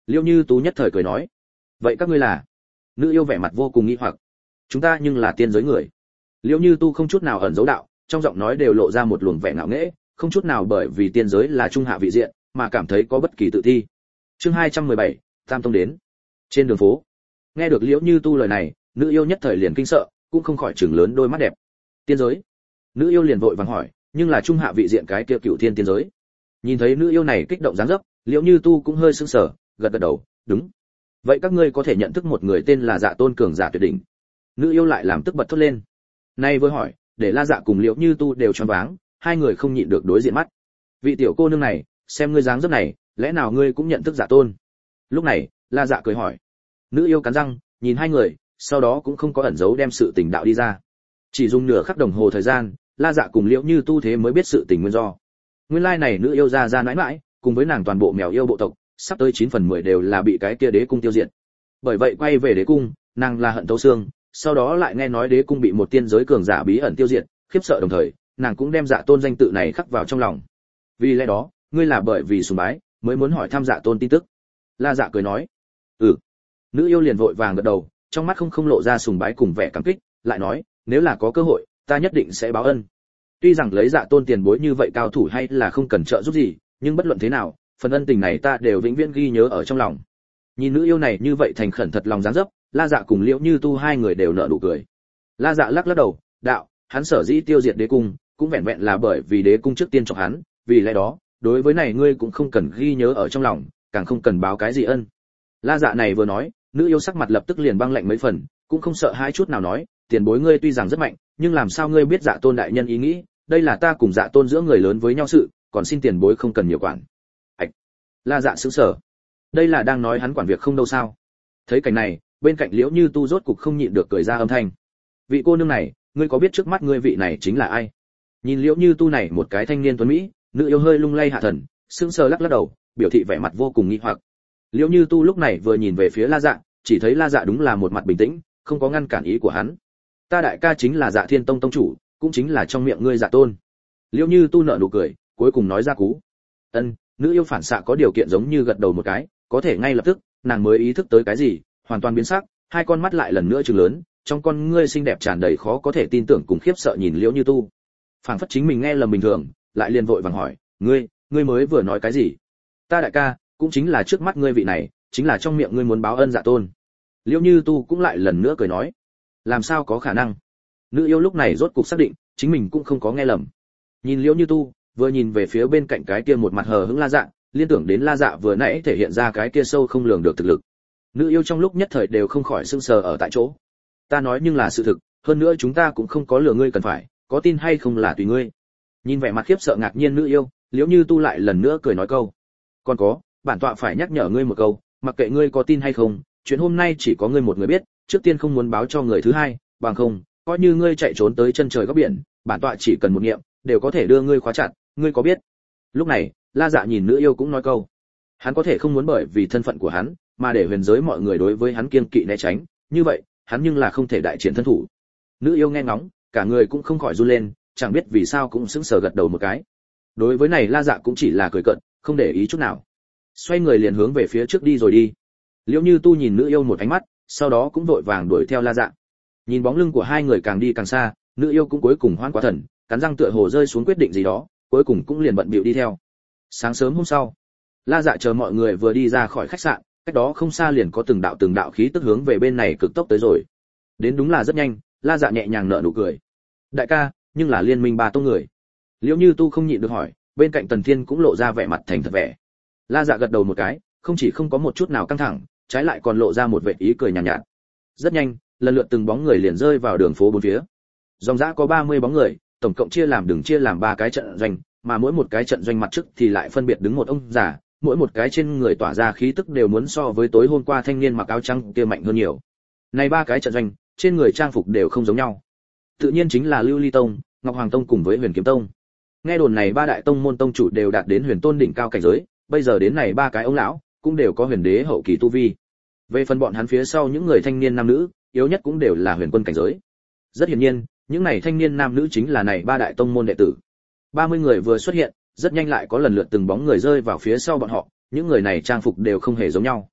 Liễu Như Tu nhất thời cười nói, vậy các ngươi là? Nữ yêu vẻ mặt vô cùng nghi hoặc. Chúng ta nhưng là tiên giới người. Liễu Như Tu không chút nào ẩn giấu đạo, trong giọng nói đều lộ ra một luồng vẻ ngạo nghễ, không chút nào bởi vì tiên giới là trung hạ vị diện mà cảm thấy có bất kỳ tự thi. Chương hai trăm mười bảy, Tam Tông đến. Trên đường phố, nghe được Liễu Như Tu lời này, nữ yêu nhất thời liền kinh sợ, cũng không khỏi trừng lớn đôi mắt đẹp. Tiên giới? Nữ yêu liền vội vàng hỏi, nhưng là trung hạ vị diện cái kia Cửu Thiên tiên giới. Nhìn thấy nữ yêu này kích động dáng dấp, Liễu Như Tu cũng hơi sững sờ, gật gật đầu, đúng. Vậy các ngươi có thể nhận thức một người tên là Dạ Tôn cường giả tuyệt đỉnh. Nữ yêu lại làm tức bật thốt lên. Nay vừa hỏi, để La Dạ cùng Liễu Như Tu đều choáng váng, hai người không nhịn được đối diện mắt. Vị tiểu cô nương này, xem ngươi dáng dấp này, lẽ nào ngươi cũng nhận thức Dạ Tôn? Lúc này, La Dạ cười hỏi. Nữ yêu cắn răng, nhìn hai người, sau đó cũng không có ẩn giấu đem sự tình đạo đi ra. Chỉ dùng nửa khắc đồng hồ thời gian, La Dạ cùng Liễu Như Tu thế mới biết sự tình nguyên do. Nguyên lai này nữ yêu ra ra nãi nãi, cùng với nàng toàn bộ mèo yêu bộ tộc, sắp tới chín phần mười đều là bị cái kia đế cung tiêu diệt. Bởi vậy quay về đế cung, nàng là hận thấu xương, sau đó lại nghe nói đế cung bị một tiên giới cường giả bí ẩn tiêu diệt, khiếp sợ đồng thời, nàng cũng đem Dạ Tôn danh tự này khắc vào trong lòng. Vì lẽ đó, ngươi là bởi vì sùng bái, mới muốn hỏi thăm Dạ Tôn tin tức. La Dạ cười nói. Ừ. Nữ yêu liền vội vàng gật đầu, trong mắt không không lộ ra sùng bái cùng vẻ cảm kích, lại nói, nếu là có cơ hội, ta nhất định sẽ báo ân. Tuy rằng lấy Dạ Tôn tiền bối như vậy cao thủ hay là không cần trợ giúp gì, nhưng bất luận thế nào, phần ân tình này ta đều vĩnh viễn ghi nhớ ở trong lòng. Nhìn nữ yêu này như vậy thành khẩn thật lòng dáng dấp, La Dạ cùng Liễu Như Tu hai người đều nở nụ cười. La Dạ lắc lắc đầu, đạo, hắn sở dĩ tiêu diệt đế cung, cũng vẹn vẹn là bởi vì đế cung trước tiên chọc hắn, vì lẽ đó, đối với này ngươi cũng không cần ghi nhớ ở trong lòng, càng không cần báo cái gì ân. La Dạ này vừa nói, nữ yêu sắc mặt lập tức liền băng lạnh mấy phần, cũng không sợ hãi chút nào nói, tiền bối ngươi tuy rằng rất mạnh, nhưng làm sao ngươi biết Dạ Tôn đại nhân ý nghĩ, đây là ta cùng Dạ Tôn giữa người lớn với nhau sự, còn xin tiền bối không cần nhiều quản. Ảch. La Dạ sững sờ. Đây là đang nói hắn quản việc không đâu sao? Thấy cảnh này, bên cạnh Liễu Như Tu rốt cục không nhịn được cười ra âm thanh. Vị cô nương này, ngươi có biết trước mắt ngươi vị này chính là ai? Nhìn Liễu Như Tu này một cái thanh niên tuấn mỹ, nữ yêu hơi lung lay hạ thần, sững sờ lắc lắc đầu, biểu thị vẻ mặt vô cùng nghi hoặc. Liễu Như Tu lúc này vừa nhìn về phía La Dạ, chỉ thấy La Dạ đúng là một mặt bình tĩnh, không có ngăn cản ý của hắn. Ta đại ca chính là Dạ Thiên Tông tông chủ, cũng chính là trong miệng ngươi Dạ Tôn. Liễu Như Tu nở nụ cười, cuối cùng nói ra cú. Ân, nữ yêu phản xạ có điều kiện giống như gật đầu một cái, có thể ngay lập tức, nàng mới ý thức tới cái gì, hoàn toàn biến sắc, hai con mắt lại lần nữa trừng lớn, trong con ngươi xinh đẹp tràn đầy khó có thể tin tưởng cùng khiếp sợ nhìn Liễu Như Tu. Phảng phất chính mình nghe lầm bình thường, lại liền vội vàng hỏi, ngươi, ngươi mới vừa nói cái gì? Ta đại ca, cũng chính là trước mắt ngươi vị này, chính là trong miệng ngươi muốn báo ân Dạ Tôn. Liễu Như Tu cũng lại lần nữa cười nói, làm sao có khả năng? Nữ yêu lúc này rốt cục xác định, chính mình cũng không có nghe lầm. Nhìn Liễu Như Tu, vừa nhìn về phía bên cạnh cái kia một mặt hờ hững La Dạ, liên tưởng đến La Dạ vừa nãy thể hiện ra cái kia sâu không lường được thực lực. Nữ yêu trong lúc nhất thời đều không khỏi sững sờ ở tại chỗ. Ta nói nhưng là sự thực, hơn nữa chúng ta cũng không có lừa ngươi cần phải, có tin hay không là tùy ngươi. Nhìn vẻ mặt khiếp sợ ngạc nhiên nữ yêu, Liễu Như Tu lại lần nữa cười nói câu, còn có, bản tọa phải nhắc nhở ngươi một câu, mặc kệ ngươi có tin hay không, chuyện hôm nay chỉ có ngươi một người biết, trước tiên không muốn báo cho người thứ hai, bằng không, coi như ngươi chạy trốn tới chân trời góc biển, bản tọa chỉ cần một niệm, đều có thể đưa ngươi khóa chặt, ngươi có biết? Lúc này, La Dạ nhìn nữ yêu cũng nói câu, hắn có thể không muốn bởi vì thân phận của hắn, mà để huyền giới mọi người đối với hắn kiêng kỵ né tránh, như vậy, hắn nhưng là không thể đại triển thân thủ. Nữ yêu nghe ngóng, cả người cũng không khỏi run lên, chẳng biết vì sao cũng sững sờ gật đầu một cái. Đối với này La Dạ cũng chỉ là cười cợt, không để ý chút nào. Xoay người liền hướng về phía trước đi rồi đi. Liễu Như Tu nhìn nữ yêu một ánh mắt, sau đó cũng vội vàng đuổi theo La Dạ. Nhìn bóng lưng của hai người càng đi càng xa, nữ yêu cũng cuối cùng hoan quá thần, cắn răng tựa hồ rơi xuống quyết định gì đó, cuối cùng cũng liền bận bịu đi theo. Sáng sớm hôm sau, La Dạ chờ mọi người vừa đi ra khỏi khách sạn, cách đó không xa liền có từng đạo từng đạo khí tức hướng về bên này cực tốc tới rồi. Đến đúng là rất nhanh, La Dạ nhẹ nhàng nở nụ cười. Đại ca, nhưng là liên minh ba tông người. Liễu Như Tu không nhịn được hỏi, bên cạnh Tần Thiên cũng lộ ra vẻ mặt thành thật vẻ. La Dạ gật đầu một cái, không chỉ không có một chút nào căng thẳng, trái lại còn lộ ra một vẻ ý cười nhàn nhạt, nhạt. Rất nhanh, lần lượt từng bóng người liền rơi vào đường phố bốn phía. Dòng dã có ba mươi bóng người, tổng cộng chia làm đường chia làm ba cái trận doanh, mà mỗi một cái trận doanh mặt trước thì lại phân biệt đứng một ông già, mỗi một cái trên người tỏa ra khí tức đều muốn so với tối hôm qua thanh niên mặc áo trắng kia mạnh hơn nhiều. Này ba cái trận doanh, trên người trang phục đều không giống nhau. Tự nhiên chính là Lưu Ly Tông, Ngọc Hoàng Tông cùng với Huyền Kiếm Tông. Nghe đồn này ba đại tông môn tông chủ đều đạt đến huyền tôn đỉnh cao cảnh giới, bây giờ đến này ba cái ông lão cũng đều có huyền đế hậu kỳ tu vi. Về phần bọn hắn phía sau những người thanh niên nam nữ, yếu nhất cũng đều là huyền quân cảnh giới. Rất hiển nhiên, những này thanh niên nam nữ chính là này ba đại tông môn đệ tử. ba mươi người vừa xuất hiện, rất nhanh lại có lần lượt từng bóng người rơi vào phía sau bọn họ, những người này trang phục đều không hề giống nhau.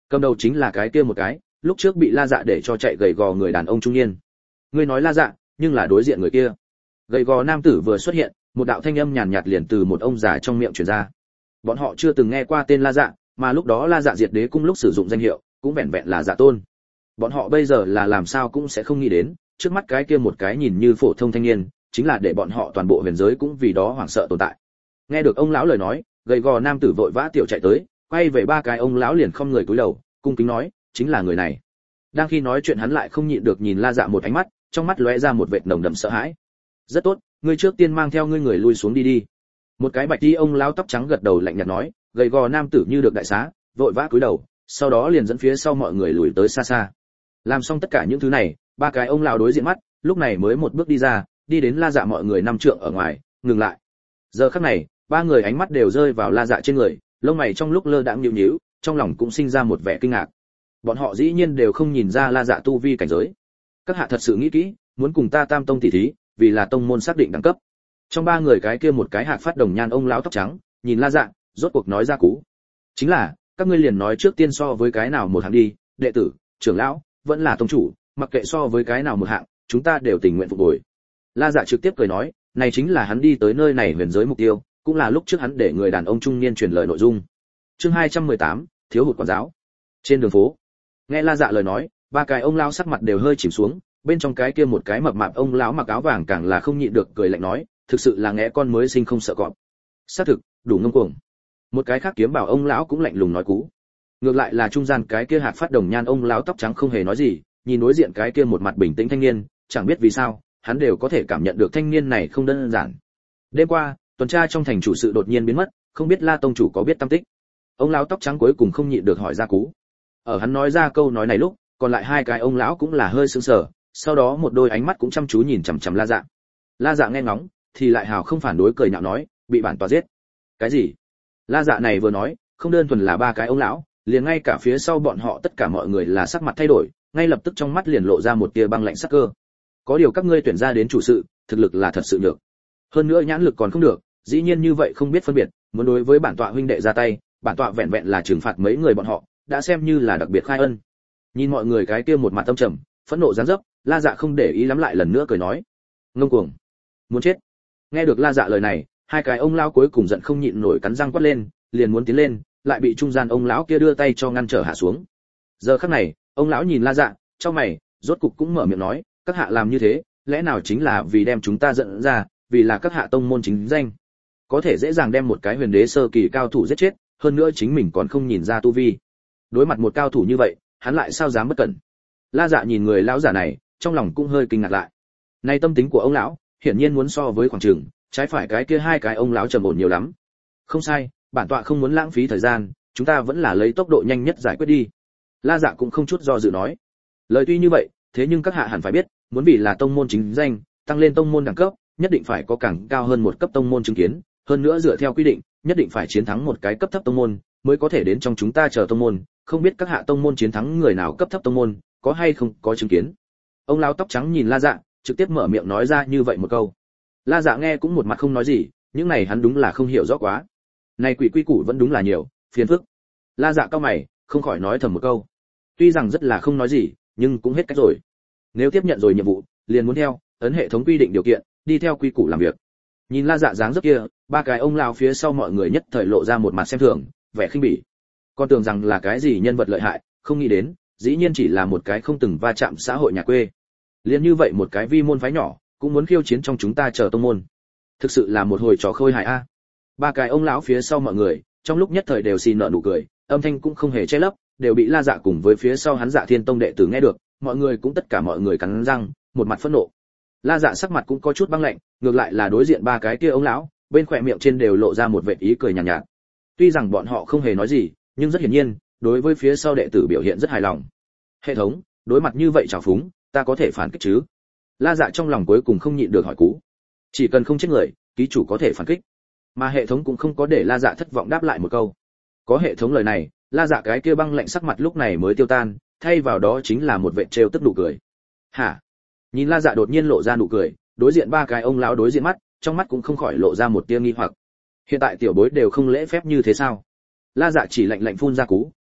Cầm đầu chính là cái kia một cái, lúc trước bị La Dạ để cho chạy gầy gò người đàn ông trung niên. Ngươi nói La Dạ, nhưng là đối diện người kia. Gầy gò nam tử vừa xuất hiện, một đạo thanh âm nhàn nhạt liền từ một ông già trong miệng truyền ra. Bọn họ chưa từng nghe qua tên La Dạ, mà lúc đó La Dạ Diệt Đế cung lúc sử dụng danh hiệu, cũng vẹn vẹn là Dạ Tôn. Bọn họ bây giờ là làm sao cũng sẽ không nghĩ đến, trước mắt cái kia một cái nhìn như phổ thông thanh niên, chính là để bọn họ toàn bộ huyền giới cũng vì đó hoảng sợ tồn tại. Nghe được ông lão lời nói, gầy gò nam tử vội vã tiểu chạy tới, quay về ba cái ông lão liền không người cúi đầu, cung kính nói, chính là người này. Đang khi nói chuyện hắn lại không nhịn được nhìn La Dạ một ánh mắt, trong mắt lóe ra một vệt nồng đậm sợ hãi. Rất tốt, ngươi trước tiên mang theo ngươi người lui xuống đi đi. Một cái bạch y ông lão tóc trắng gật đầu lạnh nhạt nói, gầy gò nam tử như được đại xá, vội vã cúi đầu, sau đó liền dẫn phía sau mọi người lùi tới xa xa. Làm xong tất cả những thứ này, ba cái ông lão đối diện mắt, lúc này mới một bước đi ra, đi đến La Dạ mọi người năm trượng ở ngoài, ngừng lại. Giờ khắc này, ba người ánh mắt đều rơi vào La Dạ trên người, lông mày trong lúc lơ đãng nhíu nhíu, trong lòng cũng sinh ra một vẻ kinh ngạc. Bọn họ dĩ nhiên đều không nhìn ra La Dạ tu vi cảnh giới. Các hạ thật sự nghĩ kỹ, muốn cùng ta Tam Tông tỷ thí, vì là tông môn xác định đẳng cấp. Trong ba người cái kia một cái hạc phát đồng nhan ông lão tóc trắng, nhìn La Dạ, rốt cuộc nói ra cú. Chính là, các ngươi liền nói trước tiên so với cái nào một hạng đi, đệ tử, trưởng lão, vẫn là tông chủ, mặc kệ so với cái nào một hạng, chúng ta đều tình nguyện phục bồi. La Dạ trực tiếp cười nói, này chính là hắn đi tới nơi này huyền giới mục tiêu, cũng là lúc trước hắn để người đàn ông trung niên truyền lời nội dung. Chương hai trăm mười tám, thiếu hụt quản giáo. Trên đường phố, nghe La Dạ lời nói, ba cái ông lão sắc mặt đều hơi chìm xuống, bên trong cái kia một cái mập mạp ông lão mặc áo vàng càng là không nhịn được cười lạnh nói, thực sự là ngẽ con mới sinh không sợ cọp. Xác thực, đủ ngông cuồng. Một cái khác kiếm bảo ông lão cũng lạnh lùng nói cú. Ngược lại là trung gian cái kia hạt phát đồng nhan ông lão tóc trắng không hề nói gì, nhìn đối diện cái kia một mặt bình tĩnh thanh niên, chẳng biết vì sao, hắn đều có thể cảm nhận được thanh niên này không đơn giản. Đêm qua, tuần tra trong thành chủ sự đột nhiên biến mất, không biết La tông chủ có biết tâm tích. Ông lão tóc trắng cuối cùng không nhịn được hỏi ra cú. Ở hắn nói ra câu nói này lúc, còn lại hai cái ông lão cũng là hơi sững sờ, sau đó một đôi ánh mắt cũng chăm chú nhìn chằm chằm La Dạ. La Dạ nghe ngóng, thì lại hào không phản đối cười nhạo nói, bị bản tòa giết. Cái gì? La Dạ này vừa nói, không đơn thuần là ba cái ông lão, liền ngay cả phía sau bọn họ tất cả mọi người là sắc mặt thay đổi, ngay lập tức trong mắt liền lộ ra một tia băng lạnh sắc cơ. Có điều các ngươi tuyển ra đến chủ sự, thực lực là thật sự được. Hơn nữa nhãn lực còn không được, dĩ nhiên như vậy không biết phân biệt, muốn đối với bản tọa huynh đệ ra tay, bản tọa vẹn vẹn là trừng phạt mấy người bọn họ, đã xem như là đặc biệt khai ân. Nhìn mọi người cái kia một mặt tâm trầm, phẫn nộ giáng dấp, La Dạ không để ý lắm lại lần nữa cười nói, ngông cuồng, muốn chết. Nghe được La Dạ lời này, hai cái ông lão cuối cùng giận không nhịn nổi cắn răng quát lên, liền muốn tiến lên, lại bị trung gian ông lão kia đưa tay cho ngăn trở hạ xuống. Giờ khắc này, ông lão nhìn La Dạ, trong mày, rốt cục cũng mở miệng nói, các hạ làm như thế, lẽ nào chính là vì đem chúng ta giận ra, vì là các hạ tông môn chính danh, có thể dễ dàng đem một cái huyền đế sơ kỳ cao thủ giết chết, hơn nữa chính mình còn không nhìn ra tu vi. Đối mặt một cao thủ như vậy, hắn lại sao dám bất cẩn. La Dạ nhìn người lão giả này, trong lòng cũng hơi kinh ngạc lại. Nay tâm tính của ông lão, hiển nhiên muốn so với khoảng trường, trái phải cái kia hai cái ông lão trầm ổn nhiều lắm. Không sai, bản tọa không muốn lãng phí thời gian, chúng ta vẫn là lấy tốc độ nhanh nhất giải quyết đi. La Dạ cũng không chút do dự nói. Lời tuy như vậy, thế nhưng các hạ hẳn phải biết, muốn vì là tông môn chính danh, tăng lên tông môn đẳng cấp, nhất định phải có càng cao hơn một cấp tông môn chứng kiến, hơn nữa dựa theo quy định, nhất định phải chiến thắng một cái cấp thấp tông môn, mới có thể đến trong chúng ta chờ tông môn, không biết các hạ tông môn chiến thắng người nào cấp thấp tông môn, có hay không có chứng kiến. Ông lão tóc trắng nhìn La Dạ, trực tiếp mở miệng nói ra như vậy một câu. La Dạ nghe cũng một mặt không nói gì, những này hắn đúng là không hiểu rõ quá. Này quỷ quy củ vẫn đúng là nhiều, phiền phức. La Dạ cau mày, không khỏi nói thầm một câu. Tuy rằng rất là không nói gì, nhưng cũng hết cách rồi. Nếu tiếp nhận rồi nhiệm vụ, liền muốn theo ấn hệ thống quy định điều kiện, đi theo quy củ làm việc. Nhìn La Dạ dáng dấp kia, ba cái ông lão phía sau mọi người nhất thời lộ ra một mặt xem thường, vẻ khinh bỉ. Con tưởng rằng là cái gì nhân vật lợi hại, không nghĩ đến, dĩ nhiên chỉ là một cái không từng va chạm xã hội nhà quê. Liên như vậy một cái vi môn phái nhỏ, cũng muốn khiêu chiến trong chúng ta chờ tông môn. Thực sự là một hồi trò khôi hài a. Ba cái ông lão phía sau mọi người, trong lúc nhất thời đều xì nở nụ cười, âm thanh cũng không hề che lấp, đều bị La Dạ cùng với phía sau hắn Dạ Thiên Tông đệ tử nghe được, mọi người cũng tất cả mọi người cắn răng, một mặt phẫn nộ. La Dạ sắc mặt cũng có chút băng lạnh, ngược lại là đối diện ba cái kia ông lão, bên khóe miệng trên đều lộ ra một vệt ý cười nhàn nhạt, nhạt. Tuy rằng bọn họ không hề nói gì, nhưng rất hiển nhiên, đối với phía sau đệ tử biểu hiện rất hài lòng. Hệ thống, đối mặt như vậy trào phúng, ta có thể phản kích chứ? La Dạ trong lòng cuối cùng không nhịn được hỏi cú. Chỉ cần không chết người, ký chủ có thể phản kích. Mà hệ thống cũng không có để La Dạ thất vọng đáp lại một câu. Có hệ thống lời này, La Dạ cái kia băng lạnh sắc mặt lúc này mới tiêu tan, thay vào đó chính là một vẻ trêu tức nụ cười. Hả? Nhìn La Dạ đột nhiên lộ ra nụ cười, đối diện ba cái ông lão đối diện mắt, trong mắt cũng không khỏi lộ ra một tia nghi hoặc. Hiện tại tiểu bối đều không lễ phép như thế sao? La Dạ chỉ lạnh lạnh phun ra cú,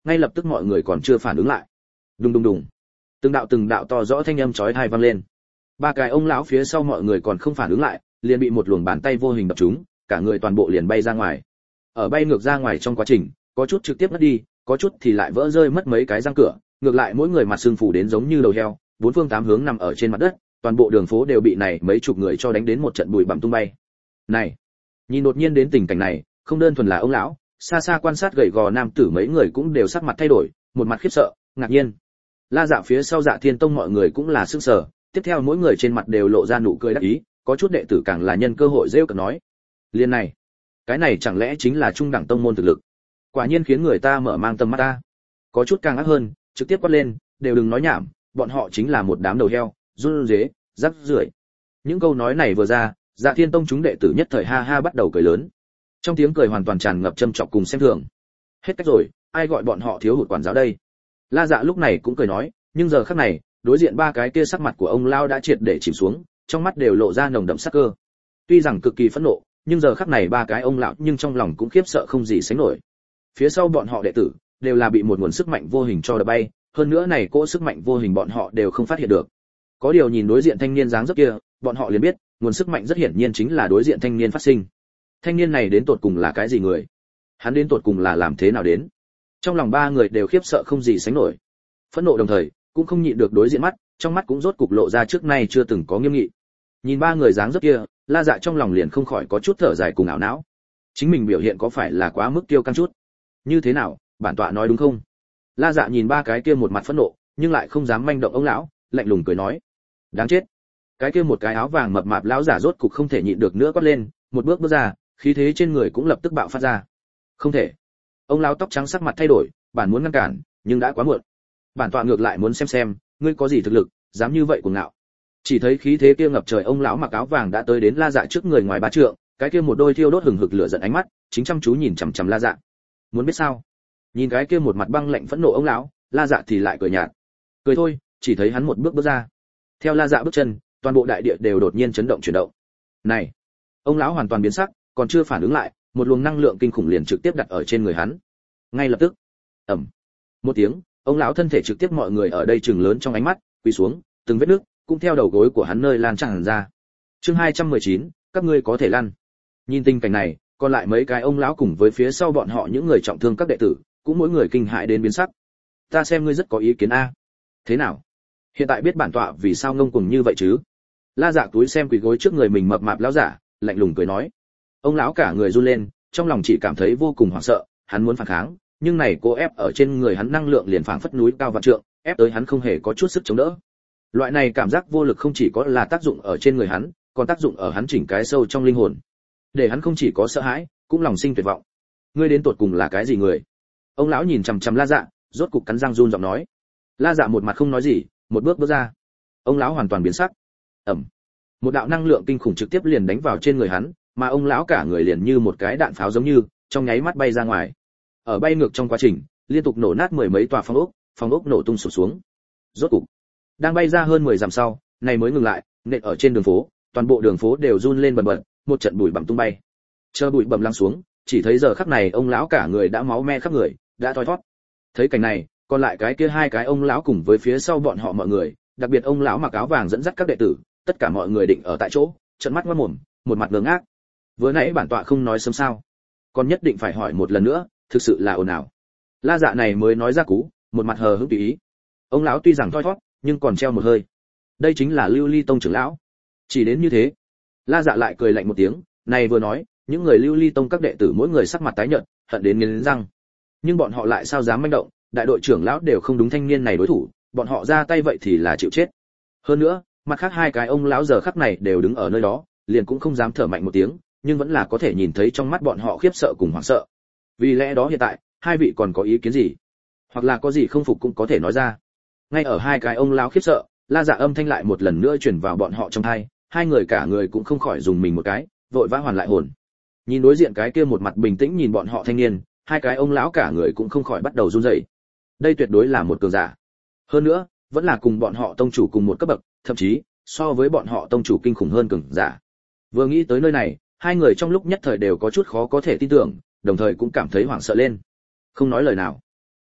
ngay lập tức mọi người còn chưa phản ứng lại. Đùng đùng đùng, từng đạo từng đạo to rõ thanh âm chói tai vang lên. Ba cái ông lão phía sau mọi người còn không phản ứng lại, liền bị một luồng bàn tay vô hình đập trúng, cả người toàn bộ liền bay ra ngoài. Ở bay ngược ra ngoài trong quá trình, có chút trực tiếp mất đi, có chút thì lại vỡ rơi mất mấy cái răng cửa, ngược lại mỗi người mặt sưng phủ đến giống như đầu heo, bốn phương tám hướng nằm ở trên mặt đất, toàn bộ đường phố đều bị này mấy chục người cho đánh đến một trận bụi bặm tung bay. Này, nhìn đột nhiên đến tình cảnh này, không đơn thuần là ông lão, xa xa quan sát gầy gò nam tử mấy người cũng đều sắc mặt thay đổi, một mặt khiếp sợ, ngạc nhiên. La Dạ phía sau Dạ Thiên Tông mọi người cũng là sửng sở, tiếp theo mỗi người trên mặt đều lộ ra nụ cười đắc ý, có chút đệ tử càng là nhân cơ hội rêu cợt nói: "Liên này, cái này chẳng lẽ chính là trung đẳng tông môn thực lực? Quả nhiên khiến người ta mở mang tầm mắt ta." Có chút càng ác hơn, trực tiếp quát lên: "Đều đừng nói nhảm, bọn họ chính là một đám đầu heo, run rế, rắc rưởi." Những câu nói này vừa ra, Dạ Thiên Tông chúng đệ tử nhất thời ha ha bắt đầu cười lớn. Trong tiếng cười hoàn toàn tràn ngập châm chọc cùng xem thường. Hết cách rồi, ai gọi bọn họ thiếu hụt quản giáo đây? La Dạ lúc này cũng cười nói, nhưng giờ khắc này, đối diện ba cái kia sắc mặt của ông lao đã triệt để chìm xuống, trong mắt đều lộ ra nồng đậm sắc cơ. Tuy rằng cực kỳ phẫn nộ, nhưng giờ khắc này ba cái ông lão nhưng trong lòng cũng khiếp sợ không gì sánh nổi. Phía sau bọn họ đệ tử đều là bị một nguồn sức mạnh vô hình cho đập bay, hơn nữa này cỗ sức mạnh vô hình bọn họ đều không phát hiện được. Có điều nhìn đối diện thanh niên dáng dấp kia, bọn họ liền biết, nguồn sức mạnh rất hiển nhiên chính là đối diện thanh niên phát sinh. Thanh niên này đến tột cùng là cái gì người? Hắn đến tột cùng là làm thế nào đến? Trong lòng ba người đều khiếp sợ không gì sánh nổi. Phẫn nộ đồng thời, cũng không nhịn được đối diện mắt, trong mắt cũng rốt cục lộ ra trước nay chưa từng có nghiêm nghị. Nhìn ba người dáng dấp kia, La Dạ trong lòng liền không khỏi có chút thở dài cùng ảo não. Chính mình biểu hiện có phải là quá mức tiêu căng chút? Như thế nào, bản tọa nói đúng không? La Dạ nhìn ba cái kia một mặt phẫn nộ, nhưng lại không dám manh động ông lão, lạnh lùng cười nói: "Đáng chết." Cái kia một cái áo vàng mập mạp lão giả rốt cục không thể nhịn được nữa quát lên, một bước bước ra, khí thế trên người cũng lập tức bạo phát ra. Không thể. Ông lão tóc trắng sắc mặt thay đổi, bản muốn ngăn cản, nhưng đã quá muộn. Bản tọa ngược lại muốn xem xem, ngươi có gì thực lực, dám như vậy cuồng ngạo. Chỉ thấy khí thế kia ngập trời, ông lão mặc áo vàng đã tới đến La Dạ trước người ngoài ba trượng, cái kia một đôi thiêu đốt hừng hực lửa giận ánh mắt, chính chăm chú nhìn chằm chằm La Dạ. Muốn biết sao? Nhìn cái kia một mặt băng lạnh phẫn nộ ông lão, La Dạ thì lại cười nhạt. Cười thôi, chỉ thấy hắn một bước bước ra. Theo La Dạ bước chân, toàn bộ đại địa đều đột nhiên chấn động chuyển động. Này, ông lão hoàn toàn biến sắc, còn chưa phản ứng lại, một luồng năng lượng kinh khủng liền trực tiếp đặt ở trên người hắn. Ngay lập tức, ầm, một tiếng, ông lão thân thể trực tiếp mọi người ở đây trừng lớn trong ánh mắt, quỳ xuống, từng vết nước cũng theo đầu gối của hắn nơi lan tràn ra. Chương hai trăm mười chín, các ngươi có thể lăn. Nhìn tình cảnh này, còn lại mấy cái ông lão cùng với phía sau bọn họ những người trọng thương các đệ tử, cũng mỗi người kinh hãi đến biến sắc. Ta xem ngươi rất có ý kiến a. Thế nào? Hiện tại biết bản tọa vì sao ngông cuồng như vậy chứ? La Dạ túi xem quỳ gối trước người mình mập mạp lão giả, lạnh lùng cười nói. Ông lão cả người run lên, trong lòng chỉ cảm thấy vô cùng hoảng sợ, hắn muốn phản kháng, nhưng này cô ép ở trên người hắn năng lượng liền phảng phất núi cao vạn trượng, ép tới hắn không hề có chút sức chống đỡ. Loại này cảm giác vô lực không chỉ có là tác dụng ở trên người hắn, còn tác dụng ở hắn chỉnh cái sâu trong linh hồn, để hắn không chỉ có sợ hãi, cũng lòng sinh tuyệt vọng. Ngươi đến tột cùng là cái gì người? Ông lão nhìn chằm chằm La Dạ, rốt cục cắn răng run giọng nói. La Dạ một mặt không nói gì, một bước bước ra. Ông lão hoàn toàn biến sắc. Ầm. Một đạo năng lượng kinh khủng trực tiếp liền đánh vào trên người hắn, mà ông lão cả người liền như một cái đạn pháo giống như, trong nháy mắt bay ra ngoài. Ở bay ngược trong quá trình, liên tục nổ nát mười mấy tòa phòng ốc, phòng ốc nổ tung sụp xuống. Rốt cục, đang bay ra hơn mười dặm sau, này mới ngừng lại, nện ở trên đường phố, toàn bộ đường phố đều run lên bần bật, một trận bụi bặm tung bay. Chờ bụi bặm lắng xuống, chỉ thấy giờ khắc này ông lão cả người đã máu me khắp người, đã thoi thoát. Thấy cảnh này, còn lại cái kia hai cái ông lão cùng với phía sau bọn họ mọi người, đặc biệt ông lão mặc áo vàng dẫn dắt các đệ tử, tất cả mọi người định ở tại chỗ, trợn mắt ngoác mồm, một mặt ngơ ngác. Vừa nãy bản tọa không nói sớm sao? Còn nhất định phải hỏi một lần nữa, thực sự là ồn ào. La Dạ này mới nói ra cú, một mặt hờ hững tùy ý. Ông lão tuy rằng thoi thoát, nhưng còn treo một hơi. Đây chính là Lưu Ly Tông trưởng lão. Chỉ đến như thế. La Dạ lại cười lạnh một tiếng, này vừa nói, những người Lưu Ly Tông các đệ tử mỗi người sắc mặt tái nhợt, hận đến nghiến răng. Nhưng bọn họ lại sao dám manh động, đại đội trưởng lão đều không đúng thanh niên này đối thủ, bọn họ ra tay vậy thì là chịu chết. Hơn nữa, mặt khác hai cái ông lão giờ khắc này đều đứng ở nơi đó, liền cũng không dám thở mạnh một tiếng, nhưng vẫn là có thể nhìn thấy trong mắt bọn họ khiếp sợ cùng hoảng sợ. Vì lẽ đó hiện tại, hai vị còn có ý kiến gì? Hoặc là có gì không phục cũng có thể nói ra. Ngay ở hai cái ông lão khiếp sợ, La Dạ âm thanh lại một lần nữa truyền vào bọn họ trong tai, hai người cả người cũng không khỏi dùng mình một cái, vội vã hoàn lại hồn. Nhìn đối diện cái kia một mặt bình tĩnh nhìn bọn họ thanh niên, hai cái ông lão cả người cũng không khỏi bắt đầu run rẩy. Đây tuyệt đối là một cường giả. Hơn nữa, vẫn là cùng bọn họ tông chủ cùng một cấp bậc, thậm chí so với bọn họ tông chủ kinh khủng hơn cường giả. Vừa nghĩ tới nơi này, hai người trong lúc nhất thời đều có chút khó có thể tin tưởng, đồng thời cũng cảm thấy hoảng sợ lên. Không nói lời nào.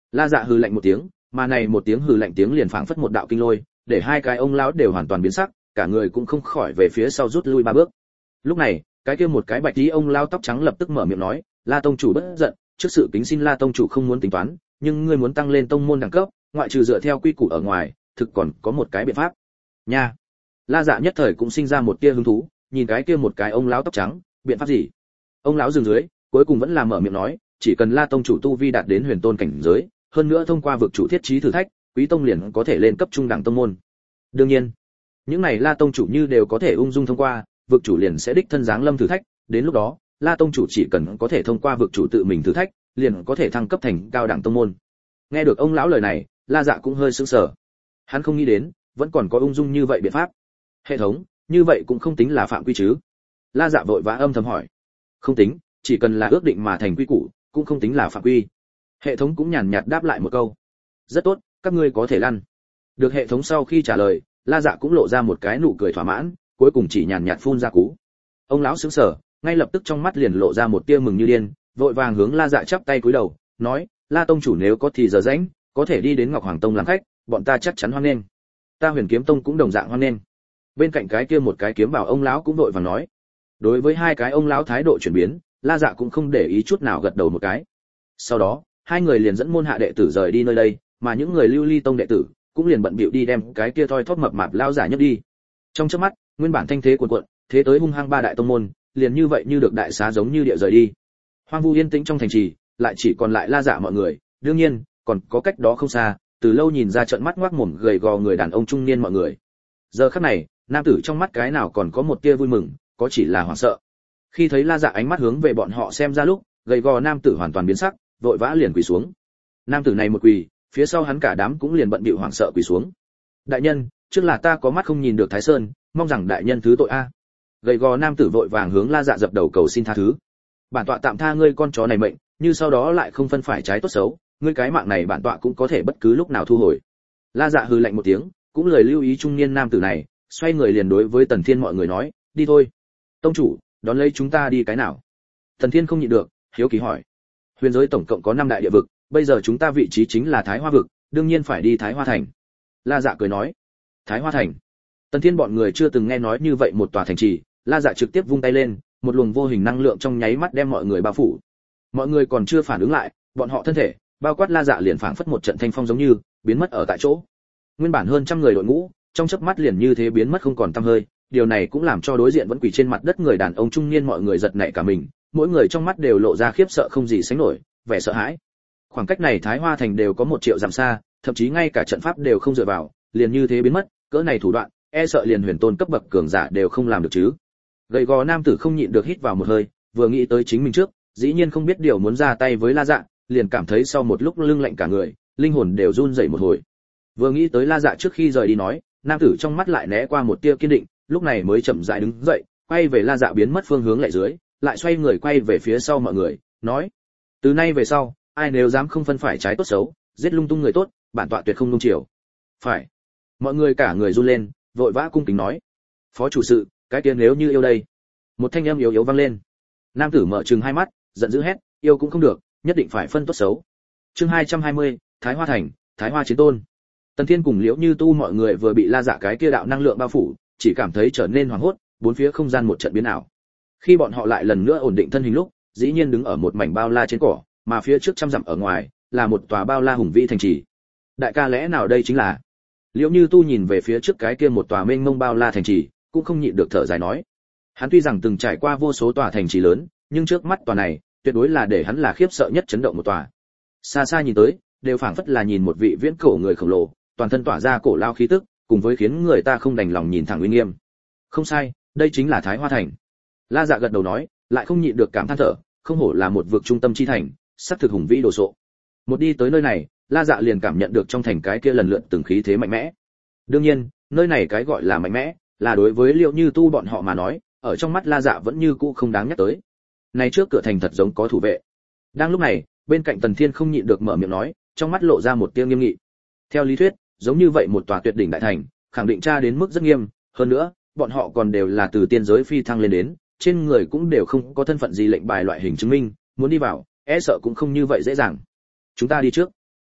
La Dạ hừ lạnh một tiếng, mà này một tiếng hừ lạnh tiếng liền phảng phất một đạo kinh lôi, để hai cái ông lão đều hoàn toàn biến sắc, cả người cũng không khỏi về phía sau rút lui ba bước. Lúc này, cái kia một cái bạch tí ông lão tóc trắng lập tức mở miệng nói, La tông chủ bất giận, trước sự kính xin La tông chủ không muốn tính toán, nhưng ngươi muốn tăng lên tông môn đẳng cấp, ngoại trừ dựa theo quy củ ở ngoài, thực còn có một cái biện pháp. Nha. La Dạ nhất thời cũng sinh ra một tia hứng thú, nhìn cái kia một cái ông lão tóc trắng, biện pháp gì? Ông lão dừng dưới, cuối cùng vẫn là mở miệng nói, chỉ cần La tông chủ tu vi đạt đến huyền tôn cảnh giới, hơn nữa thông qua vực chủ thiết trí thử thách, quý tông liền có thể lên cấp trung đẳng tông môn. Đương nhiên, những này La tông chủ như đều có thể ung dung thông qua, vực chủ liền sẽ đích thân giáng lâm thử thách, đến lúc đó, La tông chủ chỉ cần có thể thông qua vực chủ tự mình thử thách, liền có thể thăng cấp thành cao đẳng tông môn. Nghe được ông lão lời này, La Dạ cũng hơi sững sờ. Hắn không nghĩ đến, vẫn còn có ung dung như vậy biện pháp. Hệ thống, như vậy cũng không tính là phạm quy chứ? La Dạ vội vã âm thầm hỏi. Không tính, chỉ cần là ước định mà thành quy củ, cũng không tính là phạm quy. Hệ thống cũng nhàn nhạt đáp lại một câu. Rất tốt, các ngươi có thể lăn. Được hệ thống sau khi trả lời, La Dạ cũng lộ ra một cái nụ cười thỏa mãn, cuối cùng chỉ nhàn nhạt phun ra cú. Ông lão sững sờ, ngay lập tức trong mắt liền lộ ra một tia mừng như điên, vội vàng hướng La Dạ chắp tay cúi đầu, nói: La tông chủ nếu có thì giờ rảnh, có thể đi đến Ngọc Hoàng tông làm khách, bọn ta chắc chắn hoan nghênh. Ta Huyền Kiếm tông cũng đồng dạng hoan nghênh. Bên cạnh cái kia một cái kiếm bảo ông lão cũng vội vàng nói. Đối với hai cái ông lão thái độ chuyển biến, La Dạ cũng không để ý chút nào gật đầu một cái. Sau đó, hai người liền dẫn môn hạ đệ tử rời đi nơi đây, mà những người Lưu Ly tông đệ tử cũng liền bận bịu đi đem cái kia thoi thóp mập mạp lao giả nhất đi. Trong chớp mắt, nguyên bản thanh thế cuồn cuộn, thế tới hung hăng ba đại tông môn, liền như vậy như được đại xá giống như địa rời đi. Hoang vu yên tĩnh trong thành trì, lại chỉ còn lại La Dạ mọi người, đương nhiên, còn có cách đó không xa, từ lâu nhìn ra trận mắt ngoác mồm gầy gò người đàn ông trung niên mọi người. Giờ khắc này, nam tử trong mắt cái nào còn có một tia vui mừng, có chỉ là hoảng sợ. Khi thấy La Dạ ánh mắt hướng về bọn họ xem ra lúc, gầy gò nam tử hoàn toàn biến sắc, vội vã liền quỳ xuống. Nam tử này một quỳ, phía sau hắn cả đám cũng liền bận bịu hoảng sợ quỳ xuống. Đại nhân, trước là ta có mắt không nhìn được Thái Sơn, mong rằng đại nhân thứ tội a. Gầy gò nam tử vội vàng hướng La Dạ dập đầu cầu xin tha thứ. Bản tọa tạm tha ngươi con chó này mệnh, như sau đó lại không phân phải trái tốt xấu, ngươi cái mạng này bản tọa cũng có thể bất cứ lúc nào thu hồi. La Dạ hừ lạnh một tiếng, cũng lời lưu ý trung niên nam tử này, xoay người liền đối với Tần Thiên mọi người nói, đi thôi. Tông chủ, đón lấy chúng ta đi cái nào? Tần Thiên không nhịn được, hiếu kỳ hỏi. Huyền giới tổng cộng có năm đại địa vực, bây giờ chúng ta vị trí chính là Thái Hoa vực, đương nhiên phải đi Thái Hoa thành. La Dạ cười nói. Thái Hoa thành. Tần Thiên bọn người chưa từng nghe nói như vậy một tòa thành trì, La Dạ trực tiếp vung tay lên, một luồng vô hình năng lượng trong nháy mắt đem mọi người bao phủ. Mọi người còn chưa phản ứng lại, bọn họ thân thể, bao quát La Dạ liền phảng phất một trận thanh phong giống như, biến mất ở tại chỗ. Nguyên bản hơn trăm người đội ngũ, trong chớp mắt liền như thế biến mất không còn tăm hơi, điều này cũng làm cho đối diện vẫn quỳ trên mặt đất người đàn ông trung niên mọi người giật nảy cả mình, mỗi người trong mắt đều lộ ra khiếp sợ không gì sánh nổi, vẻ sợ hãi. Khoảng cách này Thái Hoa thành đều có một triệu dặm xa, thậm chí ngay cả trận pháp đều không dựa vào, liền như thế biến mất, cỡ này thủ đoạn, e sợ liền huyền tôn cấp bậc cường giả đều không làm được chứ. Gầy gò nam tử không nhịn được hít vào một hơi, vừa nghĩ tới chính mình trước, dĩ nhiên không biết điều muốn ra tay với La Dạ, liền cảm thấy sau một lúc lưng lạnh cả người, linh hồn đều run rẩy một hồi. Vừa nghĩ tới La Dạ trước khi rời đi nói, nam tử trong mắt lại né qua một tia kiên định, lúc này mới chậm rãi đứng dậy, quay về La Dạ biến mất phương hướng lại dưới, lại xoay người quay về phía sau mọi người, nói: từ nay về sau, ai nếu dám không phân phải trái tốt xấu, giết lung tung người tốt, bản tọa tuyệt không nung chiều. Phải. Mọi người cả người run lên, vội vã cung kính nói: phó chủ sự, cái kia nếu như yêu đây. Một thanh âm yếu yếu vang lên. Nam tử mở trừng hai mắt, giận dữ hét: yêu cũng không được, nhất định phải phân tốt xấu. Chương hai trăm hai mươi, Thái Hoa thành, Thái Hoa chiến tôn. Tần Thiên cùng Liễu Như Tu mọi người vừa bị La Dạ cái kia đạo năng lượng bao phủ, chỉ cảm thấy trở nên hoảng hốt, bốn phía không gian một trận biến ảo. Khi bọn họ lại lần nữa ổn định thân hình lúc, dĩ nhiên đứng ở một mảnh bao la trên cỏ, mà phía trước trăm dặm ở ngoài là một tòa bao la hùng vĩ thành trì. Đại ca, lẽ nào đây chính là? Liễu Như Tu nhìn về phía trước cái kia một tòa mênh mông bao la thành trì, cũng không nhịn được thở dài nói. Hắn tuy rằng từng trải qua vô số tòa thành trì lớn, nhưng trước mắt tòa này, tuyệt đối là để hắn là khiếp sợ nhất chấn động một tòa. Xa xa nhìn tới, đều phảng phất là nhìn một vị viễn cổ người khổng lồ, toàn thân tỏa ra cổ lao khí tức, cùng với khiến người ta không đành lòng nhìn thẳng uy nghiêm. Không sai, đây chính là Thái Hoa thành. La Dạ gật đầu nói, lại không nhịn được cảm than thở, không hổ là một vực trung tâm chi thành, sắc thực hùng vĩ đồ sộ. Một đi tới nơi này, La Dạ liền cảm nhận được trong thành cái kia lần lượt từng khí thế mạnh mẽ. Đương nhiên, nơi này cái gọi là mạnh mẽ, là đối với Liễu Như Tu bọn họ mà nói, ở trong mắt La Dạ vẫn như cũ không đáng nhắc tới. Này trước cửa thành thật giống có thủ vệ. Đang lúc này, bên cạnh Tần Thiên không nhịn được mở miệng nói, trong mắt lộ ra một tia nghiêm nghị. Theo lý thuyết, giống như vậy một tòa tuyệt đỉnh đại thành, khẳng định tra đến mức rất nghiêm, hơn nữa, bọn họ còn đều là từ tiên giới phi thăng lên đến, trên người cũng đều không có thân phận gì lệnh bài loại hình chứng minh, muốn đi vào, e sợ cũng không như vậy dễ dàng. Chúng ta đi trước.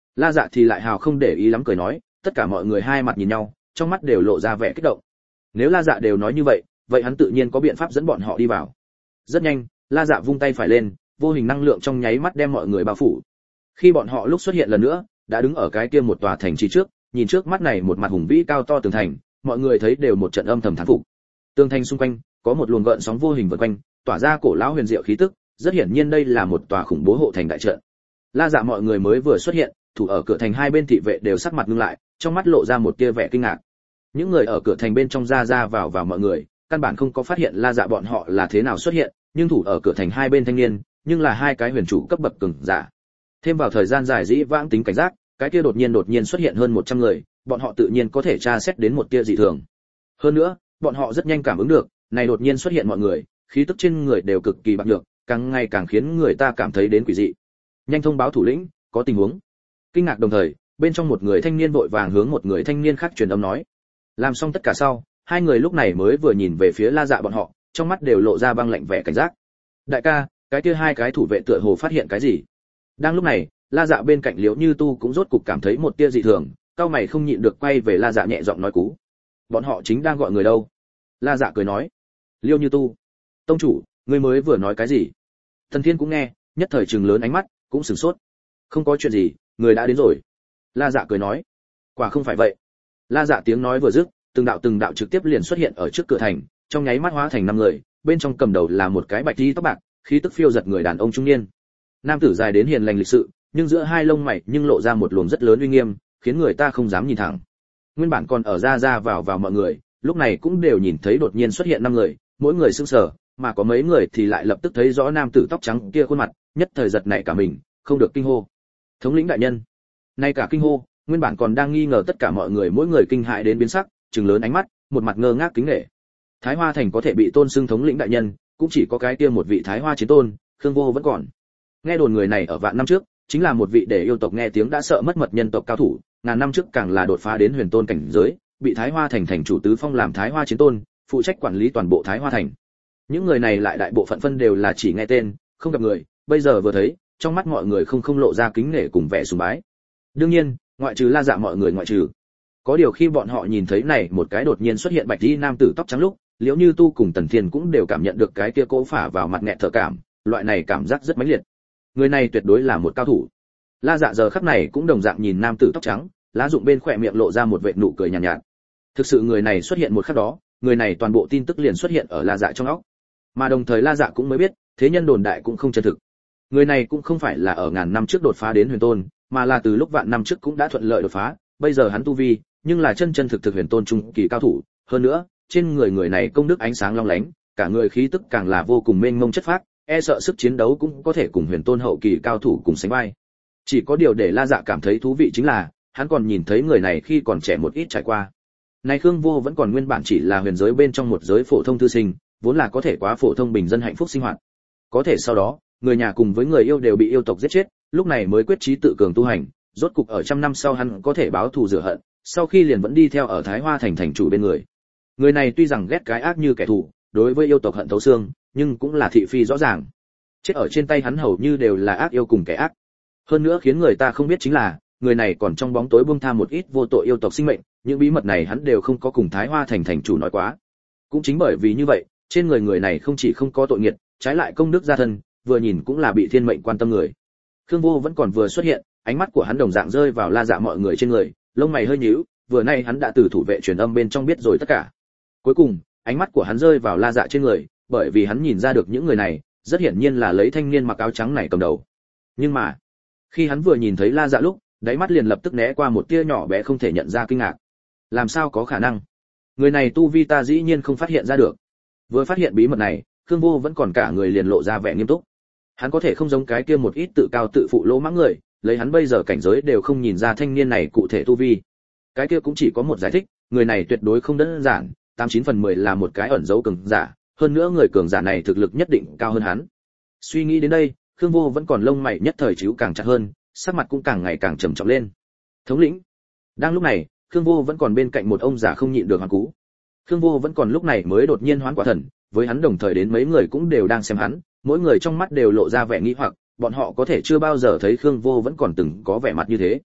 La Dạ thì lại hào không để ý lắm cười nói, tất cả mọi người hai mặt nhìn nhau, trong mắt đều lộ ra vẻ kích động. Nếu La Dạ đều nói như vậy, vậy hắn tự nhiên có biện pháp dẫn bọn họ đi vào. Rất nhanh, La Dạ vung tay phải lên, vô hình năng lượng trong nháy mắt đem mọi người bao phủ. Khi bọn họ lúc xuất hiện lần nữa, đã đứng ở cái kia một tòa thành trì trước, nhìn trước mắt này một mặt hùng vĩ cao to tường thành, mọi người thấy đều một trận âm thầm thán phục. Tường thành xung quanh có một luồng gợn sóng vô hình vần quanh, tỏa ra cổ lão huyền diệu khí tức, rất hiển nhiên đây là một tòa khủng bố hộ thành đại trận. La Dạ mọi người mới vừa xuất hiện, thủ ở cửa thành hai bên thị vệ đều sắc mặt ngưng lại, trong mắt lộ ra một tia vẻ kinh ngạc. Những người ở cửa thành bên trong ra ra vào vào mọi người, căn bản không có phát hiện La Dạ bọn họ là thế nào xuất hiện, nhưng thủ ở cửa thành hai bên thanh niên, nhưng là hai cái huyền chủ cấp bậc cường giả. Thêm vào thời gian dài dĩ vãng tính cảnh giác, cái kia đột nhiên đột nhiên xuất hiện hơn một trăm người, bọn họ tự nhiên có thể tra xét đến một tia dị thường. Hơn nữa, bọn họ rất nhanh cảm ứng được, này đột nhiên xuất hiện mọi người, khí tức trên người đều cực kỳ bạc được, càng ngày càng khiến người ta cảm thấy đến quỷ dị. Nhanh thông báo thủ lĩnh, có tình huống. Kinh ngạc đồng thời, bên trong một người thanh niên vội vàng hướng một người thanh niên khác truyền âm nói. Làm xong tất cả sau, hai người lúc này mới vừa nhìn về phía La Dạ bọn họ, trong mắt đều lộ ra băng lạnh vẻ cảnh giác. Đại ca, cái kia hai cái thủ vệ tựa hồ phát hiện cái gì? Đang lúc này, La Dạ bên cạnh Liễu Như Tu cũng rốt cục cảm thấy một tia dị thường, cao mày không nhịn được quay về La Dạ nhẹ giọng nói cú. Bọn họ chính đang gọi người đâu? La Dạ cười nói. Liễu Như Tu, tông chủ, ngươi mới vừa nói cái gì? Thần Thiên cũng nghe, nhất thời trừng lớn ánh mắt, cũng sửng sốt. Không có chuyện gì, người đã đến rồi. La Dạ cười nói. Quả không phải vậy. La Dạ tiếng nói vừa dứt, từng đạo từng đạo trực tiếp liền xuất hiện ở trước cửa thành, trong nháy mắt hóa thành năm người, bên trong cầm đầu là một cái bạch y tóc bạc, khí tức phiêu giật người đàn ông trung niên. Nam tử dài đến hiền lành lịch sự, nhưng giữa hai lông mày nhưng lộ ra một luồng rất lớn uy nghiêm, khiến người ta không dám nhìn thẳng. Nguyên bản còn ở ra ra vào vào mọi người, lúc này cũng đều nhìn thấy đột nhiên xuất hiện năm người, mỗi người sững sờ, mà có mấy người thì lại lập tức thấy rõ nam tử tóc trắng kia khuôn mặt, nhất thời giật nảy cả mình, không được kinh hô. Thống lĩnh đại nhân. Nay cả kinh hô, nguyên bản còn đang nghi ngờ tất cả mọi người mỗi người kinh hãi đến biến sắc, trừng lớn ánh mắt, một mặt ngơ ngác kính nể. Thái Hoa thành có thể bị tôn xưng thống lĩnh đại nhân, cũng chỉ có cái kia một vị Thái Hoa chiến tôn, Khương Vô vẫn còn. Nghe đồn người này ở vạn năm trước, chính là một vị để yêu tộc nghe tiếng đã sợ mất mật nhân tộc cao thủ, ngàn năm trước càng là đột phá đến huyền tôn cảnh giới, bị Thái Hoa thành thành chủ tứ phong làm Thái Hoa chiến tôn, phụ trách quản lý toàn bộ Thái Hoa thành. Những người này lại đại bộ phận phân đều là chỉ nghe tên, không gặp người, bây giờ vừa thấy, trong mắt mọi người không không lộ ra kính nể cùng vẻ sùng bái. Đương nhiên, ngoại trừ La Dạ mọi người ngoại trừ. Có điều khi bọn họ nhìn thấy này một cái đột nhiên xuất hiện bạch y nam tử tóc trắng lúc, Liễu Như Tu cùng Tần Thiên cũng đều cảm nhận được cái kia cỗ phả vào mặt nghẹt thở cảm, loại này cảm giác rất mãnh liệt. Người này tuyệt đối là một cao thủ. La Dạ giờ khắc này cũng đồng dạng nhìn nam tử tóc trắng, lá dụng bên khỏe miệng lộ ra một vệt nụ cười nhàn nhạt, nhạt. Thực sự người này xuất hiện một khắc đó, người này toàn bộ tin tức liền xuất hiện ở La Dạ trong óc. Mà đồng thời La Dạ cũng mới biết, thế nhân đồn đại cũng không chân thực. Người này cũng không phải là ở ngàn năm trước đột phá đến huyền tôn, mà là từ lúc vạn năm trước cũng đã thuận lợi đột phá, bây giờ hắn tu vi, nhưng là chân chân thực thực huyền tôn trung kỳ cao thủ, hơn nữa, trên người người này công đức ánh sáng long lánh, cả người khí tức càng là vô cùng mênh mông chất phác, e sợ sức chiến đấu cũng có thể cùng huyền tôn hậu kỳ cao thủ cùng sánh vai. Chỉ có điều để La Dạ cảm thấy thú vị chính là, hắn còn nhìn thấy người này khi còn trẻ một ít trải qua. Này Khương Vô vẫn còn nguyên bản chỉ là huyền giới bên trong một giới phổ thông thư sinh, vốn là có thể quá phổ thông bình dân hạnh phúc sinh hoạt. Có thể sau đó, người nhà cùng với người yêu đều bị yêu tộc giết chết, lúc này mới quyết chí tự cường tu hành, rốt cục ở trăm năm sau hắn có thể báo thù rửa hận, sau khi liền vẫn đi theo ở Thái Hoa thành thành chủ bên người. Người này tuy rằng ghét cái ác như kẻ thù, đối với yêu tộc hận thấu xương, nhưng cũng là thị phi rõ ràng. Chết ở trên tay hắn hầu như đều là ác yêu cùng kẻ ác. Hơn nữa khiến người ta không biết chính là, người này còn trong bóng tối buông tha một ít vô tội yêu tộc sinh mệnh, những bí mật này hắn đều không có cùng Thái Hoa thành thành chủ nói quá. Cũng chính bởi vì như vậy, trên người người này không chỉ không có tội nghiệt, trái lại công đức gia thân, vừa nhìn cũng là bị thiên mệnh quan tâm người. Khương Vô vẫn còn vừa xuất hiện, ánh mắt của hắn đồng dạng rơi vào La Dạ mọi người trên người, lông mày hơi nhíu, vừa nay hắn đã từ thủ vệ truyền âm bên trong biết rồi tất cả. Cuối cùng, ánh mắt của hắn rơi vào La Dạ trên người, bởi vì hắn nhìn ra được những người này, rất hiển nhiên là lấy thanh niên mặc áo trắng này cầm đầu. Nhưng mà, khi hắn vừa nhìn thấy La Dạ lúc, đáy mắt liền lập tức né qua một tia nhỏ bé không thể nhận ra kinh ngạc. Làm sao có khả năng? Người này tu vi ta dĩ nhiên không phát hiện ra được. Vừa phát hiện bí mật này, Khương Vô vẫn còn cả người liền lộ ra vẻ nghiêm túc. Hắn có thể không giống cái kia một ít tự cao tự phụ lỗ mãng người, lấy hắn bây giờ cảnh giới đều không nhìn ra thanh niên này cụ thể tu vi. Cái kia cũng chỉ có một giải thích, người này tuyệt đối không đơn giản, tám chín phần mười là một cái ẩn dấu cường giả, hơn nữa người cường giả này thực lực nhất định cao hơn hắn. Suy nghĩ đến đây, Khương Vô vẫn còn lông mày nhất thời chíu càng chặt hơn, sắc mặt cũng càng ngày càng trầm trọng lên. Thống lĩnh. Đang lúc này, Khương Vô vẫn còn bên cạnh một ông già không nhịn được hoảng cú. Khương Vô vẫn còn lúc này mới đột nhiên hoán quả thần, với hắn đồng thời đến mấy người cũng đều đang xem hắn, mỗi người trong mắt đều lộ ra vẻ nghi hoặc, bọn họ có thể chưa bao giờ thấy Khương Vô vẫn còn từng có vẻ mặt như thế.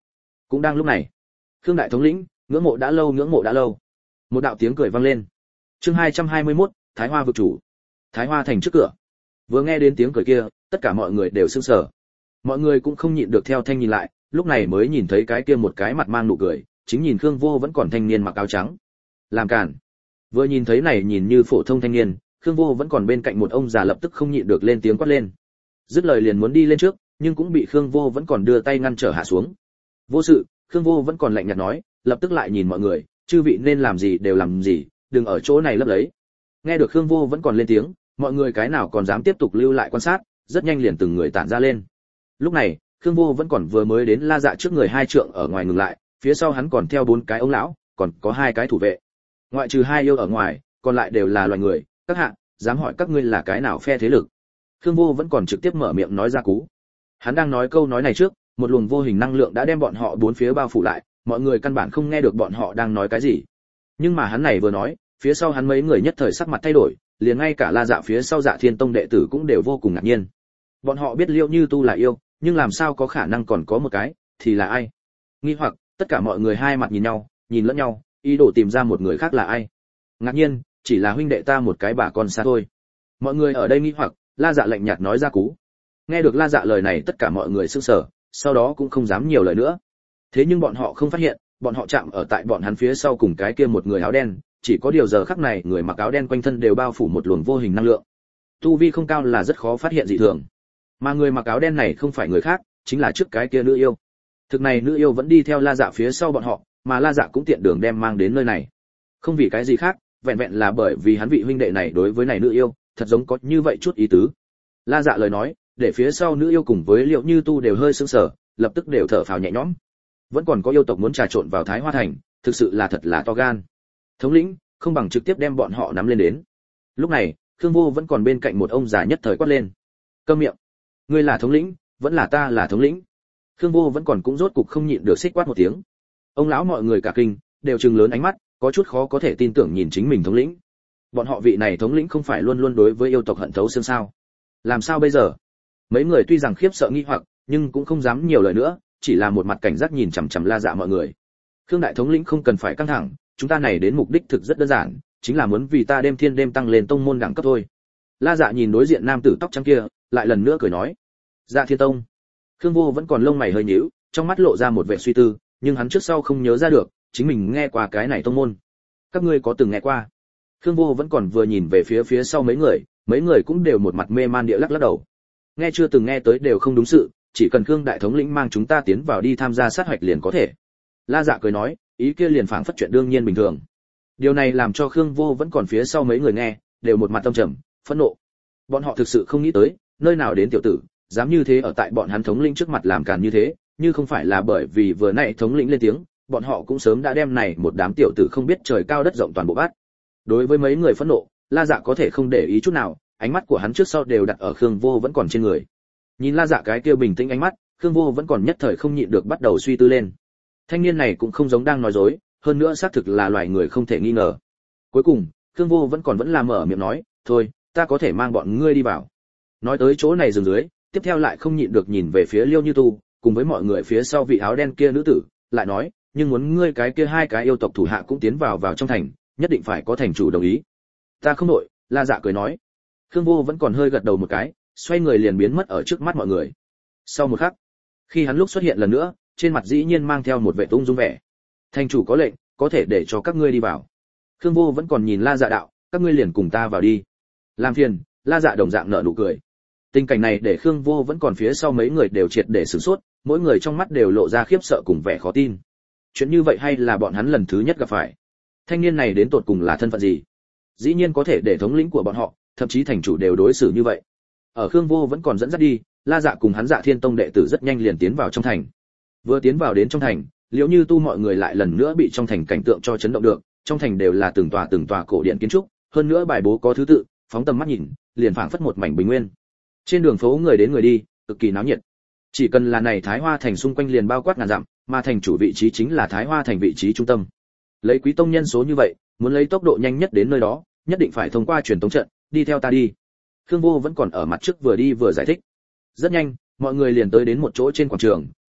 Cũng đang lúc này, Khương đại thống lĩnh, ngưỡng mộ đã lâu, ngưỡng mộ đã lâu. Một đạo tiếng cười vang lên. Chương hai trăm hai mươi mốt, Thái Hoa vực chủ. Thái Hoa thành trước cửa. Vừa nghe đến tiếng cười kia, tất cả mọi người đều sững sờ. Mọi người cũng không nhịn được theo thanh nhìn lại, lúc này mới nhìn thấy cái kia một cái mặt mang nụ cười, chính nhìn Khương Vô vẫn còn thanh niên mặc áo trắng. Làm cản. Vừa nhìn thấy này nhìn như phổ thông thanh niên, Khương Vô vẫn còn bên cạnh một ông già lập tức không nhịn được lên tiếng quát lên. Dứt lời liền muốn đi lên trước, nhưng cũng bị Khương Vô vẫn còn đưa tay ngăn trở hạ xuống. Vô sự, Khương Vô vẫn còn lạnh nhạt nói, lập tức lại nhìn mọi người, chư vị nên làm gì đều làm gì, đừng ở chỗ này lấp lấy. Nghe được Khương Vô vẫn còn lên tiếng, mọi người cái nào còn dám tiếp tục lưu lại quan sát, rất nhanh liền từng người tản ra lên. Lúc này, Khương Vô vẫn còn vừa mới đến La Dạ trước người hai trượng ở ngoài ngừng lại, phía sau hắn còn theo bốn cái ông lão, còn có hai cái thủ vệ. Ngoại trừ hai yêu ở ngoài, còn lại đều là loài người, các hạ, dám hỏi các ngươi là cái nào phe thế lực? Khương Vô vẫn còn trực tiếp mở miệng nói ra cú. Hắn đang nói câu nói này trước, một luồng vô hình năng lượng đã đem bọn họ bốn phía bao phủ lại, mọi người căn bản không nghe được bọn họ đang nói cái gì. Nhưng mà hắn này vừa nói, phía sau hắn mấy người nhất thời sắc mặt thay đổi, liền ngay cả La Dạ phía sau Dạ Thiên Tông đệ tử cũng đều vô cùng ngạc nhiên. Bọn họ biết Liễu Như Tu là yêu, nhưng làm sao có khả năng còn có một cái, thì là ai? Nghi hoặc, tất cả mọi người hai mặt nhìn nhau, nhìn lẫn nhau, ý đồ tìm ra một người khác là ai. Ngạc nhiên, chỉ là huynh đệ ta một cái bà con xa thôi. Mọi người ở đây nghi hoặc, La Dạ lạnh nhạt nói ra cú. Nghe được La Dạ lời này tất cả mọi người sững sờ, sau đó cũng không dám nhiều lời nữa. Thế nhưng bọn họ không phát hiện, bọn họ chạm ở tại bọn hắn phía sau cùng cái kia một người áo đen, chỉ có điều giờ khắc này người mặc áo đen quanh thân đều bao phủ một luồng vô hình năng lượng. Tu vi không cao là rất khó phát hiện dị thường. Mà người mặc áo đen này không phải người khác, chính là trước cái kia nữ yêu. Thực này nữ yêu vẫn đi theo La Dạ phía sau bọn họ, mà La Dạ cũng tiện đường đem mang đến nơi này. Không vì cái gì khác, vẹn vẹn là bởi vì hắn vị huynh đệ này đối với này nữ yêu, thật giống có như vậy chút ý tứ. La Dạ lời nói, để phía sau nữ yêu cùng với Liễu Như Tu đều hơi sững sờ, lập tức đều thở phào nhẹ nhõm. Vẫn còn có yêu tộc muốn trà trộn vào Thái Hoa thành, thực sự là thật là to gan. Thống lĩnh, không bằng trực tiếp đem bọn họ nắm lên đến. Lúc này, Khương Vô vẫn còn bên cạnh một ông già nhất thời quát lên. Câm miệng. Ngươi là thống lĩnh, vẫn là ta là thống lĩnh. Khương Vô vẫn còn cũng rốt cục không nhịn được xích quát một tiếng. Ông lão mọi người cả kinh, đều trừng lớn ánh mắt, có chút khó có thể tin tưởng nhìn chính mình thống lĩnh. Bọn họ vị này thống lĩnh không phải luôn luôn đối với yêu tộc hận thấu xương sao? Làm sao bây giờ? Mấy người tuy rằng khiếp sợ nghi hoặc, nhưng cũng không dám nhiều lời nữa, chỉ là một mặt cảnh giác nhìn chằm chằm La Dạ mọi người. Khương đại thống lĩnh không cần phải căng thẳng, chúng ta này đến mục đích thực rất đơn giản, chính là muốn vì ta đêm thiên đêm tăng lên tông môn đẳng cấp thôi. La Dạ nhìn đối diện nam tử tóc trắng kia, lại lần nữa cười nói. Dạ Thiên Tông. Khương Vô vẫn còn lông mày hơi nhíu, trong mắt lộ ra một vẻ suy tư, nhưng hắn trước sau không nhớ ra được, chính mình nghe qua cái này tông môn. Các ngươi có từng nghe qua? Khương Vô vẫn còn vừa nhìn về phía phía sau mấy người, mấy người cũng đều một mặt mê man địa lắc lắc đầu. Nghe chưa từng nghe tới đều không đúng sự, chỉ cần Khương đại thống lĩnh mang chúng ta tiến vào đi tham gia sát hoạch liền có thể. La Dạ cười nói, ý kia liền phảng phất chuyện đương nhiên bình thường. Điều này làm cho Khương Vô vẫn còn phía sau mấy người nghe, đều một mặt tâm trầm, phẫn nộ. Bọn họ thực sự không nghĩ tới, nơi nào đến tiểu tử, dám như thế ở tại bọn hắn thống lĩnh trước mặt làm càn như thế, như không phải là bởi vì vừa nãy thống lĩnh lên tiếng, bọn họ cũng sớm đã đem này một đám tiểu tử không biết trời cao đất rộng toàn bộ bắt. Đối với mấy người phẫn nộ, La Dạ có thể không để ý chút nào, ánh mắt của hắn trước sau đều đặt ở Khương Vô vẫn còn trên người. Nhìn La Dạ cái kia bình tĩnh ánh mắt, Khương Vô vẫn còn nhất thời không nhịn được bắt đầu suy tư lên. Thanh niên này cũng không giống đang nói dối, hơn nữa xác thực là loài người không thể nghi ngờ. Cuối cùng, Khương Vô vẫn còn vẫn là mở miệng nói, thôi, ta có thể mang bọn ngươi đi vào. Nói tới chỗ này dừng dưới, tiếp theo lại không nhịn được nhìn về phía Liêu Như Tu, cùng với mọi người phía sau vị áo đen kia nữ tử, lại nói, nhưng muốn ngươi cái kia hai cái yêu tộc thủ hạ cũng tiến vào vào trong thành, nhất định phải có thành chủ đồng ý. Ta không nội, La Dạ cười nói. Khương Vô vẫn còn hơi gật đầu một cái, xoay người liền biến mất ở trước mắt mọi người. Sau một khắc, khi hắn lúc xuất hiện lần nữa, trên mặt dĩ nhiên mang theo một vẻ ung dung vẻ. Thành chủ có lệnh, có thể để cho các ngươi đi vào. Khương Vô vẫn còn nhìn La Dạ đạo, các ngươi liền cùng ta vào đi. Làm phiền, La Dạ đồng dạng nở nụ cười. Tình cảnh này để Khương Vô vẫn còn phía sau mấy người đều triệt để sửng sốt, mỗi người trong mắt đều lộ ra khiếp sợ cùng vẻ khó tin. Chuyện như vậy hay là bọn hắn lần thứ nhất gặp phải? Thanh niên này đến tột cùng là thân phận gì? Dĩ nhiên có thể để thống lĩnh của bọn họ, thậm chí thành chủ đều đối xử như vậy. Ở Khương Vô vẫn còn dẫn dắt đi, La Dạ cùng hắn Dạ Thiên Tông đệ tử rất nhanh liền tiến vào trong thành. Vừa tiến vào đến trong thành, Liễu Như Tu mọi người lại lần nữa bị trong thành cảnh tượng cho chấn động được, trong thành đều là từng tòa từng tòa cổ điện kiến trúc, hơn nữa bài bố có thứ tự, phóng tầm mắt nhìn, liền phảng phất một mảnh bình nguyên. Trên đường phố người đến người đi, cực kỳ náo nhiệt. Chỉ cần là này Thái Hoa thành xung quanh liền bao quát ngàn dặm, mà thành chủ vị trí chính là Thái Hoa thành vị trí trung tâm. Lấy quý tông nhân số như vậy, muốn lấy tốc độ nhanh nhất đến nơi đó, nhất định phải thông qua truyền tống trận, đi theo ta đi. Khương Vô vẫn còn ở mặt trước vừa đi vừa giải thích. Rất nhanh, mọi người liền tới đến một chỗ trên quảng trường,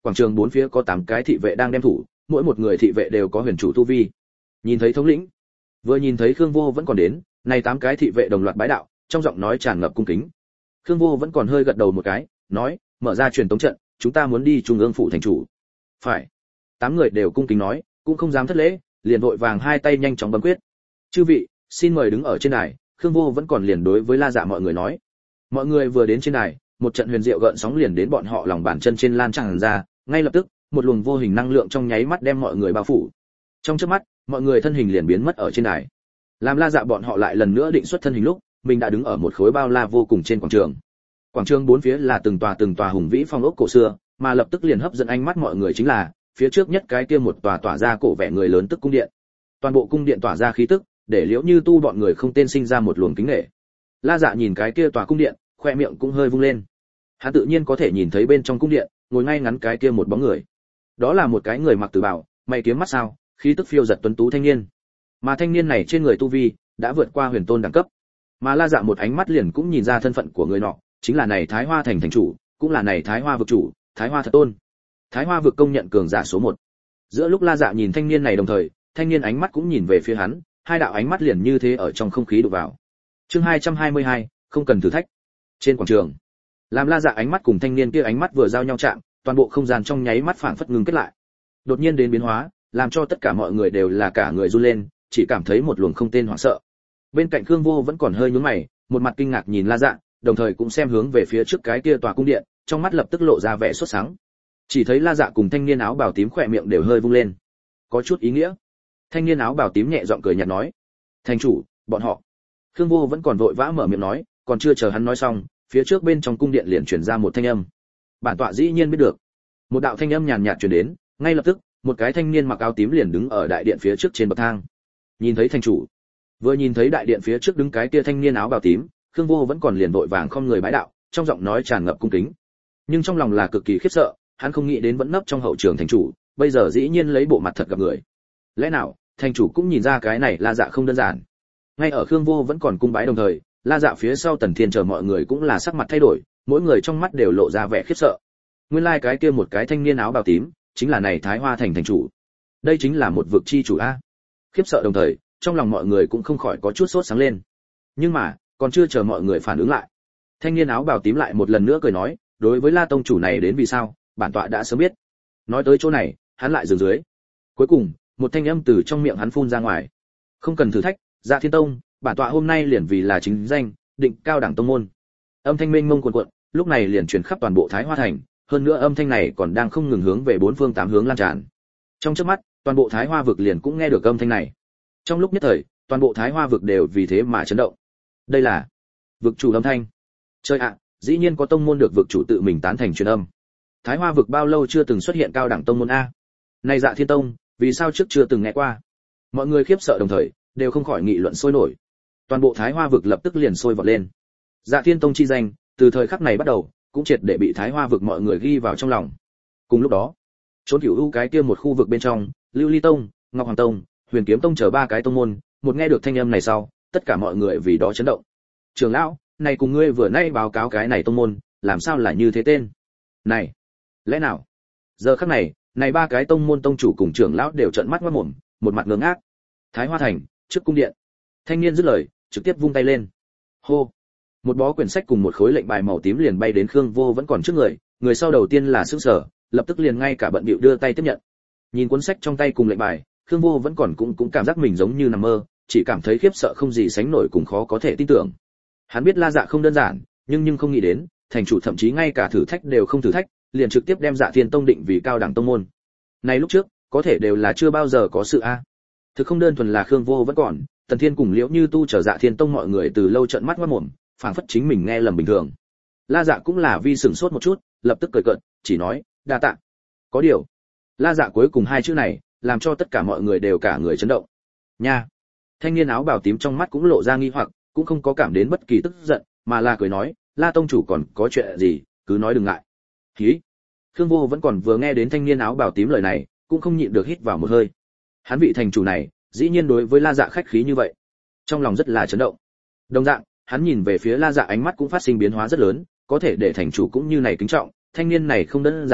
quảng trường bốn phía có tám cái thị vệ đang đem thủ, mỗi một người thị vệ đều có huyền chủ tu vi. Nhìn thấy thống lĩnh, vừa nhìn thấy Khương Vô vẫn còn đến, này tám cái thị vệ đồng loạt bái đạo, trong giọng nói tràn ngập cung kính. Khương Vô vẫn còn hơi gật đầu một cái, nói, mở ra truyền tống trận, chúng ta muốn đi trung ương phủ thành chủ. Phải. Tám người đều cung kính nói, cũng không dám thất lễ, liền vội vàng hai tay nhanh chóng bấm quyết. Chư vị, xin mời đứng ở trên đài. Khương Vô vẫn còn liền đối với La Dạ mọi người nói. Mọi người vừa đến trên đài, một trận huyền diệu gợn sóng liền đến bọn họ lòng bàn chân trên lan tràn ra, ngay lập tức, một luồng vô hình năng lượng trong nháy mắt đem mọi người bao phủ. Trong chớp mắt, mọi người thân hình liền biến mất ở trên đài. Làm La Dạ bọn họ lại lần nữa định xuất thân hình lúc, mình đã đứng ở một khối bao la vô cùng trên quảng trường. Quảng trường bốn phía là từng tòa từng tòa hùng vĩ phong ốc cổ xưa, mà lập tức liền hấp dẫn ánh mắt mọi người chính là, phía trước nhất cái kia một tòa tỏa ra cổ vẻ người lớn tức cung điện. Toàn bộ cung điện tỏa ra khí tức, để Liễu Như Tu bọn người không tên sinh ra một luồng kính nể. La Dạ nhìn cái kia tòa cung điện, khoe miệng cũng hơi vung lên. Hắn tự nhiên có thể nhìn thấy bên trong cung điện, ngồi ngay ngắn cái kia một bóng người. Đó là một cái người mặc tử bào, mày kiếm mắt sao, khí tức phiêu giật tuấn tú thanh niên. Mà thanh niên này trên người tu vi đã vượt qua huyền tôn đẳng cấp. Mà La Dạ một ánh mắt liền cũng nhìn ra thân phận của người nọ, chính là này Thái Hoa thành thành chủ, cũng là này Thái Hoa vực chủ, Thái Hoa thật tôn. Thái Hoa vực công nhận cường giả số một. Giữa lúc La Dạ nhìn thanh niên này đồng thời, thanh niên ánh mắt cũng nhìn về phía hắn, hai đạo ánh mắt liền như thế ở trong không khí đụng vào. Chương hai trăm hai mươi hai, không cần thử thách. Trên quảng trường, làm La Dạ ánh mắt cùng thanh niên kia ánh mắt vừa giao nhau chạm, toàn bộ không gian trong nháy mắt phảng phất ngừng kết lại. Đột nhiên đến biến hóa, làm cho tất cả mọi người đều là cả người run lên, chỉ cảm thấy một luồng không tên hoảng sợ. Bên cạnh Khương Vô vẫn còn hơi nhướng mày, một mặt kinh ngạc nhìn La Dạ, đồng thời cũng xem hướng về phía trước cái kia tòa cung điện, trong mắt lập tức lộ ra vẻ sốt sắng. Chỉ thấy La Dạ cùng thanh niên áo bào tím khỏe miệng đều hơi vung lên, có chút ý nghĩa. Thanh niên áo bào tím nhẹ giọng cười nhạt nói, thành chủ, bọn họ. Khương Vô vẫn còn vội vã mở miệng nói, còn chưa chờ hắn nói xong, phía trước bên trong cung điện liền truyền ra một thanh âm. Bản tọa dĩ nhiên biết được. Một đạo thanh âm nhàn nhạt truyền đến, ngay lập tức, một cái thanh niên mặc áo tím liền đứng ở đại điện phía trước trên bậc thang. Nhìn thấy thành chủ, vừa nhìn thấy đại điện phía trước đứng cái kia thanh niên áo bào tím, Khương Vô vẫn còn liền vội vàng không người bái đạo, trong giọng nói tràn ngập cung kính. Nhưng trong lòng là cực kỳ khiếp sợ, hắn không nghĩ đến vẫn nấp trong hậu trường thành chủ, bây giờ dĩ nhiên lấy bộ mặt thật gặp người. Lẽ nào, thành chủ cũng nhìn ra cái này La Dạ không đơn giản. Ngay ở Khương Vô vẫn còn cung bái đồng thời, La Dạ phía sau Tần Thiên chờ mọi người cũng là sắc mặt thay đổi, mỗi người trong mắt đều lộ ra vẻ khiếp sợ. Nguyên lai like cái kia một cái thanh niên áo bào tím, chính là này Thái Hoa thành thành chủ. Đây chính là một vực chi chủ a. Khiếp sợ đồng thời, trong lòng mọi người cũng không khỏi có chút sốt sáng lên. Nhưng mà, còn chưa chờ mọi người phản ứng lại, thanh niên áo bào tím lại một lần nữa cười nói, đối với La tông chủ này đến vì sao, bản tọa đã sớm biết. Nói tới chỗ này, hắn lại dừng dưới. Cuối cùng, một thanh âm từ trong miệng hắn phun ra ngoài. Không cần thử thách, Dạ Thiên Tông, bản tọa hôm nay liền vì là chính danh, định cao đẳng tông môn. Âm thanh mênh mông cuồn cuộn, lúc này liền truyền khắp toàn bộ Thái Hoa thành, hơn nữa âm thanh này còn đang không ngừng hướng về bốn phương tám hướng lan tràn. Trong chớp mắt, toàn bộ Thái Hoa vực liền cũng nghe được âm thanh này. Trong lúc nhất thời, toàn bộ Thái Hoa vực đều vì thế mà chấn động. Đây là vực chủ âm thanh. Trời ạ, dĩ nhiên có tông môn được vực chủ tự mình tán thành truyền âm. Thái Hoa vực bao lâu chưa từng xuất hiện cao đẳng tông môn a? Này Dạ Thiên Tông, vì sao trước chưa từng nghe qua? Mọi người khiếp sợ đồng thời, đều không khỏi nghị luận sôi nổi. Toàn bộ Thái Hoa vực lập tức liền sôi vọt lên. Dạ Thiên Tông chi danh, từ thời khắc này bắt đầu, cũng triệt để bị Thái Hoa vực mọi người ghi vào trong lòng. Cùng lúc đó, trốn Cửu U cái kia một khu vực bên trong, Lưu Ly Tông, Ngọc Hoàng Tông, Huyền Kiếm Tông chờ ba cái tông môn, một nghe được thanh âm này sau, tất cả mọi người vì đó chấn động. Trưởng lão, này cùng ngươi vừa nay báo cáo cái này tông môn, làm sao lại như thế tên? Này, lẽ nào? Giờ khắc này, này ba cái tông môn tông chủ cùng trưởng lão đều trợn mắt ngoác mồm, một mặt ngơ ngác. Thái Hoa thành, trước cung điện. Thanh niên dứt lời, trực tiếp vung tay lên. Hô! Một bó quyển sách cùng một khối lệnh bài màu tím liền bay đến Khương Vô vẫn còn trước người, người sau đầu tiên là sửng sở, lập tức liền ngay cả bận bịu đưa tay tiếp nhận. Nhìn cuốn sách trong tay cùng lệnh bài, Khương Vô vẫn còn cũng cũng cảm giác mình giống như nằm mơ, chỉ cảm thấy khiếp sợ không gì sánh nổi cùng khó có thể tin tưởng. Hắn biết La Dạ không đơn giản, nhưng nhưng không nghĩ đến, thành chủ thậm chí ngay cả thử thách đều không thử thách, liền trực tiếp đem Dạ Thiên Tông định vì cao đẳng tông môn. Này lúc trước, có thể đều là chưa bao giờ có sự a. Thực không đơn thuần là Khương Vô vẫn còn, Tần Thiên cùng Liễu Như Tu trở Dạ Thiên Tông mọi người từ lâu trợn mắt ngoác mồm, phảng phất chính mình nghe lầm bình thường. La Dạ cũng là vi sửng sốt một chút, lập tức cười cợt, chỉ nói, đa tạ. Có điều, La Dạ cuối cùng hai chữ này, làm cho tất cả mọi người đều cả người chấn động. Nha. Thanh niên áo bào tím trong mắt cũng lộ ra nghi hoặc, cũng không có cảm đến bất kỳ tức giận, mà là cười nói, La tông chủ còn có chuyện gì, cứ nói đừng ngại. Hí. Khương Vô vẫn còn vừa nghe đến thanh niên áo bào tím lời này, cũng không nhịn được hít vào một hơi. Hắn vị thành chủ này, dĩ nhiên đối với La Dạ khách khí như vậy, trong lòng rất là chấn động. Đồng dạng, hắn nhìn về phía La Dạ ánh mắt cũng phát sinh biến hóa rất lớn, có thể để thành chủ cũng như này kính trọng, thanh niên này không đơn giản,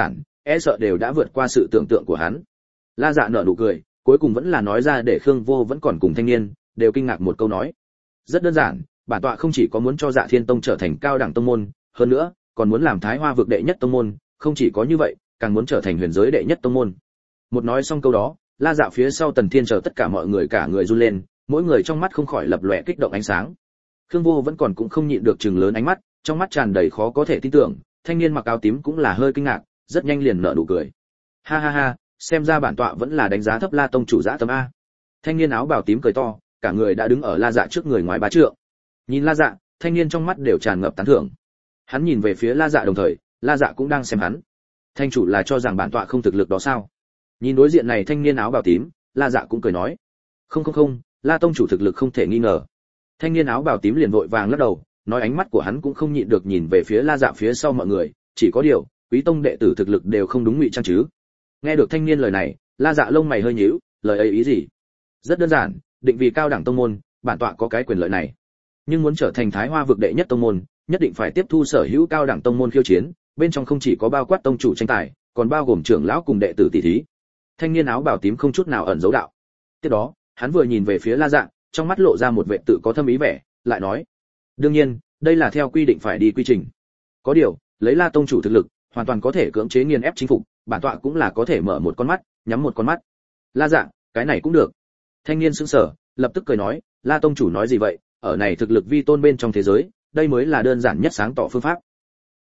e sợ đều đã vượt qua sự tưởng tượng của hắn. La Dạ nở nụ cười, cuối cùng vẫn là nói ra để Khương Vô vẫn còn cùng thanh niên đều kinh ngạc một câu nói. Rất đơn giản, bản tọa không chỉ có muốn cho Dạ Thiên Tông trở thành cao đẳng tông môn, hơn nữa, còn muốn làm Thái Hoa vực đệ nhất tông môn, không chỉ có như vậy, càng muốn trở thành huyền giới đệ nhất tông môn. Một nói xong câu đó, La Dạ phía sau Tần Thiên chờ tất cả mọi người cả người run lên, mỗi người trong mắt không khỏi lập lòe kích động ánh sáng. Khương Vô vẫn còn cũng không nhịn được trừng lớn ánh mắt, trong mắt tràn đầy khó có thể tin tưởng, thanh niên mặc áo tím cũng là hơi kinh ngạc, rất nhanh liền nở nụ cười. Ha ha ha, xem ra bản tọa vẫn là đánh giá thấp La tông chủ dã tâm a. Thanh niên áo bào tím cười to, cả người đã đứng ở La Dạ trước người ngoài bá trượng. Nhìn La Dạ, thanh niên trong mắt đều tràn ngập tán thưởng. Hắn nhìn về phía La Dạ đồng thời, La Dạ cũng đang xem hắn. Thanh chủ là cho rằng bản tọa không thực lực đó sao? Nhìn đối diện này thanh niên áo bào tím, La Dạ cũng cười nói. Không không không, La tông chủ thực lực không thể nghi ngờ. Thanh niên áo bào tím liền vội vàng lắc đầu, nói ánh mắt của hắn cũng không nhịn được nhìn về phía La Dạ phía sau mọi người, chỉ có điều, quý tông đệ tử thực lực đều không đúng ngụy trang chứ. Nghe được thanh niên lời này, La Dạ lông mày hơi nhíu, lời ấy ý gì? Rất đơn giản, định vì cao đẳng tông môn, bản tọa có cái quyền lợi này. Nhưng muốn trở thành Thái Hoa vực đệ nhất tông môn, nhất định phải tiếp thu sở hữu cao đẳng tông môn khiêu chiến, bên trong không chỉ có bao quát tông chủ tranh tài, còn bao gồm trưởng lão cùng đệ tử tỷ thí. Thanh niên áo bào tím không chút nào ẩn giấu đạo. Tiếp đó, hắn vừa nhìn về phía La Dạ, trong mắt lộ ra một vẻ tự có thâm ý vẻ, lại nói: "Đương nhiên, đây là theo quy định phải đi quy trình. Có điều, lấy La tông chủ thực lực, hoàn toàn có thể cưỡng chế nghiền ép chính phục, bản tọa cũng là có thể mở một con mắt, nhắm một con mắt." La Dạ, cái này cũng được. Thanh niên sững sờ, lập tức cười nói: "La tông chủ nói gì vậy? Ở này thực lực vi tôn bên trong thế giới, đây mới là đơn giản nhất sáng tỏ phương pháp.